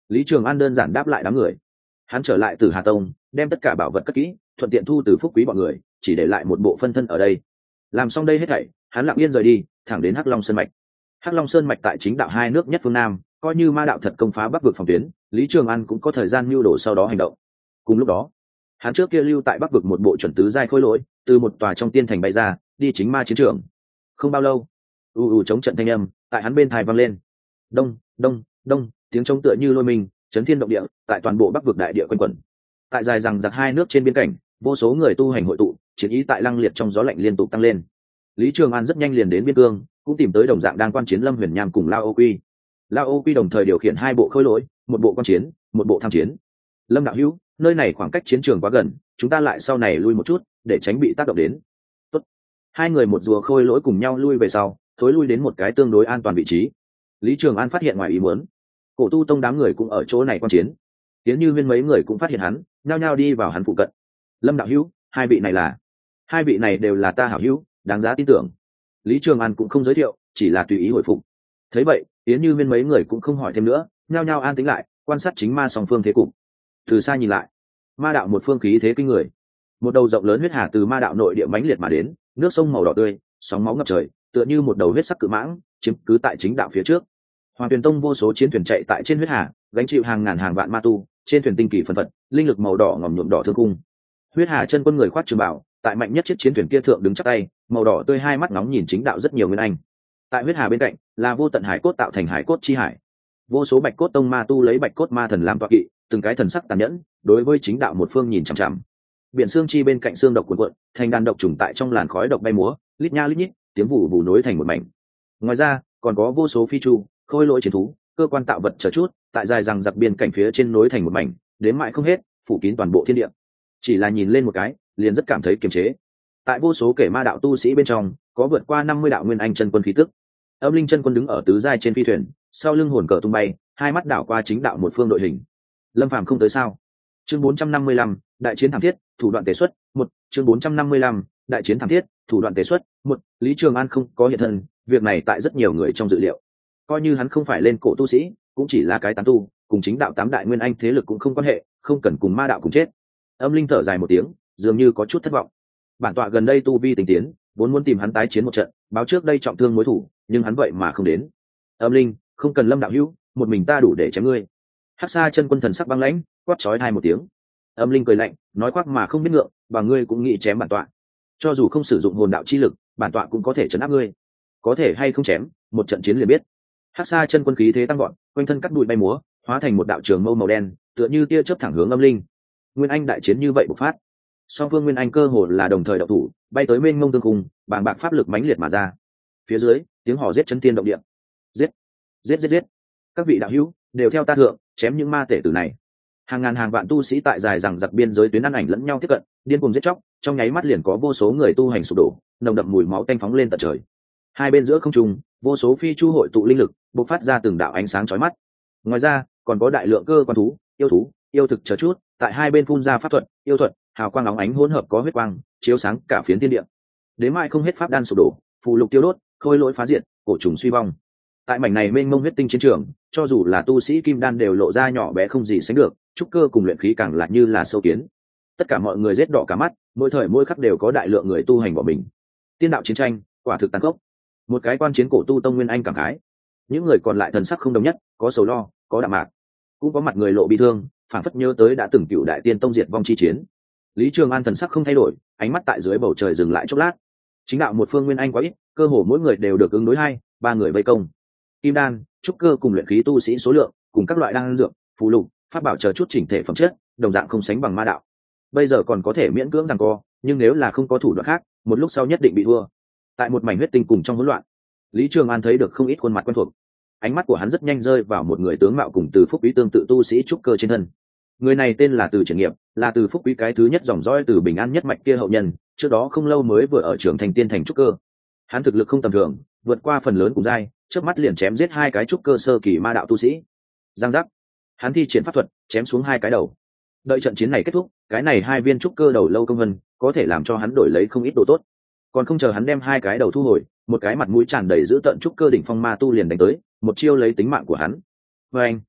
Lý Trường An đơn giản đáp lại đám người. Hắn trở lại từ Hà Tông, đem tất cả bảo vật cất kỹ, thuận tiện thu từ phúc quý bọn người, chỉ để lại một bộ phân thân ở đây. Làm xong đây hết thảy, hắn lặng yên rời đi, thẳng đến Hắc Long Sơn mạch. Hắc Long Sơn mạch tại chính đạo hai nước nhất phương Nam, coi như ma đạo thật công phá Bắc vực phòng tuyến, Lý Trường An cũng có thời gian mưu đồ sau đó hành động. Cùng lúc đó, hắn trước kia lưu tại Bắc vực một bộ chuẩn tứ giai khôi lỗi, từ một tòa trong tiên thành bay ra, đi chính ma chiến trường. Không bao lâu, u u chống trận thanh âm tại hắn bên tai vang lên. Đông, đông, đông, tiếng trống tựa như lôi mình, chấn thiên động địa, tại toàn bộ Bắc vực đại địa quanh quẩn. Tại dài rằng giặc hai nước trên biên cảnh, vô số người tu hành hội tụ, chiến ý tại lăng liệt trong gió lạnh liên tục tăng lên. Lý Trường An rất nhanh liền đến biên cương, cũng tìm tới đồng dạng đang quan chiến Lâm Huyền Nham cùng Lao Ô Quy. Lao Ô Quy đồng thời điều khiển hai bộ khôi lỗi, một bộ quan chiến, một bộ tham chiến. Lâm đạo hữu, nơi này khoảng cách chiến trường quá gần, chúng ta lại sau này lui một chút, để tránh bị tác động đến. Tốt. Hai người một rùa khôi lỗi cùng nhau lui về sau, thối lui đến một cái tương đối an toàn vị trí. Lý Trường An phát hiện ngoài ý muốn, Cổ Tu Tông đám người cũng ở chỗ này quan chiến. Tiến Như Viên mấy người cũng phát hiện hắn, nhao nhao đi vào hắn phụ cận. Lâm đạo hữu, hai vị này là? Hai vị này đều là ta hảo hữu, đáng giá tin tưởng. Lý Trường An cũng không giới thiệu, chỉ là tùy ý hồi phục. Thấy vậy, Tiến Như Viên mấy người cũng không hỏi thêm nữa, nhao nhao an tĩnh lại, quan sát chính ma song phương thế cục. Từ xa nhìn lại, ma đạo một phương khí thế kinh người. Một đầu rộng lớn huyết hà từ ma đạo nội địa mãnh liệt mà đến, nước sông màu đỏ tươi, sóng máu ngập trời, tựa như một đầu huyết sắc cự mãng, chiếm cứ tại chính đạo phía trước. Hoàng Tuyền Tông vô số chiến thuyền chạy tại trên huyết hà, gánh chịu hàng ngàn hàng vạn ma tu, trên thuyền tinh kỳ phân phật, linh lực màu đỏ ngòm nhuộm đỏ thương cung. Huyết hà chân quân người khoác trường bảo, tại mạnh nhất chiếc chiến thuyền kia thượng đứng chắp tay, màu đỏ tươi hai mắt nóng nhìn chính đạo rất nhiều nguyên anh. Tại huyết hà bên cạnh là vô tận hải cốt tạo thành hải cốt chi hải, vô số bạch cốt tông ma tu lấy bạch cốt ma thần làm tọa kỵ, từng cái thần sắc tàn nhẫn, đối với chính đạo một phương nhìn chằm chằm. Biển xương chi bên cạnh xương độc cuộn cuộn, thành đàn độc trùng tại trong làn khói độc bay múa, lít nha lít nhít, tiếng vụ vụ nối thành một mảnh. Ngoài ra, còn có vô số phi chu, khôi lỗi chiến thú, cơ quan tạo vật chờ chút, tại dài rằng giặc biên cảnh phía trên nối thành một mảnh, đến mãi không hết, phủ kín toàn bộ thiên địa. Chỉ là nhìn lên một cái, liền rất cảm thấy kiềm chế. Tại vô số kẻ ma đạo tu sĩ bên trong, có vượt qua năm mươi đạo nguyên anh chân quân khí tức. Âm linh chân quân đứng ở tứ giai trên phi thuyền, sau lưng hồn cờ tung bay, hai mắt đảo qua chính đạo một phương đội hình. Lâm Phàm không tới sao? Chương bốn trăm năm mươi lăm, đại chiến thảm thiết, thủ đoạn tế xuất, một, chương bốn trăm năm mươi lăm, đại chiến thảm thiết, thủ đoạn tế xuất, một, Lý Trường An không có hiện thân, việc này tại rất nhiều người trong dự liệu. Coi như hắn không phải lên cổ tu sĩ, cũng chỉ là cái tán tu, cùng chính đạo tám đại nguyên anh thế lực cũng không quan hệ, không cần cùng ma đạo cùng chết. Âm linh thở dài một tiếng, dường như có chút thất vọng. Bản tọa gần đây tu vi tình tiến, vốn muốn tìm hắn tái chiến một trận, báo trước đây trọng thương mối thủ, nhưng hắn vậy mà không đến. Âm linh, không cần Lâm đạo hữu, một mình ta đủ để chém ngươi. Hắc Sa chân quân thần sắc băng lãnh, quát chói hai một tiếng. Âm linh cười lạnh, nói quát mà không biết ngượng, và ngươi cũng nghĩ chém bản tọa. Cho dù không sử dụng hồn đạo chi lực, bản tọa cũng có thể chấn áp ngươi. Có thể hay không chém, một trận chiến liền biết. Hắc Sa chân quân khí thế tăng vọt, quanh thân cắt bụi bay múa, hóa thành một đạo trường mâu màu đen, tựa như tia chớp thẳng hướng Âm linh. Nguyên anh đại chiến như vậy bộc phát. Song phương nguyên anh cơ hồ là đồng thời động thủ, bay tới mênh mông tương cung, bàng bạc pháp lực mãnh liệt mà ra. Phía dưới, tiếng hò giết chấn thiên động địa. Giết, giết giết giết. Các vị đạo hữu, đều theo ta thượng, chém những ma tể tử này. Hàng ngàn hàng vạn tu sĩ tại dài rằng giặc biên giới tuyến ăn ảnh lẫn nhau tiếp cận, điên cuồng giết chóc, trong nháy mắt liền có vô số người tu hành sụp đổ, nồng đậm mùi máu tanh phóng lên tận trời. Hai bên giữa không trung, vô số phi chu hội tụ linh lực, bộc phát ra từng đạo ánh sáng chói mắt. Ngoài ra, còn có đại lượng cơ quan thú, yêu thú, yêu thực chờ chút, tại hai bên phun ra pháp thuật, yêu thuật, hào quang óng ánh hỗn hợp có huyết quang, chiếu sáng cả phiến thiên địa. Đến mai không hết pháp đan sụp đổ, phù lục tiêu đốt, khôi lỗi phá diệt, cổ trùng suy vong. Tại mảnh này mênh mông huyết tinh chiến trường, cho dù là tu sĩ kim đan đều lộ ra nhỏ bé không gì sánh được, trúc cơ cùng luyện khí càng là như là sâu kiến. Tất cả mọi người rết đỏ cả mắt, mỗi thời mỗi khắc đều có đại lượng người tu hành bỏ mình. Tiên đạo chiến tranh, quả thực tàn khốc. Một cái quan chiến cổ tu tông nguyên anh cảm khái. Những người còn lại thần sắc không đồng nhất, có sầu lo, có đạm mạc, cũng có mặt người lộ bi thương, phảng phất nhớ tới đã từng cựu đại tiên tông diệt vong chi chiến. Lý Trường An thần sắc không thay đổi, ánh mắt tại dưới bầu trời dừng lại chốc lát. Chính đạo một phương nguyên anh quá ít, cơ hồ mỗi người đều được ứng đối hai, ba người vây công. Kim đan, trúc cơ cùng luyện khí tu sĩ số lượng, cùng các loại đan dược, phù lục, pháp bảo chờ chút chỉnh thể phẩm chất, đồng dạng không sánh bằng ma đạo. Bây giờ còn có thể miễn cưỡng giằng co, nhưng nếu là không có thủ đoạn khác, một lúc sau nhất định bị thua. Tại một mảnh huyết tinh cùng trong hỗn loạn, Lý Trường An thấy được không ít khuôn mặt quen thuộc. Ánh mắt của hắn rất nhanh rơi vào một người tướng mạo cùng Từ Phúc Quý tương tự tu sĩ trúc cơ trên thân. Người này tên là Từ Triển Nghiệp, là Từ Phúc Quý cái thứ nhất dòng dõi từ Bình An nhất mạch kia hậu nhân, trước đó không lâu mới vừa ở trưởng thành tiên thành trúc cơ. Hắn thực lực không tầm thường, vượt qua phần lớn cùng giai, trước mắt liền chém giết hai cái trúc cơ sơ kỳ ma đạo tu sĩ. Giang giác, hắn thi triển pháp thuật, chém xuống hai cái đầu. Đợi trận chiến này kết thúc, cái này hai viên trúc cơ đầu lâu công vân có thể làm cho hắn đổi lấy không ít đồ tốt. Còn không chờ hắn đem hai cái đầu thu hồi, một cái mặt mũi tràn đầy giữ tận trúc cơ đỉnh phong ma tu liền đánh tới, một chiêu lấy tính mạng của hắn. Và anh,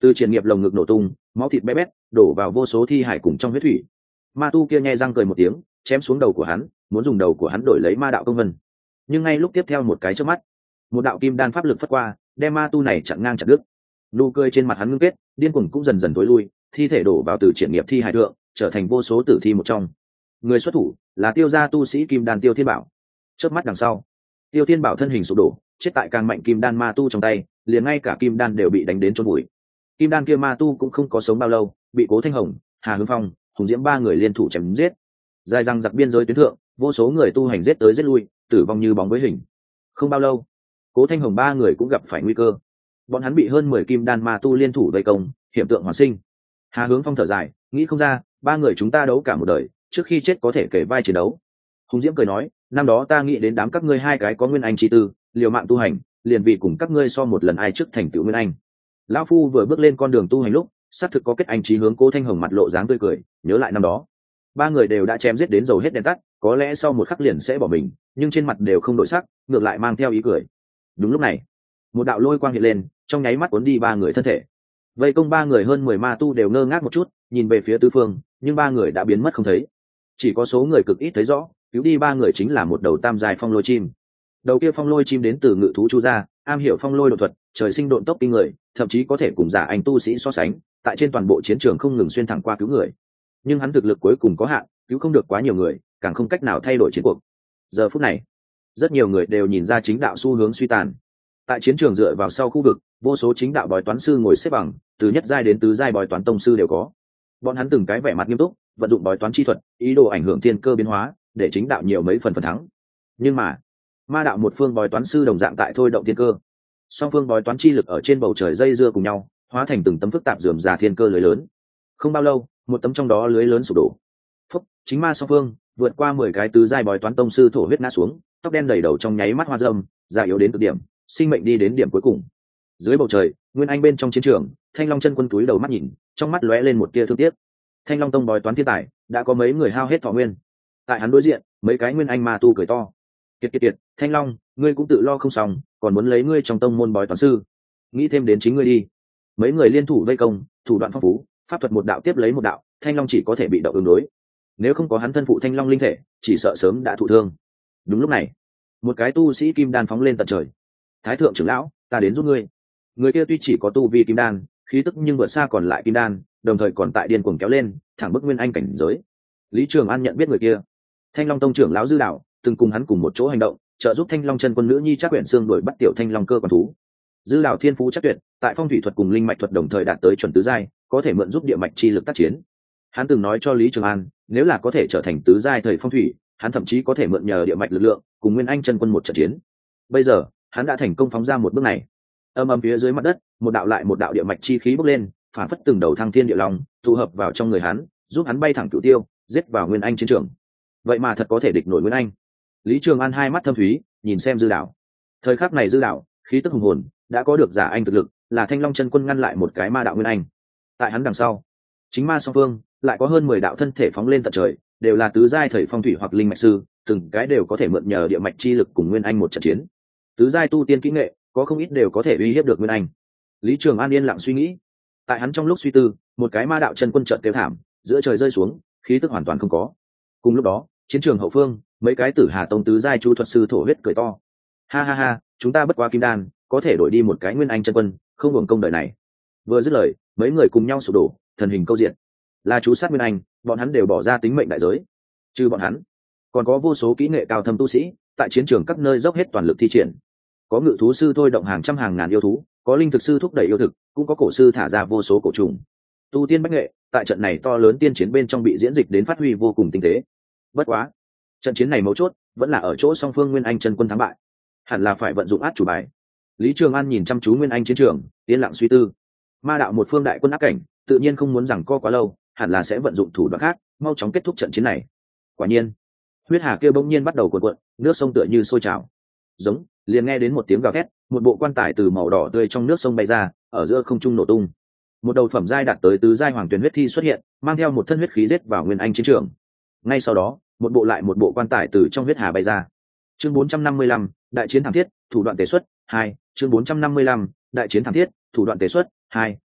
Từ triển nghiệp lồng ngực nổ tung, máu thịt bé bét đổ vào vô số thi hải cùng trong huyết thủy. Ma tu kia nhe răng cười một tiếng, chém xuống đầu của hắn, muốn dùng đầu của hắn đổi lấy ma đạo công vân. Nhưng ngay lúc tiếp theo một cái chớp mắt, một đạo kim đan pháp lực phất qua, đem ma tu này chặn ngang chặt đứt. Nụ cười trên mặt hắn ngưng kết, điên cuồng cũng dần dần tối lui, thi thể đổ vào từ triển nghiệp thi hải thượng, trở thành vô số tử thi một trong. Người xuất thủ là Tiêu gia tu sĩ kim đan Tiêu Thiên Bảo. Chớp mắt đằng sau, Tiêu Thiên Bảo thân hình sụp đổ, chết tại càng mạnh kim đan ma tu trong tay, liền ngay cả kim đan đều bị đánh đến chôn bụi. Kim đan kia ma tu cũng không có sống bao lâu, bị Cố Thanh Hồng, Hà Hướng Phong, Hùng Diễm ba người liên thủ chém giết. Dài răng giặc biên giới tuyến thượng, vô số người tu hành giết tới giết lui, tử vong như bóng với hình. Không bao lâu, Cố Thanh Hồng ba người cũng gặp phải nguy cơ. Bọn hắn bị hơn mười kim đan ma tu liên thủ vây công, hiện tượng hoàn sinh. Hà Hướng Phong thở dài, nghĩ không ra, ba người chúng ta đấu cả một đời, trước khi chết có thể kể vai chiến đấu. Hùng Diễm cười nói, năm đó ta nghĩ đến đám các ngươi hai cái có nguyên anh chi tư, liều mạng tu hành, liền vì cùng các ngươi so một lần ai trước thành tựu nguyên anh. Lão phu vừa bước lên con đường tu hành lúc, xác thực có kết anh chí hướng. Cố Thanh Hồng mặt lộ dáng tươi cười, nhớ lại năm đó, ba người đều đã chém giết đến dầu hết đèn tắt, có lẽ sau một khắc liền sẽ bỏ mình, nhưng trên mặt đều không đổi sắc, ngược lại mang theo ý cười. Đúng lúc này, một đạo lôi quang hiện lên, trong nháy mắt cuốn đi ba người thân thể. Vây công ba người hơn mười ma tu đều ngơ ngác một chút, nhìn về phía tứ phương, nhưng ba người đã biến mất không thấy. Chỉ có số người cực ít thấy rõ, cứu đi ba người chính là một đầu tam dài phong lôi chim. Đầu kia phong lôi chim đến từ Ngự thú Chu gia, am hiểu phong lôi độ thuật, trời sinh độn tốc kinh người, thậm chí có thể cùng giả anh tu sĩ so sánh, tại trên toàn bộ chiến trường không ngừng xuyên thẳng qua cứu người. Nhưng hắn thực lực cuối cùng có hạn, cứu không được quá nhiều người, càng không cách nào thay đổi chiến cuộc. Giờ phút này, rất nhiều người đều nhìn ra chính đạo xu hướng suy tàn. Tại chiến trường dựa vào sau khu vực, vô số chính đạo bói toán sư ngồi xếp bằng, từ nhất giai đến tứ giai bói toán tông sư đều có. Bọn hắn từng cái vẻ mặt nghiêm túc, vận dụng bói toán chi thuật, ý đồ ảnh hưởng thiên cơ biến hóa, để chính đạo nhiều mấy phần phần thắng. Nhưng mà, ma đạo một phương bói toán sư đồng dạng tại thôi động thiên cơ. Song phương bói toán chi lực ở trên bầu trời dây dưa cùng nhau, hóa thành từng tấm phức tạp rườm rà thiên cơ lưới lớn. Không bao lâu, một tấm trong đó lưới lớn sụp đổ. Phúc, chính ma song phương vượt qua mười cái tứ giai bói toán tông sư thổ huyết ngã xuống, tóc đen đầy đầu trong nháy mắt hoa râm, già yếu đến cực điểm, sinh mệnh đi đến điểm cuối cùng. Dưới bầu trời, Nguyên Anh bên trong chiến trường, Thanh Long chân quân túi đầu mắt nhìn, trong mắt lóe lên một tia thương tiếc. Thanh Long tông bói toán thiên tài, đã có mấy người hao hết thọ nguyên. Tại hắn đối diện, mấy cái Nguyên Anh ma tu cười to. Kiệt kiệt kiệt, Thanh Long, ngươi cũng tự lo không xong, còn muốn lấy ngươi trong tông môn bói toán sư, nghĩ thêm đến chính ngươi đi. Mấy người liên thủ vây công, thủ đoạn phong phú, pháp thuật một đạo tiếp lấy một đạo, Thanh Long chỉ có thể bị động ứng đối. Nếu không có hắn thân phụ Thanh Long linh thể, chỉ sợ sớm đã thụ thương. Đúng lúc này, một cái tu sĩ kim đan phóng lên tận trời. Thái thượng trưởng lão, ta đến giúp ngươi. Người kia tuy chỉ có tu vi kim đan, khí tức nhưng vượt xa còn lại kim đan, đồng thời còn tại điên cuồng kéo lên, thẳng bức Nguyên Anh cảnh giới. Lý Trường An nhận biết người kia, Thanh Long tông trưởng lão Dư Đạo, từng cùng hắn cùng một chỗ hành động, trợ giúp Thanh Long chân quân nữ nhi Trác Uyển Sương đuổi bắt tiểu Thanh Long cơ quan thú. Dư Đạo thiên phú chắc tuyệt, tại phong thủy thuật cùng linh mạch thuật đồng thời đạt tới chuẩn tứ giai, có thể mượn giúp địa mạch chi lực tác chiến. Hắn từng nói cho Lý Trường An, nếu là có thể trở thành tứ giai thời phong thủy, hắn thậm chí có thể mượn nhờ địa mạch lực lượng, cùng Nguyên Anh chân quân một trận chiến. Bây giờ, hắn đã thành công phóng ra một bước này. Âm âm phía dưới mặt đất, một đạo lại một đạo địa mạch chi khí bốc lên, phản phất từng đầu thăng thiên địa long, tụ hợp vào trong người hắn, giúp hắn bay thẳng cửu tiêu, giết vào Nguyên Anh chiến trường. Vậy mà thật có thể địch nổi Nguyên Anh. Lý Trường An hai mắt thâm thúy, nhìn xem Dư Đạo. Thời khắc này Dư Đạo, khí tức hùng hồn, đã có được giả anh thực lực, là Thanh Long chân quân ngăn lại một cái ma đạo Nguyên Anh. Tại hắn đằng sau, chính ma song phương lại có hơn mười đạo thân thể phóng lên tận trời, đều là tứ giai thời phong thủy hoặc linh mạch sư, từng cái đều có thể mượn nhờ địa mạch chi lực cùng Nguyên Anh một trận chiến. Tứ giai tu tiên kỹ nghệ, có không ít đều có thể uy hiếp được Nguyên Anh. Lý Trường An yên lặng suy nghĩ. Tại hắn trong lúc suy tư, một cái ma đạo chân quân chợt kêu thảm, giữa trời rơi xuống, khí tức hoàn toàn không có. Cùng lúc đó, chiến trường hậu phương, mấy cái Tử Hà tông tứ giai chu thuật sư thổ huyết cười to. Ha ha ha, chúng ta bất quá kim đan, có thể đổi đi một cái Nguyên Anh chân quân, không hưởng công đời này. Vừa dứt lời, mấy người cùng nhau sụp đổ, thần hình câu diện. Là chú sát Nguyên Anh, bọn hắn đều bỏ ra tính mệnh đại giới. Trừ bọn hắn, còn có vô số kỹ nghệ cao thâm tu sĩ, tại chiến trường các nơi dốc hết toàn lực thi triển. Có ngự thú sư thôi động hàng trăm hàng ngàn yêu thú, có linh thực sư thúc đẩy yêu thực, cũng có cổ sư thả ra vô số cổ trùng. Tu tiên bách nghệ, tại trận này to lớn tiên chiến bên trong bị diễn dịch đến phát huy vô cùng tinh tế. Bất quá, trận chiến này mấu chốt vẫn là ở chỗ song phương Nguyên Anh chân quân thắng bại, hẳn là phải vận dụng át chủ bài. Lý Trường An nhìn chăm chú Nguyên Anh chiến trường, yên lặng suy tư. Ma đạo một phương đại quân áp cảnh, tự nhiên không muốn rằng co quá lâu, hẳn là sẽ vận dụng thủ đoạn khác, mau chóng kết thúc trận chiến này. Quả nhiên, huyết hà kia bỗng nhiên bắt đầu cuộn cuộn, nước sông tựa như sôi trào. Giống, liền nghe đến một tiếng gào thét, một bộ quan tài từ màu đỏ tươi trong nước sông bay ra, ở giữa không trung nổ tung. Một đầu phẩm giai đạt tới tứ giai hoàng tuyển huyết thi xuất hiện, mang theo một thân huyết khí giết vào Nguyên Anh chiến trường. Ngay sau đó, một bộ lại một bộ quan tài từ trong huyết hà bay ra. Chương bốn trăm năm mươi lăm, đại chiến thảm thiết, thủ đoạn tế xuất hai. Chương bốn trăm năm mươi lăm, đại chiến thảm thiết, thủ đoạn tế xuất hai.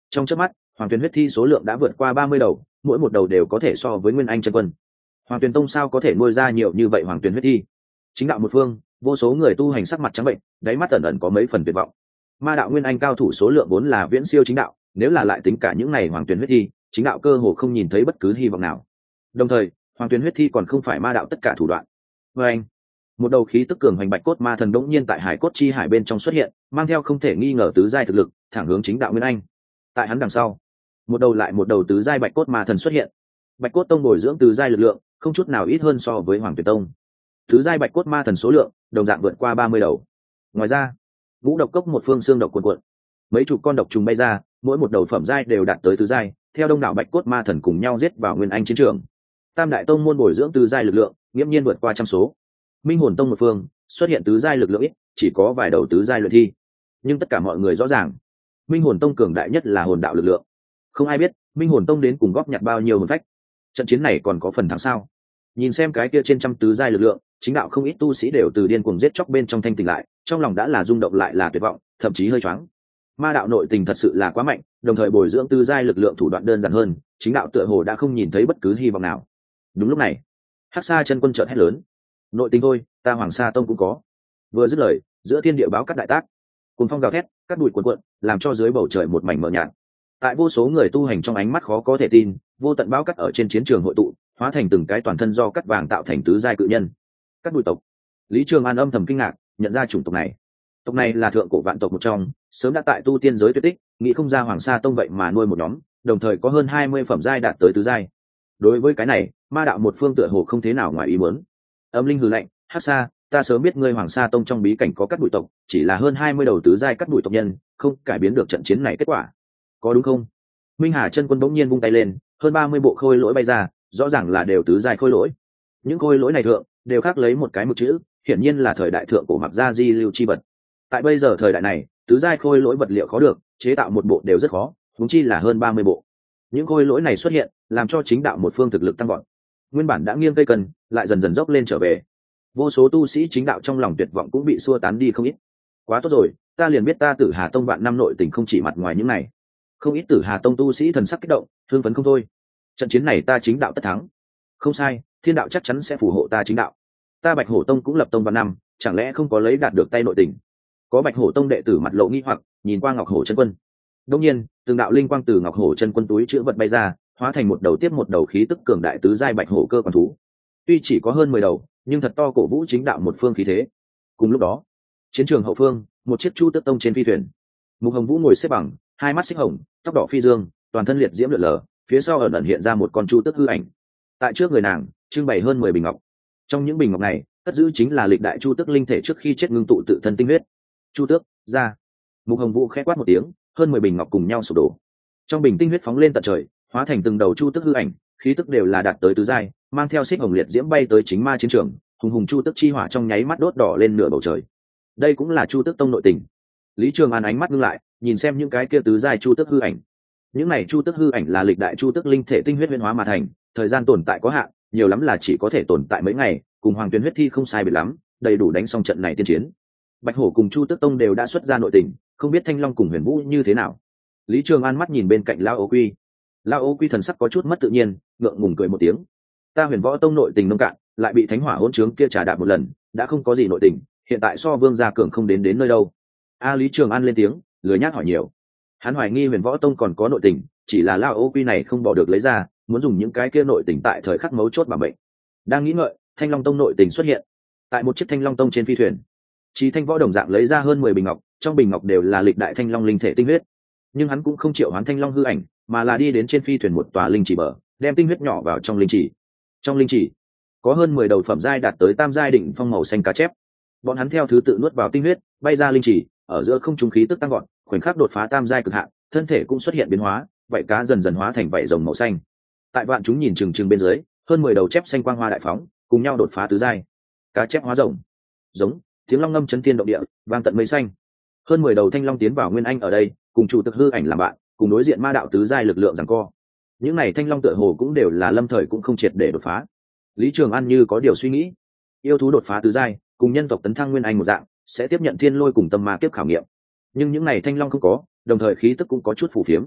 Trong chớp mắt, hoàng tuyền huyết thi số lượng đã vượt qua ba mươi đầu, mỗi một đầu đều có thể so với nguyên anh chân quân. Hoàng tuyền tông sao có thể nuôi ra nhiều như vậy hoàng tuyền huyết thi? Chính đạo một phương, vô số người tu hành sắc mặt trắng bệnh, đáy mắt ẩn ẩn có mấy phần tuyệt vọng. Ma đạo nguyên anh cao thủ số lượng vốn là viễn siêu chính đạo, nếu là lại tính cả những này hoàng tuyền huyết thi, chính đạo cơ hồ không nhìn thấy bất cứ hy vọng nào. Đồng thời, hoàng tuyền huyết thi còn không phải ma đạo tất cả thủ đoạn. Và anh, một đầu khí tức cường hoành bạch cốt ma thần đống nhiên tại hải cốt chi hải bên trong xuất hiện, mang theo không thể nghi ngờ tứ giai thực lực, thẳng hướng chính đạo nguyên anh. Tại hắn đằng sau, một đầu lại một đầu tứ giai bạch cốt ma thần xuất hiện. Bạch cốt tông bồi dưỡng tứ giai lực lượng, không chút nào ít hơn so với hoàng tuyền tông. Tứ giai bạch cốt ma thần số lượng đồng dạng vượt qua ba mươi đầu. Ngoài ra, ngũ độc cốc một phương xương độc cuồn cuộn, mấy chục con độc trùng bay ra, mỗi một đầu phẩm giai đều đạt tới tứ giai, theo đông đảo bạch cốt ma thần cùng nhau giết vào nguyên anh chiến trường. Tam đại tông môn bồi dưỡng tứ giai lực lượng, nghiễm nhiên vượt qua trăm số. Minh hồn tông một phương xuất hiện tứ giai lực lượng ít, chỉ có vài đầu tứ giai luyện thi, nhưng tất cả mọi người rõ ràng, Minh hồn tông cường đại nhất là hồn đạo lực lượng. Không ai biết Minh hồn tông đến cùng góp nhặt bao nhiêu hồn phách. Trận chiến này còn có phần thắng sao? Nhìn xem cái kia trên trăm tứ giai lực lượng, chính đạo không ít tu sĩ đều từ điên cuồng giết chóc bên trong thanh tỉnh lại, trong lòng đã là rung động lại là tuyệt vọng, thậm chí hơi choáng. Ma đạo nội tình thật sự là quá mạnh, đồng thời bồi dưỡng tứ giai lực lượng thủ đoạn đơn giản hơn, chính đạo tựa hồ đã không nhìn thấy bất cứ hy vọng nào. Đúng lúc này, Hắc Sa chân quân chợt hét lớn: "Nội tình thôi, ta Hoàng Sa tông cũng có." Vừa dứt lời, giữa thiên địa báo cắt đại tác, cuồng phong gào thét, cắt bụi cuồn cuộn, làm cho dưới bầu trời một mảnh mờ nhạt. Tại vô số người tu hành trong ánh mắt khó có thể tin, vô tận báo cắt ở trên chiến trường hội tụ, hóa thành từng cái toàn thân do cắt vàng tạo thành tứ giai cự nhân. Cắt bụi tộc. Lý Trường An âm thầm kinh ngạc, nhận ra chủng tộc này. Tộc này là thượng cổ vạn tộc một trong, sớm đã tại tu tiên giới tuyệt tích, nghĩ không ra Hoàng Sa tông vậy mà nuôi một nhóm, đồng thời có hơn hai mươi phẩm giai đạt tới tứ giai. Đối với cái này, ma đạo một phương tựa hồ không thế nào ngoài ý muốn. Âm linh hừ lạnh: "Hắc Sa, ta sớm biết ngươi Hoàng Sa tông trong bí cảnh có cắt bụi tộc, chỉ là hơn hai mươi đầu tứ giai cắt bụi tộc nhân, không cải biến được trận chiến này kết quả. Có đúng không?" Minh Hà chân quân bỗng nhiên vung tay lên, hơn ba mươi bộ khôi lỗi bay ra, rõ ràng là đều tứ giai khôi lỗi. Những khôi lỗi này thượng đều khắc lấy một cái mực chữ, hiển nhiên là thời đại thượng cổ mặc gia di lưu chi vật. Tại bây giờ thời đại này, tứ giai khôi lỗi vật liệu khó được, chế tạo một bộ đều rất khó, huống chi là hơn ba mươi bộ. Những khôi lỗi này xuất hiện, làm cho chính đạo một phương thực lực tăng vọt. Nguyên bản đã nghiêng cây cần, lại dần dần dốc lên trở về. Vô số tu sĩ chính đạo trong lòng tuyệt vọng cũng bị xua tán đi không ít. Quá tốt rồi, ta liền biết ta Tử Hà tông vạn năm nội tình không chỉ mặt ngoài những này. Không ít Tử Hà tông tu sĩ thần sắc kích động, thương phấn không thôi. Trận chiến này ta chính đạo tất thắng. Không sai, thiên đạo chắc chắn sẽ phù hộ ta chính đạo. Ta Bạch Hổ tông cũng lập tông vạn năm, chẳng lẽ không có lấy đạt được tay nội tình? Có Bạch Hổ tông đệ tử mặt lộ nghi hoặc, nhìn qua Ngọc Hổ chân quân. Đương nhiên, từng đạo linh quang từ Ngọc Hổ chân quân túi chứa vật bay ra, hóa thành một đầu tiếp một đầu khí tức cường đại tứ giai bạch hổ cơ quan thú. Tuy chỉ có hơn mười đầu, nhưng thật to cổ vũ chính đạo một phương khí thế. Cùng lúc đó, chiến trường hậu phương, một chiếc Chu Tước tông trên phi thuyền. Mục Hồng Vũ ngồi xếp bằng, hai mắt xích hồng, tóc đỏ phi dương, toàn thân liệt diễm lượn lờ, phía sau ẩn ẩn hiện ra một con Chu Tước hư ảnh. Tại trước người nàng, trưng bày hơn mười bình ngọc. Trong những bình ngọc này, cất giữ chính là lịch đại Chu Tước linh thể trước khi chết ngưng tụ tự thân tinh huyết. Chu Tước, ra. Mục Hồng Vũ khẽ quát một tiếng, hơn mười bình ngọc cùng nhau sụp đổ. Trong bình tinh huyết phóng lên tận trời, hóa thành từng đầu Chu Tước hư ảnh, khí tức đều là đạt tới tứ giai, mang theo xích hồng liệt diễm bay tới chính ma chiến trường, hùng hùng Chu Tước chi hỏa trong nháy mắt đốt đỏ lên nửa bầu trời. Đây cũng là Chu Tước tông nội tình. Lý Trường An ánh mắt ngưng lại, nhìn xem những cái kia tứ giai Chu Tước hư ảnh. Những này Chu Tước hư ảnh là lịch đại Chu Tước linh thể tinh huyết huyễn hóa mà thành, thời gian tồn tại có hạn, nhiều lắm là chỉ có thể tồn tại mấy ngày, cùng Hoàng Tuyền huyết thi không sai biệt lắm, đầy đủ đánh xong trận này tiên chiến. Bạch Hổ cùng Chu Tước tông đều đã xuất ra nội tình, không biết Thanh Long cùng Huyền Vũ như thế nào. Lý Trường An mắt nhìn bên cạnh Lao Ô Quy. Lao Ô Quy thần sắc có chút mất tự nhiên, ngượng ngùng cười một tiếng. Ta Huyền Võ tông nội tình nông cạn, lại bị Thánh Hỏa hỗn trướng kia trà đạp một lần, đã không có gì nội tình, hiện tại so Vương gia cường không đến đến nơi đâu. A Lý Trường An lên tiếng, lười nhác hỏi nhiều. Hắn hoài nghi Huyền Võ tông còn có nội tình, chỉ là Lao Ô Quy này không bỏ được lấy ra, muốn dùng những cái kia nội tình tại thời khắc mấu chốt bảo mệnh. Đang nghĩ ngợi, Thanh Long tông nội tình xuất hiện. Tại một chiếc Thanh Long tông trên phi thuyền, Chí Thanh Võ đồng dạng lấy ra hơn mười bình ngọc, trong bình ngọc đều là lịch đại Thanh Long linh thể tinh huyết. Nhưng hắn cũng không triệu hoán Thanh Long hư ảnh, mà là đi đến trên phi thuyền một tòa linh chỉ bờ, đem tinh huyết nhỏ vào trong linh chỉ. Trong linh chỉ có hơn mười đầu phẩm giai đạt tới tam giai đỉnh phong màu xanh cá chép. Bọn hắn theo thứ tự nuốt vào tinh huyết, bay ra linh chỉ, ở giữa không trung khí tức tăng gọn, khoảnh khắc đột phá tam giai cực hạn, thân thể cũng xuất hiện biến hóa, vảy cá dần dần hóa thành vảy rồng màu xanh. Tại vạn chúng nhìn chừng chừng bên dưới, hơn mười đầu chép xanh quang hoa đại phóng, cùng nhau đột phá tứ giai. Cá chép hóa rồng, giống tiếng long ngâm chấn thiên động địa, vang tận mây xanh. Hơn mười đầu thanh long tiến vào nguyên anh ở đây, cùng chủ tực hư ảnh làm bạn, cùng đối diện ma đạo tứ giai lực lượng giằng co. Những này thanh long tựa hồ cũng đều là lâm thời cũng không triệt để đột phá. Lý Trường An như có điều suy nghĩ, yêu thú đột phá tứ giai, cùng nhân tộc tấn thăng nguyên anh một dạng, sẽ tiếp nhận thiên lôi cùng tâm ma kiếp khảo nghiệm. Nhưng những này thanh long không có, đồng thời khí tức cũng có chút phù phiếm.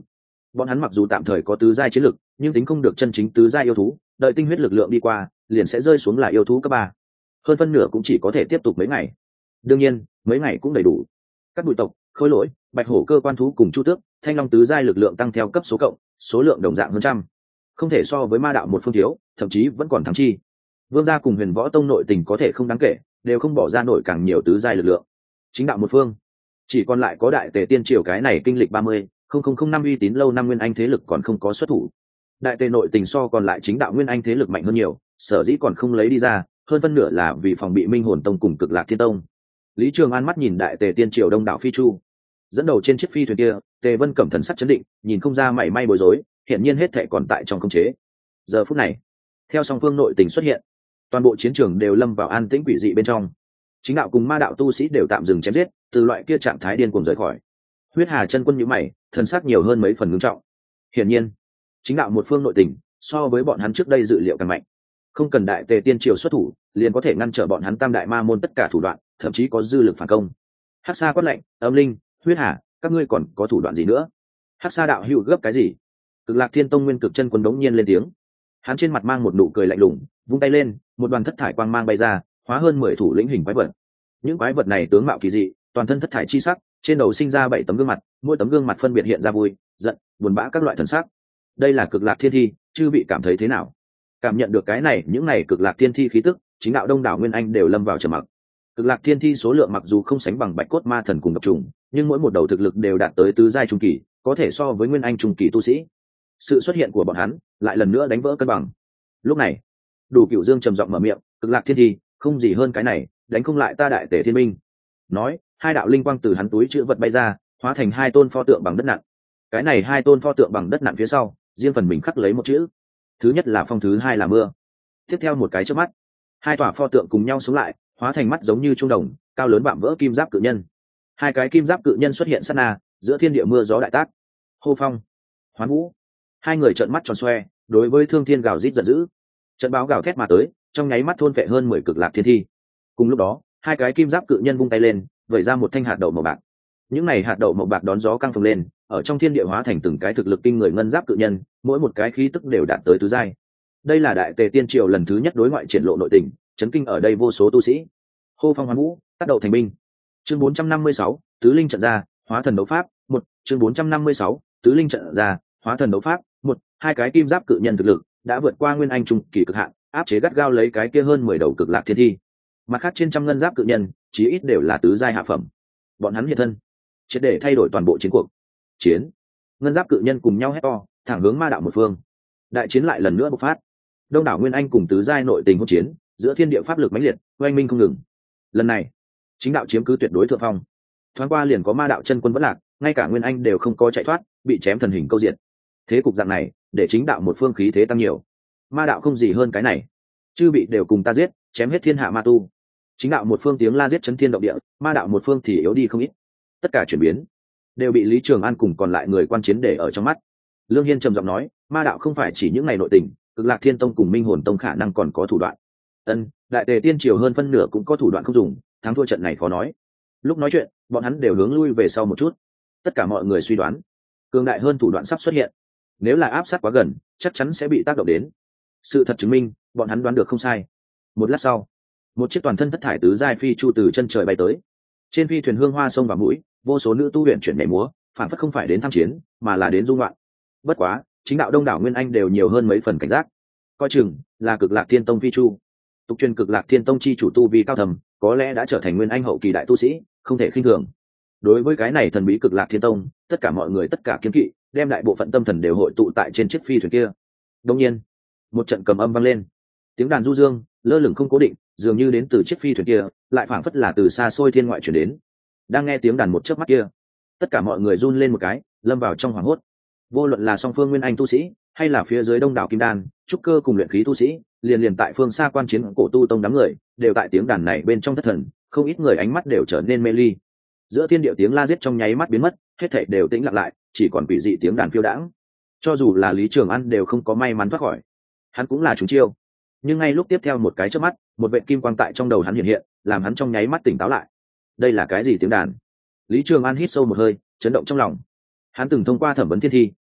bọn hắn mặc dù tạm thời có tứ giai chiến lực, nhưng tính không được chân chính tứ giai yêu thú, đợi tinh huyết lực lượng đi qua liền sẽ rơi xuống là yêu thú cấp ba, hơn phân nửa cũng chỉ có thể tiếp tục mấy ngày. Đương nhiên mấy ngày cũng đầy đủ. Các bụi tộc, khôi lỗi, bạch hổ cơ quan thú cùng chu tước, thanh long tứ giai lực lượng tăng theo cấp số cộng, số lượng đồng dạng hơn trăm, không thể so với ma đạo một phương thiếu, thậm chí vẫn còn thắng chi. Vương gia cùng Huyền Võ Tông nội tình có thể không đáng kể, đều không bỏ ra nổi càng nhiều tứ giai lực lượng. Chính đạo một phương chỉ còn lại có đại tề tiên triều cái này kinh lịch ba mươi không không không năm uy tín lâu năm nguyên anh thế lực còn không có xuất thủ. Đại tề nội tình so còn lại chính đạo nguyên anh thế lực mạnh hơn nhiều, sở dĩ còn không lấy đi ra, hơn phân nửa là vì phòng bị Minh Hồn Tông cùng Cực Lạc Thiên Tông. Lý Trường An mắt nhìn đại tề tiên triều đông đảo phi chu, dẫn đầu trên chiếc phi thuyền kia, Tề Vân cẩm thần sắc chấn định, nhìn không ra mảy may bối rối, hiển nhiên hết thảy còn tại trong khống chế. Giờ phút này, theo song phương nội tình xuất hiện, toàn bộ chiến trường đều lâm vào an tĩnh quỷ dị bên trong. Chính đạo cùng ma đạo tu sĩ đều tạm dừng chém giết, từ loại kia trạng thái điên cuồng rời khỏi. Huyết Hà chân quân nhíu mày, thần sắc nhiều hơn mấy phần ngưng trọng. Hiển nhiên, chính đạo một phương nội tình so với bọn hắn trước đây dự liệu càng mạnh. Không cần đại tề tiên triều xuất thủ, liền có thể ngăn trở bọn hắn tam đại ma môn tất cả thủ đoạn, thậm chí có dư lực phản công. Hắc Sa quát lệnh, Âm Linh, Huyết Hà, các ngươi còn có thủ đoạn gì nữa? Hắc Sa đạo hữu gấp cái gì? Cực Lạc Thiên Tông nguyên cực chân quân đống nhiên lên tiếng. Hắn trên mặt mang một nụ cười lạnh lùng, vung tay lên, một đoàn thất thải quang mang bay ra, hóa hơn mười thủ lĩnh hình quái vật. Những quái vật này tướng mạo kỳ dị, toàn thân thất thải chi sắc, trên đầu sinh ra bảy tấm gương mặt, mỗi tấm gương mặt phân biệt hiện ra vui, giận, buồn bã các loại thần sắc. Đây là Cực Lạc Thiên Thi, chư vị cảm thấy thế nào? Cảm nhận được cái này, những này Cực Lạc Thiên Thi khí tức, chính đạo đông đảo nguyên anh đều lâm vào trầm mặc. Cực Lạc Thiên Thi số lượng mặc dù không sánh bằng Bạch Cốt Ma Thần cùng độc trùng, nhưng mỗi một đầu thực lực đều đạt tới tứ giai trung kỳ, có thể so với nguyên anh trung kỳ tu sĩ. Sự xuất hiện của bọn hắn lại lần nữa đánh vỡ cân bằng. Lúc này, Đủ Cửu Dương trầm giọng mở miệng, Cực Lạc Thiên Thi, không gì hơn cái này, đánh không lại ta đại tề thiên minh. Nói, hai đạo linh quang từ hắn túi chữ vật bay ra, hóa thành hai tôn pho tượng bằng đất nặng. Cái này hai tôn pho tượng bằng đất nặng phía sau, riêng phần mình khắc lấy một chữ. Thứ nhất là phong, thứ hai là mưa. Tiếp theo một cái chớp mắt, hai tòa pho tượng cùng nhau xuống lại, hóa thành mắt giống như trung đồng, cao lớn vạm vỡ kim giáp cự nhân. Hai cái kim giáp cự nhân xuất hiện sát na, giữa thiên địa mưa gió đại tác. Hô phong, hoán vũ. Hai người trợn mắt tròn xoe, đối với Thương Thiên gào rít giận dữ. Trận báo gào thét mà tới, trong nháy mắt thôn phệ hơn mười Cực Lạc Thiên Thi. Cùng lúc đó, hai cái kim giáp cự nhân vung tay lên, vẩy ra một thanh hạt đậu màu bạc. Những này hạt đậu màu bạc đón gió căng phồng lên, ở trong thiên địa hóa thành từng cái thực lực kinh người ngân giáp cự nhân, mỗi một cái khí tức đều đạt tới tứ giai. Đây là đại tề tiên triều lần thứ nhất đối ngoại triển lộ nội tình, chấn kinh ở đây vô số tu sĩ. Hô phong hoán vũ, tác đậu thành binh. Chương bốn trăm năm mươi sáu, tứ linh trận ra, hóa thần đấu pháp, một. Chương bốn trăm năm mươi sáu, tứ linh trận ra, hóa thần đấu pháp, một. Hai cái kim giáp cự nhân thực lực đã vượt qua nguyên anh trung kỳ cực hạn, áp chế gắt gao lấy cái kia hơn mười đầu Cực Lạc Thiên Thi. Mặt khác trên trăm ngân giáp cự nhân, chí ít đều là tứ giai hạ phẩm. Bọn hắn hiện thân, triệt để thay đổi toàn bộ chiến cuộc. Chiến. Ngân giáp cự nhân cùng nhau hét to, thẳng hướng ma đạo một phương. Đại chiến lại lần nữa bộc phát. Đông đảo nguyên anh cùng tứ giai nội tình hỗn chiến, giữa thiên địa pháp lực mãnh liệt, oanh minh không ngừng. Lần này, chính đạo chiếm cứ tuyệt đối thượng phong. Thoáng qua liền có ma đạo chân quân vẫn lạc, ngay cả nguyên anh đều không có chạy thoát, bị chém thần hình câu diện. Thế cục dạng này, để chính đạo một phương khí thế tăng nhiều. Ma đạo không gì hơn cái này, chư bị đều cùng ta giết, chém hết thiên hạ ma tu. Chính đạo một phương tiếng la giết chấn thiên động địa, ma đạo một phương thì yếu đi không ít. Tất cả chuyển biến đều bị Lý Trường An cùng còn lại người quan chiến để ở trong mắt. Lương Hiên trầm giọng nói, ma đạo không phải chỉ những ngày nội tình, Cực Lạc Thiên Tông cùng Minh Hồn Tông khả năng còn có thủ đoạn. Ân, đại tề tiên triều hơn phân nửa cũng có thủ đoạn không dùng, thắng thua trận này khó nói. Lúc nói chuyện, bọn hắn đều hướng lui về sau một chút. Tất cả mọi người suy đoán, cường đại hơn thủ đoạn sắp xuất hiện. Nếu là áp sát quá gần, chắc chắn sẽ bị tác động đến. Sự thật chứng minh, bọn hắn đoán được không sai. Một lát sau, một chiếc toàn thân thất thải tứ giai phi chu từ chân trời bay tới. Trên phi thuyền hương hoa sông và mũi, vô số nữ tu luyện chuyển nhảy múa, phản phất không phải đến tham chiến, mà là đến dung loạn. Bất quá, chính đạo đông đảo nguyên anh đều nhiều hơn mấy phần cảnh giác. Coi chừng là Cực Lạc Thiên Tông phi chu. Tục truyền Cực Lạc Thiên Tông chi chủ tu vi cao thầm, có lẽ đã trở thành nguyên anh hậu kỳ đại tu sĩ, không thể khinh thường. Đối với cái này thần bí Cực Lạc Thiên Tông, tất cả mọi người tất cả kiên kỵ, đem đại bộ phận tâm thần đều hội tụ tại trên chiếc phi thuyền kia. Đương nhiên, một trận cầm âm vang lên, tiếng đàn du dương lơ lửng không cố định, dường như đến từ chiếc phi thuyền kia, lại phảng phất là từ xa xôi thiên ngoại truyền đến. Đang nghe tiếng đàn một chớp mắt kia, tất cả mọi người run lên một cái, lâm vào trong hoảng hốt. Vô luận là song phương nguyên anh tu sĩ, hay là phía dưới đông đảo kim đan, trúc cơ cùng luyện khí tu sĩ, liền liền tại phương xa quan chiến cổ tu tông đám người, đều tại tiếng đàn này bên trong thất thần, không ít người ánh mắt đều trở nên mê ly. Giữa thiên địa tiếng la giết trong nháy mắt biến mất, hết thảy đều tĩnh lặng lại, chỉ còn quỷ dị tiếng đàn phiêu đãng. Cho dù là Lý Trường An đều không có may mắn thoát khỏi, hắn cũng là trúng chiêu. Nhưng ngay lúc tiếp theo một cái chớp mắt, một vệt kim quang tại trong đầu hắn hiện hiện, làm hắn trong nháy mắt tỉnh táo lại. Đây là cái gì tiếng đàn? Lý Trường An hít sâu một hơi, chấn động trong lòng. Hắn từng thông qua thẩm vấn thiên thi,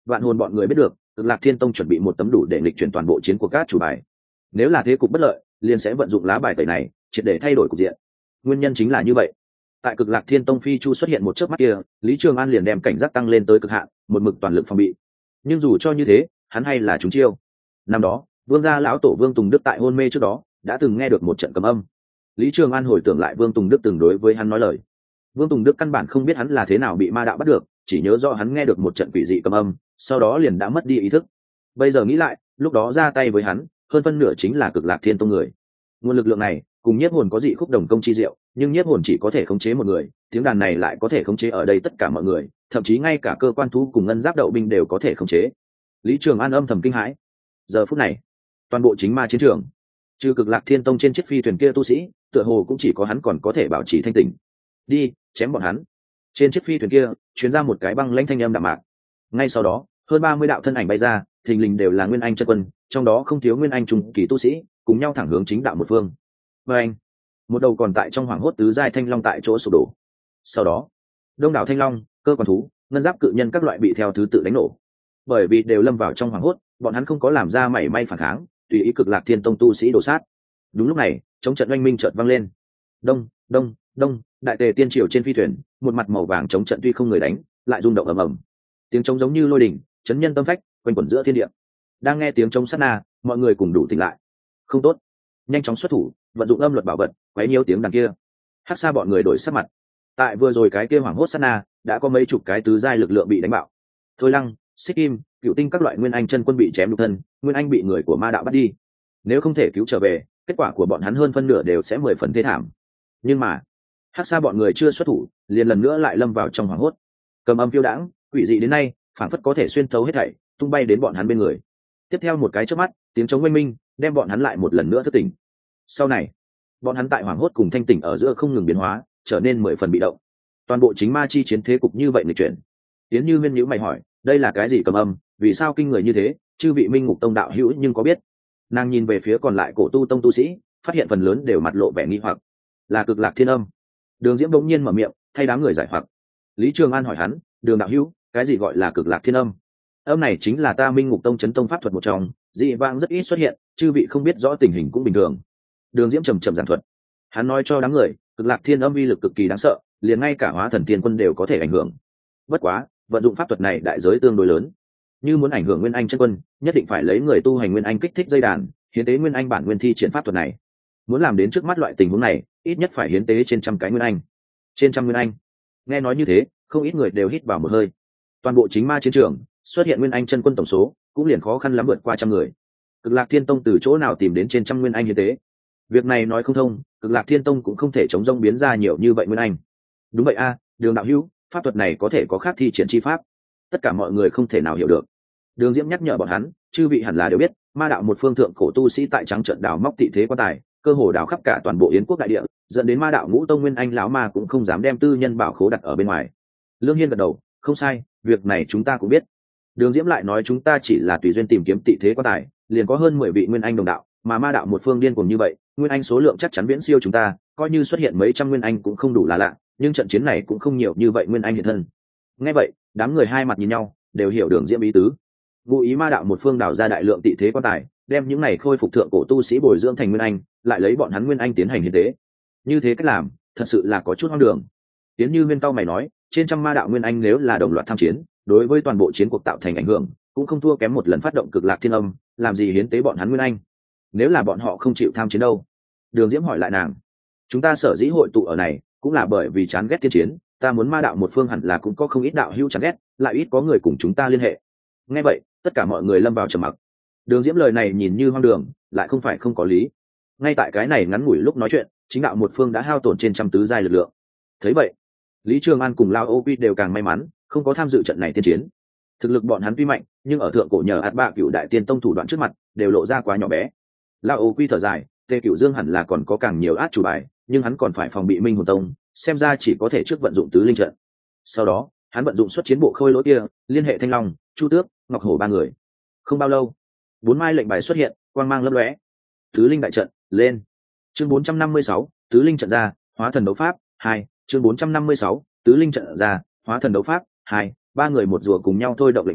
vạn hồn bọn người biết được Cực Lạc Thiên Tông chuẩn bị một tấm đủ để nghịch chuyển toàn bộ chiến cuộc các chủ bài. Nếu là thế cục bất lợi, liền sẽ vận dụng lá bài tẩy này, triệt để thay đổi cục diện. Nguyên nhân chính là như vậy. Tại Cực Lạc Thiên Tông phi chu xuất hiện một chớp mắt kia, Lý Trường An liền đem cảnh giác tăng lên tới cực hạn, một mực toàn lực phòng bị. Nhưng dù cho như thế, hắn hay là trúng chiêu. Năm đó, Vương gia lão tổ Vương Tùng Đức tại hôn mê trước đó, đã từng nghe được một trận cầm âm. Lý Trường An hồi tưởng lại Vương Tùng Đức từng đối với hắn nói lời. Vương Tùng Đức căn bản không biết hắn là thế nào bị ma đạo bắt được, chỉ nhớ rõ hắn nghe được một trận quỷ dị cầm âm, sau đó liền đã mất đi ý thức. Bây giờ nghĩ lại, lúc đó ra tay với hắn, hơn phân nửa chính là Cực Lạc Thiên Tông người. Nguồn lực lượng này, cùng nhiếp hồn có dị khúc đồng công chi diệu, nhưng nhiếp hồn chỉ có thể khống chế một người, tiếng đàn này lại có thể khống chế ở đây tất cả mọi người, thậm chí ngay cả cơ quan thú cùng ngân giáp đậu binh đều có thể khống chế. Lý Trường An âm thầm kinh hãi. Giờ phút này, toàn bộ chính ma chiến trường, trừ Cực Lạc Thiên Tông trên chiếc phi thuyền kia tu sĩ, tựa hồ cũng chỉ có hắn còn có thể bảo trì thanh tỉnh. Đi, chém bọn hắn. Trên chiếc phi thuyền kia, truyền ra một cái băng lãnh thanh âm đạm mạc. Ngay sau đó, hơn ba mươi đạo thân ảnh bay ra, thình lình đều là Nguyên Anh chân quân, trong đó không thiếu Nguyên Anh trung kỳ tu sĩ, cùng nhau thẳng hướng chính đạo một phương. Và anh, một đầu còn tại trong hoàng hốt tứ giai thanh long tại chỗ sụp đổ. Sau đó, đông đảo thanh long, cơ quan thú, ngân giáp cự nhân các loại bị theo thứ tự đánh nổ. Bởi vì đều lâm vào trong hoàng hốt, bọn hắn không có làm ra mảy may phản kháng, tùy ý Cực Lạc Thiên Tông tu sĩ đổ sát. Đúng lúc này, chống trận oanh minh chợt vang lên. Đông, đông, đông, đại tề tiên triều trên phi thuyền, một mặt màu vàng chống trận tuy không người đánh, lại rung động ầm ầm. Tiếng trống giống như lôi đình, chấn nhân tâm phách, quanh quẩn giữa thiên địa. Đang nghe tiếng trống sát na, mọi người cùng đủ tỉnh lại. Không tốt, nhanh chóng xuất thủ, vận dụng âm luật bảo vật, quấy nhiễu tiếng đàn kia. Hắc Sa bọn người đổi sắc mặt. Tại vừa rồi cái kia hoảng hốt sát na, đã có mấy chục cái tứ giai lực lượng bị đánh bạo. Thôi Lăng, Xích Kim, Cựu Tinh các loại Nguyên Anh chân quân bị chém đục thân, Nguyên Anh bị người của ma đạo bắt đi. Nếu không thể cứu trở về, kết quả của bọn hắn hơn phân nửa đều sẽ mười phần thê thảm. Nhưng mà, Hắc Sa bọn người chưa xuất thủ, liền lần nữa lại lâm vào trong hoảng hốt. Cầm âm phiêu đãng, quỷ dị đến nay, phản phất có thể xuyên thấu hết thảy, tung bay đến bọn hắn bên người. Tiếp theo một cái chớp mắt, tiếng trống oanh minh, đem bọn hắn lại một lần nữa thức tỉnh. Sau này, bọn hắn tại hoảng hốt cùng thanh tỉnh ở giữa không ngừng biến hóa, trở nên mười phần bị động. Toàn bộ chính ma chi chiến thế cục như vậy nghịch chuyển. Tiến Như Nguyên nhíu mày hỏi, đây là cái gì cầm âm, vì sao kinh người như thế, chư vị Minh Ngục Tông đạo hữu nhưng có biết? Nàng nhìn về phía còn lại Cổ Tu Tông tu sĩ, phát hiện phần lớn đều mặt lộ vẻ nghi hoặc. Là Cực Lạc Thiên Âm. Đường Diễm bỗng nhiên mở miệng, thay đám người giải hoặc. Lý Trường An hỏi hắn, Đường đạo hữu, cái gì gọi là Cực Lạc Thiên Âm? Âm này chính là ta Minh Ngục Tông chấn tông pháp thuật một trong, dị vãng rất ít xuất hiện, chư vị không biết rõ tình hình cũng bình thường. Đường Diễm trầm trầm giảng thuật. Hắn nói cho đám người, Cực Lạc Thiên Âm uy lực cực kỳ đáng sợ, liền ngay cả Hóa Thần Tiên Quân đều có thể ảnh hưởng. Bất quá, vận dụng pháp thuật này đại giới tương đối lớn. Như muốn ảnh hưởng Nguyên Anh chân quân, nhất định phải lấy người tu hành Nguyên Anh kích thích dây đàn, hiến tế Nguyên Anh bản nguyên thi triển pháp thuật này. Muốn làm đến trước mắt loại tình huống này, ít nhất phải hiến tế trên trăm cái Nguyên Anh. Trên trăm Nguyên Anh. Nghe nói như thế, không ít người đều hít vào một hơi. Toàn bộ chính ma chiến trường, xuất hiện Nguyên Anh chân quân tổng số, cũng liền khó khăn lắm vượt qua trăm người. Cực Lạc Thiên Tông từ chỗ nào tìm đến trên trăm Nguyên Anh hiến tế? Việc này nói không thông, Cực Lạc Thiên Tông cũng không thể chống rông biến ra nhiều như vậy Nguyên Anh. Đúng vậy a, Đường đạo hữu, pháp thuật này có thể có khác thi triển chi pháp. Tất cả mọi người không thể nào hiểu được. Đường Diễm nhắc nhở bọn hắn, chư vị hẳn là đều biết, ma đạo một phương thượng cổ tu sĩ tại trắng trận đào móc tị thế quan tài, cơ hồ đào khắp cả toàn bộ Yến quốc đại địa, dẫn đến ma đạo Ngũ Tông Nguyên Anh lão ma cũng không dám đem tư nhân bảo khố đặt ở bên ngoài. Lương Hiên gật đầu, không sai, việc này chúng ta cũng biết. Đường Diễm lại nói chúng ta chỉ là tùy duyên tìm kiếm tị thế quan tài, liền có hơn mười vị Nguyên Anh đồng đạo, mà ma đạo một phương điên cuồng như vậy, Nguyên Anh số lượng chắc chắn viễn siêu chúng ta, coi như xuất hiện mấy trăm Nguyên Anh cũng không đủ là lạ, nhưng trận chiến này cũng không nhiều như vậy Nguyên Anh hiện thân. Nghe vậy, đám người hai mặt nhìn nhau, đều hiểu Đường Diễm ý tứ. Ngụ ý ma đạo một phương đào ra đại lượng tị thế quan tài, đem những này khôi phục thượng cổ tu sĩ bồi dưỡng thành Nguyên Anh, lại lấy bọn hắn Nguyên Anh tiến hành hiến tế. Như thế cách làm, thật sự là có chút hoang đường. Tiến Như Nguyên cao mày nói, trên trăm ma đạo Nguyên Anh nếu là đồng loạt tham chiến, đối với toàn bộ chiến cuộc tạo thành ảnh hưởng, cũng không thua kém một lần phát động Cực Lạc Thiên Âm, làm gì hiến tế bọn hắn Nguyên Anh? Nếu là bọn họ không chịu tham chiến đâu? Đường Diễm hỏi lại nàng. Chúng ta sở dĩ hội tụ ở này, cũng là bởi vì chán ghét tiên chiến, ta muốn ma đạo một phương hẳn là cũng có không ít đạo hữu chán ghét, lại ít có người cùng chúng ta liên hệ. Nghe vậy, tất cả mọi người lâm vào trầm mặc. Đường Diễm lời này nhìn như hoang đường, lại không phải không có lý. Ngay tại cái này ngắn ngủi lúc nói chuyện, chính đạo một phương đã hao tổn trên trăm tứ giai lực lượng. Thấy vậy, Lý Trường An cùng Lao Ô Quy đều càng may mắn, không có tham dự trận này tiên chiến. Thực lực bọn hắn tuy mạnh, nhưng ở thượng cổ nhờ ạt bạ cựu đại tiên tông thủ đoạn trước mặt, đều lộ ra quá nhỏ bé. Lao Ô Quy thở dài, Tề Cửu Dương hẳn là còn có càng nhiều át chủ bài, nhưng hắn còn phải phòng bị Minh Hồn Tông, xem ra chỉ có thể trước vận dụng tứ linh trận. Sau đó, hắn vận dụng xuất chiến bộ khôi lỗi kia, liên hệ Thanh Long, Chu Tước, Ngọc Hổ ba người. Không bao lâu, bốn mai lệnh bài xuất hiện, quang mang lấp lóe. Tứ linh đại trận, lên. Chương bốn trăm năm mươi sáu, tứ linh trận ra, hóa thần đấu pháp, hai. Chương bốn trăm năm mươi sáu, tứ linh trận ra, hóa thần đấu pháp, hai. Ba người một rùa cùng nhau thôi động lệnh bài,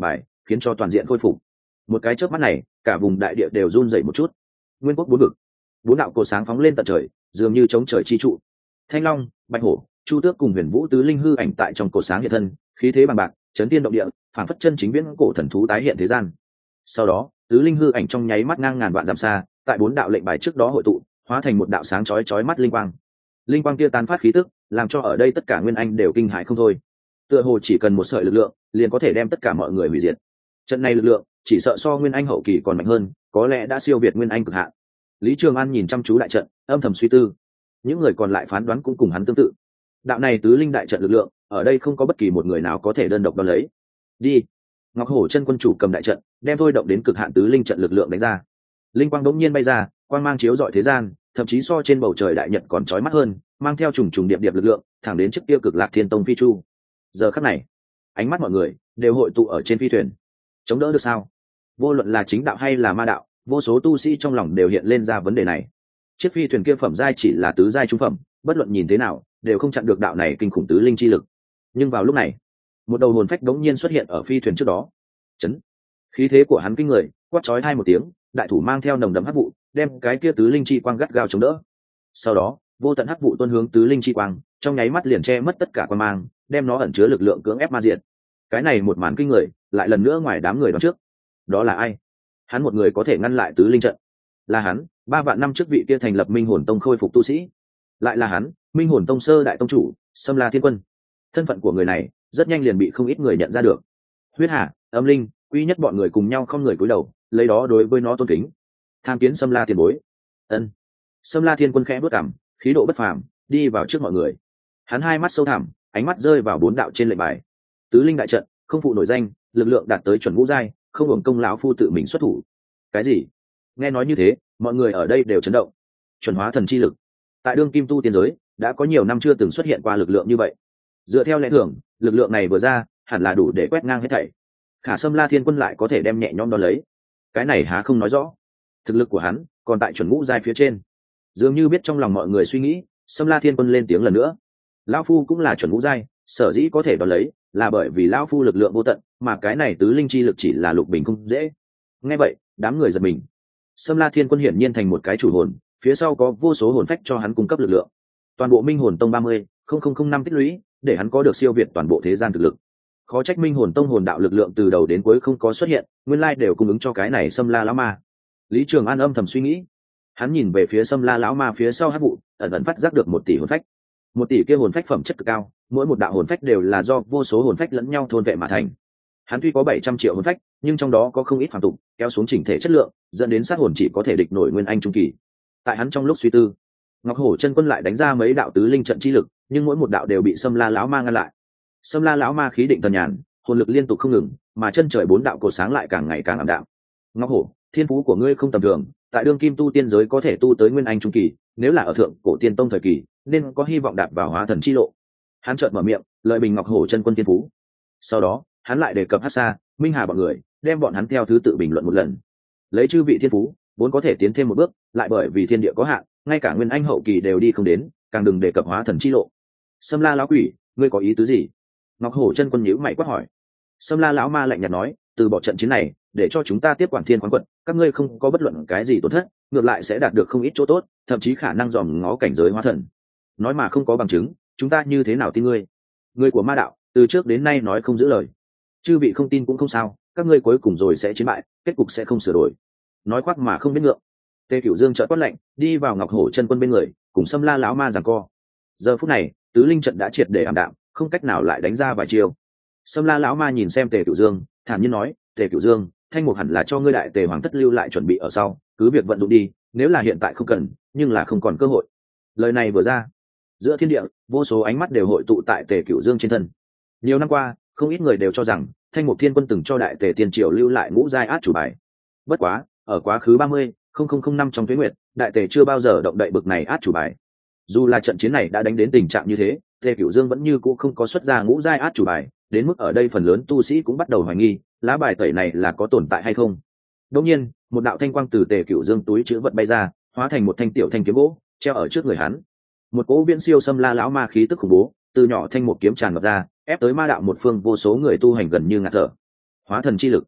khiến cho toàn diện khôi phục. Một cái chớp mắt này, cả vùng đại địa đều run rẩy một chút. Nguyên quốc bốn vực, bốn đạo cột sáng phóng lên tận trời, dường như chống trời chi trụ. Thanh long, bạch hổ, chu tước cùng huyền vũ tứ linh hư ảnh tại trong cột sáng hiện thân, khí thế bằng bạc, chấn tiên động địa, phảng phất chân chính viễn cổ thần thú tái hiện thế gian. Sau đó, tứ linh hư ảnh trong nháy mắt ngang ngàn vạn dặm xa, tại bốn đạo lệnh bài trước đó hội tụ, hóa thành một đạo sáng chói chói mắt linh quang. Linh quang kia tán phát khí tức, làm cho ở đây tất cả nguyên anh đều kinh hãi không thôi. Tựa hồ chỉ cần một sợi lực lượng, liền có thể đem tất cả mọi người hủy diệt. Trận này lực lượng, chỉ sợ so nguyên anh hậu kỳ còn mạnh hơn, có lẽ đã siêu việt nguyên anh cực hạn. Lý Trường An nhìn chăm chú đại trận, âm thầm suy tư. Những người còn lại phán đoán cũng cùng hắn tương tự. Đạo này tứ linh đại trận lực lượng, ở đây không có bất kỳ một người nào có thể đơn độc đón lấy. Đi. Ngọc Hổ chân quân chủ cầm đại trận, đem thôi động đến cực hạn tứ linh trận lực lượng đánh ra. Linh quang đống nhiên bay ra, quang mang chiếu rọi thế gian, thậm chí so trên bầu trời đại nhật còn chói mắt hơn, mang theo trùng trùng điệp điệp lực lượng, thẳng đến trước kia Cực Lạc Thiên Tông phi chu. Giờ khắc này, ánh mắt mọi người đều hội tụ ở trên phi thuyền. Chống đỡ được sao? Vô luận là chính đạo hay là ma đạo, vô số tu sĩ trong lòng đều hiện lên ra vấn đề này. Chiếc phi thuyền kia phẩm giai chỉ là tứ giai trung phẩm, bất luận nhìn thế nào, đều không chặn được đạo này kinh khủng tứ linh chi lực. Nhưng vào lúc này, một đầu hồn phách đống nhiên xuất hiện ở phi thuyền trước đó. Chấn. Khí thế của hắn kinh người, quát chói hai một tiếng, đại thủ mang theo nồng đậm hắc vụ, đem cái kia tứ linh chi quang gắt gao chống đỡ. Sau đó, vô tận hắc vụ tuôn hướng tứ linh chi quang, trong nháy mắt liền che mất tất cả quang mang, đem nó ẩn chứa lực lượng cưỡng ép ma diệt. Cái này một màn kinh người, lại lần nữa ngoài đám người đó trước. Đó là ai? Hắn một người có thể ngăn lại tứ linh trận. Là hắn, ba vạn năm trước vị kia thành lập Minh Hồn Tông khôi phục tu sĩ. Lại là hắn, Minh Hồn Tông sơ đại tông chủ, Sâm La Thiên Quân. Thân phận của người này, rất nhanh liền bị không ít người nhận ra được. Huyết Hà, Âm Linh, Quy Nhất bọn người cùng nhau không người cúi đầu, lấy đó đối với nó tôn kính. Tham kiến Sâm La tiền bối. Ân. Sâm La Thiên Quân khẽ bước cằm, khí độ bất phàm, đi vào trước mọi người. Hắn hai mắt sâu thẳm, ánh mắt rơi vào bốn đạo trên lệnh bài. Tứ linh đại trận, không phụ nổi danh, lực lượng đạt tới chuẩn ngũ giai, không hưởng công lão phu tự mình xuất thủ. Cái gì? Nghe nói như thế, mọi người ở đây đều chấn động. Chuẩn hóa thần chi lực, tại đương kim tu tiên giới, đã có nhiều năm chưa từng xuất hiện qua lực lượng như vậy. Dựa theo lẽ thường, lực lượng này vừa ra, hẳn là đủ để quét ngang hết thảy. Khả Sâm La Thiên Quân lại có thể đem nhẹ nhõm đón lấy. Cái này há không nói rõ, thực lực của hắn còn tại chuẩn ngũ giai phía trên. Dường như biết trong lòng mọi người suy nghĩ, Sâm La Thiên Quân lên tiếng lần nữa. Lão phu cũng là chuẩn ngũ giai, sở dĩ có thể đón lấy, là bởi vì lão phu lực lượng vô tận, mà cái này tứ linh chi lực chỉ là lục bình không dễ. Nghe vậy, đám người giật mình. Sâm La Thiên Quân hiển nhiên thành một cái chủ hồn, phía sau có vô số hồn phách cho hắn cung cấp lực lượng. Toàn bộ Minh Hồn Tông ba mươi năm tích lũy, để hắn có được siêu việt toàn bộ thế gian thực lực. Khó trách Minh Hồn Tông hồn đạo lực lượng từ đầu đến cuối không có xuất hiện, nguyên lai đều cung ứng cho cái này Sâm La lão ma. Lý Trường An âm thầm suy nghĩ. Hắn nhìn về phía Sâm La lão ma phía sau hắc vụ, ẩn ẩn phát giác được một tỷ hồn phách. Một tỷ kia hồn phách phẩm chất cực cao, mỗi một đạo hồn phách đều là do vô số hồn phách lẫn nhau thôn vệ mà thành. Hắn tuy có bảy trăm triệu hồn phách, nhưng trong đó có không ít phàm tục, kéo xuống chỉnh thể chất lượng, dẫn đến sát hồn chỉ có thể địch nổi nguyên anh trung kỳ. Tại hắn trong lúc suy tư, Ngọc Hổ chân quân lại đánh ra mấy đạo tứ linh trận chi lực, nhưng mỗi một đạo đều bị Sâm La lão ma ngăn lại. Sâm La lão ma khí định thần nhàn, hồn lực liên tục không ngừng, mà chân trời bốn đạo cổ sáng lại càng ngày càng ảm đạm. Ngọc Hổ, thiên phú của ngươi không tầm thường, tại đương kim tu tiên giới có thể tu tới nguyên anh trung kỳ, nếu là ở thượng cổ tiên tông thời kỳ, nên có hy vọng đạp vào hóa thần chi lộ. Hắn chợt mở miệng, lợi bình Ngọc Hổ chân quân thiên phú. Sau đó, hắn lại đề cập Hắc Sa, Minh Hà bọn người, đem bọn hắn theo thứ tự bình luận một lần. Lấy chư vị thiên phú, vốn có thể tiến thêm một bước, lại bởi vì thiên địa có hạn, ngay cả nguyên anh hậu kỳ đều đi không đến, càng đừng đề cập hóa thần chi lộ. Sâm La lão quỷ, ngươi có ý tứ gì? Ngọc Hổ chân quân nhíu mày quát hỏi. Sâm La lão ma lạnh nhạt nói, từ bỏ trận chiến này, để cho chúng ta tiếp quản thiên khoáng quận, các ngươi không có bất luận cái gì tổn thất, ngược lại sẽ đạt được không ít chỗ tốt, thậm chí khả năng dòm ngó cảnh giới hóa thần. Nói mà không có bằng chứng, chúng ta như thế nào tin ngươi? Người của ma đạo, từ trước đến nay nói không giữ lời. Chư vị không tin cũng không sao, các ngươi cuối cùng rồi sẽ chiến bại, kết cục sẽ không sửa đổi. Nói khoác mà không biết ngượng. Tề Cửu Dương chợt quát lạnh, đi vào Ngọc Hổ chân quân bên người, cùng Sâm La lão ma giằng co. Giờ phút này, tứ linh trận đã triệt để ảm đạm, không cách nào lại đánh ra vài chiêu. Sâm La lão ma nhìn xem Tề Cửu Dương, thản nhiên nói, Tề Cửu Dương, thanh mục hẳn là cho ngươi đại tề hoàng thất lưu lại chuẩn bị ở sau, cứ việc vận dụng đi, nếu là hiện tại không cần, nhưng là không còn cơ hội. Lời này vừa ra, giữa thiên địa, vô số ánh mắt đều hội tụ tại Tề Cửu Dương trên thân. Nhiều năm qua, không ít người đều cho rằng thanh mục thiên quân từng cho đại tề tiên triều lưu lại ngũ giai át chủ bài. Bất quá, ở quá khứ ba mươi năm trong tuế nguyệt, đại tề chưa bao giờ động đậy bực này át chủ bài. Dù là trận chiến này đã đánh đến tình trạng như thế, Tề Cửu Dương vẫn như cũ không có xuất ra ngũ giai át chủ bài, đến mức ở đây phần lớn tu sĩ cũng bắt đầu hoài nghi, lá bài tẩy này là có tồn tại hay không. Đột nhiên, một đạo thanh quang từ Tề Cửu Dương túi trữ vật bay ra, hóa thành một thanh tiểu thanh kiếm gỗ, treo ở trước người hắn. Một cỗ viễn siêu Sâm La lão ma khí tức khủng bố, từ nhỏ thanh một kiếm tràn ngập ra, ép tới ma đạo một phương vô số người tu hành gần như ngạt thở. Hóa thần chi lực,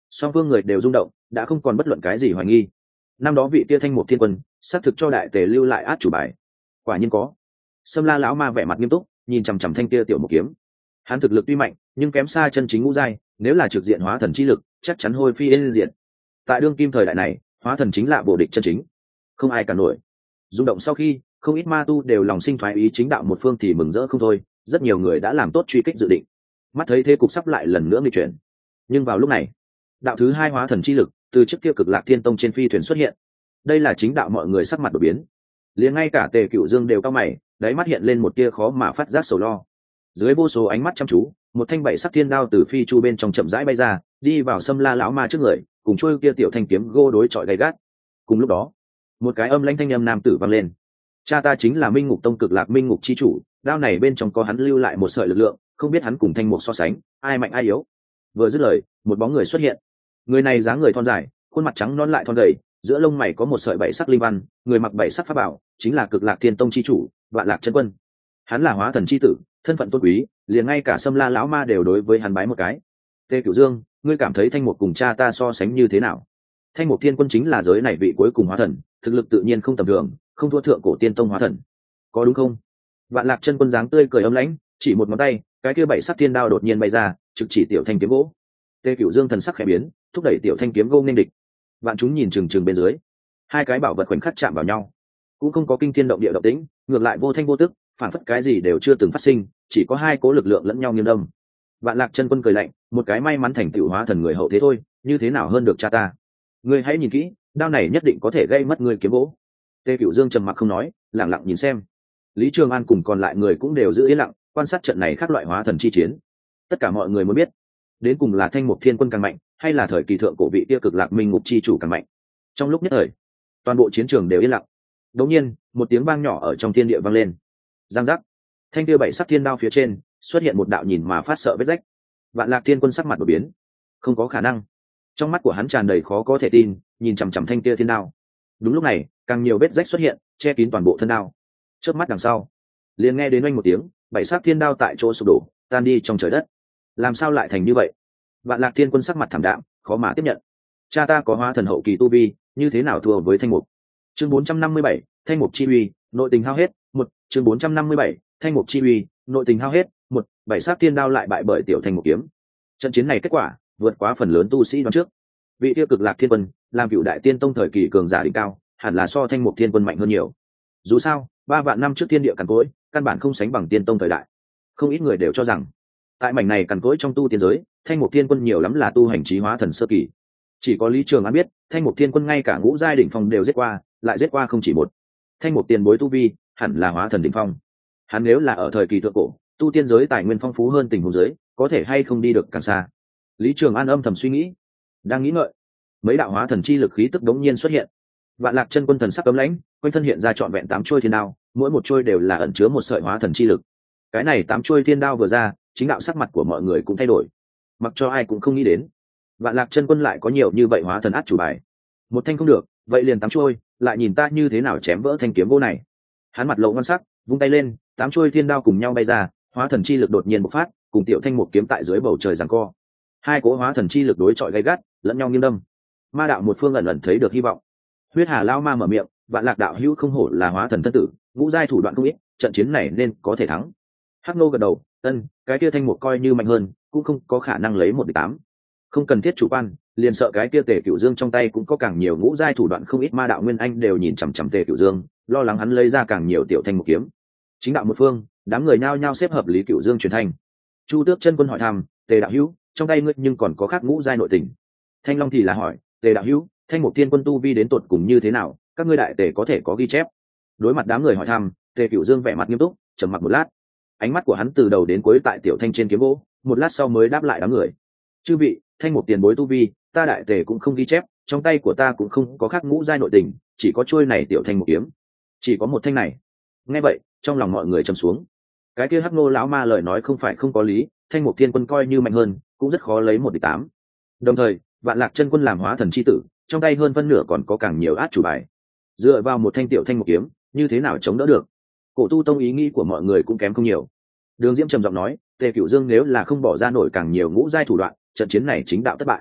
song phương người đều rung động, đã không còn bất luận cái gì hoài nghi. Năm đó vị kia thanh mục thiên quân xác thực cho đại tề lưu lại át chủ bài. Quả nhiên có. Sâm La lão ma vẻ mặt nghiêm túc, nhìn chằm chằm thanh kia tiểu một kiếm. Hắn thực lực tuy mạnh, nhưng kém xa chân chính ngũ giai, nếu là trực diện hóa thần chi lực, chắc chắn hôi phi yên diện. Tại đương kim thời đại này, hóa thần chính là bộ địch chân chính, không ai cản nổi. Rung động sau khi, không ít ma tu đều lòng sinh thoái ý chính đạo một phương thì mừng rỡ không thôi, rất nhiều người đã làm tốt truy kích dự định. Mắt thấy thế cục sắp lại lần nữa nghịch chuyển. Nhưng vào lúc này, đạo thứ hai hóa thần chi lực từ trước kia Cực Lạc Thiên Tông trên phi thuyền xuất hiện. Đây là chính đạo mọi người sắc mặt đổi biến, liền ngay cả Tề Cựu Dương đều cau mày, đáy mắt hiện lên một tia khó mà phát giác sầu lo. Dưới vô số ánh mắt chăm chú, một thanh bảy sắc thiên đao từ phi chu bên trong chậm rãi bay ra, đi vào Sâm La lão ma trước người, cùng trôi kia tiểu thanh kiếm gô đối chọi gay gắt. Cùng lúc đó, một cái âm lãnh thanh âm nam tử vang lên: cha ta chính là Minh Ngục Tông Cực Lạc Minh Ngục chi chủ, đao này bên trong có hắn lưu lại một sợi lực lượng, không biết hắn cùng thanh mục so sánh, ai mạnh ai yếu. Vừa dứt lời, một bóng người xuất hiện. Người này dáng người thon dài, khuôn mặt trắng nõn lại thon gầy, giữa lông mày có một sợi bảy sắc linh văn, người mặc bảy sắc pháp bảo, chính là Cực Lạc Thiên Tông chi chủ, Vạn Lạc Chân Quân. Hắn là hóa thần chi tử, thân phận tôn quý, liền ngay cả Sâm La lão ma đều đối với hắn bái một cái. Tề Cửu Dương, ngươi cảm thấy thanh mục cùng cha ta so sánh như thế nào? Thanh mục thiên quân chính là giới này vị cuối cùng hóa thần, thực lực tự nhiên không tầm thường, không thua thượng cổ tiên tông hóa thần, có đúng không? Vạn Lạc Chân Quân dáng tươi cười ấm lãnh, chỉ một ngón tay, cái kia bảy sắc thiên đao đột nhiên bay ra, trực chỉ tiểu thanh kiếm gỗ. Tề Cửu Dương thần sắc khẽ biến, thúc đẩy tiểu thanh kiếm gỗ nên địch. Vạn chúng nhìn chừng chừng bên dưới, hai cái bảo vật khoảnh khắc chạm vào nhau, cũng không có kinh thiên động địa động tĩnh, ngược lại vô thanh vô tức, phản phất cái gì đều chưa từng phát sinh, chỉ có hai cố lực lượng lẫn nhau nghiêng đâm. Vạn Lạc Chân Quân cười lạnh, một cái may mắn thành tựu hóa thần người hậu thế thôi, như thế nào hơn được cha ta? Ngươi hãy nhìn kỹ, đao này nhất định có thể gây mất ngươi kiếm gỗ. Tề Cửu Dương trầm mặc không nói, lặng lặng nhìn xem. Lý Trường An cùng còn lại người cũng đều giữ yên lặng, quan sát trận này khác loại hóa thần chi chiến. Tất cả mọi người muốn biết, đến cùng là thanh mục thiên quân càng mạnh, hay là thời kỳ thượng cổ vị kia Cực Lạc Minh Ngục chi chủ càng mạnh. Trong lúc nhất thời, toàn bộ chiến trường đều yên lặng. Đột nhiên, một tiếng vang nhỏ ở trong thiên địa vang lên. Giang giác, thanh kia bảy sắc thiên đao phía trên xuất hiện một đạo nhìn mà phát sợ vết rách. Vạn Lạc Thiên Quân sắc mặt đổi biến. Không có khả năng. Trong mắt của hắn tràn đầy khó có thể tin, nhìn chằm chằm thanh kia thiên đao. Đúng lúc này, càng nhiều vết rách xuất hiện, che kín toàn bộ thân đao. Chớp mắt đằng sau, liền nghe đến oanh một tiếng, bảy sắc thiên đao tại chỗ sụp đổ, tan đi trong trời đất. Làm sao lại thành như vậy? Vạn Lạc Thiên Quân sắc mặt thảm đạm, khó mà tiếp nhận. Cha ta có hóa thần hậu kỳ tu vi, như thế nào thua với thanh mục? Chương bốn trăm năm mươi bảy, thanh mục chi uy, nội tình hao hết. Một, chương bốn trăm năm mươi bảy, thanh mục chi uy, nội tình hao hết. Một, bảy sắc thiên đao lại bại bởi tiểu thanh mục kiếm. Trận chiến này kết quả vượt quá phần lớn tu sĩ đoán trước. Vị tiêu Cực Lạc Thiên Quân làm cựu đại tiên tông thời kỳ cường giả đỉnh cao, hẳn là so thanh mục thiên quân mạnh hơn nhiều. Dù sao, ba vạn năm trước thiên địa cằn cỗi, căn bản không sánh bằng tiên tông thời đại. Không ít người đều cho rằng, tại mảnh này cằn cỗi trong tu tiên giới, thanh mục thiên quân nhiều lắm là tu hành trí hóa thần sơ kỳ. Chỉ có Lý Trường An biết, thanh mục thiên quân ngay cả ngũ giai đỉnh phong đều giết qua, lại giết qua không chỉ một. Thanh mục tiền bối tu vi, hẳn là hóa thần đỉnh phong. Hắn nếu là ở thời kỳ thượng cổ, tu tiên giới tài nguyên phong phú hơn tình huống giới, có thể hay không đi được càng xa. Lý Trường An âm thầm suy nghĩ, đang nghĩ ngợi, mấy đạo hóa thần chi lực khí tức đống nhiên xuất hiện. Vạn Lạc Chân Quân thần sắc cấm lãnh, quanh thân hiện ra trọn vẹn tám chuôi thiên đao, mỗi một chuôi đều là ẩn chứa một sợi hóa thần chi lực. Cái này tám chuôi thiên đao vừa ra, chính đạo sắc mặt của mọi người cũng thay đổi. Mặc cho ai cũng không nghĩ đến, Vạn Lạc Chân Quân lại có nhiều như vậy hóa thần át chủ bài. Một thanh không được, vậy liền tám chuôi, lại nhìn ta như thế nào chém vỡ thanh kiếm gỗ này. Hắn mặt lộ ngon sắc, vung tay lên, tám chuôi thiên đao cùng nhau bay ra, hóa thần chi lực đột nhiên bộc phát, cùng tiểu thanh một kiếm tại dưới bầu trời giằng co. Hai cỗ hóa thần chi lực đối chọi gay gắt, lẫn nhau nghiêng đâm. Ma đạo một phương ẩn ẩn thấy được hy vọng. Huyết Hà Lao Ma mở miệng, Vạn Lạc đạo hữu không hổ là hóa thần thân tử, ngũ giai thủ đoạn không ít, trận chiến này nên có thể thắng. Hắc Nô gật đầu, ân, cái kia thanh một coi như mạnh hơn, cũng không có khả năng lấy một địch tám. Không cần thiết chủ quan, liền sợ cái kia Tề Cửu Dương trong tay cũng có càng nhiều ngũ giai thủ đoạn không ít. Ma đạo Nguyên Anh đều nhìn chằm chằm Tề Cửu Dương, lo lắng hắn lấy ra càng nhiều tiểu thanh một kiếm. Chính đạo một phương, đám người nhao nhao xếp hợp Lý Cửu Dương truyền thanh. Chu Tước Chân Quân hỏi thăm, Tề đạo hữu, trong tay ngươi nhưng còn có khác ngũ giai nội tình. Thanh Long thì là hỏi, Tề đạo hữu, thanh mục tiên quân tu vi đến tột cùng như thế nào, các ngươi đại tề có thể có ghi chép? Đối mặt đám người hỏi thăm, Tề Cửu Dương vẻ mặt nghiêm túc, trầm mặc một lát. Ánh mắt của hắn từ đầu đến cuối tại tiểu thanh trên kiếm gỗ, một lát sau mới đáp lại đám người. Chư vị, thanh mục tiền bối tu vi, ta đại tề cũng không ghi chép, trong tay của ta cũng không có khác ngũ giai nội tình, chỉ có chuôi này tiểu thanh mục kiếm, chỉ có một thanh này. Nghe vậy, trong lòng mọi người trầm xuống. Cái kia Hắc Nô lão ma lời nói không phải không có lý, thanh mục thiên quân coi như mạnh hơn, cũng rất khó lấy một địch tám. Đồng thời, Vạn Lạc Chân Quân làm hóa thần chi tử, trong tay hơn phân nửa còn có càng nhiều át chủ bài. Dựa vào một thanh tiểu thanh một kiếm, như thế nào chống đỡ được? Cổ tu tông ý nghĩ của mọi người cũng kém không nhiều. Đường Diễm trầm giọng nói, Tề Cửu Dương nếu là không bỏ ra nổi càng nhiều ngũ giai thủ đoạn, trận chiến này chính đạo thất bại.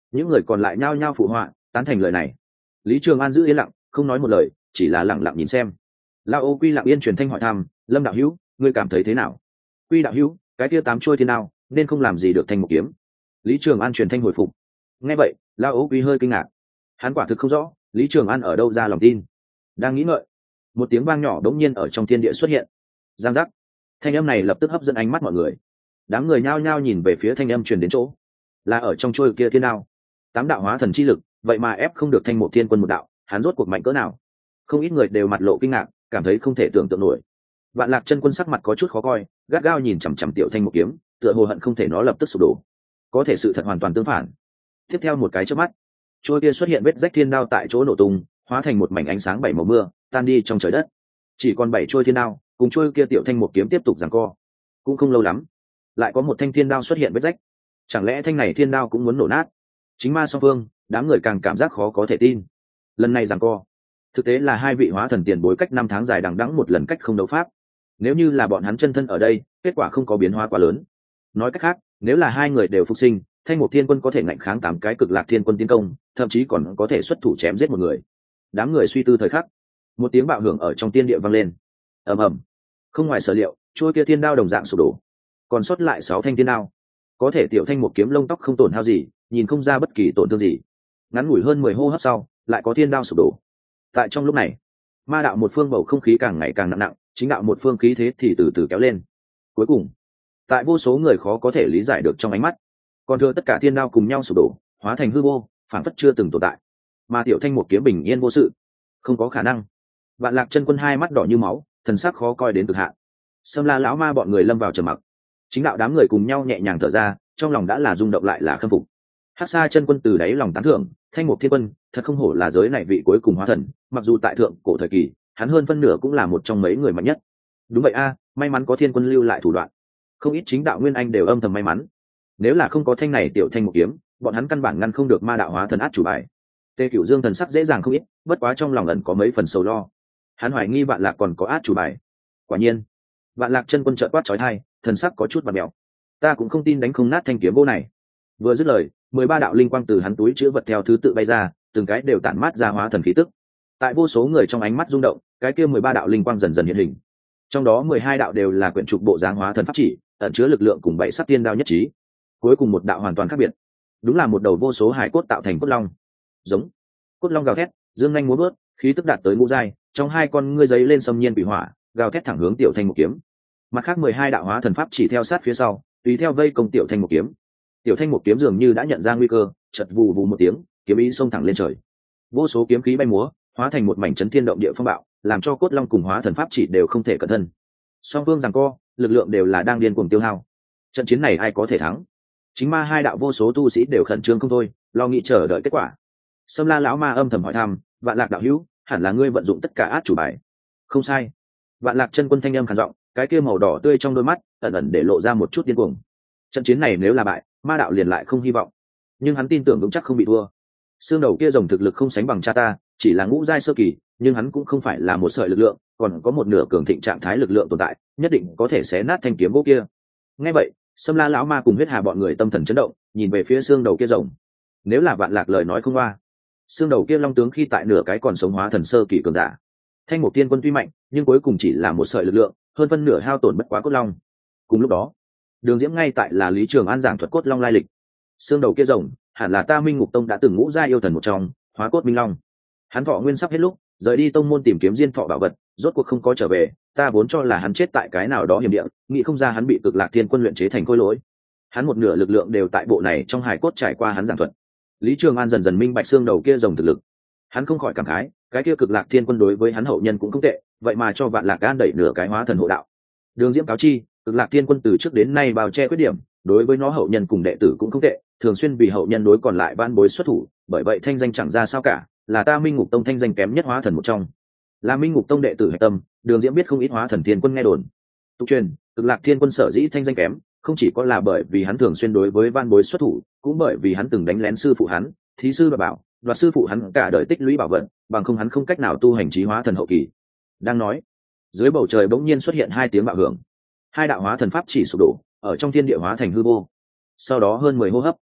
Những người còn lại nhao nhao phụ họa tán thành lời này. Lý Trường An giữ yên lặng không nói một lời, chỉ là lặng lặng nhìn xem. Lao Ô Quy lặng yên truyền thanh hỏi thăm, Lâm đạo hữu, ngươi cảm thấy thế nào? Quy đạo hữu, cái kia tám chuôi thiên đao nên không làm gì được thanh một kiếm. Lý Trường An truyền thanh hồi phục. Nghe vậy, Lao Ô Quy hơi kinh ngạc. Hắn quả thực không rõ Lý Trường An ở đâu ra lòng tin. Đang nghĩ ngợi, một tiếng vang nhỏ đống nhiên ở trong thiên địa xuất hiện. Giang giác. Thanh âm này lập tức hấp dẫn ánh mắt mọi người. Đám người nhao nhao nhìn về phía thanh âm truyền đến chỗ, là ở trong chuôi kia thiên đao. Tám đạo hóa thần chi lực, vậy mà ép không được thanh một thiên quân một đạo, hắn rốt cuộc mạnh cỡ nào? Không ít người đều mặt lộ kinh ngạc, cảm thấy không thể tưởng tượng nổi. Vạn Lạc chân quân sắc mặt có chút khó coi, gắt gao nhìn chằm chằm tiểu thanh một kiếm, tựa hồ hận không thể nó lập tức sụp đổ. Có thể sự thật hoàn toàn tương phản. Tiếp theo một cái chớp mắt, trôi kia xuất hiện vết rách thiên đao tại chỗ nổ tung, hóa thành một mảnh ánh sáng bảy màu mưa, tan đi trong trời đất. Chỉ còn bảy trôi thiên đao, cùng trôi kia tiểu thanh một kiếm tiếp tục giằng co. Cũng không lâu lắm, lại có một thanh thiên đao xuất hiện vết rách. Chẳng lẽ thanh này thiên đao cũng muốn nổ nát? Chính ma song phương, đám người càng cảm giác khó có thể tin. Lần này giằng co, thực tế là hai vị hóa thần tiền bối cách năm tháng dài đằng đẵng một lần cách không đấu pháp. Nếu như là bọn hắn chân thân ở đây, kết quả không có biến hóa quá lớn. Nói cách khác, nếu là hai người đều phục sinh, thanh một thiên quân có thể ngạnh kháng tám cái cực lạc thiên quân tiến công, thậm chí còn có thể xuất thủ chém giết một người. Đám người suy tư thời khắc, một tiếng bạo hưởng ở trong tiên địa vang lên. Ầm ầm. Không ngoài sở liệu, chuôi kia thiên đao đồng dạng sụp đổ, còn sót lại sáu thanh thiên đao. Có thể tiểu thanh một kiếm lông tóc không tổn hao gì, nhìn không ra bất kỳ tổn thương gì. Ngắn ngủi hơn mười hô hấp sau, lại có thiên đao sụp đổ. Tại trong lúc này, ma đạo một phương bầu không khí càng ngày càng nặng nặng, chính đạo một phương khí thế thì từ từ kéo lên. Cuối cùng, tại vô số người khó có thể lý giải được trong ánh mắt, còn thừa tất cả thiên đao cùng nhau sụp đổ, hóa thành hư vô, phản phất chưa từng tồn tại. Mà tiểu thanh một kiếm bình yên vô sự, không có khả năng. Vạn Lạc chân quân hai mắt đỏ như máu, thần sắc khó coi đến cực hạn. Sâm La lão ma bọn người lâm vào trầm mặc. Chính đạo đám người cùng nhau nhẹ nhàng thở ra, trong lòng đã là rung động lại là khâm phục. Hắc Sa chân quân từ đáy lòng tán thưởng, thanh một thiên quân, thật không hổ là giới này vị cuối cùng hóa thần, mặc dù tại thượng cổ thời kỳ, hắn hơn phân nửa cũng là một trong mấy người mạnh nhất. Đúng vậy a, may mắn có thiên quân lưu lại thủ đoạn. Không ít chính đạo nguyên anh đều âm thầm may mắn. Nếu là không có thanh này tiểu thanh một kiếm, bọn hắn căn bản ngăn không được ma đạo hóa thần át chủ bài. Tề Cửu Dương thần sắc dễ dàng không ít, bất quá trong lòng ẩn có mấy phần sầu lo. Hắn hoài nghi Vạn Lạc còn có át chủ bài. Quả nhiên, Vạn Lạc chân quân trợn quát chói tai, thần sắc có chút bặm mèo. Ta cũng không tin đánh không nát thanh kiếm vô này. Vừa dứt lời, mười ba đạo linh quang từ hắn túi chứa vật theo thứ tự bay ra, từng cái đều tản mát ra hóa thần khí tức. Tại vô số người trong ánh mắt rung động, cái kia mười ba đạo linh quang dần dần hiện hình. Trong đó mười hai đạo đều là quyển trục bộ dáng hóa thần pháp chỉ, ẩn chứa lực lượng cùng bảy sắc tiên đao nhất trí. Cuối cùng một đạo hoàn toàn khác biệt, đúng là một đầu vô số hải cốt tạo thành cốt long. Giống cốt long gào thét, dương nhanh múa bước, khí tức đạt tới ngũ giai, trong hai con ngươi giấy lên xâm nhiên bị hỏa, gào thét thẳng hướng tiểu thanh một kiếm. Mặt khác mười hai đạo hóa thần pháp chỉ theo sát phía sau, tùy theo vây công tiểu thanh một kiếm. Tiểu thanh một kiếm dường như đã nhận ra nguy cơ, chợt vù vù một tiếng, kiếm ý xông thẳng lên trời. Vô số kiếm khí bay múa, hóa thành một mảnh chấn thiên động địa phong bạo, làm cho cốt long cùng hóa thần pháp chỉ đều không thể cẩn thân. Song phương giằng co, lực lượng đều là đang điên cuồng tiêu hao. Trận chiến này ai có thể thắng? Chính ma hai đạo vô số tu sĩ đều khẩn trương không thôi, lo nghĩ chờ đợi kết quả. Sâm La lão ma âm thầm hỏi thăm, Vạn Lạc đạo hữu, hẳn là ngươi vận dụng tất cả át chủ bài. Không sai. Vạn Lạc chân quân thanh âm khàn giọng, cái kia màu đỏ tươi trong đôi mắt ẩn ẩn để lộ ra một chút điên cuồng. Trận chiến này nếu là bại, ma đạo liền lại không hy vọng, nhưng hắn tin tưởng vững chắc không bị thua. Xương đầu kia rồng thực lực không sánh bằng cha ta, chỉ là ngũ giai sơ kỳ, nhưng hắn cũng không phải là một sợi lực lượng, còn có một nửa cường thịnh trạng thái lực lượng tồn tại, nhất định có thể xé nát thanh kiếm gỗ kia. Nghe vậy, Sâm La lão ma cùng huyết hà bọn người tâm thần chấn động, nhìn về phía xương đầu kia rồng. Nếu là Vạn Lạc lời nói không qua, xương đầu kia long tướng khi tại nửa cái còn sống hóa thần sơ kỳ cường giả. Thanh một tiên quân tuy mạnh, nhưng cuối cùng chỉ là một sợi lực lượng, hơn phân nửa hao tổn bất quá cốt long. Cùng lúc đó, Đường Diễm ngay tại là Lý Trường An giảng thuật cốt long lai lịch. Xương đầu kia rồng, hẳn là ta Minh Ngục Tông đã từng ngũ gia yêu thần một trong, hóa cốt minh long. Hắn thọ nguyên sắp hết lúc, rời đi tông môn tìm kiếm diên thọ bảo vật, rốt cuộc không có trở về, ta vốn cho là hắn chết tại cái nào đó hiểm địa, nghĩ không ra hắn bị Cực Lạc Thiên Quân luyện chế thành khối lỗi. Hắn một nửa lực lượng đều tại bộ này trong hài cốt trải qua hắn giảng thuật. Lý Trường An dần dần minh bạch xương đầu kia rồng thực lực. Hắn không khỏi cảm khái, cái kia Cực Lạc Thiên Quân đối với hắn hậu nhân cũng không tệ, vậy mà cho Vạn Lạc An đẩy nửa cái hóa thần hộ đạo. Đường Diễm cáo chi, Cực Lạc Thiên Quân từ trước đến nay bao che khuyết điểm, đối với nó hậu nhân cùng đệ tử cũng không tệ, thường xuyên vì hậu nhân đối còn lại ban bối xuất thủ, bởi vậy thanh danh chẳng ra sao cả, là ta Minh Ngục Tông thanh danh kém nhất hóa thần một trong. Là Minh Ngục Tông đệ tử hạch tâm, Đường Diễm biết không ít hóa thần thiên quân nghe đồn. Tục truyền, Cực Lạc Thiên Quân sở dĩ thanh danh kém, không chỉ có là bởi vì hắn thường xuyên đối với van bối xuất thủ, cũng bởi vì hắn từng đánh lén sư phụ hắn, thí sư bà bảo, đoạt sư phụ hắn cả đời tích lũy bảo vật, bằng không hắn không cách nào tu hành trí hóa thần hậu kỳ. Đang nói, dưới bầu trời bỗng nhiên xuất hiện hai tiếng bạo hưởng, hai đạo hóa thần pháp chỉ sụp đổ, ở trong thiên địa hóa thành hư vô. Sau đó hơn mười hô hấp,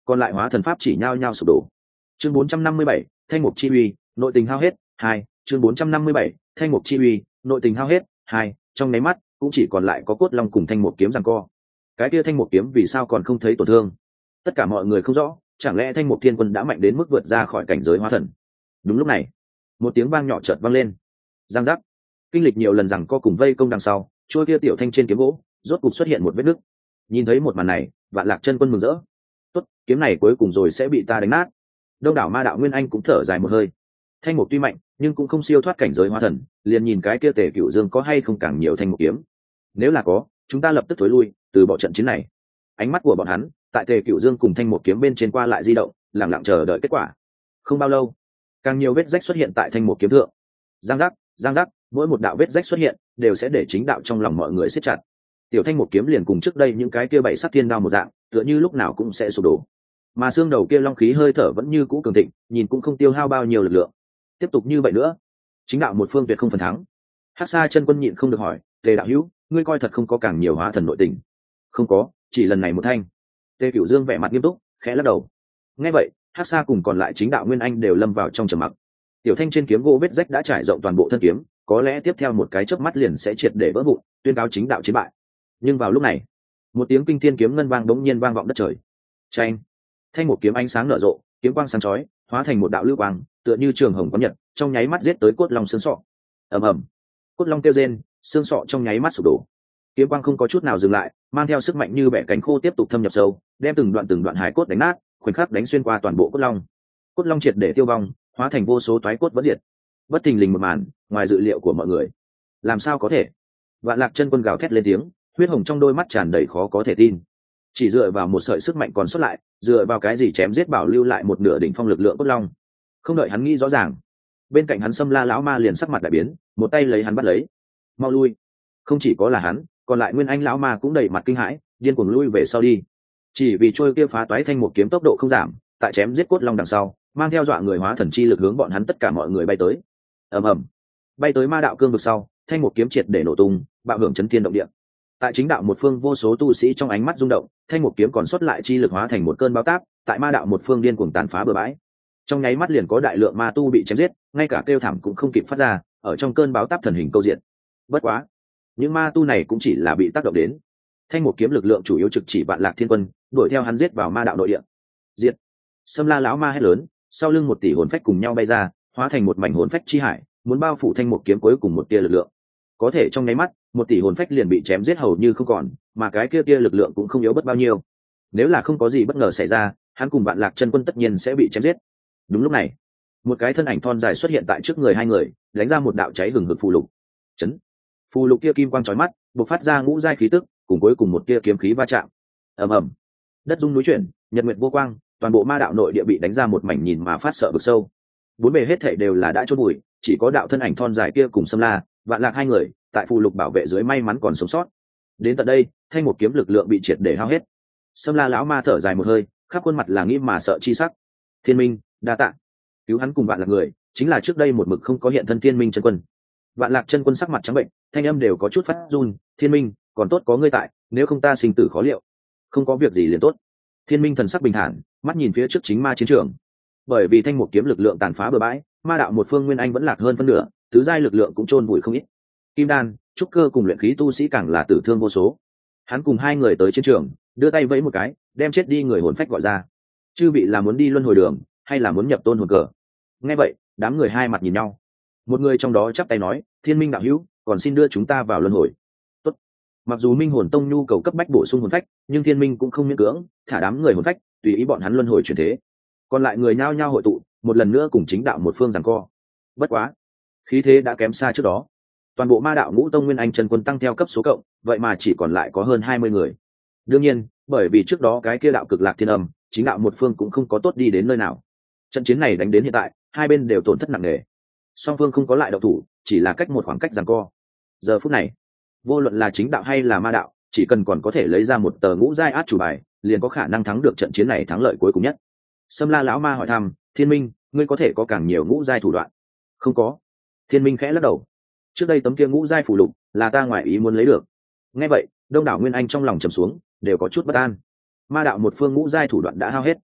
còn lại hóa thần pháp chỉ nhao nhao sụp đổ. Chương bốn trăm năm mươi bảy, thanh mục chi uy, nội tình hao hết. Hai, chương bốn trăm năm mươi bảy, thanh mục chi uy, nội tình hao hết. Hai, trong nháy mắt cũng chỉ còn lại có cốt long cùng thanh mục kiếm giằng co. Cái kia thanh mục kiếm vì sao còn không thấy tổn thương? Tất cả mọi người không rõ, chẳng lẽ thanh mục thiên quân đã mạnh đến mức vượt ra khỏi cảnh giới hóa thần? Đúng lúc này, một tiếng vang nhỏ chợt vang lên. Giang giác. Kinh lịch nhiều lần rằng co cùng vây công đằng sau, trôi kia tiểu thanh trên kiếm gỗ rốt cục xuất hiện một vết nứt. Nhìn thấy một màn này, Vạn Lạc chân quân mừng rỡ. Tốt, kiếm này cuối cùng rồi sẽ bị ta đánh nát. Đông đảo ma đạo nguyên anh cũng thở dài một hơi. Thanh mục tuy mạnh, nhưng cũng không siêu thoát cảnh giới hóa thần, liền nhìn cái kia Tề Cửu Dương có hay không càng nhiều thanh mục kiếm. Nếu là có, chúng ta lập tức thối lui, từ bỏ trận chiến này. Ánh mắt của bọn hắn tại Tề Cửu Dương cùng thanh mục kiếm bên trên qua lại di động, lặng lặng chờ đợi kết quả. Không bao lâu, càng nhiều vết rách xuất hiện tại thanh mục kiếm thượng. Giang giác, giang giác, mỗi một đạo vết rách xuất hiện đều sẽ để chính đạo trong lòng mọi người siết chặt. Tiểu thanh mục kiếm liền cùng trước đây những cái kia bảy sắc thiên đao một dạng, tựa như lúc nào cũng sẽ sụp đổ. Mà xương đầu kia long khí hơi thở vẫn như cũ cường thịnh, nhìn cũng không tiêu hao bao nhiêu lực lượng. Tiếp tục như vậy nữa, chính đạo một phương tuyệt không phần thắng. Hắc Sa chân quân nhịn không được hỏi, Tề đạo hữu, ngươi coi thật không có càng nhiều hóa thần nội tình? Không có, chỉ lần này một thanh. Tề Cửu Dương vẻ mặt nghiêm túc, khẽ lắc đầu. Nghe vậy, Hắc Sa cùng còn lại chính đạo nguyên anh đều lâm vào trong trầm mặc. Tiểu thanh trên kiếm gỗ vết rách đã trải rộng toàn bộ thân kiếm, có lẽ tiếp theo một cái chớp mắt liền sẽ triệt để vỡ vụn, tuyên cáo chính đạo chiến bại. Nhưng vào lúc này, một tiếng kinh thiên kiếm ngân vang đống nhiên vang vọng đất trời. Chanh! Thanh một kiếm ánh sáng nở rộ, kiếm quang sáng chói, hóa thành một đạo lưu quang, tựa như trường hồng có nhật, trong nháy mắt giết tới cốt long xương sọ. Ầm ầm! Cốt long kêu rên, xương sọ trong nháy mắt sụp đổ. Kiếm quang không có chút nào dừng lại, mang theo sức mạnh như bẻ cánh khô tiếp tục thâm nhập sâu, đem từng đoạn từng đoạn hài cốt đánh nát, khoảnh khắc đánh xuyên qua toàn bộ cốt long. Cốt long triệt để tiêu vong, hóa thành vô số toái cốt vỡ diệt. Bất thình lình một màn, ngoài dự liệu của mọi người. Làm sao có thể? Vạn Lạc chân quân gào thét lên tiếng, huyết hồng trong đôi mắt tràn đầy khó có thể tin. Chỉ dựa vào một sợi sức mạnh còn sót lại, dựa vào cái gì chém giết bảo lưu lại một nửa đỉnh phong lực lượng cốt long? Không đợi hắn nghĩ rõ ràng, bên cạnh hắn Sâm La lão ma liền sắc mặt đại biến, một tay lấy hắn bắt lấy. Mau lui! Không chỉ có là hắn, còn lại Nguyên Anh lão ma cũng đầy mặt kinh hãi, điên cuồng lui về sau đi. Chỉ vì trôi kia phá toái thanh một kiếm tốc độ không giảm, tại chém giết cốt long đằng sau, mang theo dọa người hóa thần chi lực hướng bọn hắn tất cả mọi người bay tới. Ầm ầm! Bay tới ma đạo cương vực sau, thanh một kiếm triệt để nổ tung, bạo hưởng chấn thiên động địa. Tại chính đạo một phương vô số tu sĩ trong ánh mắt rung động, thanh một kiếm còn xuất lại chi lực hóa thành một cơn bão táp, tại ma đạo một phương điên cuồng tàn phá bừa bãi. Trong nháy mắt liền có đại lượng ma tu bị chém giết, ngay cả kêu thảm cũng không kịp phát ra, ở trong cơn bão táp thần hình câu diện. Bất quá, những ma tu này cũng chỉ là bị tác động đến. Thanh một kiếm lực lượng chủ yếu trực chỉ Vạn Lạc Thiên Quân, đuổi theo hắn giết vào ma đạo nội địa. Diệt! Sâm La lão ma hét lớn, sau lưng một tỷ hồn phách cùng nhau bay ra, hóa thành một mảnh hồn phách chi hải, muốn bao phủ thanh một kiếm cuối cùng một tia lực lượng. Có thể trong nháy mắt, một tỷ hồn phách liền bị chém giết hầu như không còn, mà cái kia tia lực lượng cũng không yếu bất bao nhiêu. Nếu là không có gì bất ngờ xảy ra, hắn cùng Vạn Lạc chân quân tất nhiên sẽ bị chém giết. Đúng lúc này, một cái thân ảnh thon dài xuất hiện tại trước người hai người, đánh ra một đạo cháy hừng hực phù lục. Chấn! Phù lục kia kim quang chói mắt, bộc phát ra ngũ giai khí tức, cùng cuối cùng một tia kiếm khí va chạm. Ầm ầm! Đất rung núi chuyển, nhật nguyệt vô quang, toàn bộ ma đạo nội địa bị đánh ra một mảnh nhìn mà phát sợ vực sâu. Bốn bề hết thảy đều là đã chôn bụi, chỉ có đạo thân ảnh thon dài kia cùng Sâm La, Vạn Lạc hai người, tại phù lục bảo vệ dưới may mắn còn sống sót. Đến tận đây, thanh một kiếm lực lượng bị triệt để hao hết. Sâm La lão ma thở dài một hơi, khắp khuôn mặt là nghĩ mà sợ chi sắc. Thiên Minh, đa tạ. Cứu hắn cùng Vạn Lạc người, chính là trước đây một mực không có hiện thân Thiên Minh chân quân. Vạn Lạc chân quân sắc mặt trắng bệnh, thanh âm đều có chút phát run. Thiên Minh, còn tốt có ngươi tại, nếu không ta sinh tử khó liệu. Không có việc gì liền tốt. Thiên Minh thần sắc bình thản, mắt nhìn phía trước chính ma chiến trường. Bởi vì thanh một kiếm lực lượng tàn phá bừa bãi, ma đạo một phương nguyên anh vẫn lạc hơn phân nửa, tứ giai lực lượng cũng chôn vùi không ít. Kim đan, trúc cơ cùng luyện khí tu sĩ càng là tử thương vô số. Hắn cùng hai người tới chiến trường, đưa tay vẫy một cái, đem chết đi người hồn phách gọi ra. Chư vị là muốn đi luân hồi đường, hay là muốn nhập tôn hồn cờ? Nghe vậy, đám người hai mặt nhìn nhau. Một người trong đó chắp tay nói, Thiên Minh đạo hữu, còn xin đưa chúng ta vào luân hồi. Tốt. Mặc dù Minh Hồn Tông nhu cầu cấp bách bổ sung hồn phách, nhưng Thiên Minh cũng không miễn cưỡng, thả đám người hồn phách, tùy ý bọn hắn luân hồi chuyển thế. Còn lại người nhao nhao hội tụ, một lần nữa cùng chính đạo một phương giằng co. Bất quá, khí thế đã kém xa trước đó. Toàn bộ ma đạo ngũ tông nguyên anh chân quân tăng theo cấp số cộng, vậy mà chỉ còn lại có hơn hai mươi người. Đương nhiên, bởi vì trước đó cái kia đạo cực lạc thiên âm, chính đạo một phương cũng không có tốt đi đến nơi nào. Trận chiến này đánh đến hiện tại, hai bên đều tổn thất nặng nề. Song phương không có lại động thủ, chỉ là cách một khoảng cách giằng co. Giờ phút này, vô luận là chính đạo hay là ma đạo, chỉ cần còn có thể lấy ra một tờ ngũ giai át chủ bài, liền có khả năng thắng được trận chiến này thắng lợi cuối cùng nhất. Sâm La lão ma hỏi thăm, Thiên Minh, ngươi có thể có càng nhiều ngũ giai thủ đoạn? Không có. Thiên Minh khẽ lắc đầu. Trước đây tấm kia ngũ giai phù lục là ta ngoại ý muốn lấy được. Nghe vậy, đông đảo nguyên anh trong lòng trầm xuống, đều có chút bất an. Ma đạo một phương ngũ giai thủ đoạn đã hao hết,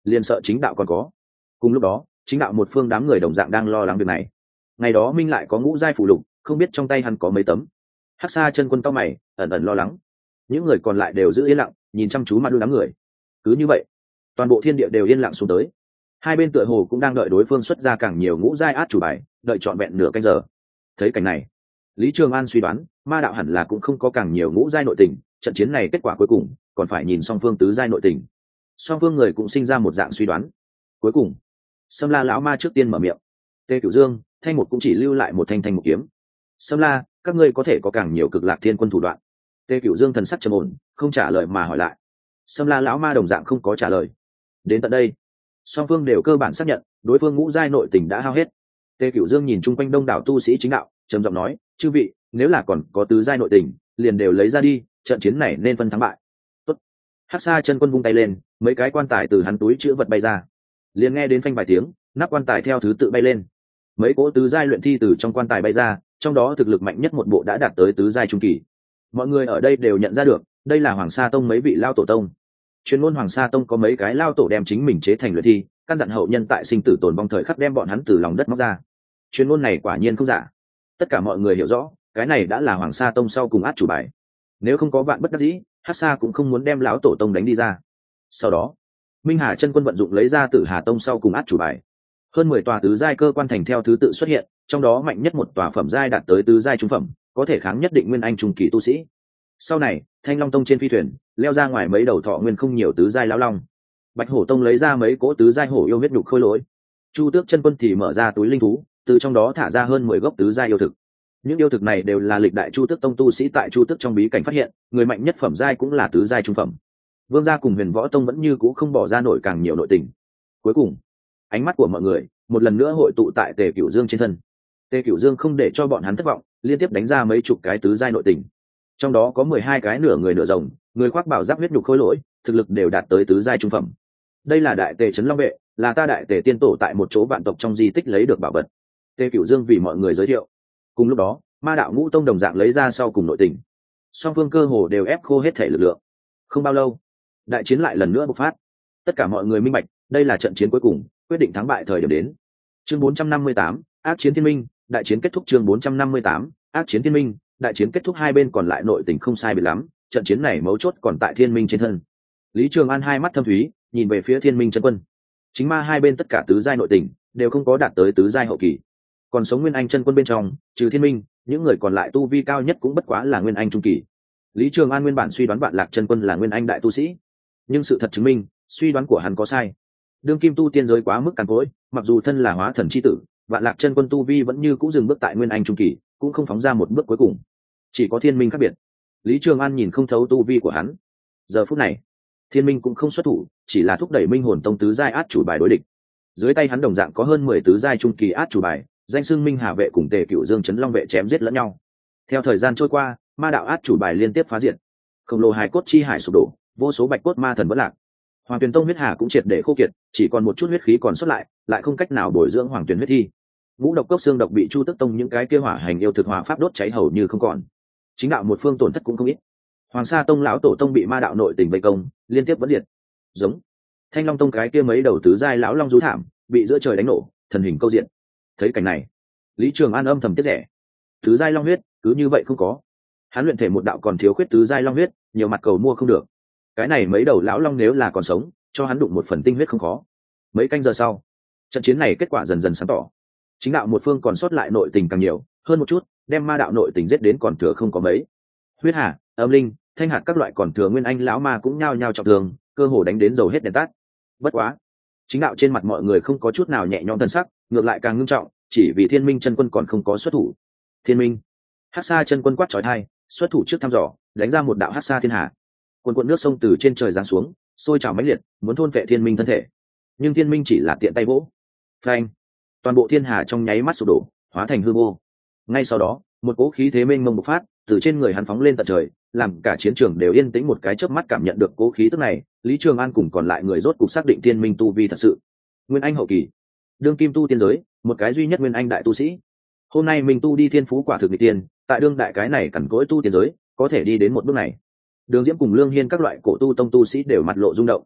liền sợ chính đạo còn có. Cùng lúc đó chính đạo một phương đám người đồng dạng đang lo lắng việc này. Ngày đó minh lại có ngũ giai phụ lục, không biết trong tay hắn có mấy tấm. Hắc Sa chân quân cao mày ẩn ẩn lo lắng. Những người còn lại đều giữ yên lặng nhìn chăm chú mặt đôi đám người. Cứ như vậy toàn bộ thiên địa đều yên lặng xuống tới. Hai bên tựa hồ cũng đang đợi đối phương xuất ra càng nhiều ngũ giai át chủ bài, đợi trọn vẹn nửa canh giờ. Thấy cảnh này, Lý Trường An suy đoán ma đạo hẳn là cũng không có càng nhiều ngũ giai nội tình, trận chiến này kết quả cuối cùng còn phải nhìn song phương tứ giai nội tình. Song phương người cũng sinh ra một dạng suy đoán. Cuối cùng Sâm La lão ma trước tiên mở miệng. Tê Cửu Dương, Thanh Một cũng chỉ lưu lại một thanh thanh một kiếm. Sâm La, các ngươi có thể có càng nhiều cực lạc thiên quân thủ đoạn. Tê Cửu Dương thần sắc trầm ổn, không trả lời mà hỏi lại. Sâm La lão ma đồng dạng không có trả lời. Đến tận đây song phương đều cơ bản xác nhận đối phương ngũ giai nội tình đã hao hết. Tê Cửu Dương nhìn chung quanh đông đảo tu sĩ chính đạo, trầm giọng nói, chư vị, nếu là còn có tứ giai nội tình liền đều lấy ra đi, trận chiến này nên phân thắng bại. Tốt. Hắc Sa chân quân vung tay lên, mấy cái quan tài từ hắn túi chữ vật bay ra. Liền nghe đến phanh vài tiếng, nắp quan tài theo thứ tự bay lên. Mấy cỗ tứ giai luyện thi từ trong quan tài bay ra, trong đó thực lực mạnh nhất một bộ đã đạt tới tứ giai trung kỳ. Mọi người ở đây đều nhận ra được, đây là Hoàng Sa tông mấy vị lao tổ tông. Chuyên môn Hoàng Sa tông có mấy cái lao tổ đem chính mình chế thành luyện thi, căn dặn hậu nhân tại sinh tử tồn vong thời khắc đem bọn hắn từ lòng đất móc ra. Chuyên môn này quả nhiên không giả. Tất cả mọi người hiểu rõ, cái này đã là Hoàng Sa tông sau cùng át chủ bài. Nếu không có vạn bất đắc dĩ, Hắc Sa cũng không muốn đem lão tổ tông đánh đi ra. Sau đó Minh Hà chân quân vận dụng lấy ra Tử Hà tông sau cùng át chủ bài. Hơn mười tòa tứ giai cơ quan thành theo thứ tự xuất hiện, trong đó mạnh nhất một tòa phẩm giai đạt tới tứ giai trung phẩm, có thể kháng nhất định nguyên anh trung kỳ tu sĩ. Sau này Thanh Long tông trên phi thuyền leo ra ngoài mấy đầu thọ nguyên không nhiều tứ giai lão long. Bạch Hổ tông lấy ra mấy cỗ tứ giai hổ yêu huyết nhục khôi lỗi. Chu Tước chân quân thì mở ra túi linh thú, từ trong đó thả ra hơn mười gốc tứ giai yêu thực. Những yêu thực này đều là lịch đại Chu Tước tông tu sĩ tại Chu Tước trong bí cảnh phát hiện, người mạnh nhất phẩm giai cũng là tứ giai trung phẩm. Vương gia cùng Huyền Võ tông vẫn như cũ không bỏ ra nổi càng nhiều nội tình. Cuối cùng ánh mắt của mọi người một lần nữa hội tụ tại Tề Cửu Dương trên thân. Tề Cửu Dương không để cho bọn hắn thất vọng, liên tiếp đánh ra mấy chục cái tứ giai nội tình. Trong đó có mười hai cái nửa người nửa rồng, người khoác bảo giáp huyết nhục khôi lỗi, thực lực đều đạt tới tứ giai trung phẩm. Đây là đại Tề trấn Long vệ, là ta đại Tề tiên tổ tại một chỗ vạn tộc trong di tích lấy được bảo vật. Tề Cửu Dương vì mọi người giới thiệu. Cùng lúc đó Ma đạo Ngũ tông đồng dạng lấy ra sau cùng nội tình. Song phương cơ hồ đều ép khô hết thể lực lượng. Không bao lâu đại chiến lại lần nữa bộc phát. Tất cả mọi người minh bạch, đây là trận chiến cuối cùng, quyết định thắng bại thời điểm đến. Chương bốn trăm năm mươi tám, ác chiến thiên minh, đại chiến kết thúc. Chương bốn trăm năm mươi tám, ác chiến thiên minh, đại chiến kết thúc. Hai bên còn lại nội tình không sai biệt lắm, trận chiến này mấu chốt còn tại thiên minh trên thân. Lý Trường An hai mắt thâm thúy nhìn về phía thiên minh chân quân. Chính ma hai bên tất cả tứ giai nội tình đều không có đạt tới tứ giai hậu kỳ, còn sống nguyên anh chân quân bên trong trừ thiên minh, những người còn lại tu vi cao nhất cũng bất quá là nguyên anh trung kỳ. Lý Trường An nguyên bản suy đoán Vạn Lạc chân quân là nguyên anh đại tu sĩ, nhưng sự thật chứng minh suy đoán của hắn có sai. Đương kim tu tiên giới quá mức cằn cỗi, mặc dù thân là hóa thần chi tử, Vạn Lạc chân quân tu vi vẫn như cũ dừng bước tại nguyên anh trung kỳ, cũng không phóng ra một bước cuối cùng. Chỉ có thiên minh khác biệt. Lý Trường An nhìn không thấu tu vi của hắn. Giờ phút này thiên minh cũng không xuất thủ, chỉ là thúc đẩy minh hồn tông tứ giai át chủ bài đối địch. Dưới tay hắn đồng dạng có hơn mười tứ giai trung kỳ át chủ bài, danh xưng Minh Hà vệ cùng Tề Cửu Dương trấn Long vệ chém giết lẫn nhau. Theo thời gian trôi qua, ma đạo át chủ bài liên tiếp phá diệt, khổng lồ hài cốt chi hải sụp đổ, vô số bạch cốt ma thần vẫn lạc. Hoàng Tuyền tông huyết hà cũng triệt để khô kiệt, chỉ còn một chút huyết khí còn sót lại, lại không cách nào bồi dưỡng Hoàng Tuyền huyết thi. Ngũ độc cốc xương độc bị Chu Tức tông những cái kia hỏa hành yêu thực hỏa pháp đốt cháy hầu như không còn. Chính đạo một phương tổn thất cũng không ít. Hoàng Sa tông lão tổ tông bị ma đạo nội tình vây công, liên tiếp vẫn diệt. Giống Thanh Long tông cái kia mấy đầu tứ giai lão long rú thảm, bị giữa trời đánh nổ, thần hình câu diện. Thấy cảnh này, Lý Trường An âm thầm tiếc rẻ. Tứ giai long huyết cứ như vậy không có. Hắn luyện thể một đạo còn thiếu khuyết tứ giai long huyết, nhiều mặt cầu mua không được. Cái này mấy đầu lão long nếu là còn sống, cho hắn đụng một phần tinh huyết không khó. Mấy canh giờ sau, trận chiến này kết quả dần dần sáng tỏ. Chính đạo một phương còn sót lại nội tình càng nhiều hơn một chút, đem ma đạo nội tình giết đến còn thừa không có mấy. Huyết hà, âm linh, thanh hạt các loại còn thừa nguyên anh lão ma cũng nhao nhao trọng thương, cơ hồ đánh đến dầu hết đèn tắt. Bất quá chính đạo trên mặt mọi người không có chút nào nhẹ nhõm thân sắc, ngược lại càng ngưng trọng, chỉ vì thiên minh chân quân còn không có xuất thủ. Thiên minh Hắc Sa chân quân quát chói tai, xuất thủ trước thăm dò, đánh ra một đạo Hắc Sa thiên hà. Cuồn cuộn nước sông từ trên trời giáng xuống, sôi trào mãnh liệt, muốn thôn vệ thiên minh thân thể. Nhưng thiên minh chỉ là tiện tay vỗ, phanh, toàn bộ thiên hà trong nháy mắt sụp đổ, hóa thành hư vô. Ngay sau đó một cỗ khí thế mênh mông bộc phát từ trên người hắn phóng lên tận trời, làm cả chiến trường đều yên tĩnh một cái chớp mắt. Cảm nhận được cỗ khí tức này, Lý Trường An cùng còn lại người rốt cục xác định thiên minh tu vi thật sự nguyên anh hậu kỳ, đương kim tu tiên giới một cái duy nhất nguyên anh đại tu sĩ. Hôm nay mình tu đi thiên phú quả thực nghịch tiên, tại đương đại cái này cẩn cỗi tu tiên giới có thể đi đến một bước này. Đường Diễm cùng Lương Hiên các loại cổ tu tông tu sĩ đều mặt lộ rung động.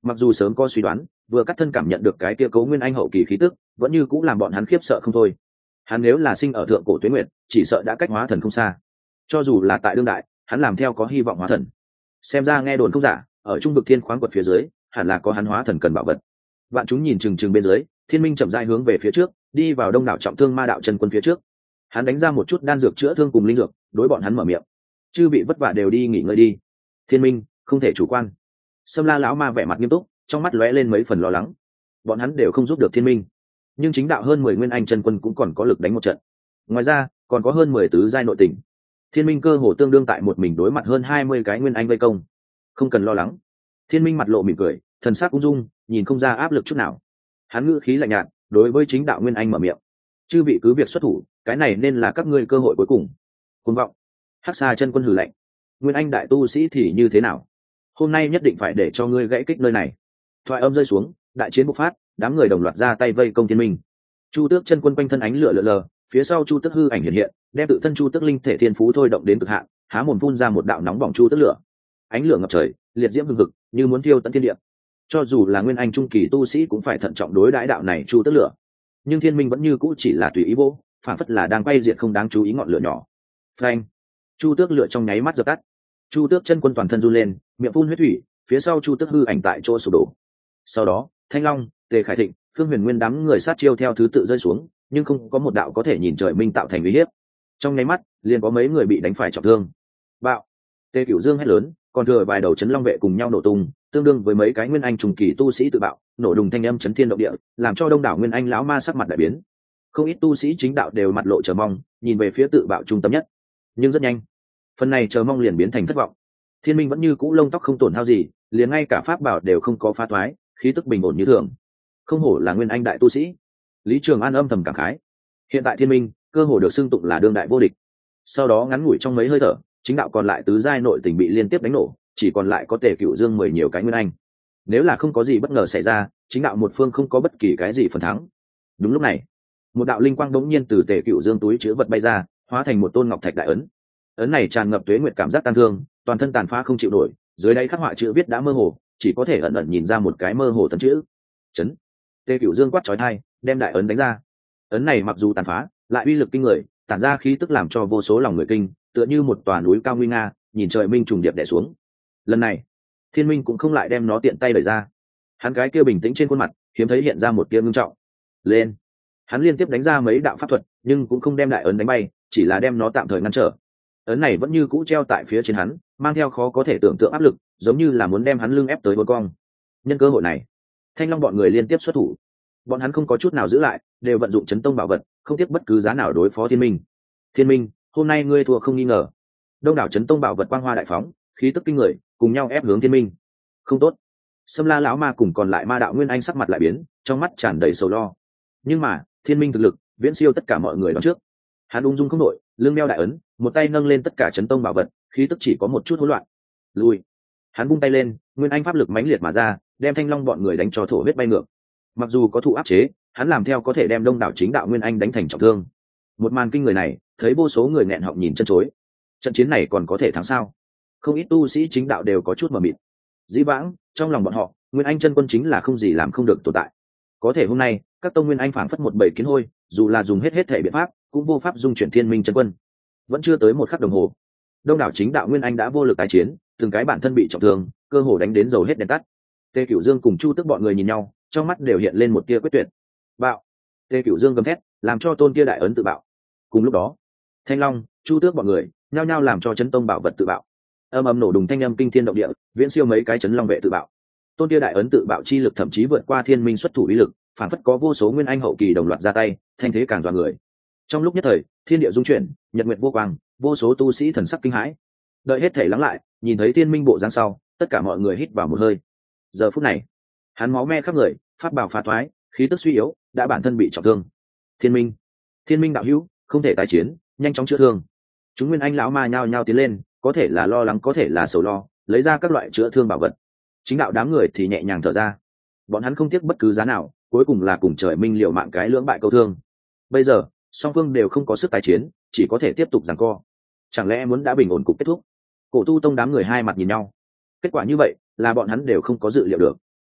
Mặc dù sớm có suy đoán, vừa cắt thân cảm nhận được cái kia cấu nguyên anh hậu kỳ khí tức, vẫn như cũng làm bọn hắn khiếp sợ không thôi. Hắn nếu là sinh ở thượng cổ tuyết nguyệt, chỉ sợ đã cách hóa thần không xa. Cho dù là tại đương đại, hắn làm theo có hy vọng hóa thần. Xem ra nghe đồn không giả, ở trung vực thiên khoáng quật phía dưới, hẳn là có hắn hóa thần cần bảo vật. Vạn chúng nhìn chừng chừng bên dưới, Thiên Minh chậm rãi hướng về phía trước, đi vào đông đảo trọng thương ma đạo chân quân phía trước. Hắn đánh ra một chút đan dược chữa thương cùng linh dược, đối bọn hắn mở miệng. Chư vị vất vả đều đi nghỉ ngơi đi. Thiên Minh, không thể chủ quan. Sâm La lão ma vẻ mặt nghiêm túc, trong mắt lóe lên mấy phần lo lắng. Bọn hắn đều không giúp được Thiên Minh, nhưng chính đạo hơn mười nguyên anh chân quân cũng còn có lực đánh một trận. Ngoài ra, còn có hơn mười tứ giai nội tình. Thiên Minh cơ hồ tương đương tại một mình đối mặt hơn hai mươi cái nguyên anh vây công. Không cần lo lắng. Thiên Minh mặt lộ mỉm cười, thần sắc ung dung, nhìn không ra áp lực chút nào. Hắn ngữ khí lạnh nhạt, đối với chính đạo nguyên anh mở miệng. Chư vị cứ việc xuất thủ, cái này nên là các ngươi cơ hội cuối cùng. Cuồng vọng. Hắc Sa chân quân hừ lạnh. Nguyên anh đại tu sĩ thì như thế nào? Hôm nay nhất định phải để cho ngươi gãy kích nơi này. Thoại âm rơi xuống, đại chiến bộc phát, đám người đồng loạt ra tay vây công Thiên Minh. Chu Tước chân quân quanh thân ánh lửa lờ lờ, phía sau Chu Tước hư ảnh hiện hiện, đem tự thân Chu Tước linh thể thiên phú thôi động đến cực hạn, há mồm phun ra một đạo nóng bỏng chu tước lửa. Ánh lửa ngập trời, liệt diễm hừng hực, như muốn thiêu tận thiên địa. Cho dù là nguyên anh trung kỳ tu sĩ cũng phải thận trọng đối đãi đạo này chu tước lửa. Nhưng Thiên Minh vẫn như cũ chỉ là tùy ý vô, phản phất là đang quay diệt không đáng chú ý ngọn lửa nhỏ. Phanh! Chu tước lửa trong nháy mắt dập tắt. Chu Tước chân quân toàn thân run lên, miệng phun huyết thủy, phía sau Chu Tước hư ảnh tại chỗ sụp đổ. Sau đó, Thanh Long, Tề Khải Thịnh, Khương Huyền Nguyên đám người sát chiêu theo thứ tự rơi xuống, nhưng không có một đạo có thể nhìn trời minh tạo thành uy hiếp. Trong nháy mắt, liền có mấy người bị đánh phải trọng thương. Bạo! Tề Cửu Dương hét lớn, còn thừa vài đầu chấn long vệ cùng nhau nổ tung, tương đương với mấy cái nguyên anh trùng kỳ tu sĩ tự bạo, nổ đùng thanh âm chấn thiên động địa, làm cho đông đảo nguyên anh lão ma sắc mặt đại biến. Không ít tu sĩ chính đạo đều mặt lộ chờ mong, nhìn về phía tự bạo trung tâm nhất. Nhưng rất nhanh, phần này chờ mong liền biến thành thất vọng. Thiên Minh vẫn như cũ lông tóc không tổn hao gì, liền ngay cả pháp bảo đều không có phá toái, khí tức bình ổn như thường. Không hổ là nguyên anh đại tu sĩ. Lý Trường An âm thầm cảm khái. Hiện tại Thiên Minh cơ hồ được xưng tụng là đương đại vô địch. Sau đó ngắn ngủi trong mấy hơi thở, chính đạo còn lại tứ giai nội tình bị liên tiếp đánh nổ, chỉ còn lại có Tề Cửu Dương mười nhiều cái nguyên anh. Nếu là không có gì bất ngờ xảy ra, chính đạo một phương không có bất kỳ cái gì phần thắng. Đúng lúc này, một đạo linh quang đống nhiên từ Tề Cửu Dương túi chứa vật bay ra, hóa thành một tôn ngọc thạch đại ấn. Ấn này tràn ngập tuế nguyệt cảm giác tang thương, toàn thân tàn phá không chịu nổi, dưới đáy khắc họa chữ viết đã mơ hồ, chỉ có thể ẩn ẩn nhìn ra một cái mơ hồ tấn chữ. Chấn. Tề Cửu Dương quát chói tai, đem đại ấn đánh ra. Ấn này mặc dù tàn phá, lại uy lực kinh người, tản ra khí tức làm cho vô số lòng người kinh, tựa như một tòa núi cao nguy nga, nhìn trời minh trùng điệp đè xuống. Lần này, Thiên Minh cũng không lại đem nó tiện tay đẩy ra. Hắn cái kia bình tĩnh trên khuôn mặt, hiếm thấy hiện ra một tia ngưng trọng. Lên. Hắn liên tiếp đánh ra mấy đạo pháp thuật, nhưng cũng không đem đại ấn đánh bay, chỉ là đem nó tạm thời ngăn trở. Ấn này vẫn như cũ treo tại phía trên hắn, mang theo khó có thể tưởng tượng áp lực, giống như là muốn đem hắn lưng ép tới đuôi cong. Nhân cơ hội này, Thanh Long bọn người liên tiếp xuất thủ. Bọn hắn không có chút nào giữ lại, đều vận dụng chấn tông bảo vật, không tiếc bất cứ giá nào đối phó Thiên Minh. Thiên Minh, hôm nay ngươi thua không nghi ngờ. Đông đảo chấn tông bảo vật quang hoa đại phóng, khí tức kinh người, cùng nhau ép hướng Thiên Minh. Không tốt. Sâm La lão ma cùng còn lại ma đạo nguyên anh sắc mặt lại biến, trong mắt tràn đầy sầu lo. Nhưng mà, Thiên Minh thực lực viễn siêu tất cả mọi người đó trước. Hắn ung dung không đổi, lưng đeo đại ấn, một tay nâng lên tất cả chấn tông bảo vật, khí tức chỉ có một chút hỗn loạn. Lùi. Hắn vung tay lên, nguyên anh pháp lực mãnh liệt mà ra, đem Thanh Long bọn người đánh cho thổ huyết bay ngược. Mặc dù có thụ áp chế, hắn làm theo có thể đem đông đảo chính đạo nguyên anh đánh thành trọng thương. Một màn kinh người này, thấy vô số người nghẹn họng nhìn chân chối. Trận chiến này còn có thể thắng sao? Không ít tu sĩ chính đạo đều có chút mờ mịt. Dĩ vãng, trong lòng bọn họ, nguyên anh chân quân chính là không gì làm không được tồn tại. Có thể hôm nay, các tông nguyên anh phảng phất một bầy kiến hôi, dù là dùng hết hết thể biện pháp, cũng vô pháp dung chuyển Thiên Minh chân quân. Vẫn chưa tới một khắc đồng hồ, đông đảo chính đạo nguyên anh đã vô lực tái chiến, từng cái bản thân bị trọng thương, cơ hồ đánh đến dầu hết đèn tắt. Tề Cửu Dương cùng Chu Tước bọn người nhìn nhau, trong mắt đều hiện lên một tia quyết tuyệt. Bạo! Tề Cửu Dương gầm thét, làm cho tôn kia đại ấn tự bạo. Cùng lúc đó, Thanh Long, Chu Tước bọn người nhao nhao làm cho chấn tông bảo vật tự bạo. Âm ầm nổ đùng thanh âm kinh thiên động địa, viễn siêu mấy cái chấn long vệ tự bạo. Tôn kia đại ấn tự bạo chi lực thậm chí vượt qua Thiên Minh xuất thủ uy lực, phản phất có vô số nguyên anh hậu kỳ đồng loạt ra tay, thanh thế càng dọa người. Trong lúc nhất thời, thiên địa dung chuyển, nhật nguyệt vô quang, vô số tu sĩ thần sắc kinh hãi. Đợi hết thể lắng lại, nhìn thấy Thiên Minh bộ dáng sau, tất cả mọi người hít vào một hơi. Giờ phút này, hắn máu me khắp người, pháp bào phá thoái, khí tức suy yếu, đã bản thân bị trọng thương. Thiên Minh, Thiên Minh đạo hữu, không thể tái chiến, nhanh chóng chữa thương. Chúng nguyên anh lão ma nhao nhao tiến lên, có thể là lo lắng, có thể là sầu lo, lấy ra các loại chữa thương bảo vật. Chính đạo đám người thì nhẹ nhàng thở ra. Bọn hắn không tiếc bất cứ giá nào, cuối cùng là cùng trời minh liệu mạng cái lưỡng bại câu thương. Bây giờ, song phương đều không có sức tái chiến, chỉ có thể tiếp tục giằng co. Chẳng lẽ muốn đã bình ổn cục kết thúc? Cổ tu tông đám người hai mặt nhìn nhau. Kết quả như vậy, là bọn hắn đều không có dự liệu được.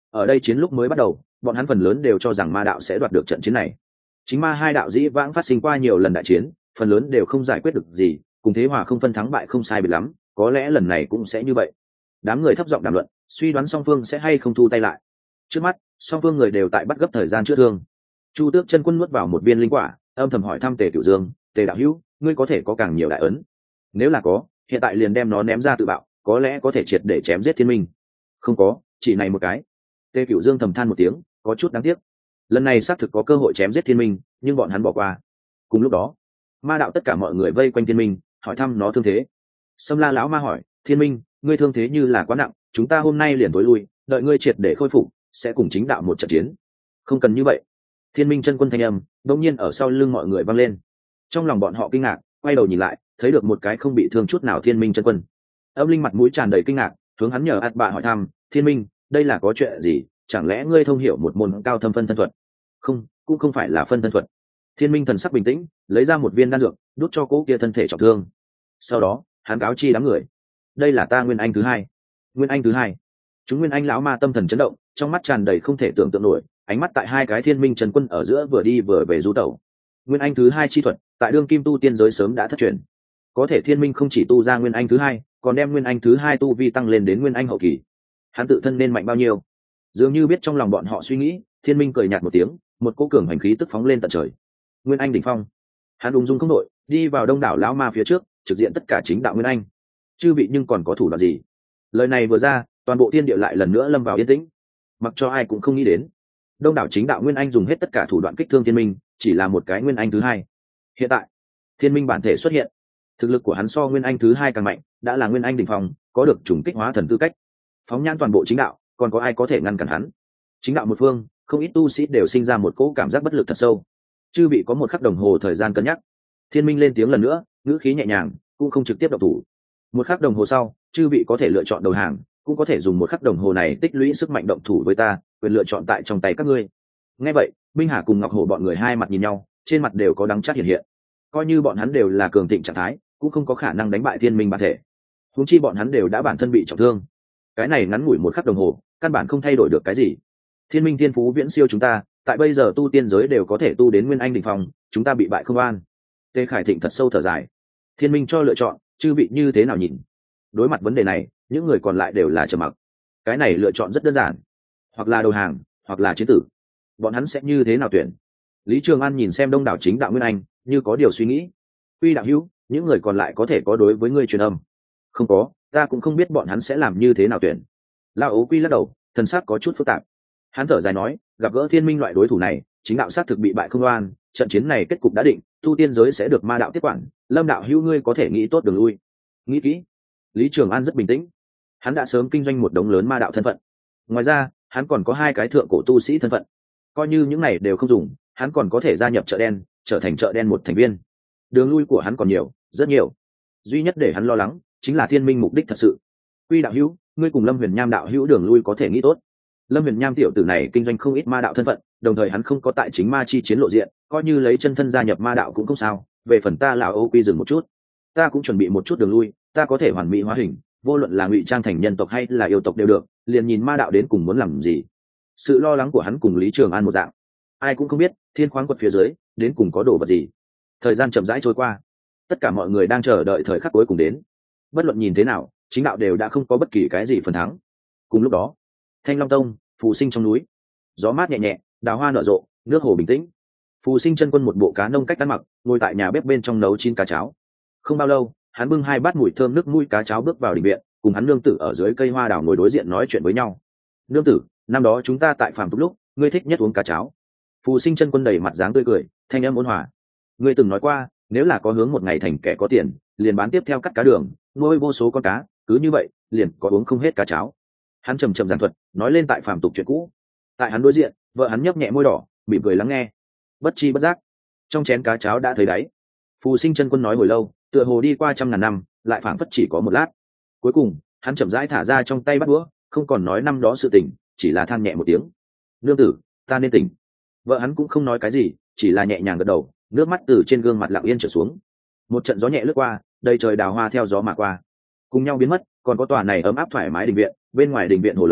Ở đây chiến lúc mới bắt đầu, bọn hắn phần lớn đều cho rằng ma đạo sẽ đoạt được trận chiến này. Chính ma hai đạo dĩ vãng phát sinh qua nhiều lần đại chiến, phần lớn đều không giải quyết được gì, cùng thế hòa không phân thắng bại không sai biệt lắm, có lẽ lần này cũng sẽ như vậy. Đám người thấp giọng đàm luận, suy đoán song phương sẽ hay không thu tay lại. Trước mắt, song phương người đều tại bắt gấp thời gian chữa thương. Chu Tước Chân Quân nuốt vào một viên linh quả, âm thầm hỏi thăm Tề Cửu Dương, "Tề đạo hữu, ngươi có thể có càng nhiều đại ấn? Nếu là có, hiện tại liền đem nó ném ra tự bạo, có lẽ có thể triệt để chém giết thiên minh." "Không có, chỉ này một cái." Tề Cửu Dương thầm than một tiếng, có chút đáng tiếc. Lần này xác thực có cơ hội chém giết thiên minh, nhưng bọn hắn bỏ qua. Cùng lúc đó, ma đạo tất cả mọi người vây quanh thiên minh, hỏi thăm nó thương thế. Sâm La lão ma hỏi, "Thiên minh, ngươi thương thế như là quá nặng, chúng ta hôm nay liền tối lui, đợi ngươi triệt để khôi phục, sẽ cùng chính đạo một trận chiến." "Không cần như vậy." Thiên minh chân quân thanh âm đột nhiên ở sau lưng mọi người vang lên. Trong lòng bọn họ kinh ngạc, quay đầu nhìn lại, thấy được một cái không bị thương chút nào thiên minh chân quân. Âm linh mặt mũi tràn đầy kinh ngạc, hướng hắn nhờ ạt bạ hỏi thăm, "Thiên minh, đây là có chuyện gì? Chẳng lẽ ngươi thông hiểu một môn cao thâm phân thân thuật?" "Không, cũng không phải là phân thân thuật." Thiên minh thần sắc bình tĩnh, lấy ra một viên đan dược, đút cho cố kia thân thể trọng thương. Sau đó, hắn cáo chi đám người, "Đây là ta nguyên anh thứ hai." Nguyên anh thứ hai? Chúng nguyên anh lão ma tâm thần chấn động, trong mắt tràn đầy không thể tưởng tượng nổi, ánh mắt tại hai cái thiên minh trần quân ở giữa vừa đi vừa về du tẩu. Nguyên anh thứ hai chi thuật, tại đương kim tu tiên giới sớm đã thất truyền. Có thể thiên minh không chỉ tu ra nguyên anh thứ hai, còn đem nguyên anh thứ hai tu vi tăng lên đến nguyên anh hậu kỳ. Hắn tự thân nên mạnh bao nhiêu? Dường như biết trong lòng bọn họ suy nghĩ, thiên minh cười nhạt một tiếng, một cỗ cường hành khí tức phóng lên tận trời. Nguyên anh đỉnh phong. Hắn ung dung không đội, đi vào đông đảo lão ma phía trước, trực diện tất cả chính đạo nguyên anh. Chư vị nhưng còn có thủ đoạn gì? Lời này vừa ra, toàn bộ thiên địa lại lần nữa lâm vào yên tĩnh, mặc cho ai cũng không nghĩ đến đông đảo chính đạo nguyên anh dùng hết tất cả thủ đoạn kích thương thiên minh, chỉ là một cái nguyên anh thứ hai. Hiện tại thiên minh bản thể xuất hiện, thực lực của hắn so nguyên anh thứ hai càng mạnh, đã là nguyên anh đỉnh phong, có được chủng kích hóa thần tư cách. Phóng nhãn toàn bộ chính đạo, còn có ai có thể ngăn cản hắn? Chính đạo một phương, không ít tu sĩ đều sinh ra một cỗ cảm giác bất lực thật sâu. Chư vị có một khắc đồng hồ thời gian cân nhắc. Thiên minh lên tiếng lần nữa, ngữ khí nhẹ nhàng, cũng không trực tiếp động thủ. Một khắc đồng hồ sau, chư vị có thể lựa chọn đầu hàng, cũng có thể dùng một khắc đồng hồ này tích lũy sức mạnh động thủ với ta, quyền lựa chọn tại trong tay các ngươi. Nghe vậy, Minh Hà cùng Ngọc Hổ bọn người hai mặt nhìn nhau, trên mặt đều có đắng chát hiện hiện. Coi như bọn hắn đều là cường thịnh trạng thái, cũng không có khả năng đánh bại thiên minh bản thể. Huống chi bọn hắn đều đã bản thân bị trọng thương. Cái này ngắn ngủi một khắc đồng hồ, căn bản không thay đổi được cái gì. Thiên minh thiên phú viễn siêu chúng ta, tại bây giờ tu tiên giới đều có thể tu đến nguyên anh đỉnh phong, chúng ta bị bại không an. Tề Khải Thịnh thật sâu thở dài. Thiên minh cho lựa chọn, chư vị như thế nào nhìn? Đối mặt vấn đề này, những người còn lại đều là trầm mặc. Cái này lựa chọn rất đơn giản, hoặc là đầu hàng, hoặc là chiến tử. Bọn hắn sẽ như thế nào tuyển? Lý Trường An nhìn xem đông đảo chính đạo nguyên anh, như có điều suy nghĩ. Quy đạo hữu, những người còn lại có thể có đối với ngươi truyền âm? Không có, ta cũng không biết bọn hắn sẽ làm như thế nào tuyển. Lão Ấu Quy lắc đầu, thần sắc có chút phức tạp. Hắn thở dài nói, gặp gỡ thiên minh loại đối thủ này, chính đạo sát thực bị bại không oan, trận chiến này kết cục đã định, tu tiên giới sẽ được ma đạo tiếp quản. Lâm đạo hữu ngươi có thể nghĩ tốt đường lui. Nghĩ kỹ. Lý Trường An rất bình tĩnh. Hắn đã sớm kinh doanh một đống lớn ma đạo thân phận. Ngoài ra, hắn còn có hai cái thượng cổ tu sĩ thân phận. Coi như những này đều không dùng, hắn còn có thể gia nhập chợ đen, trở thành chợ đen một thành viên. Đường lui của hắn còn nhiều, rất nhiều. Duy nhất để hắn lo lắng chính là thiên minh mục đích thật sự. Quy đạo hữu, ngươi cùng Lâm Huyền Nham đạo hữu đường lui có thể nghĩ tốt. Lâm Huyền Nham tiểu tử này kinh doanh không ít ma đạo thân phận, đồng thời hắn không có tại chính ma chi chiến lộ diện, coi như lấy chân thân gia nhập ma đạo cũng không sao. Về phần ta lão Âu Quy dừng một chút, ta cũng chuẩn bị một chút đường lui, ta có thể hoàn mỹ hóa hình, vô luận là ngụy trang thành nhân tộc hay là yêu tộc đều được, liền nhìn ma đạo đến cùng muốn làm gì. Sự lo lắng của hắn cùng Lý Trường An một dạng, ai cũng không biết thiên khoáng quật phía dưới đến cùng có đồ vật gì. Thời gian chậm rãi trôi qua, tất cả mọi người đang chờ đợi thời khắc cuối cùng đến. Bất luận nhìn thế nào, chính đạo đều đã không có bất kỳ cái gì phần thắng. Cùng lúc đó, Thanh Long Tông, Phù Sinh trong núi, gió mát nhẹ nhẹ, đào hoa nở rộ, nước hồ bình tĩnh. Phù Sinh chân quân một bộ cá nông cách ăn mặc, ngồi tại nhà bếp bên trong nấu chín cá cháo. Không bao lâu, hắn bưng hai bát mùi thơm nước mũi cá cháo bước vào đình viện, cùng hắn nương tử ở dưới cây hoa đào ngồi đối diện nói chuyện với nhau. Nương tử, năm đó chúng ta tại phàm tục lúc, ngươi thích nhất uống cá cháo. Phù Sinh chân quân đầy mặt dáng tươi cười, thanh âm ôn hòa. Ngươi từng nói qua, nếu là có hướng một ngày thành kẻ có tiền, liền bán tiếp theo cắt cá đường, nuôi vô số con cá, cứ như vậy, liền có uống không hết cá cháo. Hắn trầm trầm giảng thuật, nói lên tại phàm tục chuyện cũ. Tại hắn đối diện, vợ hắn nhấp nhẹ môi đỏ, mỉm cười lắng nghe. Bất chi bất giác, trong chén cá cháo đã thấy đáy. Phù Sinh chân quân nói hồi lâu, tựa hồ đi qua trăm ngàn năm, lại phảng phất chỉ có một lát. Cuối cùng, hắn chậm rãi thả ra trong tay bắt đũa, không còn nói năm đó sự tình, chỉ là than nhẹ một tiếng. Nương tử, ta nên tỉnh. Vợ hắn cũng không nói cái gì, chỉ là nhẹ nhàng gật đầu, nước mắt từ trên gương mặt lặng yên trở xuống. Một trận gió nhẹ lướt qua, đầy trời đào hoa theo gió mà qua, cùng nhau biến mất. Còn có tòa này ấm áp thoải mái đình viện, bên ngoài đình viện hồ lớn,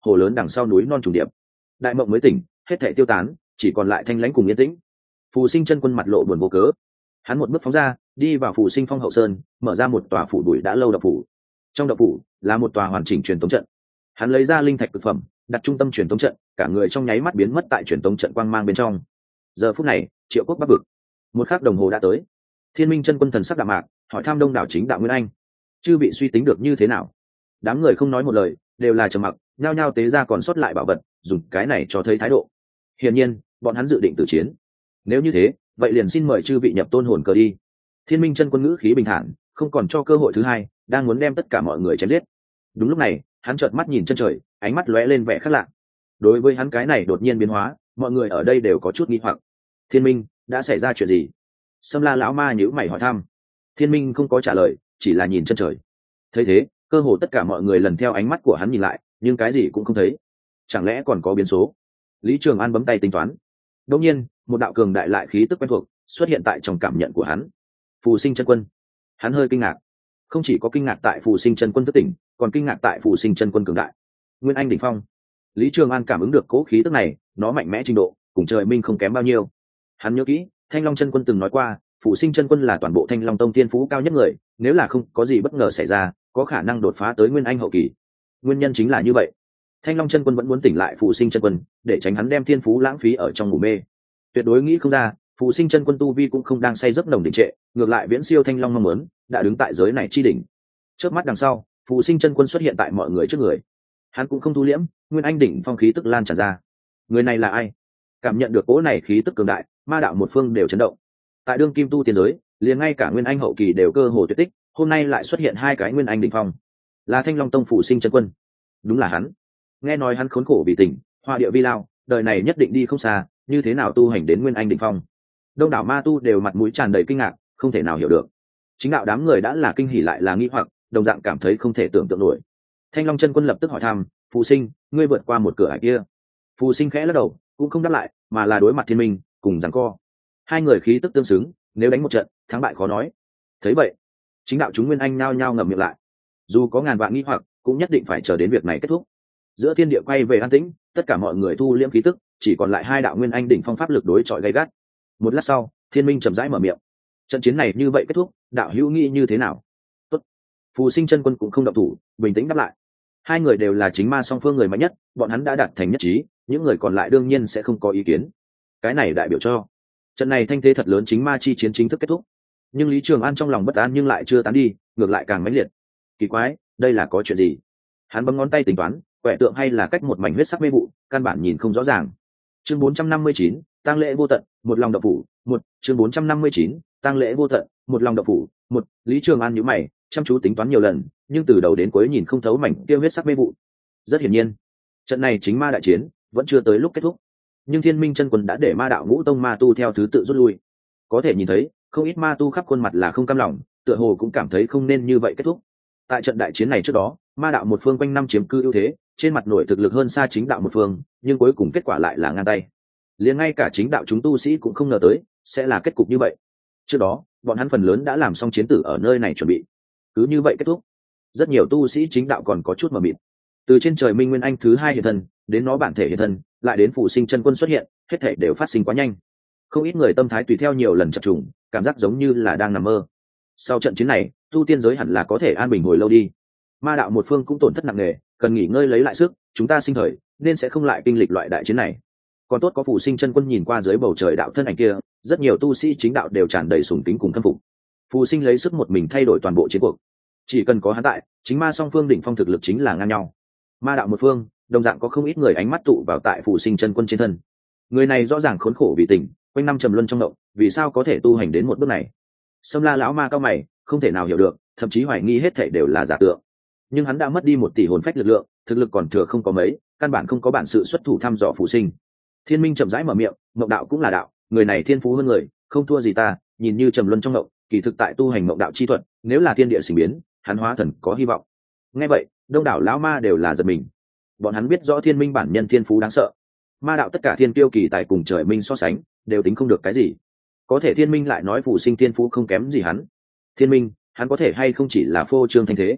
hồ lớn đằng sau núi non trùng điệp. Đại mộng mới tỉnh, hết thảy tiêu tán, chỉ còn lại thanh lãnh cùng yên tĩnh. Phù Sinh chân quân mặt lộ buồn vô cớ, hắn một bước phóng ra, đi vào Phù Sinh Phong hậu sơn, mở ra một tòa phủ đuổi đã lâu đập phủ. Trong đập phủ là một tòa hoàn chỉnh truyền tống trận. Hắn lấy ra linh thạch thực phẩm, đặt trung tâm truyền tống trận, cả người trong nháy mắt biến mất tại truyền tống trận quang mang bên trong. Giờ phút này, Triệu Quốc bắc vực, một khắc đồng hồ đã tới. Thiên Minh chân quân thần sắc đạm mạc, hỏi thăm đông đảo chính đạo Nguyên Anh, chư vị suy tính được như thế nào? Đám người không nói một lời, đều là trầm mặc, nhao nhao tế ra còn sót lại bảo vật, dùng cái này cho thấy thái độ. Hiển nhiên, bọn hắn dự định tử chiến. Nếu như thế, vậy liền xin mời chư vị nhập tôn hồn cờ đi. Thiên Minh chân quân ngữ khí bình thản, không còn cho cơ hội thứ hai, đang muốn đem tất cả mọi người chém giết. Đúng lúc này, hắn chợt mắt nhìn chân trời, ánh mắt lóe lên vẻ khác lạ. Đối với hắn cái này đột nhiên biến hóa, mọi người ở đây đều có chút nghi hoặc. Thiên Minh, đã xảy ra chuyện gì? Sâm La lão ma nhíu mày hỏi thăm. Thiên Minh không có trả lời, chỉ là nhìn chân trời. Thấy thế, cơ hồ tất cả mọi người lần theo ánh mắt của hắn nhìn lại, nhưng cái gì cũng không thấy. Chẳng lẽ còn có biến số? Lý Trường An bấm tay tính toán. Đột nhiên, một đạo cường đại lại khí tức quen thuộc xuất hiện tại trong cảm nhận của hắn. Phù Sinh chân quân. Hắn hơi kinh ngạc, không chỉ có kinh ngạc tại Phù Sinh chân quân thức tỉnh, còn kinh ngạc tại Phù Sinh chân quân cường đại. Nguyên Anh đỉnh phong. Lý Trường An cảm ứng được cố khí tức này, nó mạnh mẽ trình độ, cùng trời minh không kém bao nhiêu. Hắn nhớ kỹ, Thanh Long chân quân từng nói qua, Phù Sinh chân quân là toàn bộ Thanh Long tông thiên phú cao nhất người, nếu là không có gì bất ngờ xảy ra, có khả năng đột phá tới Nguyên Anh hậu kỳ. Nguyên nhân chính là như vậy. Thanh Long chân quân vẫn muốn tỉnh lại Phù Sinh chân quân, để tránh hắn đem thiên phú lãng phí ở trong ngủ mê. Tuyệt đối nghĩ không ra, Phù Sinh chân quân tu vi cũng không đang say giấc nồng đỉnh trệ, ngược lại viễn siêu Thanh Long mong muốn, đã đứng tại giới này chi đỉnh. Trước mắt đằng sau, Phù Sinh chân quân xuất hiện tại mọi người trước người. Hắn cũng không thu liễm, Nguyên Anh đỉnh phong khí tức lan tràn ra. Người này là ai? Cảm nhận được cỗ này khí tức cường đại, ma đạo một phương đều chấn động. Tại đương kim tu tiên giới, liền ngay cả Nguyên Anh hậu kỳ đều cơ hồ tuyệt tích, hôm nay lại xuất hiện hai cái Nguyên Anh đỉnh phong. Là Thanh Long tông Phù Sinh chân quân. Đúng là hắn. Nghe nói hắn khốn khổ vì tình, hoa địa vi lao, đời này nhất định đi không xa, như thế nào tu hành đến Nguyên Anh đỉnh phong? Đông đảo ma tu đều mặt mũi tràn đầy kinh ngạc, không thể nào hiểu được. Chính đạo đám người đã là kinh hỉ lại là nghi hoặc, đồng dạng cảm thấy không thể tưởng tượng nổi. Thanh Long chân quân lập tức hỏi thăm, Phù Sinh, ngươi vượt qua một cửa ải kia? Phù Sinh khẽ lắc đầu, cũng không đáp lại, mà là đối mặt Thiên Minh, cùng giằng co. Hai người khí tức tương xứng, nếu đánh một trận, thắng bại khó nói. Thấy vậy, chính đạo chúng Nguyên Anh nhao nhao ngậm miệng lại. Dù có ngàn vạn nghi hoặc, cũng nhất định phải chờ đến việc này kết thúc. Giữa thiên địa quay về an tĩnh, tất cả mọi người thu liễm khí tức, chỉ còn lại hai đạo Nguyên Anh đỉnh phong pháp lực đối chọi gay gắt. Một lát sau, Thiên Minh chậm rãi mở miệng. Trận chiến này như vậy kết thúc, đạo hữu nghĩ như thế nào? Tốt. Phù Sinh chân quân cũng không động thủ, bình tĩnh đáp lại. Hai người đều là chính ma song phương người mạnh nhất, bọn hắn đã đạt thành nhất trí, những người còn lại đương nhiên sẽ không có ý kiến. Cái này đại biểu cho trận này thanh thế thật lớn, chính ma chi chiến chính thức kết thúc. Nhưng Lý Trường An trong lòng bất an nhưng lại chưa tán đi, ngược lại càng mãnh liệt. Kỳ quái, đây là có chuyện gì? Hắn bấm ngón tay tính toán, quẻ tượng hay là cách một mảnh huyết sắc mê vụ, căn bản nhìn không rõ ràng. Chương bốn trăm năm mươi chín, tang lễ vô tận, một lòng độc phủ, một. Chương bốn trăm năm mươi chín, tang lễ vô tận, một lòng độc phủ, một. Lý Trường An nhíu mày, chăm chú tính toán nhiều lần, nhưng từ đầu đến cuối nhìn không thấu mảnh kia huyết sắc mê vụ. Rất hiển nhiên, trận này chính ma đại chiến vẫn chưa tới lúc kết thúc. Nhưng Thiên Minh chân quân đã để ma đạo ngũ tông ma tu theo thứ tự rút lui. Có thể nhìn thấy, không ít ma tu khắp khuôn mặt là không cam lòng, tựa hồ cũng cảm thấy không nên như vậy kết thúc. Tại trận đại chiến này trước đó, ma đạo một phương quanh năm chiếm cư ưu thế, trên mặt nổi thực lực hơn xa chính đạo một phương, nhưng cuối cùng kết quả lại là ngang tay. Liền ngay cả chính đạo chúng tu sĩ cũng không ngờ tới sẽ là kết cục như vậy. Trước đó, bọn hắn phần lớn đã làm xong chiến tử ở nơi này chuẩn bị. Cứ như vậy kết thúc. Rất nhiều tu sĩ chính đạo còn có chút mờ mịt. Từ trên trời Minh Nguyên Anh thứ hai hiện thân, đến nó bản thể hiện thân, lại đến Phù Sinh chân quân xuất hiện, hết thảy đều phát sinh quá nhanh. Không ít người tâm thái tùy theo nhiều lần chập trùng, cảm giác giống như là đang nằm mơ. Sau trận chiến này, tu tiên giới hẳn là có thể an bình hồi lâu đi. Ma đạo một phương cũng tổn thất nặng nề, cần nghỉ ngơi lấy lại sức, chúng ta sinh thời nên sẽ không lại kinh lịch loại đại chiến này. Còn tốt có Phù Sinh chân quân nhìn qua dưới bầu trời đạo thân ảnh kia, rất nhiều tu sĩ chính đạo đều tràn đầy sùng kính cùng khâm phục. Phù Sinh lấy sức một mình thay đổi toàn bộ chiến cuộc. Chỉ cần có hắn tại, chính ma song phương đỉnh phong thực lực chính là ngang nhau. Ma đạo một phương, đồng dạng có không ít người ánh mắt tụ vào tại Phù Sinh chân quân trên thân. Người này rõ ràng khốn khổ vì tình, quanh năm trầm luân trong động, vì sao có thể tu hành đến một bước này? Sâm La lão ma cao mày, không thể nào hiểu được, thậm chí hoài nghi hết thảy đều là giả tượng. Nhưng hắn đã mất đi một tỷ hồn phách lực lượng, thực lực còn thừa không có mấy, căn bản không có bản sự xuất thủ thăm dò Phù Sinh. Thiên Minh chậm rãi mở miệng, mộng đạo cũng là đạo, người này thiên phú hơn người, không thua gì ta, nhìn như trầm luân trong động, kỳ thực tại tu hành mộng đạo chi thuật, nếu là thiên địa sinh biến, hắn hóa thần có hy vọng. Nghe vậy, đông đảo lão ma đều là giật mình. Bọn hắn biết rõ Thiên Minh bản nhân thiên phú đáng sợ. Ma đạo tất cả thiên kiêu kỳ tại cùng trời minh so sánh, đều tính không được cái gì. Có thể Thiên Minh lại nói Phù Sinh thiên phú không kém gì hắn. Thiên Minh, hắn có thể hay không chỉ là phô trương thanh thế?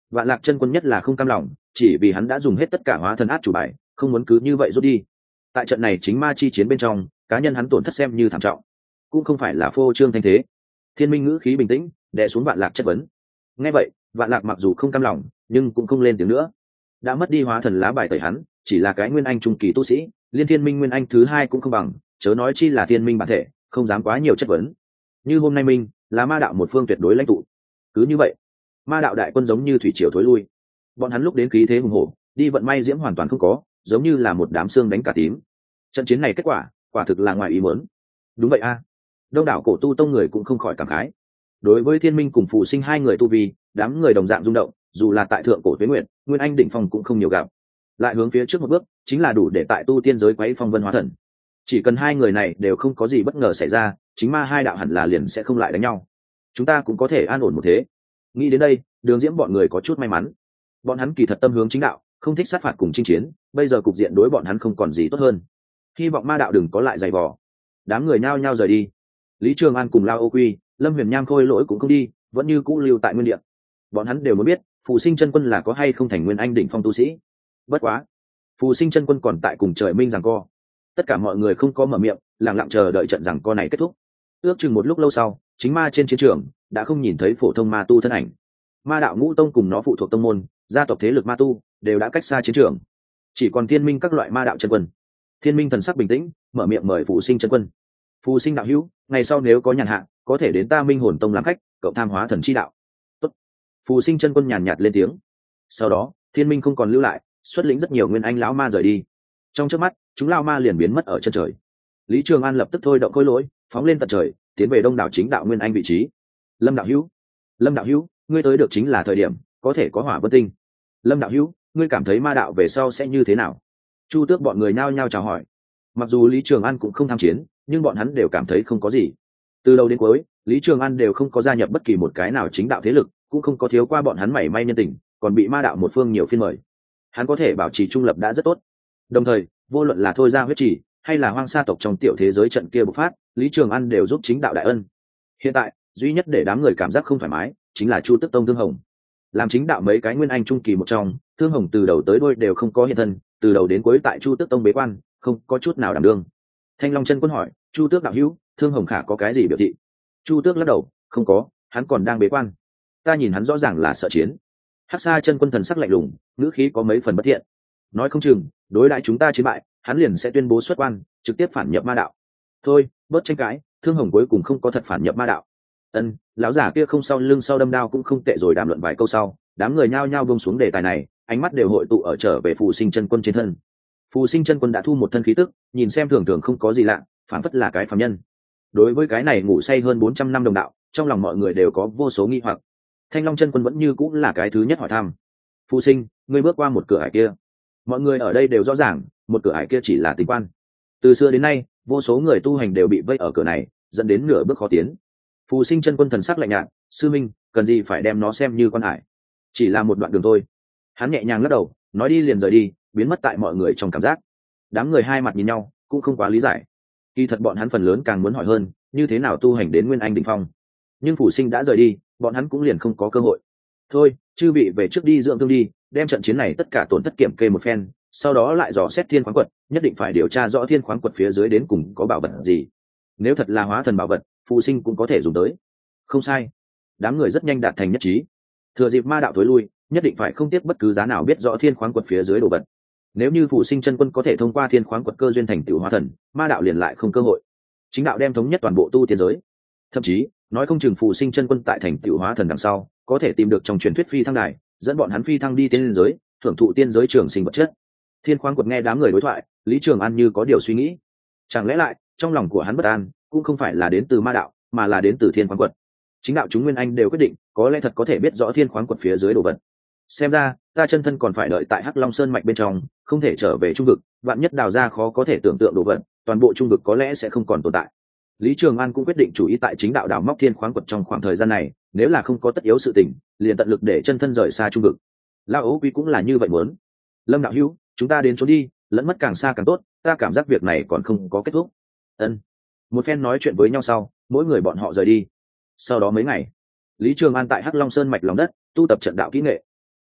Vạn Lạc chân quân nhất là không cam lòng, chỉ vì hắn đã dùng hết tất cả hóa thần át chủ bài, không muốn cứ như vậy rút đi. Tại trận này chính ma chi chiến bên trong, cá nhân hắn tổn thất xem như thảm trọng, cũng không phải là phô trương thanh thế. Thiên Minh ngữ khí bình tĩnh, đè xuống Vạn Lạc chất vấn. Nghe vậy, Vạn Lạc mặc dù không cam lòng, nhưng cũng không lên tiếng nữa. Đã mất đi hóa thần lá bài tẩy hắn, chỉ là cái nguyên anh trung kỳ tu sĩ, liên Thiên Minh nguyên anh thứ hai cũng không bằng, chớ nói chi là Thiên Minh bản thể, không dám quá nhiều chất vấn. Như hôm nay Minh là ma đạo một phương tuyệt đối lãnh tụ, cứ như vậy, ma đạo đại quân giống như thủy triều thối lui. Bọn hắn lúc đến khí thế hùng hổ, đi vận may diễm hoàn toàn không có, giống như là một đám xương đánh cả tím. Trận chiến này kết quả, quả thực là ngoài ý muốn. Đúng vậy a. Đông đảo cổ tu tông người cũng không khỏi cảm khái. Đối với Thiên Minh cùng Phụ Sinh hai người tu vi, đám người đồng dạng rung động, dù là tại thượng cổ Tuế Nguyệt, nguyên anh đỉnh phong cũng không nhiều gặp. Lại hướng phía trước một bước, chính là đủ để tại tu tiên giới quấy phong vân hóa thần. Chỉ cần hai người này đều không có gì bất ngờ xảy ra, chính ma hai đạo hẳn là liền sẽ không lại đánh nhau. Chúng ta cũng có thể an ổn một thế. Nghĩ đến đây, Đường Diễm bọn người có chút may mắn. Bọn hắn kỳ thật tâm hướng chính đạo, không thích sát phạt cùng chinh chiến, bây giờ cục diện đối bọn hắn không còn gì tốt hơn. Hy vọng ma đạo đừng có lại dày vò. Đám người nhao nhao rời đi. Lý Trường An cùng Lao Ô Quy, Lâm Huyền Nham khôi lỗi cũng không đi, vẫn như cũ lưu tại nguyên địa. Bọn hắn đều muốn biết, Phù Sinh chân quân là có hay không thành nguyên anh đỉnh phong tu sĩ. Bất quá, Phù Sinh chân quân còn tại cùng trời minh giằng co. Tất cả mọi người không có mở miệng, lặng lặng chờ đợi trận giằng co này kết thúc. Ước chừng một lúc lâu sau, chính ma trên chiến trường đã không nhìn thấy phổ thông ma tu thân ảnh. Ma đạo ngũ tông cùng nó phụ thuộc tông môn, gia tộc thế lực ma tu đều đã cách xa chiến trường, chỉ còn Thiên Minh các loại ma đạo chân quân. Thiên Minh thần sắc bình tĩnh, mở miệng mời Phù Sinh chân quân. Phù Sinh đạo hữu, ngày sau nếu có nhàn hạ, có thể đến ta Minh Hồn tông làm khách, cậu tham hóa thần chi đạo. Tốt. Phù Sinh chân quân nhàn nhạt lên tiếng. Sau đó, Thiên Minh không còn lưu lại, xuất lĩnh rất nhiều nguyên anh lão ma rời đi. Trong chớp mắt, chúng lao ma liền biến mất ở chân trời. Lý Trường An lập tức thôi động khối lỗi, phóng lên tận trời, tiến về đông đảo chính đạo nguyên anh vị trí. Lâm đạo hữu, Lâm đạo hữu, ngươi tới được chính là thời điểm, có thể có hỏa vân tinh. Lâm đạo hữu, ngươi cảm thấy ma đạo về sau sẽ như thế nào? Chu Tước bọn người nhao nhao chào hỏi. Mặc dù Lý Trường An cũng không tham chiến, nhưng bọn hắn đều cảm thấy không có gì. Từ đầu đến cuối, Lý Trường An đều không có gia nhập bất kỳ một cái nào chính đạo thế lực, cũng không có thiếu qua bọn hắn mảy may nhân tình, còn bị ma đạo một phương nhiều phiên mời. Hắn có thể bảo trì trung lập đã rất tốt. Đồng thời, vô luận là thôi ra huyết chỉ, hay là hoang sa tộc trong tiểu thế giới trận kia bộc phát, Lý Trường An đều giúp chính đạo đại ân. Hiện tại, duy nhất để đám người cảm giác không thoải mái, chính là Chu Tước tông Thương Hồng. Làm chính đạo mấy cái nguyên anh trung kỳ một trong, Thương Hồng từ đầu tới đuôi đều không có hiện thân, từ đầu đến cuối tại Chu Tước tông bế quan, không có chút nào đảm đương. Thanh Long chân quân hỏi, Chu Tước đạo hữu, Thương Hồng khả có cái gì biểu thị? Chu Tước lắc đầu, không có, hắn còn đang bế quan. Ta nhìn hắn rõ ràng là sợ chiến. Hắc Sa chân quân thần sắc lạnh lùng, ngữ khí có mấy phần bất thiện. Nói không chừng, đối đãi chúng ta chiến bại, hắn liền sẽ tuyên bố xuất quan, trực tiếp phản nhập ma đạo. Thôi, bớt tranh cãi, Thương Hồng cuối cùng không có thật phản nhập ma đạo. Ân, lão giả kia không sau lưng sau đâm đao cũng không tệ rồi, đàm luận vài câu sau, đám người nhao nhao buông xuống đề tài này, ánh mắt đều hội tụ ở trở về Phù Sinh chân quân trên thân. Phù Sinh chân quân đã thu một thân khí tức, nhìn xem thường thường không có gì lạ, phản phất là cái phàm nhân. Đối với cái này ngủ say hơn bốn trăm năm đồng đạo, trong lòng mọi người đều có vô số nghi hoặc. Thanh Long chân quân vẫn như cũng là cái thứ nhất hỏi thăm. Phù Sinh, ngươi bước qua một cửa ải kia. Mọi người ở đây đều rõ ràng, một cửa ải kia chỉ là tính quan. Từ xưa đến nay, vô số người tu hành đều bị vây ở cửa này, dẫn đến nửa bước khó tiến. Phù Sinh chân quân thần sắc lạnh nhạt, sư minh, cần gì phải đem nó xem như quan hải, chỉ là một đoạn đường thôi. Hắn nhẹ nhàng lắc đầu, nói đi liền rời đi, biến mất tại mọi người trong cảm giác. Đám người hai mặt nhìn nhau, cũng không quá lý giải. Kỳ thật bọn hắn phần lớn càng muốn hỏi hơn, như thế nào tu hành đến nguyên anh đỉnh phong. Nhưng Phù Sinh đã rời đi, bọn hắn cũng liền không có cơ hội. Thôi, chư vị về trước đi dưỡng thương đi, đem trận chiến này tất cả tổn thất kiểm kê một phen, sau đó lại dò xét thiên khoáng quật, nhất định phải điều tra rõ thiên khoáng quật phía dưới đến cùng có bảo vật gì. Nếu thật là hóa thần bảo vật, Phù Sinh cũng có thể dùng tới. Không sai. Đám người rất nhanh đạt thành nhất trí. Thừa dịp ma đạo tối lui, nhất định phải không tiếc bất cứ giá nào biết rõ thiên khoáng quật phía dưới đồ vật. Nếu như Phù Sinh chân quân có thể thông qua thiên khoáng quật cơ duyên thành tựu hóa thần, ma đạo liền lại không cơ hội. Chính đạo đem thống nhất toàn bộ tu tiên giới. Thậm chí, nói không chừng Phù Sinh chân quân tại thành tựu hóa thần đằng sau, có thể tìm được trong truyền thuyết phi thăng đài, dẫn bọn hắn phi thăng đi tiên giới, thưởng thụ tiên giới trường sinh vật chất. Thiên khoáng quật nghe đám người đối thoại, Lý Trường An như có điều suy nghĩ. Chẳng lẽ lại, trong lòng của hắn bất an, cũng không phải là đến từ ma đạo, mà là đến từ thiên khoáng quật. Chính đạo chúng nguyên anh đều quyết định, có lẽ thật có thể biết rõ thiên khoáng quật phía dưới đồ vật. Xem ra, ta chân thân còn phải đợi tại Hắc Long Sơn mạch bên trong, không thể trở về trung vực, vạn nhất đào ra khó có thể tưởng tượng đồ vật, toàn bộ trung vực có lẽ sẽ không còn tồn tại. Lý Trường An cũng quyết định chủ ý tại chính đạo đào móc thiên khoáng quật trong khoảng thời gian này, nếu là không có tất yếu sự tình, liền tận lực để chân thân rời xa trung vực. Lão Ấu Quý cũng là như vậy muốn. Lâm đạo hữu, chúng ta đến chỗ đi, lẫn mất càng xa càng tốt, ta cảm giác việc này còn không có kết thúc. Ân. Một phen nói chuyện với nhau sau, mỗi người bọn họ rời đi. Sau đó mấy ngày, Lý Trường An tại Hắc Long Sơn mạch lòng đất tu tập trận đạo kỹ nghệ.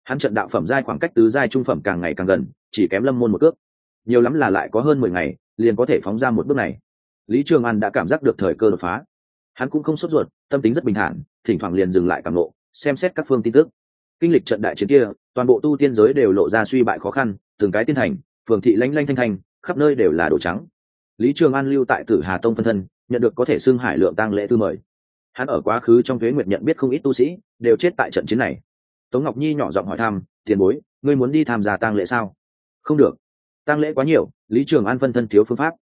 hắn trận đạo phẩm giai khoảng cách tứ giai trung phẩm càng ngày càng gần, chỉ kém lâm môn một cước, nhiều lắm là lại có hơn mười ngày liền có thể phóng ra một bước này. Lý Trường An đã cảm giác được thời cơ đột phá, hắn cũng không sốt ruột, tâm tính rất bình thản, thỉnh thoảng liền dừng lại cảm ngộ, xem xét các phương tin tức. Kinh lịch trận đại chiến kia, toàn bộ tu tiên giới đều lộ ra suy bại khó khăn, từng cái tiên thành phường thị lanh lanh thanh thanh, khắp nơi đều là đồ trắng. Lý Trường An lưu tại Tử Hà Tông phân thân, nhận được có thể xưng hải lượng tang lễ tư mời. Hắn ở quá khứ trong Tuế Nguyệt nhận biết không ít tu sĩ đều chết tại trận chiến này. Tống Ngọc Nhi nhỏ giọng hỏi thăm, tiền bối, ngươi muốn đi tham gia tang lễ sao? Không được, tang lễ quá nhiều, Lý Trường An phân thân thiếu phương pháp.